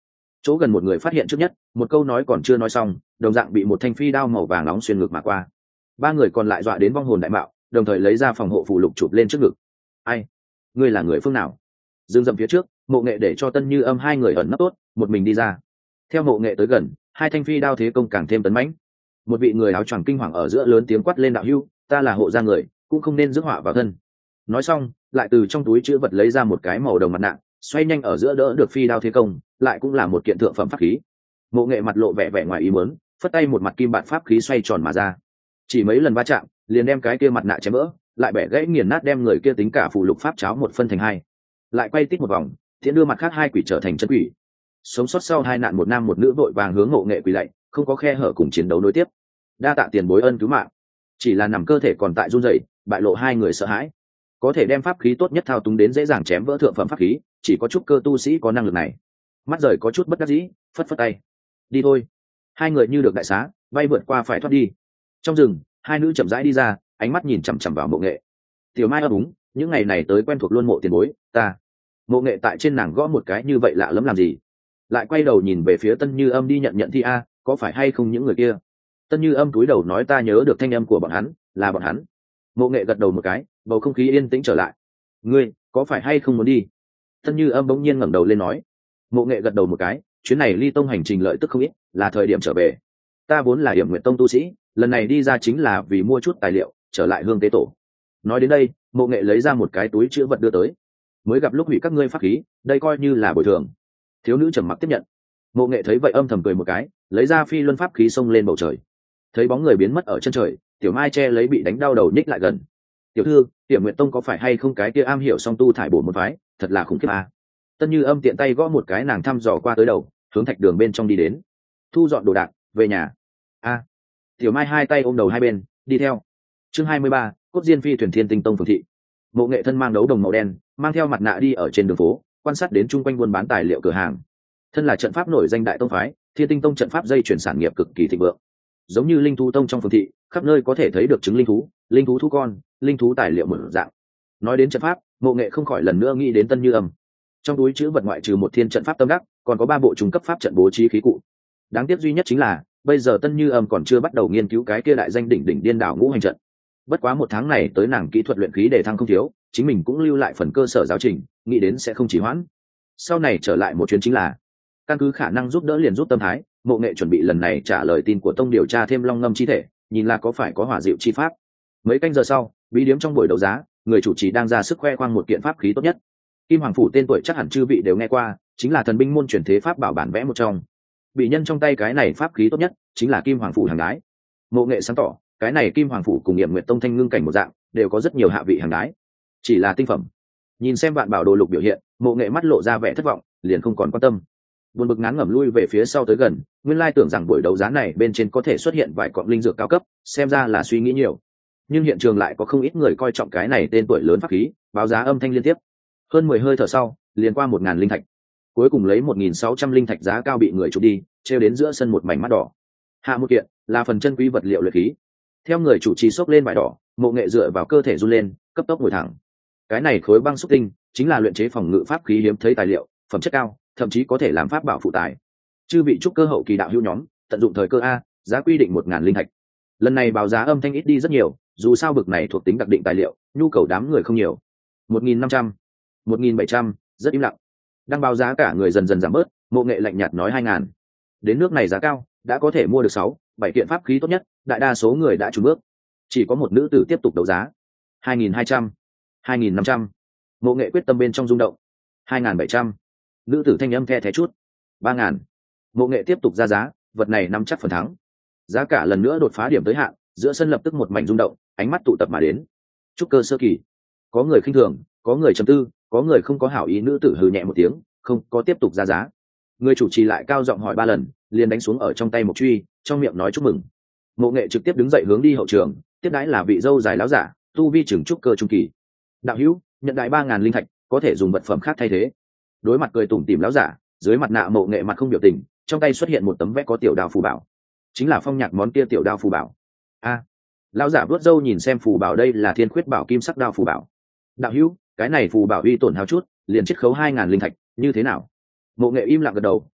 Speaker 1: chỗ gần một người phát hiện trước nhất, một câu nói còn chưa nói xong, đồng dạng bị một thanh phi đao màu vàng nóng xuyên ngực mà qua. Ba người còn lại dọa đến vong hồn đại mạo, đồng thời lấy ra phòng hộ phù lục chụp lên trước ngực. Ai? Ngươi là người phương nào? Dương dậm phía trước, Mộ Nghệ để cho Tân Như Âm hai người ẩn nấp tốt, một mình đi ra. Theo Mộ Nghệ tới gần, hai thanh phi đao thế công càng thêm tấn mãnh. Một vị người áo choàng kinh hoàng ở giữa lớn tiếng quát lên: đạo hưu, ta là hộ gia người, cũng không nên rước họa vào thân. Nói xong, lại từ trong túi chữ vật lấy ra một cái màu đồng mặt nạ, xoay nhanh ở giữa đỡ được phi đao thế công, lại cũng là một kiện thượng phẩm pháp khí. Mộ Nghệ mặt lộ vẻ vẻ ngoài ý muốn, phất tay một mặt kim bản pháp khí xoay tròn mà ra. Chỉ mấy lần va chạm, liền đem cái kia mặt nạ chém vỡ, lại bẻ gãy nghiền nát, đem người kia tính cả phù lục pháp cháo một phân thành hai. Lại quay tít một vòng, thiện đưa mặt khác hai quỷ trở thành chân quỷ. Sống sót sau hai nạn một nam một nữ vội vàng hướng Mộ Nghệ quỳ lạy, không có khe hở cùng chiến đấu nối tiếp. Đa tạ tiền bối ân cứu mạng. Chỉ là nằm cơ thể còn tại run rẩy, bại lộ hai người sợ hãi. Có thể đem pháp khí tốt nhất thao túng đến dễ dàng chém vỡ thượng phẩm pháp khí, chỉ có trúc cơ tu sĩ có năng lực này. Mắt rời có chút bất đắc dĩ, phất phất tay. Đi thôi. Hai người như được đại xá, bay vượt qua phải thoát đi. Trong rừng, hai nữ chậm rãi đi ra, ánh mắt nhìn chằm chằm vào Mộ Nghệ. Tiểu Mai ấp úng, những ngày này tới quen thuộc luôn Mộ tiền bối, ta. Mộ Nghệ tại trên nàng gõ một cái như vậy lạ lẫm làm gì? Lại quay đầu nhìn về phía Tân Như Âm đi nhận nhận thi a, có phải hay không những người kia? Tân Như Âm cúi đầu nói ta nhớ được thanh âm của bọn hắn, là bọn hắn. Mộ Nghệ gật đầu một cái, bầu không khí yên tĩnh trở lại. Ngươi, có phải hay không muốn đi? Tân Như Âm bỗng nhiên ngẩng đầu lên nói. Mộ Nghệ gật đầu một cái, chuyến này ly tông hành trình lợi tức không ít, là thời điểm trở về. Ta vốn là Hiểm Nguyệt Tông tu sĩ, lần này đi ra chính là vì mua chút tài liệu, trở lại hương tế tổ. Nói đến đây, Mộ Nghệ lấy ra một cái túi chứa vật đưa tới. Mới gặp lúc hủy các ngươi pháp khí, đây coi như là bồi thường. Thiếu nữ trầm mặc tiếp nhận. Mộ Nghệ thấy vậy âm thầm cười một cái, lấy ra phi luân pháp khí xông lên bầu trời. Thấy bóng người biến mất ở chân trời, Tiểu Mai che lấy bị đánh đau đầu nhích lại gần. Tiểu thư, Hiểm Nguyệt Tông có phải hay không cái kia am hiểu song tu thải bổ một phái, thật là khủng khiếp à. Tân Như Âm tiện tay gõ một cái nàng thăm dò qua tới đầu, hướng thạch đường bên trong đi đến. Thu dọn đồ đạc, về nhà. A. Tiểu Mai hai tay ôm đầu hai bên, đi theo. Chương hai mươi ba, cốt diên phi thuyền Thiên Tinh Tông phường thị. Mộ Nghệ thân mang đấu đồng màu đen, mang theo mặt nạ đi ở trên đường phố, quan sát đến chung quanh buôn bán tài liệu cửa hàng. Thân là trận pháp nổi danh đại tông phái, Thiên Tinh Tông trận pháp dây chuyển sản nghiệp cực kỳ thịnh vượng. Giống như linh thú tông trong phường thị, khắp nơi có thể thấy được trứng linh thú, linh thú thú con, linh thú tài liệu mở dạng. Nói đến trận pháp, Mộ Nghệ không khỏi lần nữa nghĩ đến Tân Như Âm. Trong túi chữ vật ngoại trừ một thiên trận pháp tâm đắc, còn có ba bộ trung cấp pháp trận bố trí khí cụ. Đáng tiếc duy nhất chính là, bây giờ Tân Như Âm còn chưa bắt đầu nghiên cứu cái kia đại danh đỉnh đỉnh điên đảo ngũ hành trận. Bất quá một tháng này tới nàng kỹ thuật luyện khí để thăng không thiếu, chính mình cũng lưu lại phần cơ sở giáo trình, nghĩ đến sẽ không chỉ hoãn. Sau này trở lại một chuyến chính là, căn cứ khả năng giúp đỡ liền giúp tâm thái, Mộ Nghệ chuẩn bị lần này trả lời tin của tông điều tra thêm long ngâm chi thể, nhìn là có phải có hỏa diệu chi pháp. Mấy canh giờ sau, bí điếm trong buổi đấu giá, người chủ trì đang ra sức khoe khoang một kiện pháp khí tốt nhất. Kim Hoàng phủ tên tuổi chắc hẳn chư vị đều nghe qua, chính là thần binh môn truyền thế pháp bảo bản vẽ một trong. Bị nhân trong tay cái này pháp khí tốt nhất, chính là Kim Hoàng phủ hàng đái. Mộ Nghệ sáng tỏ, cái này Kim Hoàng phủ cùng Nghiệm Nguyệt Tông thanh ngưng cảnh một dạng, đều có rất nhiều hạ vị hàng đái. Chỉ là tinh phẩm. Nhìn xem vạn bảo đồ lục biểu hiện, Mộ Nghệ mắt lộ ra vẻ thất vọng, liền không còn quan tâm. Buồn bực ngán ngẩm lui về phía sau tới gần, nguyên lai tưởng rằng buổi đấu giá này bên trên có thể xuất hiện vài cọng linh dược cao cấp, xem ra là suy nghĩ nhiều. Nhưng hiện trường lại có không ít người coi trọng cái này tên tuổi lớn pháp khí, báo giá âm thanh liên tiếp. Hơn mười hơi thở sau, liền qua một ngàn linh thạch. Cuối cùng lấy một nghìn sáu trăm linh thạch giá cao bị người chụp đi, treo đến giữa sân một mảnh mắt đỏ. Hạ một kiện, là phần chân quý vật liệu luyện khí. Theo người chủ trì xốc lên vải đỏ, Mộ Nghệ dựa vào cơ thể run lên, cấp tốc ngồi thẳng. Cái này khối băng xúc tinh, chính là luyện chế phòng ngự pháp khí hiếm thấy tài liệu, phẩm chất cao, thậm chí có thể làm pháp bảo phụ tài. Chư vị trúc cơ hậu kỳ đạo hữu nhóm, tận dụng thời cơ a, giá quy định một ngàn linh thạch. Lần này báo giá âm thanh ít đi rất nhiều, dù sao bực này thuộc tính đặc định tài liệu, nhu cầu đám người không nhiều. một nghìn năm trăm, một nghìn bảy trăm, rất im lặng. Đang báo giá cả người dần dần giảm bớt, Mộ Nghệ lạnh nhạt nói hai ngàn. Đến nước này giá cao, đã có thể mua được sáu, bảy kiện pháp khí tốt nhất, đại đa số người đã chùn bước. Chỉ có một nữ tử tiếp tục đấu giá. hai nghìn hai trăm, hai nghìn năm trăm. Mộ Nghệ quyết tâm bên trong rung động. hai nghìn bảy trăm. Nữ tử thanh âm the thé chút. ba ngàn. Mộ Nghệ tiếp tục ra giá, vật này nắm chắc phần thắng. Giá cả lần nữa đột phá điểm tới hạn, giữa sân lập tức một mảnh rung động, ánh mắt tụ tập mà đến. Trúc cơ sơ kỳ. Có người khinh thường, có người trầm tư, có người không có hảo ý. Nữ tử hừ nhẹ một tiếng, không có tiếp tục ra giá. Người chủ trì lại cao giọng hỏi ba lần, liền đánh xuống ở trong tay một truy, trong miệng nói chúc mừng. Mộ Nghệ trực tiếp đứng dậy hướng đi hậu trường, tiếp đãi là vị dâu dài láo giả, tu vi trưởng trúc cơ trung kỳ. Đạo hữu, nhận đại ba ngàn linh thạch, có thể dùng vật phẩm khác thay thế. Đối mặt cười tủm tỉm láo giả, dưới mặt nạ Mộ Nghệ mặt không biểu tình, trong tay xuất hiện một tấm vẽ có tiểu đao phù bảo, chính là Phong Nhạc món kia tiểu đao phù bảo. A, à, lão giả vuốt râu nhìn xem phù bảo, đây là Thiên Khuyết Bảo kim sắc đao phù bảo. Đạo hữu, cái này phù bảo uy tổn hao chút, liền chiết khấu hai ngàn linh thạch, như thế nào? Mộ Nghệ im lặng gật đầu,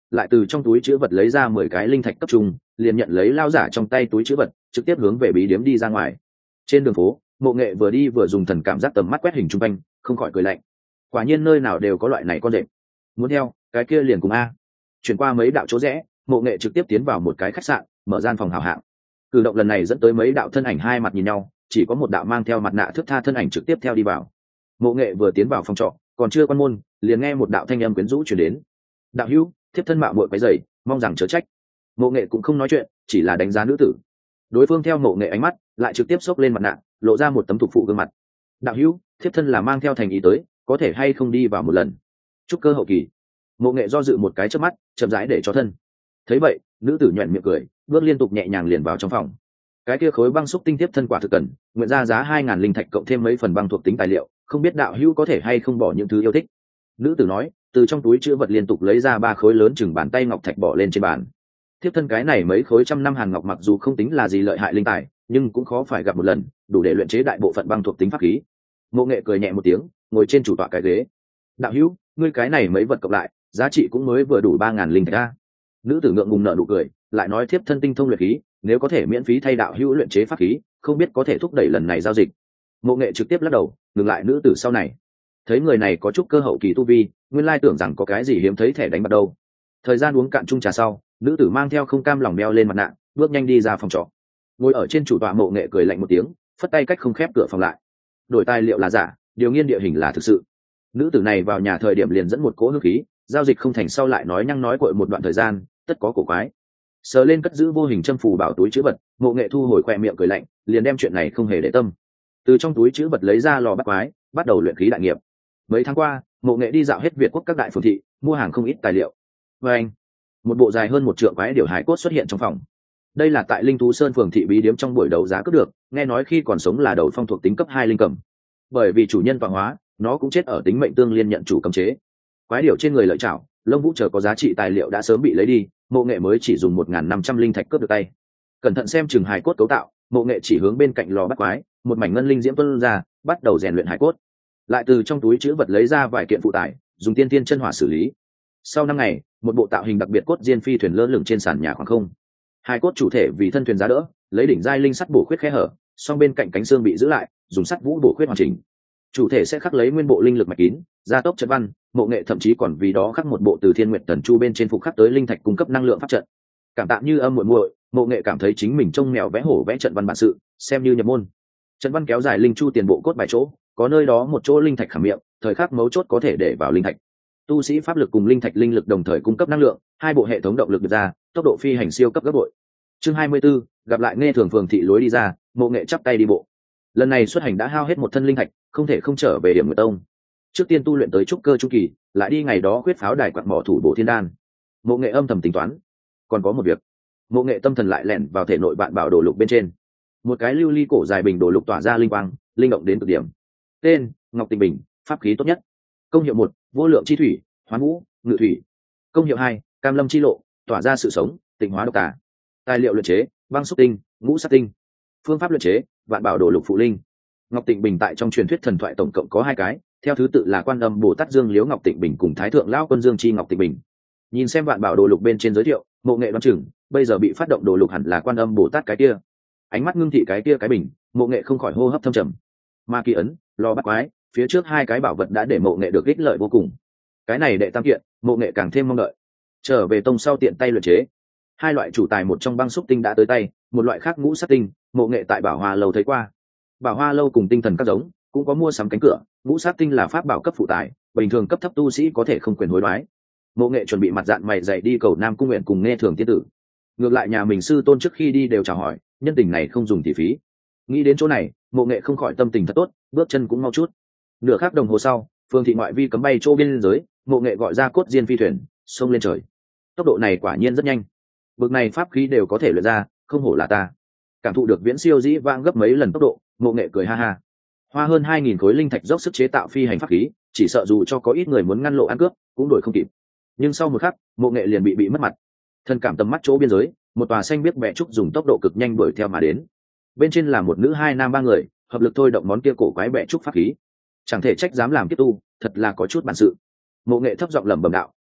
Speaker 1: lại từ trong túi chữ vật lấy ra mười cái linh thạch cấp trung, liền nhận lấy lao giả trong tay túi chữ vật, trực tiếp hướng về bí điếm đi ra ngoài. Trên đường phố, Mộ Nghệ vừa đi vừa dùng thần cảm giác tầm mắt quét hình chung quanh, không khỏi cười lạnh. Quả nhiên nơi nào đều có loại này con rệp. Muốn theo, cái kia liền cùng a. Chuyển qua mấy đạo chỗ rẽ, Mộ Nghệ trực tiếp tiến vào một cái khách sạn, mở gian phòng hào hạng. Cử động lần này dẫn tới mấy đạo thân ảnh hai mặt nhìn nhau, chỉ có một đạo mang theo mặt nạ thước tha thân ảnh trực tiếp theo đi vào. Mộ Nghệ vừa tiến vào phòng trọ, còn chưa quan môn, liền nghe một đạo thanh âm quyến rũ truyền đến. "Đạo hữu, thiếp thân mạo muội quấy rầy, mong rằng chớ trách." Mộ Nghệ cũng không nói chuyện, chỉ là đánh giá nữ tử. Đối phương theo Mộ Nghệ ánh mắt, lại trực tiếp xốc lên mặt nạ, lộ ra một tấm thục phụ gương mặt. "Đạo hữu, thiếp thân là mang theo thành ý tới, có thể hay không đi vào một lần?" Trúc cơ hậu kỳ. Mộ Nghệ do dự một cái chớp mắt, chậm rãi để cho thân. Thấy vậy, nữ tử nhuyễn miệng cười, bước liên tục nhẹ nhàng liền vào trong phòng. Cái kia khối băng xúc tinh tiếp thân quả thực cần, nguyện ra giá hai ngàn linh thạch cộng thêm mấy phần băng thuộc tính tài liệu, không biết đạo hữu có thể hay không bỏ những thứ yêu thích. Nữ tử nói, từ trong túi chứa vật liên tục lấy ra ba khối lớn chừng bàn tay ngọc thạch bỏ lên trên bàn. Tiếp thân cái này mấy khối trăm năm hàn ngọc mặc dù không tính là gì lợi hại linh tài, nhưng cũng khó phải gặp một lần, đủ để luyện chế đại bộ phận băng thuộc tính pháp khí. Mộ Nghệ cười nhẹ một tiếng, ngồi trên chủ tọa cái ghế. "Đạo hữu, ngươi cái này mấy vật cộng lại, giá trị cũng mới vừa đủ ba ngàn linh thạch a." Nữ tử ngượng ngùng nở nụ cười, lại nói thiếp thân tinh thông luyện khí, nếu có thể miễn phí thay đạo hữu luyện chế pháp khí, không biết có thể thúc đẩy lần này giao dịch. Mộ Nghệ trực tiếp lắc đầu, ngừng lại nữ tử sau này. Thấy người này có chút cơ hậu kỳ tu vi, nguyên lai tưởng rằng có cái gì hiếm thấy thẻ đánh bạc đâu. Thời gian uống cạn chung trà sau, nữ tử mang theo không cam lòng đeo lên mặt nạ, bước nhanh đi ra phòng trọ. Ngồi ở trên chủ tọa Mộ Nghệ cười lạnh một tiếng, phất tay cách không khép cửa phòng lại. Đổi tài liệu là giả, điều nghiên địa hình là thực sự. Nữ tử này vào nhà thời điểm liền dẫn một cỗ hương khí, giao dịch không thành sau lại nói nhăng nói cội một đoạn thời gian, tất có cổ quái. Sờ lên cất giữ vô hình châm phù bảo túi chữ vật, Mộ Nghệ thu hồi khoe miệng cười lạnh, liền đem chuyện này không hề để tâm. Từ trong túi chữ vật lấy ra lò bắt quái, bắt đầu luyện khí đại nghiệp. Mấy tháng qua, Mộ Nghệ đi dạo hết Việt quốc các đại phường thị, mua hàng không ít tài liệu. Và anh, một bộ dài hơn một trượng quái điểu hải cốt xuất hiện trong phòng. Đây là tại Linh Thú Sơn phường thị bí điếm trong buổi đấu giá cướp được, nghe nói khi còn sống là đầu phong thuộc tính cấp hai linh cầm. Bởi vì chủ nhân tọa hóa, nó cũng chết ở tính mệnh tương liên nhận chủ cấm chế. Quái điểu trên người lợi chảo, lông vũ chờ có giá trị tài liệu đã sớm bị lấy đi, Mộ Nghệ mới chỉ dùng một nghìn năm trăm linh thạch cướp được tay. Cẩn thận xem chừng hải cốt cấu tạo, Mộ Nghệ chỉ hướng bên cạnh lò bắt quái, một mảnh ngân linh diễm tuôn ra, bắt đầu rèn luyện hải cốt. Lại từ trong túi chứa vật lấy ra vài kiện phụ tải, dùng tiên tiên chân hỏa xử lý. Sau năm ngày, một bộ tạo hình đặc biệt cốt diên phi thuyền lơ lửng trên sàn nhà khoảng không. Hải cốt chủ thể vì thân thuyền giá đỡ, lấy đỉnh giai linh sắt bổ khuyết khe hở, song bên cạnh cánh xương bị giữ lại, dùng sắt vũ bổ khuyết hoàn chỉnh. Chủ thể sẽ khắc lấy nguyên bộ linh lực mạch kín, gia tốc trận văn. Mộ Nghệ thậm chí còn vì đó khắc một bộ từ Thiên Nguyệt Tần Chu bên trên phục khắc tới linh thạch cung cấp năng lượng pháp trận. Cảm tạ như âm muội muội, Mộ Nghệ cảm thấy chính mình trông mèo vẽ hổ vẽ trận văn bản sự, xem như nhập môn. Trận văn kéo dài linh chu tiền bộ cốt bài chỗ, có nơi đó một chỗ linh thạch khảm miệng, thời khắc mấu chốt có thể để vào linh thạch. Tu sĩ pháp lực cùng linh thạch linh lực đồng thời cung cấp năng lượng, hai bộ hệ thống động lực được ra, tốc độ phi hành siêu cấp gấp bội. Chương hai mươi 24, gặp lại nghe thường phường thị lối đi ra, Mộ Nghệ chắp tay đi bộ. Lần này xuất hành đã hao hết một thân linh thạch, không thể không trở về điểm người tông. Trước tiên tu luyện tới trúc cơ chu kỳ, lại đi ngày đó quyết pháo đài quặng mỏ thủ bộ thiên đan. Mộ Nghệ âm thầm tính toán, còn có một việc. Mộ Nghệ tâm thần lại lẻn vào thể nội vạn bảo đồ lục bên trên. Một cái lưu ly cổ dài bình đồ lục tỏa ra linh quang, linh động đến cực điểm. Tên: Ngọc Tịnh Bình, pháp khí tốt nhất. Công hiệu một: vô lượng chi thủy, hoán vũ, ngự thủy. Công hiệu hai: cam lâm chi lộ, tỏa ra sự sống, tịnh hóa độc tà. Tài liệu luyện chế: băng xúc tinh, ngũ sát tinh. Phương pháp luyện chế: vạn bảo đồ lục phụ linh. Ngọc Tịnh Bình tại trong truyền thuyết thần thoại tổng cộng có hai cái, theo thứ tự là Quan Âm Bồ Tát Dương Liễu Ngọc Tịnh Bình cùng Thái thượng lão quân Dương Chi Ngọc Tịnh Bình. Nhìn xem vạn bảo đồ lục bên trên giới thiệu, Mộ Nghệ đoán chừng bây giờ bị phát động đồ lục hẳn là Quan Âm Bồ Tát cái kia. Ánh mắt ngưng thị cái kia cái bình, Mộ Nghệ không khỏi hô hấp thâm trầm. Ma kỳ ấn, lò bắt quái, phía trước hai cái bảo vật đã để Mộ Nghệ được ích lợi vô cùng. Cái này đệ tam kiện, Mộ Nghệ càng thêm mong đợi. Trở về tông sau tiện tay luyện chế. Hai loại chủ tài một trong băng xúc tinh đã tới tay, một loại khác ngũ sát tinh, Mộ Nghệ tại Bảo Hoa lâu thấy qua. Bảo Hoa lâu cùng tinh thần các giống cũng có mua sắm cánh cửa, ngũ sát tinh là pháp bảo cấp phụ tài, bình thường cấp thấp tu sĩ có thể không quyền hối đoái. Mộ Nghệ chuẩn bị mặt dạng mày dày đi cầu Nam Cung nguyện cùng nghe thường tiên tử. Ngược lại nhà mình sư tôn trước khi đi đều chào hỏi, nhân tình này không dùng tỷ phí. Nghĩ đến chỗ này, Mộ Nghệ không khỏi tâm tình thật tốt, bước chân cũng mau chút. Nửa khắc đồng hồ sau, phương thị ngoại vi cấm bay chỗ biên giới, Mộ Nghệ gọi ra cốt diên phi thuyền, xông lên trời. Tốc độ này quả nhiên rất nhanh. Bực này pháp khí đều có thể luyện ra, không hổ là ta. Cảm thụ được viễn siêu dĩ vãng gấp mấy lần tốc độ, Mộ Nghệ cười ha ha. Hoa hơn hai nghìn khối linh thạch dốc sức chế tạo phi hành pháp khí, chỉ sợ dù cho có ít người muốn ngăn lộ ăn cướp, cũng đuổi không kịp. Nhưng sau một khắc, Mộ Nghệ liền bị bị mất mặt. Thân cảm tầm mắt chỗ biên giới, một tòa xanh biếc bẹ trúc dùng tốc độ cực nhanh đuổi theo mà đến. Bên trên là một nữ hai nam ba người, hợp lực thôi động món kia cổ quái bẹ trúc pháp khí. Chẳng thể trách dám làm kiếp tu, thật là có chút bản sự. Mộ Nghệ thấp giọng lẩm bẩm đạo,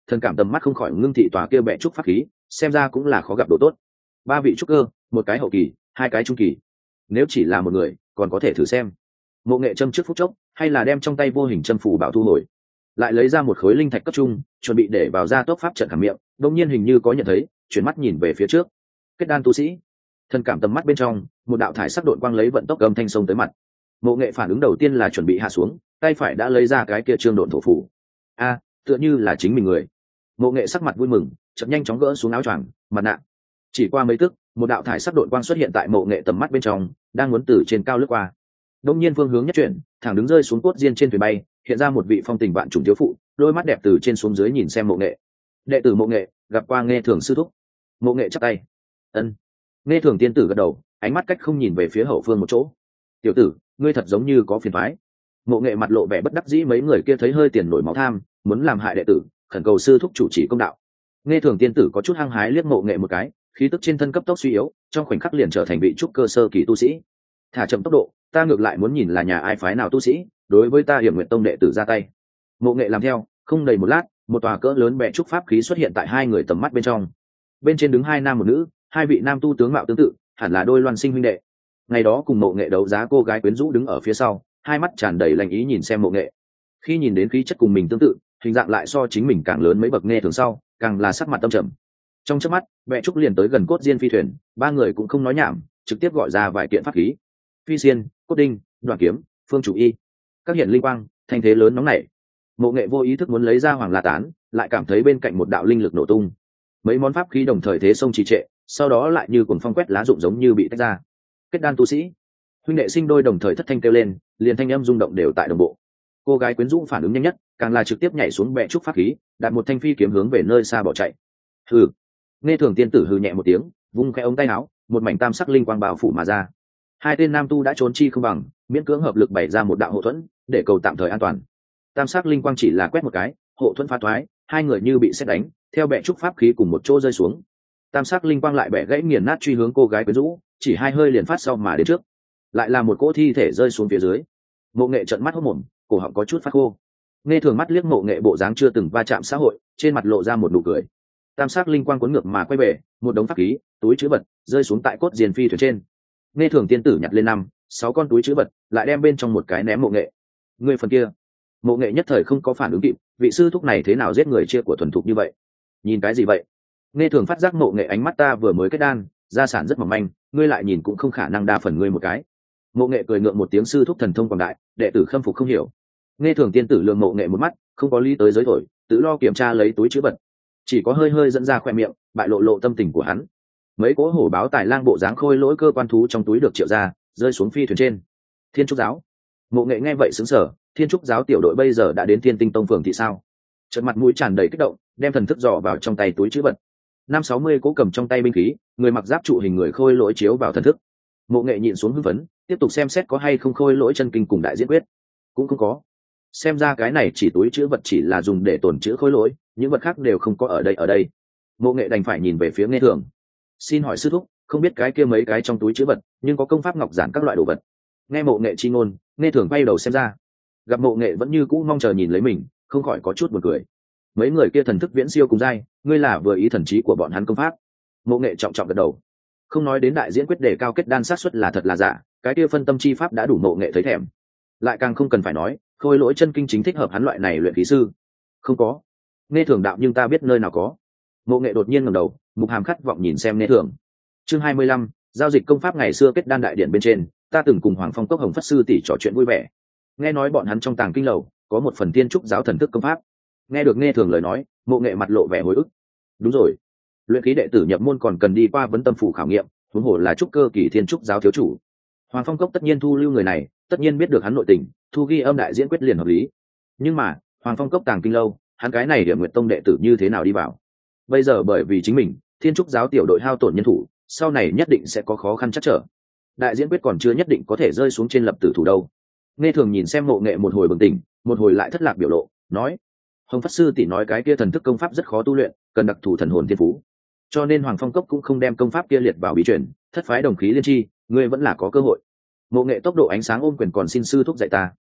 Speaker 1: thần cảm tầm mắt không khỏi ngưng thị tòa kia bẹ trúc pháp khí, xem ra cũng là khó gặp độ tốt. Ba vị trúc cơ, một cái hậu kỳ, hai cái trung kỳ. Nếu chỉ là một người, còn có thể thử xem. Mộ Nghệ châm trước phút chốc, hay là đem trong tay vô hình châm phủ bảo thu hồi, lại lấy ra một khối linh thạch cấp trung, chuẩn bị để vào ra tốc pháp trận khảm miệng. Đông nhiên hình như có nhận thấy, chuyển mắt nhìn về phía trước. Kết đan tu sĩ, thần cảm tầm mắt bên trong, một đạo thải sắc độn quang lấy vận tốc gầm thanh sông tới mặt. Mộ Nghệ phản ứng đầu tiên là chuẩn bị hạ xuống, tay phải đã lấy ra cái kia trương độn thổ phủ. A, tựa như là chính mình người. Mộ Nghệ sắc mặt vui mừng, chậm nhanh chóng gỡ xuống áo choàng, mặt nạ. Chỉ qua mấy tức, một đạo thải sắc độn quang xuất hiện tại Mộ Nghệ tầm mắt bên trong, đang muốn từ trên cao lướt qua. Đông nhiên phương hướng nhất chuyển, thẳng đứng rơi xuống cốt diên trên thuyền bay, hiện ra một vị phong tình vạn trùng thiếu phụ, đôi mắt đẹp từ trên xuống dưới nhìn xem Mộ Nghệ. Đệ tử Mộ Nghệ, gặp qua Nghe Thường sư thúc. Mộ Nghệ chắp tay. Ân. Nghe Thường tiên tử gật đầu, ánh mắt cách không nhìn về phía hậu phương một chỗ. Tiểu tử, ngươi thật giống như có phiền toái. Mộ Nghệ mặt lộ vẻ bất đắc dĩ, mấy người kia thấy hơi tiền nổi máu tham, muốn làm hại đệ tử, khẩn cầu sư thúc chủ trì công đạo. Nghe Thường tiên tử có chút hăng hái liếc Mộ Nghệ một cái, khí tức trên thân cấp tốc suy yếu, trong khoảnh khắc liền trở thành vị trúc cơ sơ kỳ tu sĩ. Thả chậm tốc độ, ta ngược lại muốn nhìn là nhà ai phái nào tu sĩ đối với ta Hiểm Nguyện Tông đệ tử ra tay. Mộ Nghệ làm theo, không đầy một lát, một tòa cỡ lớn bệ trúc pháp khí xuất hiện tại hai người tầm mắt bên trong. Bên trên đứng hai nam một nữ, hai vị nam tu tướng mạo tương tự, hẳn là đôi loan sinh huynh đệ. Ngày đó cùng Mộ Nghệ đấu giá cô gái quyến rũ đứng ở phía sau, hai mắt tràn đầy lành ý nhìn xem Mộ Nghệ. Khi nhìn đến khí chất cùng mình tương tự, hình dạng lại so chính mình càng lớn mấy bậc Nghe Thường sau, càng là sắc mặt tâm trầm. Trong chớp mắt, bệ trúc liền tới gần cốt diên phi thuyền, ba người cũng không nói nhảm, trực tiếp gọi ra vài kiện pháp khí. Phi xiên, cốt đinh, đoạn kiếm, phương chủ y, các hiện linh quang, thanh thế lớn nóng nảy. Mộ Nghệ vô ý thức muốn lấy ra Hoàng La Tán, lại cảm thấy bên cạnh một đạo linh lực nổ tung, mấy món pháp khí đồng thời thế sông trì trệ, sau đó lại như cuồng phong quét lá rụng giống như bị tách ra. Kết đan tu sĩ, huynh đệ sinh đôi đồng thời thất thanh kêu lên, liền thanh âm rung động đều tại đồng bộ. Cô gái quyến rũ phản ứng nhanh nhất, càng là trực tiếp nhảy xuống bệ trúc pháp khí, đặt một thanh phi kiếm hướng về nơi xa bỏ chạy. Hừ. Nghe Thường tiên tử hừ nhẹ một tiếng, vung khẽ ống tay áo, một mảnh tam sắc linh quang bao phủ mà ra. Hai tên nam tu đã trốn chi không bằng, miễn cưỡng hợp lực bày ra một đạo hộ thuẫn, để cầu tạm thời an toàn. Tam sắc linh quang chỉ là quét một cái, hộ thuẫn phá thoái, hai người như bị sét đánh, theo bệ trúc pháp khí cùng một chỗ rơi xuống. Tam sắc linh quang lại bẻ gãy nghiền nát truy hướng cô gái quyến rũ, chỉ hai hơi liền phát sau mà đến trước. Lại là một cỗ thi thể rơi xuống phía dưới. Mộ Nghệ trợn mắt hốt mồm, cổ họng có chút phát khô. Nghe Thường mắt liếc Mộ Nghệ bộ dáng chưa từng va chạm xã hội, trên mặt lộ ra một nụ cười. Tam sắc linh quang cuốn ngược mà quay về, một đống pháp khí, túi trữ vật rơi xuống tại cốt diền phi thuyền trên. Nghe Thường tiên tử nhặt lên năm, sáu con túi trữ vật, lại đem bên trong một cái ném Mộ Nghệ. Người phần kia. Mộ Nghệ nhất thời không có phản ứng kịp, vị sư thúc này thế nào giết người chia của thuần thục như vậy? Nhìn cái gì vậy? Nghe Thường phát giác Mộ Nghệ ánh mắt ta vừa mới kết đan, gia sản rất mỏng manh, ngươi lại nhìn cũng không khả năng đa phần ngươi một cái. Mộ Nghệ cười ngượng một tiếng, sư thúc thần thông quảng đại, đệ tử khâm phục không hiểu. Nghe Thường tiên tử lườm Mộ Nghệ một mắt, không có lý tới giới thổi, tự lo kiểm tra lấy túi trữ vật, chỉ có hơi hơi dẫn ra khoe miệng, bại lộ lộ tâm tình của hắn. Mấy cỗ hổ báo tài lang bộ dáng khôi lỗi cơ quan thú trong túi được triệu ra, rơi xuống phi thuyền trên. Thiên Trúc giáo. Mộ Nghệ nghe vậy sững sờ, Thiên Trúc giáo tiểu đội bây giờ đã đến Thiên Tinh Tông phường thị sao? Chợt mặt mũi tràn đầy kích động, đem thần thức dò vào trong tay túi trữ vật. Năm sáu mươi cỗ cầm trong tay binh khí, người mặc giáp trụ hình người khôi lỗi chiếu vào thần thức. Mộ Nghệ nhịn xuống hưng phấn, tiếp tục xem xét có hay không khôi lỗi chân kinh cùng đại diễn quyết. Cũng không có. Xem ra cái này chỉ túi trữ vật chỉ là dùng để tồn trữ khôi lỗi, những vật khác đều không có ở đây ở đây. Mộ Nghệ đành phải nhìn về phía Nghe Thường. Xin hỏi sư thúc, không biết cái kia mấy cái trong túi trữ vật, nhưng có công pháp ngọc giản các loại đồ vật. Nghe Mộ Nghệ chi ngôn, Nghe Thường quay đầu xem ra, gặp Mộ Nghệ vẫn như cũ mong chờ nhìn lấy mình, không khỏi có chút buồn cười. Mấy người kia thần thức viễn siêu cùng giai, ngươi là vừa ý thần trí của bọn hắn công pháp. Mộ Nghệ trọng trọng gật đầu. Không nói đến đại diễn quyết đề cao kết đan sát suất là thật là giả, cái kia phân tâm chi pháp đã đủ Mộ Nghệ thấy thèm. Lại càng không cần phải nói, khôi lỗi chân kinh chính thích hợp hắn loại này luyện khí sư. Không có. Nghe Thường đạo, nhưng ta biết nơi nào có. Mộ Nghệ đột nhiên ngẩng đầu, mục hàm khát vọng nhìn xem Nghe Thường. Chương hai mươi lăm, giao dịch công pháp ngày xưa kết đan đại điện bên trên, ta từng cùng Hoàng Phong Cốc Hồng Phất sư tỷ trò chuyện vui vẻ. Nghe nói bọn hắn trong tàng kinh lầu có một phần Thiên Trúc giáo thần thức công pháp. Nghe được Nghe Thường lời nói, Mộ Nghệ mặt lộ vẻ hồi ức. Đúng rồi, luyện khí đệ tử nhập môn còn cần đi qua vấn tâm phủ khảo nghiệm, huống hồ là trúc cơ kỳ Thiên Trúc giáo thiếu chủ. Hoàng Phong Cốc tất nhiên thu lưu người này, tất nhiên biết được hắn nội tình, thu ghi âm đại diễn quyết liền hợp lý. Nhưng mà, Hoàng Phong Cốc tàng kinh lâu, hắn cái này Điểm Nguyệt Tông đệ tử như thế nào đi vào? Bây giờ bởi vì chính mình, Thiên Trúc giáo tiểu đội hao tổn nhân thủ, sau này nhất định sẽ có khó khăn chắc trở. Đại diễn quyết còn chưa nhất định có thể rơi xuống trên lập tử thủ đâu. Nghe Thường nhìn xem Mộ Nghệ một hồi bừng tỉnh, một hồi lại thất lạc biểu lộ, nói: Hồng Phất sư tỷ nói cái kia thần thức công pháp rất khó tu luyện, cần đặc thù thần hồn thiên phú, cho nên Hoàng Phong Cốc cũng không đem công pháp kia liệt vào bí truyền, thất phái đồng khí liên chi, ngươi vẫn là có cơ hội. Mộ Nghệ tốc độ ánh sáng ôm quyền, còn xin sư thúc dạy ta.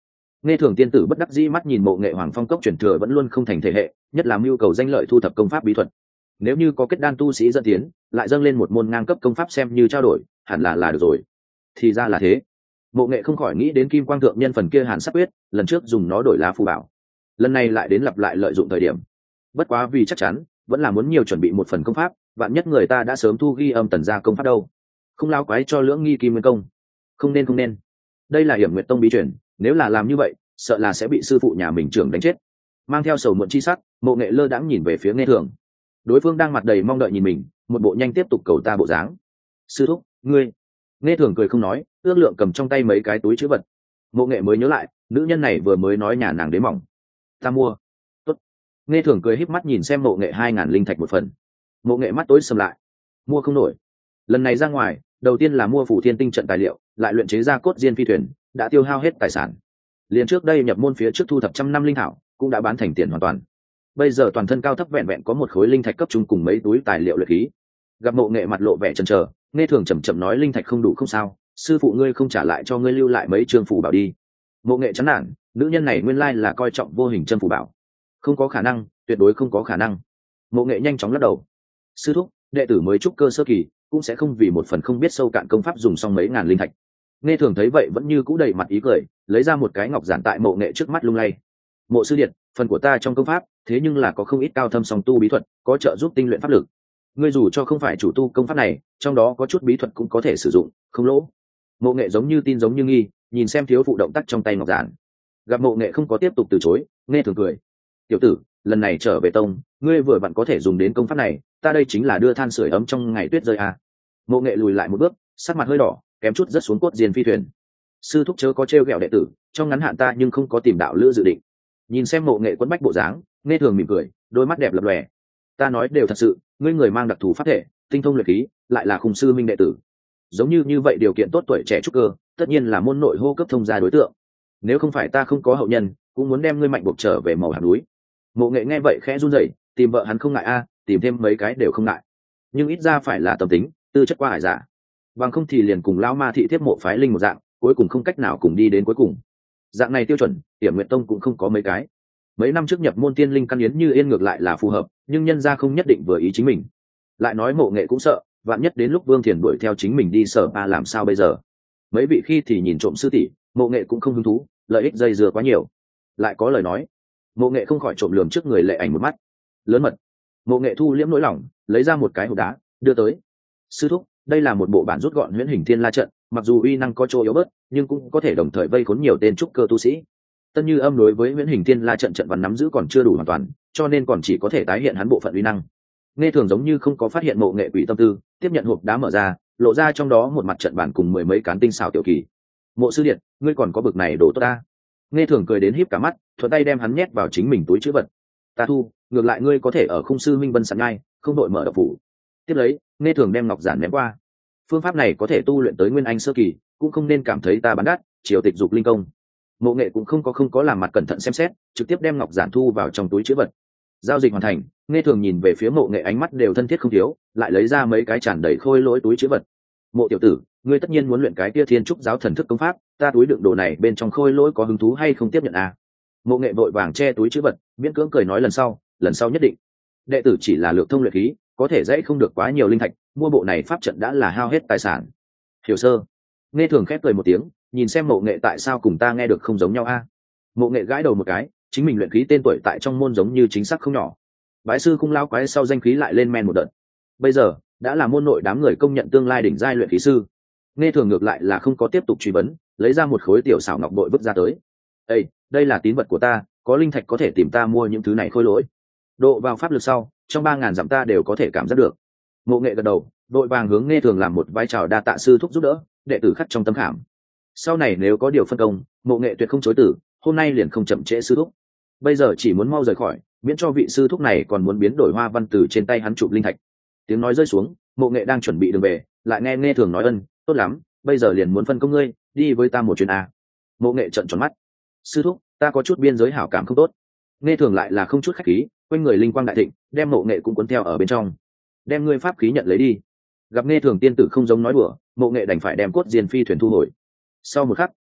Speaker 1: Nghe thường tiên tử bất đắc dĩ mắt nhìn mộ nghệ hoàng phong cốc truyền thừa vẫn luôn không thành thể hệ, nhất là mưu cầu danh lợi thu thập công pháp bí thuật. Nếu như có kết đan tu sĩ dẫn tiến, lại dâng lên một môn ngang cấp công pháp xem như trao đổi, hẳn là là được rồi. Thì ra là thế. Mộ nghệ không khỏi nghĩ đến kim quang thượng nhân phần kia hàn sắc quyết, lần trước dùng nó đổi lá phù bảo, lần này lại đến lặp lại lợi dụng thời điểm. Bất quá vì chắc chắn, vẫn là muốn nhiều chuẩn bị một phần công pháp, vạn nhất người ta đã sớm thu ghi âm tần gia công pháp đâu. Không lao quái cho lưỡng nghi kim nguyên công. Không nên không nên. Đây là Hiểm Nguyệt Tông bí truyền, nếu là làm như vậy, sợ là sẽ bị sư phụ nhà mình trưởng đánh chết. Mang theo sầu muộn chi sắc, mộ nghệ lơ đãng nhìn về phía Nghe thường. Đối phương đang mặt đầy mong đợi nhìn mình, một bộ nhanh tiếp tục cầu ta bộ dáng. Sư thúc, ngươi. Nghe thường cười không nói, ước lượng cầm trong tay mấy cái túi chữ vật. Mộ nghệ mới nhớ lại, nữ nhân này vừa mới nói nhà nàng đế mỏng. Ta mua. Tốt. Nghe thường cười híp mắt nhìn xem mộ nghệ hai ngàn linh thạch một phần. Mộ nghệ mắt tối sầm lại. Mua không nổi. Lần này ra ngoài, đầu tiên là mua phủ thiên tinh trận tài liệu, lại luyện chế ra cốt diên phi thuyền, đã tiêu hao hết tài sản. Liền trước đây nhập môn phía trước thu thập trăm năm linh thảo, cũng đã bán thành tiền hoàn toàn. Bây giờ toàn thân cao thấp vẹn vẹn có một khối linh thạch cấp trung cùng mấy túi tài liệu luyện khí. Gặp mộ nghệ mặt lộ vẻ chần chờ, Nghe thường chậm chậm nói linh thạch không đủ không sao, sư phụ ngươi không trả lại cho ngươi lưu lại mấy chương phù bảo đi. Mộ nghệ chán nản, nữ nhân này nguyên lai là coi trọng vô hình chân phù bảo. Không có khả năng, tuyệt đối không có khả năng. Mộ nghệ nhanh chóng lắc đầu. Sư thúc, đệ tử mới trúc cơ sơ kỳ, cũng sẽ không vì một phần không biết sâu cạn công pháp dùng xong mấy ngàn linh thạch. Nghe thường thấy vậy vẫn như cũ đầy mặt ý cười, lấy ra một cái ngọc giản tại mộ nghệ trước mắt lung lay. Mộ sư điện, phần của ta trong công pháp, thế nhưng là có không ít cao thâm song tu bí thuật, có trợ giúp tinh luyện pháp lực. Ngươi dù cho không phải chủ tu công pháp này, trong đó có chút bí thuật cũng có thể sử dụng, không lỗ. Mộ nghệ giống như tin giống như nghi, nhìn xem thiếu phụ động tác trong tay ngọc giản. Gặp mộ nghệ không có tiếp tục từ chối, Nghe thường cười. Tiểu tử, lần này trở về tông, ngươi vừa vặn có thể dùng đến công pháp này, ta đây chính là đưa than sưởi ấm trong ngày tuyết rơi à. Mộ nghệ lùi lại một bước, sắc mặt hơi đỏ, kém chút rất xuống cốt diên phi thuyền. Sư thúc chớ có trêu ghẹo đệ tử, trong ngắn hạn ta nhưng không có tìm đạo lữ dự định. Nhìn xem mộ nghệ quấn bách bộ dáng, Nghe thường mỉm cười, đôi mắt đẹp lập lòe. Ta nói đều thật sự, ngươi người mang đặc thù pháp thể, tinh thông luyện khí, lại là khung sư minh đệ tử, giống như như vậy điều kiện tốt, tuổi trẻ trúc cơ, tất nhiên là môn nội hô cấp thông gia đối tượng. Nếu không phải ta không có hậu nhân, cũng muốn đem ngươi mạnh buộc trở về màu hạt núi. Mộ nghệ nghe vậy khẽ run rẩy, tìm vợ hắn không ngại a, tìm thêm mấy cái đều không ngại, nhưng ít ra phải là tâm tính, tư chất qua hải giả, bằng không thì liền cùng lão ma thị thiếp mộ phái linh một dạng, cuối cùng không cách nào cùng đi đến cuối cùng. Dạng này tiêu chuẩn, Tiểm Nguyệt Tông cũng không có mấy cái. Mấy năm trước nhập môn tiên linh căn yến như yên ngược lại là phù hợp, nhưng nhân gia không nhất định vừa ý chính mình. Lại nói mộ nghệ cũng sợ, vạn nhất đến lúc Vương Thiền đuổi theo chính mình đi sở ba làm sao bây giờ. Mấy vị khi thì nhìn trộm sư tỷ, mộ nghệ cũng không hứng thú, lợi ích dây dưa quá nhiều. Lại có lời nói, mộ nghệ không khỏi trộm lườm trước người lệ ảnh một mắt lớn mật. Mộ nghệ thu liễm nỗi lòng, lấy ra một cái hộp đá đưa tới. Sư thúc, đây là một bộ bản rút gọn huyễn hình thiên la trận, mặc dù uy năng có chỗ yếu bớt, nhưng cũng có thể đồng thời vây khốn nhiều tên trúc cơ tu sĩ. Tân Như Âm đối với huyễn hình thiên la trận trận văn nắm giữ còn chưa đủ hoàn toàn, cho nên còn chỉ có thể tái hiện hắn bộ phận uy năng. Nghe thường giống như không có phát hiện mộ nghệ quỷ tâm tư, tiếp nhận hộp đá mở ra, lộ ra trong đó một mặt trận bản cùng mười mấy cán tinh xảo tiểu kỳ. Mộ sư điện, ngươi còn có bực này đồ tốt ta. Nghe thường cười đến híp cả mắt, thuận tay đem hắn nhét vào chính mình túi chữ vật. Ta thu, ngược lại ngươi có thể ở khung sư minh vân sẵn ngay, không đội mở độc phủ. Tiếp lấy, Nghe thường đem ngọc giản ném qua. Phương pháp này có thể tu luyện tới nguyên anh sơ kỳ, cũng không nên cảm thấy ta bán đắt, triều tịch dục linh công. Mộ nghệ cũng không có không có làm mặt cẩn thận xem xét, trực tiếp đem ngọc giản thu vào trong túi chữ vật. Giao dịch hoàn thành, Nghe thường nhìn về phía mộ nghệ ánh mắt đều thân thiết không thiếu, lại lấy ra mấy cái tràn đầy khôi lỗi túi chữ vật. Mộ tiểu tử, ngươi tất nhiên muốn luyện cái kia thiên trúc giáo thần thức công pháp, ta túi đựng đồ này bên trong khôi lỗi có hứng thú hay không tiếp nhận à? Mộ nghệ vội vàng che túi chữ vật, miễn cưỡng cười nói lần sau, lần sau nhất định. Đệ tử chỉ là lược thông luyện khí, có thể dễ không được quá nhiều linh thạch, mua bộ này pháp trận đã là hao hết tài sản. Hiểu sơ. Nghe thường khép cười một tiếng, nhìn xem mộ nghệ tại sao cùng ta nghe được không giống nhau a? À? Mộ nghệ gãi đầu một cái, chính mình luyện khí tên tuổi tại trong môn giống như chính xác không nhỏ. Bái sư Khung Lão Quái sau danh khí lại lên men một đợt. Bây giờ đã là môn nội đám người công nhận tương lai đỉnh giai luyện khí sư. Nghe thường ngược lại là không có tiếp tục truy vấn, lấy ra một khối tiểu xảo ngọc bội vứt ra tới. Ê, đây là tín vật của ta, có linh thạch có thể tìm ta mua những thứ này khôi lỗi. Độ vào pháp lực sau, trong ba ngàn dặm ta đều có thể cảm giác được. Mộ nghệ gật đầu, đội vàng hướng Nghe thường làm một vai trò đa tạ sư thúc giúp đỡ, đệ tử khắc trong tấm khảm. Sau này nếu có điều phân công, mộ nghệ tuyệt không chối từ, hôm nay liền không chậm trễ sư thúc. Bây giờ chỉ muốn mau rời khỏi, miễn cho vị sư thúc này còn muốn biến đổi hoa văn từ trên tay hắn chụp linh thạch. Tiếng nói rơi xuống, mộ nghệ đang chuẩn bị đường về, lại nghe Nghe thường nói ân, tốt lắm, bây giờ liền muốn phân công ngươi, đi với ta một chuyến a. Mộ nghệ trợn tròn mắt. Sư thúc, ta có chút biên giới hảo cảm không tốt. Nghe thường lại là không chút khách khí, quanh người linh quang đại thịnh, đem mộ nghệ cũng cuốn theo ở bên trong. Đem ngươi pháp khí nhận lấy đi. Gặp Nghe thường tiên tử không giống nói đùa, mộ nghệ đành phải đem cốt diên phi thuyền thu hồi. Sau một khắc,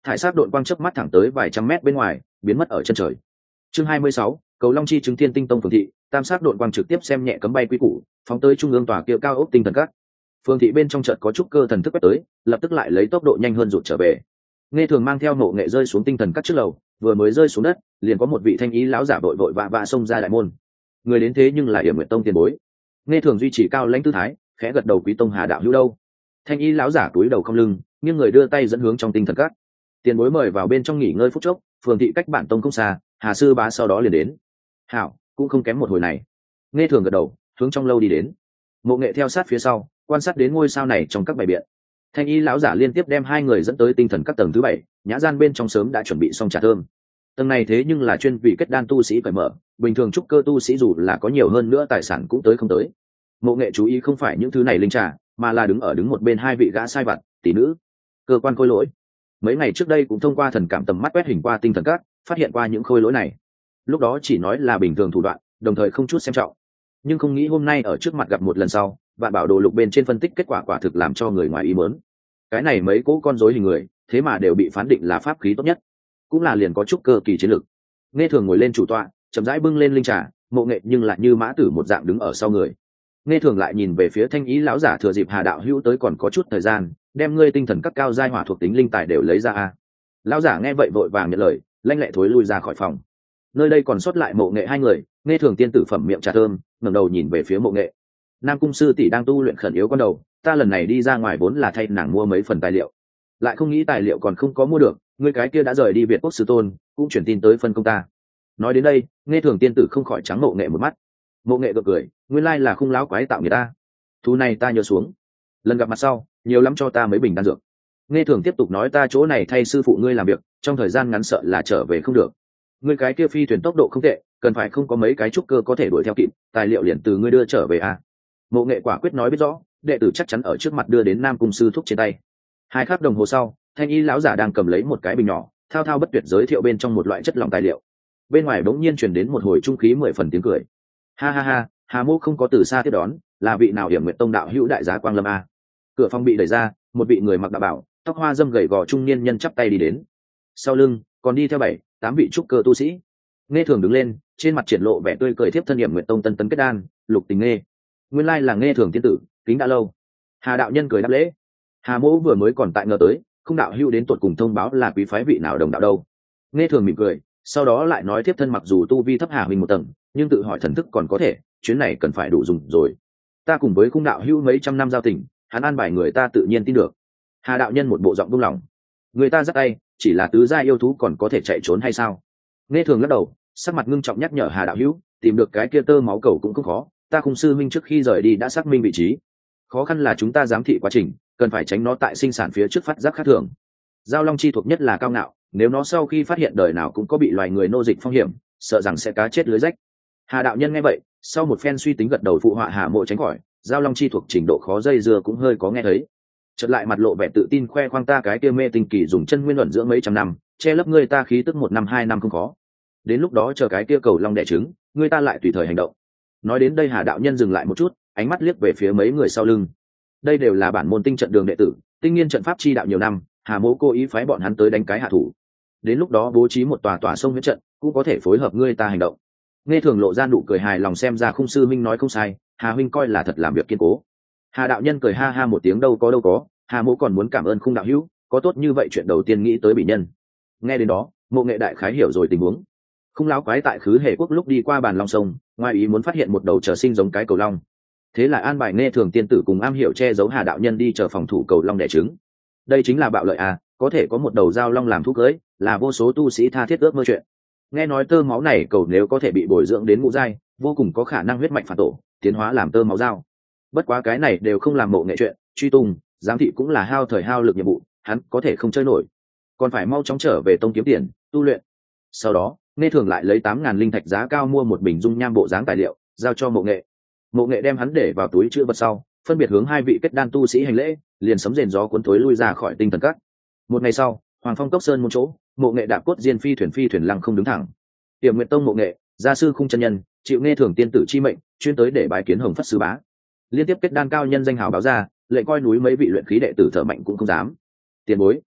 Speaker 1: thải sát đội quang chớp mắt thẳng tới vài trăm mét bên ngoài, biến mất ở chân trời. Chương hai mươi sáu, cầu long chi chứng thiên tinh tông phường thị, tam sát đội quang trực tiếp xem nhẹ cấm bay quy củ, phóng tới trung ương tòa kia cao ốc tinh thần các. Phường thị bên trong chợt có chút cơ thần thức quét tới, lập tức lại lấy tốc độ nhanh hơn rụt trở về. Nghe thường mang theo Mộ Nghệ rơi xuống tinh thần các trước lầu, vừa mới rơi xuống đất, liền có một vị thanh ý lão giả vội vội vã vã xông ra đại môn. Người đến thế nhưng là Yểm Nguyệt Tông tiền bối. Nghe thường duy trì cao lãnh tư thái, khẽ gật đầu, quý tông Hà đạo hữu đâu? Thanh ý lão giả túi đầu không lưng, nghiêng người đưa tay dẫn hướng trong tinh thần các. Tiền bối mời vào bên trong nghỉ ngơi phút chốc, phường thị cách bản tông không xa, Hà sư bá sau đó liền đến. Hảo, cũng không kém một hồi này. Nghe thường gật đầu, hướng trong lâu đi đến. Mộ Nghệ theo sát phía sau, quan sát đến ngôi sao này trong các bài biện. Thanh y lão giả liên tiếp đem hai người dẫn tới tinh thần các tầng thứ bảy, nhã gian bên trong sớm đã chuẩn bị xong trà thơm. Tầng này thế nhưng là chuyên vị kết đan tu sĩ cởi mở, bình thường trúc cơ tu sĩ dù là có nhiều hơn nữa tài sản cũng tới không tới. Mộ Nghệ chú ý không phải những thứ này linh trà, mà là đứng ở đứng một bên hai vị gã sai vặt, tỷ nữ, cơ quan khôi lỗi. Mấy ngày trước đây cũng thông qua thần cảm tầm mắt quét hình qua tinh thần các, phát hiện qua những khôi lỗi này. Lúc đó chỉ nói là bình thường thủ đoạn, đồng thời không chút xem trọng. Nhưng không nghĩ hôm nay ở trước mặt gặp một lần sau, Vạn Bảo Đồ Lục bên trên phân tích kết quả quả thực làm cho người ngoài ý muốn. Cái này mấy cỗ con rối hình người, thế mà đều bị phán định là pháp khí tốt nhất, cũng là liền có chút cơ kỳ chiến lực. Nghe thường ngồi lên chủ tọa, chậm rãi bưng lên linh trà, Mộ Nghệ nhưng lại như mã tử một dạng đứng ở sau người. Nghe thường lại nhìn về phía thanh ý lão giả, thừa dịp Hà đạo hữu tới còn có chút thời gian, đem ngươi tinh thần các cao giai hỏa thuộc tính linh tài đều lấy ra a. Lão giả nghe vậy vội vàng nhận lời, lanh lẹ thối lui ra khỏi phòng. Nơi đây còn sót lại Mộ Nghệ hai người. Nghe thường tiên tử phẩm miệng trà thơm, ngẩng đầu nhìn về phía Mộ Nghệ. Nam cung sư tỷ đang tu luyện khẩn yếu con đầu, ta lần này đi ra ngoài vốn là thay nàng mua mấy phần tài liệu, lại không nghĩ tài liệu còn không có mua được, người cái kia đã rời đi Việt Quốc sư tôn, cũng chuyển tin tới phân công ta. Nói đến đây, Nghe thường tiên tử không khỏi trắng Mộ Nghệ một mắt. Mộ Nghệ gượng cười, nguyên lai là khung láo quái tạo người ta. Thu này ta nhớ xuống, lần gặp mặt sau, nhiều lắm cho ta mấy bình đan dược. Nghe thường tiếp tục nói, ta chỗ này thay sư phụ ngươi làm việc, trong thời gian ngắn sợ là trở về không được. Ngươi cái kia phi thuyền tốc độ không tệ, cần phải không có mấy cái trúc cơ có thể đuổi theo kịp, tài liệu liền từ ngươi đưa trở về à. Mộ Nghệ quả quyết nói biết rõ, đệ tử chắc chắn ở trước mặt đưa đến Nam cung sư thúc trên tay. Hai khắc đồng hồ sau, thanh y lão giả đang cầm lấy một cái bình nhỏ, thao thao bất tuyệt giới thiệu bên trong một loại chất lỏng tài liệu. Bên ngoài bỗng nhiên truyền đến một hồi trung khí mười phần tiếng cười. Ha ha ha, Hà Mô không có từ xa tiếp đón, là vị nào Hiểm Nguyệt Tông đạo hữu đại giá quang lâm a. Cửa phòng bị đẩy ra, một vị người mặc đạo bảo, tóc hoa dâm gầy gò trung niên nhân chắp tay đi đến. Sau lưng còn đi theo bảy, tám vị trúc cơ tu sĩ. Nghe thường đứng lên, trên mặt triển lộ vẻ tươi cười, tiếp thân Hiểm Nguyệt Tông tân tấn kết đan, Lục Tình Nghe. Nguyên lai là Nghe thường tiên tử, kính đã lâu. Hà đạo nhân cười đáp lễ. Hà Mỗ vừa mới còn tại ngờ tới, không đạo hữu đến tuột cùng thông báo là quý phái vị nào đồng đạo đâu. Nghe thường mỉm cười, sau đó lại nói tiếp thân mặc dù tu vi thấp Hà mình một tầng, nhưng tự hỏi thần thức còn có thể, chuyến này cần phải đủ dùng rồi. Ta cùng với khung đạo hữu mấy trăm năm giao tình, hắn an bài người ta tự nhiên tin được. Hà đạo nhân một bộ giọng buông lỏng. Người ta dắt tay, chỉ là tứ gia yêu thú còn có thể chạy trốn hay sao? Nghe thường lắc đầu, sắc mặt ngưng trọng nhắc nhở Hà đạo hữu, tìm được cái kia tơ máu cầu cũng không khó, ta cùng sư minh trước khi rời đi đã xác minh vị trí. Khó khăn là chúng ta giám thị quá trình, cần phải tránh nó tại sinh sản phía trước phát giác khác thường. Giao long chi thuộc nhất là cao ngạo, nếu nó sau khi phát hiện đời nào cũng có bị loài người nô dịch phong hiểm, sợ rằng sẽ cá chết lưới rách. Hà đạo nhân nghe vậy, sau một phen suy tính gật đầu, phụ họa Hà Mộ tránh khỏi, giao long chi thuộc trình độ khó dây dưa cũng hơi có nghe thấy. Chợt lại mặt lộ vẻ tự tin khoe khoang, ta cái kia mê tinh kỳ dùng chân nguyên luận giữa mấy trăm năm, che lấp ngươi ta khí tức một năm hai năm không khó. Đến lúc đó chờ cái kia cầu long đẻ trứng, ngươi ta lại tùy thời hành động. Nói đến đây Hà đạo nhân dừng lại một chút, ánh mắt liếc về phía mấy người sau lưng. Đây đều là bản môn tinh trận đường đệ tử, tinh nghiên trận pháp chi đạo nhiều năm, Hà Mộ cố ý phái bọn hắn tới đánh cái hạ thủ. Đến lúc đó bố trí một tòa tòa sông huyết trận, cũng có thể phối hợp ngươi ta hành động. Nghe thường lộ ra nụ cười hài lòng, xem ra khung sư minh nói không sai, Hà huynh coi là thật làm việc kiên cố. Hà đạo nhân cười ha ha một tiếng, đâu có đâu có, Hà Mộ còn muốn cảm ơn khung đạo hữu, có tốt như vậy chuyện đầu tiên nghĩ tới bị nhân. Nghe đến đó, Mộ Nghệ đại khái hiểu rồi tình huống. Khung lão quái tại khứ Hề quốc lúc đi qua bàn long sông, ngoài ý muốn phát hiện một đầu trở sinh giống cái cầu long, thế là an bài Nghe thường tiên tử cùng am hiểu che giấu Hà đạo nhân đi chờ phòng thủ cầu long đẻ trứng. Đây chính là bạo lợi à, có thể có một đầu giao long làm thuốc cưới, là vô số tu sĩ tha thiết ước mơ chuyện. Nghe nói tơ máu này cầu nếu có thể bị bồi dưỡng đến ngũ giai, vô cùng có khả năng huyết mạch phản tổ, tiến hóa làm tơ máu dao. Bất quá cái này đều không làm Mộ Nghệ chuyện, truy tung giám thị cũng là hao thời hao lực nhiệm vụ, hắn có thể không chơi nổi, còn phải mau chóng trở về tông kiếm tiền tu luyện. Sau đó Nghe thường lại lấy tám ngàn linh thạch giá cao mua một bình dung nham bộ dáng tài liệu, giao cho Mộ Nghệ. Mộ Nghệ đem hắn để vào túi chữ vật sau, phân biệt hướng hai vị kết đan tu sĩ hành lễ, liền sấm rền gió cuốn thối lui ra khỏi tinh thần các. Một ngày sau, Hoàng Phong Cốc Sơn một chỗ, Mộ Nghệ đạp cốt diên phi thuyền phi thuyền lăng không đứng thẳng. Tiềm Nguyệt Tông Mộ Nghệ, gia sư khung chân nhân, chịu Nghe thường tiên tử chi mệnh, chuyên tới để bái kiến Hồng Phất sư bá. Liên tiếp kết đan cao nhân danh hào báo ra, lệnh coi núi mấy vị luyện khí đệ tử thở mạnh cũng không dám. Tiền bối,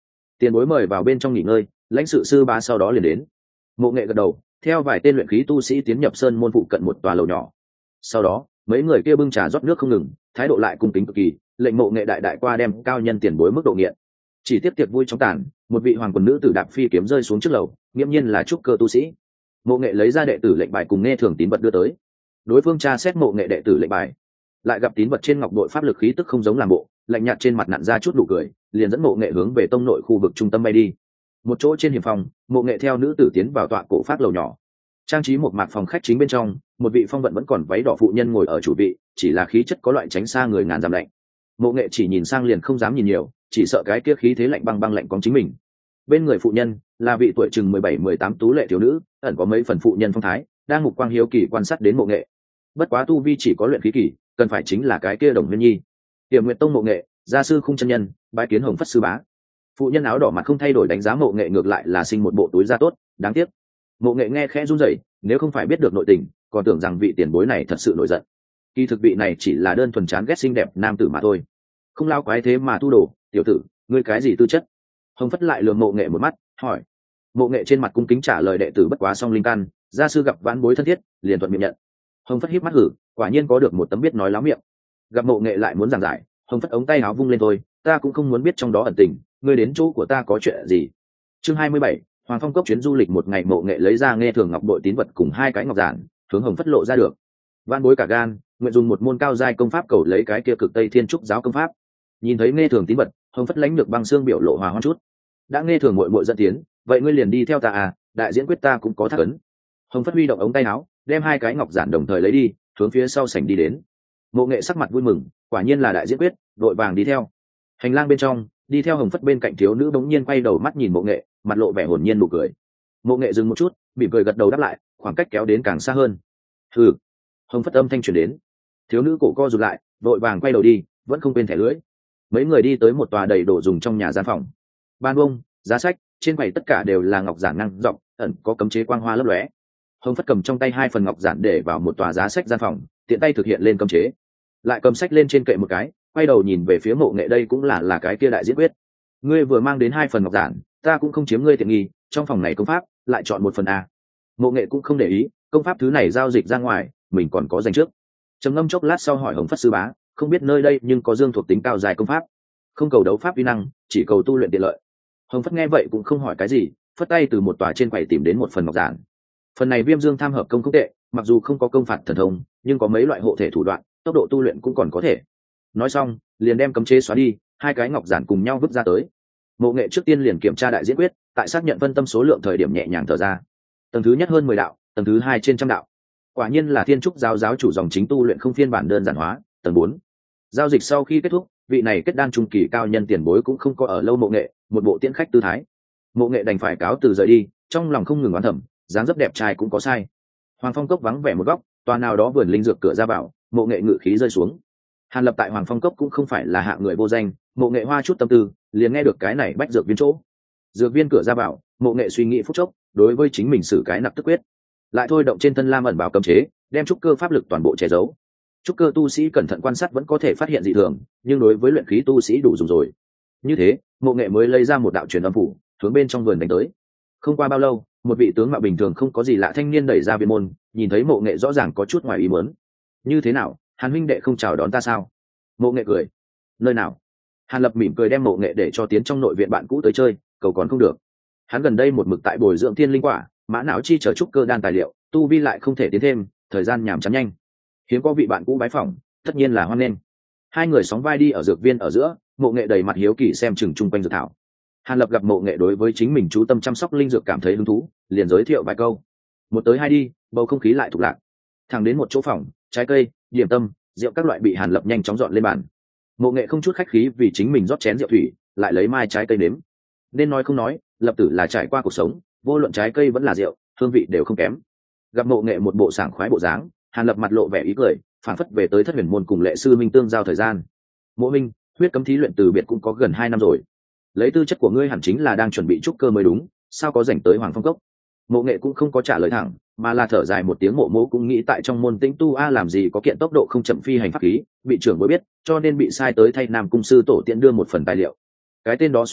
Speaker 1: Tiền bối mời vào bên trong nghỉ ngơi, lãnh sự sư bá sau đó liền đến. Mộ Nghệ gật đầu, theo vài tên luyện khí tu sĩ tiến nhập sơn môn phụ cận một tòa lầu nhỏ. Sau đó mấy người kia bưng trà rót nước không ngừng, thái độ lại cung kính cực kỳ, lệnh Mộ Nghệ đại đại qua đem cao nhân tiền bối mức độ nghiện. Chỉ tiếp tiệc vui trong tàn, một vị hoàng quần nữ tử đạp phi kiếm rơi xuống trước lầu, nghiễm nhiên là trúc cơ tu sĩ. Mộ Nghệ lấy ra đệ tử lệnh bài cùng nghe thường tín vật đưa tới. Đối phương tra xét Mộ Nghệ đệ tử lệnh bài, lại gặp tín vật trên ngọc bội pháp lực khí tức không giống làm bộ, lạnh nhạt trên mặt nặn ra chút nụ cười, liền dẫn Mộ Nghệ hướng về tông nội khu vực trung tâm bay đi. Một chỗ trên hiểm phòng, Mộ Nghệ theo nữ tử tiến vào tọa cổ phát lầu nhỏ. Trang trí một mạc phòng khách chính bên trong, một vị phong vận vẫn còn váy đỏ phụ nhân ngồi ở chủ vị, chỉ là khí chất có loại tránh xa người ngàn dặm lạnh. Mộ Nghệ chỉ nhìn sang liền không dám nhìn nhiều, chỉ sợ cái kia khí thế lạnh băng băng lạnh có chính mình. Bên người phụ nhân là vị tuổi chừng mười bảy mười tám tú lệ thiếu nữ, ẩn có mấy phần phụ nhân phong thái, đang mục quang hiếu kỳ quan sát đến Mộ Nghệ. Bất quá tu vi chỉ có luyện khí kỳ, cần phải chính là cái kia Đồng Huyên Nhi. Tiềm Nguyệt Tông Mộ Nghệ, gia sư Khung chân nhân, bái kiến Hồng Phất sư bá. Phụ nhân áo đỏ mặt không thay đổi đánh giá Mộ Nghệ, ngược lại là sinh một bộ túi da tốt, đáng tiếc. Mộ Nghệ nghe khẽ run rẩy, nếu không phải biết được nội tình, còn tưởng rằng vị tiền bối này thật sự nổi giận. Kỳ thực vị này chỉ là đơn thuần chán ghét xinh đẹp nam tử mà thôi. Không lao quái thế mà thu đồ, tiểu tử, ngươi cái gì tư chất? Hồng Phất lại lườm Mộ Nghệ một mắt, hỏi. Mộ Nghệ trên mặt cung kính trả lời đệ tử bất quá song linh căn, gia sư gặp vãn bối thân thiết, liền thuận miệng nhận. Hồng Phất híp mắt hử, quả nhiên có được một tấm biết nói láo miệng. Gặp Mộ Nghệ lại muốn giảng giải, Hồng Phất ống tay áo vung lên thôi, ta cũng không muốn biết trong đó ẩn tình, ngươi đến chỗ của ta có chuyện gì? Chương hai mươi bảy, Hoàng Phong Cốc chuyến du lịch một ngày. Mộ Nghệ lấy ra nghe thường ngọc bội tín vật cùng hai cái ngọc giản, hướng Hồng Phất lộ ra được. Vãn bối cả gan, nguyện dùng một môn cao giai công pháp cầu lấy cái kia Cực Tây Thiên Trúc giáo công pháp. Nhìn thấy nghe thường tín vật, Hồng Phất lãnh được băng xương biểu lộ hòa hoãn chút. Đã nghe thường muội muội dẫn tiến, vậy ngươi liền đi theo ta à, đại diễn quyết ta cũng có thác ấn. Hồng Phất huy động ống tay áo, đem hai cái ngọc giản đồng thời lấy đi, hướng phía sau sảnh đi đến. Mộ Nghệ sắc mặt vui mừng, quả nhiên là đại diễn quyết, đội vàng đi theo. Hành lang bên trong, đi theo Hồng Phất bên cạnh thiếu nữ bỗng nhiên quay đầu mắt nhìn Mộ Nghệ, mặt lộ vẻ hồn nhiên nụ cười. Mộ Nghệ dừng một chút, mỉm cười gật đầu đáp lại, khoảng cách kéo đến càng xa hơn. Hừ. Hồng Phất âm thanh truyền đến. Thiếu nữ cổ co rụt lại, đội vàng quay đầu đi, vẫn không quên thẻ lưỡi. Mấy người đi tới một tòa đầy đồ dùng trong nhà gian phòng. Ban bông, giá sách, trên quầy tất cả đều là ngọc giản năng rộng, ẩn có cấm chế quang hoa lấp lóe. Hồng Phất cầm trong tay hai phần ngọc giản để vào một tòa giá sách gian phòng, tiện tay thực hiện lên cấm chế. Lại cầm sách lên trên kệ một cái, quay đầu nhìn về phía Mộ Nghệ, đây cũng là là cái kia đại diễn quyết. Ngươi vừa mang đến hai phần ngọc giản, ta cũng không chiếm ngươi tiện nghi, trong phòng này công pháp, lại chọn một phần a. Mộ Nghệ cũng không để ý, công pháp thứ này giao dịch ra ngoài, mình còn có dành trước. Trầm ngâm chốc lát sau hỏi Hồng Phất sư bá, không biết nơi đây nhưng có dương thuộc tính cao dài công pháp, không cầu đấu pháp uy năng, chỉ cầu tu luyện tiện lợi. Hồng Phất nghe vậy cũng không hỏi cái gì, phất tay từ một tòa trên quầy tìm đến một phần ngọc giản. Phần này Viêm Dương tham hợp công không tệ, mặc dù không có công phạt thần thông, nhưng có mấy loại hộ thể thủ đoạn, tốc độ tu luyện cũng còn có thể. Nói xong, liền đem cấm chế xóa đi, hai cái ngọc giản cùng nhau vứt ra tới. Mộ Nghệ trước tiên liền kiểm tra đại diễn quyết, tại xác nhận phân tâm số lượng thời điểm nhẹ nhàng thở ra. Tầng thứ nhất hơn mười đạo, tầng thứ hai trên trăm đạo. Quả nhiên là Thiên Trúc giáo giáo chủ dòng chính tu luyện không phiên bản đơn giản hóa. Tầng bốn. Giao dịch sau khi kết thúc, vị này kết đan trung kỳ cao nhân tiền bối cũng không có ở lâu Mộ Nghệ, một bộ tiễn khách tư thái. Mộ Nghệ đành phải cáo từ rời đi, trong lòng không ngừng oán thầm, dáng dấp đẹp trai cũng có sai. Hoàng Phong Cốc vắng vẻ một góc, tòa nào đó vườn linh dược cửa ra vào, Mộ Nghệ ngự khí rơi xuống. Hàn Lập tại Hoàng Phong Cốc cũng không phải là hạng người vô danh, Mộ Nghệ hoa chút tâm tư, liền nghe được cái này bách dược viên chỗ. Dược viên cửa ra vào, Mộ Nghệ suy nghĩ phút chốc, đối với chính mình xử cái nặc tức quyết, lại thôi động trên thân lam ẩn bảo cấm chế, đem trúc cơ pháp lực toàn bộ che giấu. Trúc cơ tu sĩ cẩn thận quan sát vẫn có thể phát hiện dị thường, nhưng đối với luyện khí tu sĩ đủ dùng rồi. Như thế, Mộ Nghệ mới lấy ra một đạo truyền âm phủ, hướng bên trong vườn đánh tới. Không qua bao lâu, một vị tướng mạo bình thường không có gì lạ thanh niên đẩy ra viện môn, nhìn thấy Mộ Nghệ rõ ràng có chút ngoài ý muốn. Như thế nào, Hàn huynh đệ không chào đón ta sao? Mộ Nghệ cười. Nơi nào? Hàn Lập mỉm cười đem Mộ Nghệ để cho tiến trong nội viện bạn cũ tới chơi, cầu còn không được. Hắn gần đây một mực tại bồi dưỡng thiên linh quả, mã não chi trở trúc cơ đan tài liệu, tu vi lại không thể tiến thêm, thời gian nhàm chán nhanh. Hiếm có vị bạn cũ bái phỏng, tất nhiên là hoan nghênh. Hai người sóng vai đi ở dược viên ở giữa, Mộ Nghệ đầy mặt hiếu kỳ xem chừng chung quanh dược thảo. Hàn Lập gặp Mộ Nghệ đối với chính mình chú tâm chăm sóc linh dược cảm thấy hứng thú, liền giới thiệu vài câu. Một tới hai đi, bầu không khí lại thục lạc. Thẳng đến một chỗ phòng, trái cây, điểm tâm, rượu các loại bị Hàn Lập nhanh chóng dọn lên bàn. Mộ Nghệ không chút khách khí vì chính mình rót chén rượu thủy, lại lấy mai trái cây nếm. Nên nói không nói, Lập tử là trải qua cuộc sống, vô luận trái cây vẫn là rượu, hương vị đều không kém. Gặp Mộ Nghệ một bộ sảng khoái bộ dáng, Hàn Lập mặt lộ vẻ ý cười, phảng phất về tới Thất Huyền môn cùng Lệ sư minh tương giao thời gian. Mộ Minh, huyết cấm thí luyện từ biệt cũng có gần hai năm rồi. Lấy tư chất của ngươi hẳn chính là đang chuẩn bị trúc cơ mới đúng, sao có rảnh tới Hoàng Phong Cốc? Mộ Nghệ cũng không có trả lời thẳng, mà là thở dài một tiếng. Mộ Mộ cũng nghĩ tại trong môn tĩnh tu a làm gì có kiện tốc độ không chậm phi hành pháp khí, bị trưởng bối biết, cho nên bị sai tới thay Nam cung sư tổ tiện đưa một phần tài liệu. Cái tên đó xuất hiện,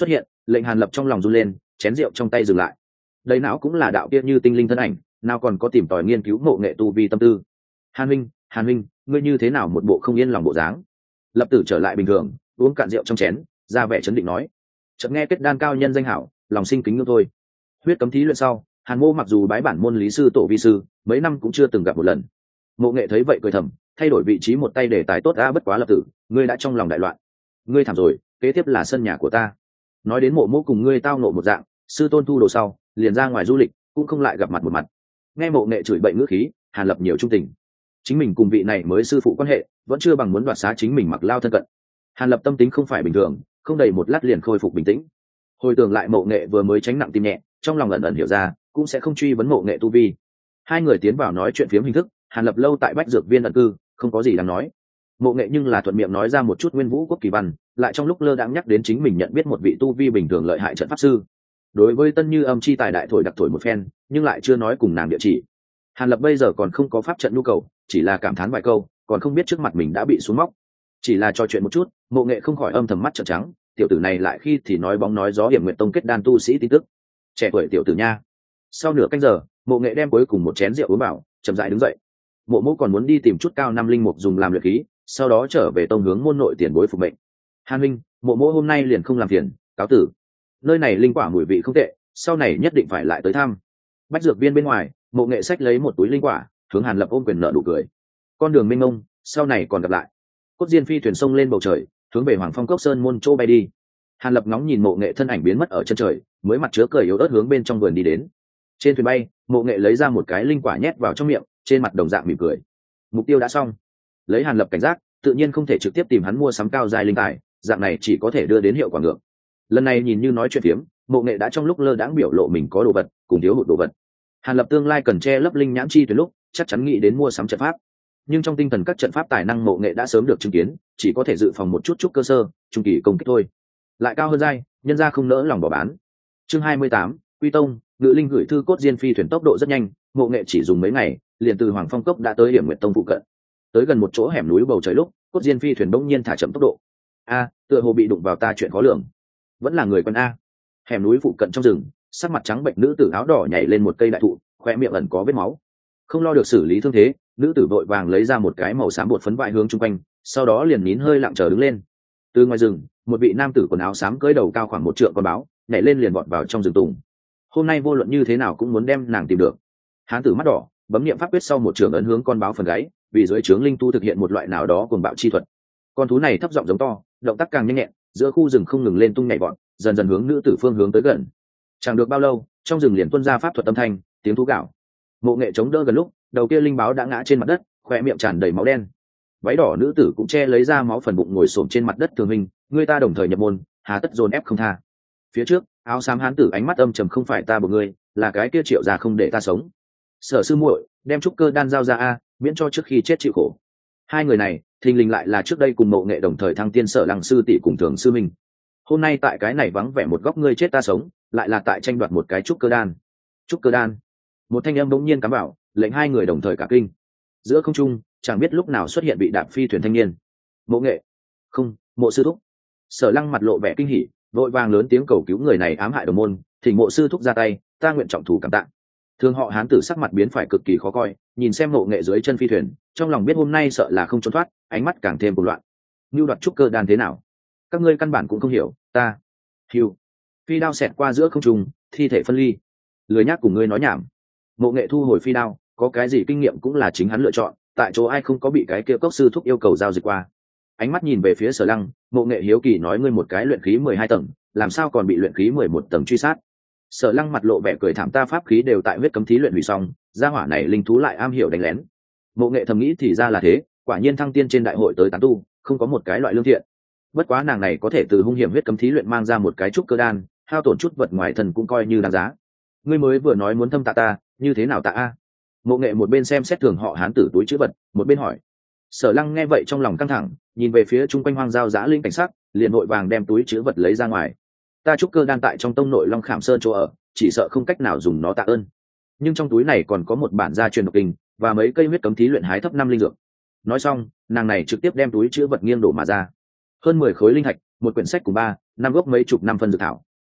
Speaker 1: lệnh Hàn Lập trong lòng run lên, chén rượu trong tay dừng lại. Đây não cũng là đạo kia như tinh linh thân ảnh, nào còn có tìm tòi nghiên cứu ngộ nghệ tu vi tâm tư. Hàn Minh, Hàn Minh, ngươi như thế nào một bộ không yên lòng bộ dáng? Lập Tử trở lại bình thường, uống cạn rượu trong chén, ra vẻ chấn định nói. Chợt nghe kết đan cao nhân danh hảo, lòng sinh kính ngưỡng thôi. Huyết cấm thí luyện sau, Hàn Mô mặc dù bái bản môn lý sư tổ vi sư, mấy năm cũng chưa từng gặp một lần. Mộ Nghệ thấy vậy cười thầm, thay đổi vị trí một tay để tài tốt a, bất quá Lập Tử, ngươi đã trong lòng đại loạn. Ngươi thảm rồi, kế tiếp là sân nhà của ta. Nói đến Mộ Mộ cùng ngươi tao nộ một dạng, sư tôn thu đồ sau, liền ra ngoài du lịch, cũng không lại gặp mặt một mặt. Nghe Mộ Nghệ chửi bậy ngữ khí, Hàn Lập nhiều trung tình. Chính mình cùng vị này mới sư phụ quan hệ, vẫn chưa bằng muốn đoạt xá chính mình mặc lao thân cận. Hàn Lập tâm tính không phải bình thường, không đầy một lát liền khôi phục bình tĩnh. Hồi tưởng lại Mộ Nghệ vừa mới tránh nặng tim nhẹ, trong lòng ẩn ẩn hiểu ra, cũng sẽ không truy vấn Mộ Nghệ tu vi. Hai người tiến vào nói chuyện phiếm hình thức, Hàn Lập lâu tại Bách Dược Viên ẩn cư, không có gì đáng nói. Mộ Nghệ nhưng là thuận miệng nói ra một chút Nguyên Vũ Quốc kỳ văn, lại trong lúc lơ đãng nhắc đến chính mình nhận biết một vị tu vi bình thường lợi hại trận pháp sư. Đối với Tân Như Âm chi tài đại thổi đặc thổi một phen, nhưng lại chưa nói cùng nàng địa chỉ. Hàn Lập bây giờ còn không có pháp trận nhu cầu, chỉ là cảm thán vài câu, còn không biết trước mặt mình đã bị xuống móc. Chỉ là trò chuyện một chút, Mộ Nghệ không khỏi âm thầm mắt trợn trắng, tiểu tử này lại khi thì nói bóng nói gió Hiểm Nguyệt Tông kết đan tu sĩ tin tức. Trẻ tuổi tiểu tử nha. Sau nửa canh giờ, Mộ Nghệ đem cuối cùng một chén rượu uống vào, chậm rãi đứng dậy. Mộ Mộ còn muốn đi tìm chút cao năm linh mục dùng làm luyện khí, sau đó trở về tông hướng môn nội tiền bối phục mệnh. Hàn Minh, Mộ Mộ hôm nay liền không làm phiền, cáo tử. Nơi này linh quả mùi vị không tệ, sau này nhất định phải lại tới thăm. Bách Dược Viên bên ngoài, Mộ Nghệ xách lấy một túi linh quả, hướng Hàn Lập ôm quyền nợ nụ cười. Con đường mênh mông, sau này còn gặp lại. Cốt diên phi thuyền sông lên bầu trời, hướng về Hoàng Phong Cốc Sơn môn chỗ bay đi. Hàn Lập ngóng nhìn Mộ Nghệ thân ảnh biến mất ở chân trời, mới mặt chứa cười yếu ớt hướng bên trong vườn đi đến. Trên thuyền bay, Mộ Nghệ lấy ra một cái linh quả nhét vào trong miệng, trên mặt đồng dạng mỉm cười. Mục tiêu đã xong. Lấy Hàn Lập cảnh giác, tự nhiên không thể trực tiếp tìm hắn mua sắm cao giai linh tài, dạng này chỉ có thể đưa đến hiệu quả ngược. Lần này nhìn như nói chuyện phiếm, Mộ Nghệ đã trong lúc lơ đãng biểu lộ mình có đồ vật, cùng thiếu hụt đồ vật. Hàn Lập tương lai cần che lấp linh nhãn chi tuyến lúc, chắc chắn nghĩ đến mua sắm trận pháp. Nhưng trong tinh thần các trận pháp tài năng Mộ Nghệ đã sớm được chứng kiến, chỉ có thể dự phòng một chút chút cơ sơ, trung kỳ công kích thôi. Lại cao hơn giai, nhân ra không nỡ lòng bỏ bán. Chương hai mươi tám, Quy Tông, Ngự Linh gửi thư cốt diên phi thuyền tốc độ rất nhanh, Mộ Nghệ chỉ dùng mấy ngày, liền từ Hoàng Phong Cốc đã tới Hiểm Nguyệt Tông phụ cận. Tới gần một chỗ hẻm núi bầu trời lúc, cốt diên phi thuyền bỗng nhiên thả chậm tốc độ. A, tựa hồ bị đụng vào ta chuyện khó lường. Vẫn là người quân a. Hẻm núi phụ cận trong rừng, sắc mặt trắng bệnh nữ tử áo đỏ nhảy lên một cây đại thụ, khoe miệng ẩn có vết máu. Không lo được xử lý thương thế, nữ tử vội vàng lấy ra một cái màu xám bột phấn vại hướng chung quanh, sau đó liền nín hơi lặng chờ đứng lên. Từ ngoài rừng, một vị nam tử quần áo xám cưỡi đầu cao khoảng một trượng con báo, nhảy lên liền vọt vào trong rừng tùng. Hôm nay vô luận như thế nào cũng muốn đem nàng tìm được. Hán tử mắt đỏ, bấm niệm pháp quyết sau một trường ấn hướng con báo phần gáy, vì dưới trướng linh tu thực hiện một loại nào đó cuồng bạo chi thuật. Con thú này thấp giọng giống to, động tác càng nhanh nhẹn, giữa khu rừng không ngừng lên tung nhảy vọt, dần dần hướng nữ tử phương hướng tới gần. Chẳng được bao lâu, trong rừng liền tuôn ra pháp thuật âm thanh, tiếng thú gạo. Mộ Nghệ chống đỡ gần lúc, đầu kia linh báo đã ngã trên mặt đất, khoe miệng tràn đầy máu đen. Váy đỏ nữ tử cũng che lấy ra máu phần bụng ngồi xổm trên mặt đất thường hình, người ta đồng thời nhập môn, hà tất dồn ép không tha. Phía trước, áo xám hán tử ánh mắt âm trầm, không phải ta buộc ngươi, là cái kia Triệu già không để ta sống. Sở sư muội, đem trúc cơ đan giao ra a, miễn cho trước khi chết chịu khổ. Hai người này, thình lình lại là trước đây cùng Mộ Nghệ đồng thời thăng tiên Sở Lăng sư tỷ cùng Thường sư minh. Hôm nay tại cái này vắng vẻ một góc ngươi chết ta sống, lại là tại tranh đoạt một cái trúc cơ đan. Trúc cơ đan. Một thanh âm bỗng nhiên cắm vào, lệnh hai người đồng thời cả kinh. Giữa không trung, chẳng biết lúc nào xuất hiện bị đạp phi thuyền thanh niên. Mộ Nghệ. Không, Mộ sư thúc. Sở Lăng mặt lộ vẻ kinh hỉ, vội vàng lớn tiếng cầu cứu người này ám hại đồng môn, thỉnh Mộ sư thúc ra tay, ta nguyện trọng thủ cảm tạ. Thường họ hán tử sắc mặt biến phải cực kỳ khó coi, nhìn xem Mộ Nghệ dưới chân phi thuyền, trong lòng biết hôm nay sợ là không trốn thoát, ánh mắt càng thêm cuồng loạn. Nưu đoạt trúc cơ đan thế nào? Các ngươi căn bản cũng không hiểu, ta. Hiu. Phi đao xẹt qua giữa không trung, thi thể phân ly. Lười nhác cùng ngươi nói nhảm. Mộ Nghệ thu hồi phi đao, có cái gì kinh nghiệm cũng là chính hắn lựa chọn, tại chỗ ai không có bị cái kia cốc sư thúc yêu cầu giao dịch qua. Ánh mắt nhìn về phía Sở Lăng, Mộ Nghệ hiếu kỳ nói ngươi một cái luyện khí mười hai tầng, làm sao còn bị luyện khí mười một tầng truy sát? Sở Lăng mặt lộ vẻ cười thảm, ta pháp khí đều tại huyết cấm thí luyện hủy xong, gia hỏa này linh thú lại am hiểu đánh lén. Mộ Nghệ thầm nghĩ thì ra là thế, quả nhiên thăng tiên trên đại hội tới tán tu, không có một cái loại lương thiện. Bất quá nàng này có thể từ hung hiểm huyết cấm thí luyện mang ra một cái trúc cơ đan, hao tổn chút vật ngoài thân cũng coi như đáng giá. Ngươi mới vừa nói muốn thâm tạ ta, như thế nào tạ a? Mộ Nghệ một bên xem xét thường họ hán tử túi chữ vật, một bên hỏi. Sở Lăng nghe vậy trong lòng căng thẳng, nhìn về phía chung quanh hoang giao giã linh cảnh sát, liền vội vàng đem túi chữ vật lấy ra ngoài. Ta trúc cơ đan tại trong tông nội Long Khảm Sơn chỗ ở, chỉ sợ không cách nào dùng nó tạ ơn. Nhưng trong túi này còn có một bản gia truyền độc kinh và mấy cây huyết cấm thí luyện hái thấp năm linh dược. Nói xong, nàng này trực tiếp đem túi chữ vật nghiêng đổ mà ra. Hơn mười khối linh thạch, một quyển sách cùng ba, năm gốc mấy chục năm phân dược thảo.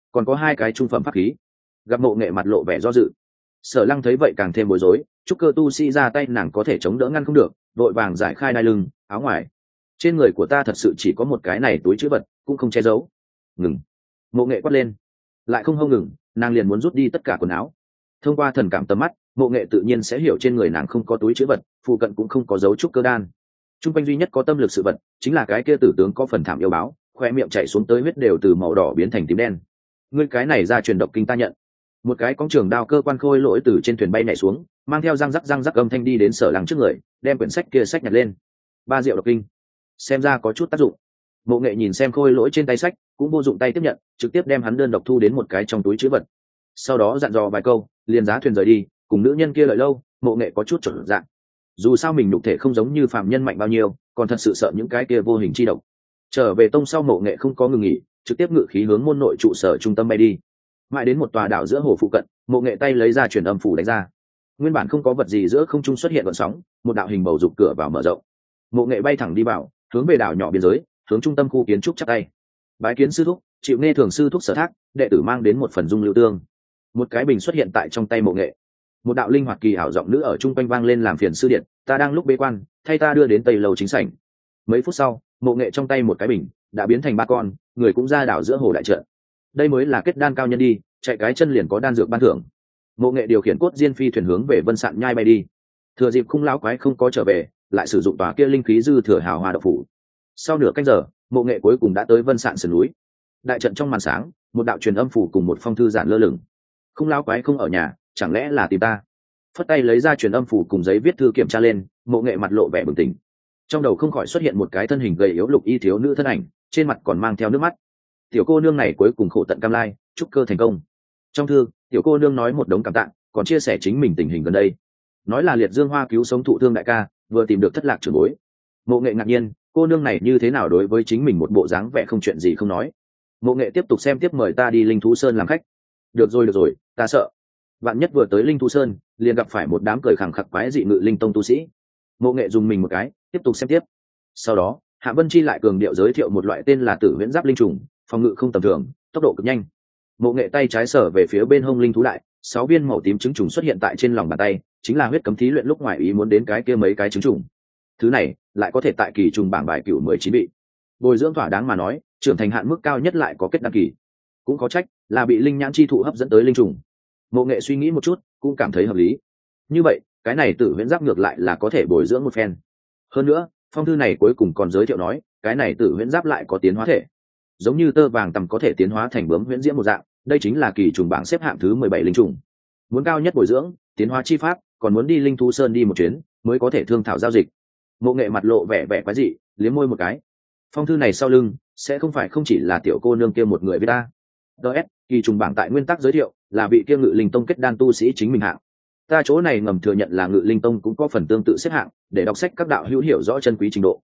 Speaker 1: còn có hai cái trung phẩm pháp khí. Gặp Mộ Nghệ mặt lộ vẻ do dự, Sở Lăng thấy vậy càng thêm bối rối, trúc cơ tu sĩ ra tay nàng có thể chống đỡ ngăn không được, vội vàng giải khai đai lưng áo ngoài. Trên người của ta thật sự chỉ có một cái này túi trữ vật, cũng không che giấu. Ngừng. Mộ Nghệ quát lên, lại không hông ngừng, nàng liền muốn rút đi tất cả quần áo. Thông qua thần cảm tầm mắt, Mộ Nghệ tự nhiên sẽ hiểu trên người nàng không có túi trữ vật, phụ cận cũng không có dấu trúc cơ đan. Trung quanh duy nhất có tâm lực sự vật chính là cái kia tử tướng có phần thảm yêu báo, khoe miệng chảy xuống tới huyết đều từ màu đỏ biến thành tím đen. Ngươi cái này ra truyền độc kinh ta nhận. Một cái cong trường đao cơ quan khôi lỗi từ trên thuyền bay nhảy xuống, mang theo răng rắc răng rắc âm thanh đi đến Sở Lăng trước người, đem quyển sách kia sách nhặt lên. Ba diệu độc kinh, xem ra có chút tác dụng. Mộ Nghệ nhìn xem khôi lỗi trên tay sách, cũng vô dụng tay tiếp nhận, trực tiếp đem hắn đơn độc thu đến một cái trong túi trữ vật. Sau đó dặn dò vài câu, liền giá thuyền rời đi, cùng nữ nhân kia lợi lâu. Mộ Nghệ có chút trở dạng. Dù sao mình nhục thể không giống như phàm nhân mạnh bao nhiêu, còn thật sự sợ những cái kia vô hình chi độc. Trở về tông sau, Mộ Nghệ không có ngừng nghỉ, trực tiếp ngự khí hướng môn nội trụ sở trung tâm bay đi. Mãi đến một tòa đảo giữa hồ phụ cận, Mộ Nghệ tay lấy ra truyền âm phủ đánh ra. Nguyên bản không có vật gì giữa không trung xuất hiện gợn sóng, một đạo hình bầu dục cửa vào mở rộng. Mộ Nghệ bay thẳng đi vào, hướng về đảo nhỏ biên giới, hướng trung tâm khu kiến trúc chắp tay. Bái kiến sư thúc, chịu nghe thường sư thúc sở thác, đệ tử mang đến một phần dung lưu tương. Một cái bình xuất hiện tại trong tay Mộ Nghệ. Một đạo linh hoạt kỳ ảo giọng nữ ở trung quanh vang lên làm phiền sư điện, ta đang lúc bế quan, thay ta đưa đến tây lầu chính sảnh. Mấy phút sau, Mộ Nghệ trong tay một cái bình đã biến thành ba con, người cũng ra đảo giữa hồ đại trận. Đây mới là kết đan cao nhân đi, chạy cái chân liền có đan dược ban thưởng. Mộ Nghệ điều khiển cốt diên phi thuyền hướng về Vân Sạn nhai bay đi. Thừa dịp khung lão quái không có trở về, lại sử dụng tòa kia linh khí dư thừa hào hoa độc phủ. Sau nửa canh giờ, Mộ Nghệ cuối cùng đã tới Vân Sạn sườn núi. Đại trận trong màn sáng, một đạo truyền âm phủ cùng một phong thư giản lơ lửng. Khung lão quái không ở nhà, chẳng lẽ là tìm ta? Phất tay lấy ra truyền âm phủ cùng giấy viết thư kiểm tra lên, Mộ Nghệ mặt lộ vẻ bừng tỉnh. Trong đầu không khỏi xuất hiện một cái thân hình gầy yếu lục y thiếu nữ thân ảnh, trên mặt còn mang theo nước mắt. Tiểu cô nương này cuối cùng khổ tận cam lai, chúc cơ thành công. Trong thư, tiểu cô nương nói một đống cảm tạ, còn chia sẻ chính mình tình hình gần đây. Nói là liệt dương hoa cứu sống thụ thương đại ca, vừa tìm được thất lạc trưởng bối. Mộ Nghệ ngạc nhiên, cô nương này như thế nào đối với chính mình một bộ dáng vẻ không chuyện gì không nói. Mộ Nghệ tiếp tục xem tiếp, mời ta đi Linh Thú Sơn làm khách. Được rồi được rồi, ta sợ. Vạn nhất vừa tới Linh Thú Sơn, liền gặp phải một đám cười khẳng khặc quái dị ngự linh tông tu sĩ. Mộ Nghệ dùng mình một cái, tiếp tục xem tiếp. Sau đó, Hạ Vân Chi lại cường điệu giới thiệu một loại tên là Tử Huyễn Giáp linh trùng, phòng ngự không tầm thường, tốc độ cực nhanh. Mộ Nghệ tay trái sở về phía bên hông linh thú đại, sáu viên màu tím trứng trùng xuất hiện tại trên lòng bàn tay, chính là huyết cấm thí luyện lúc ngoài ý muốn đến cái kia mấy cái trứng trùng. Thứ này lại có thể tại kỳ trùng bảng bài cửu mười chín bị bồi dưỡng thỏa đáng mà nói, trưởng thành hạn mức cao nhất lại có kết đăng kỳ. Cũng có trách là bị linh nhãn chi thụ hấp dẫn tới linh trùng. Mộ Nghệ suy nghĩ một chút, cũng cảm thấy hợp lý. Như vậy, cái này Tử Huyễn Giáp ngược lại là có thể bồi dưỡng một phen. Hơn nữa, phong thư này cuối cùng còn giới thiệu nói, cái này Tử Huyễn Giáp lại có tiến hóa thể, giống như tơ vàng tầm có thể tiến hóa thành bướm huyễn diễm một dạng. Đây chính là kỳ trùng bảng xếp hạng thứ mười bảy linh trùng. Muốn cao nhất bồi dưỡng, tiến hóa chi pháp, còn muốn đi Linh Thú Sơn đi một chuyến, mới có thể thương thảo giao dịch. Mộ Nghệ mặt lộ vẻ vẻ quái dị, liếm môi một cái. Phong thư này sau lưng, sẽ không phải không chỉ là tiểu cô nương kia một người với ta. ds kỳ trùng bảng tại nguyên tắc giới thiệu là vị kia ngự linh tông kết đan tu sĩ chính mình hạng. Ta chỗ này ngầm thừa nhận là ngự linh tông cũng có phần tương tự xếp hạng, để đọc sách các đạo hữu hiểu rõ chân quý trình độ.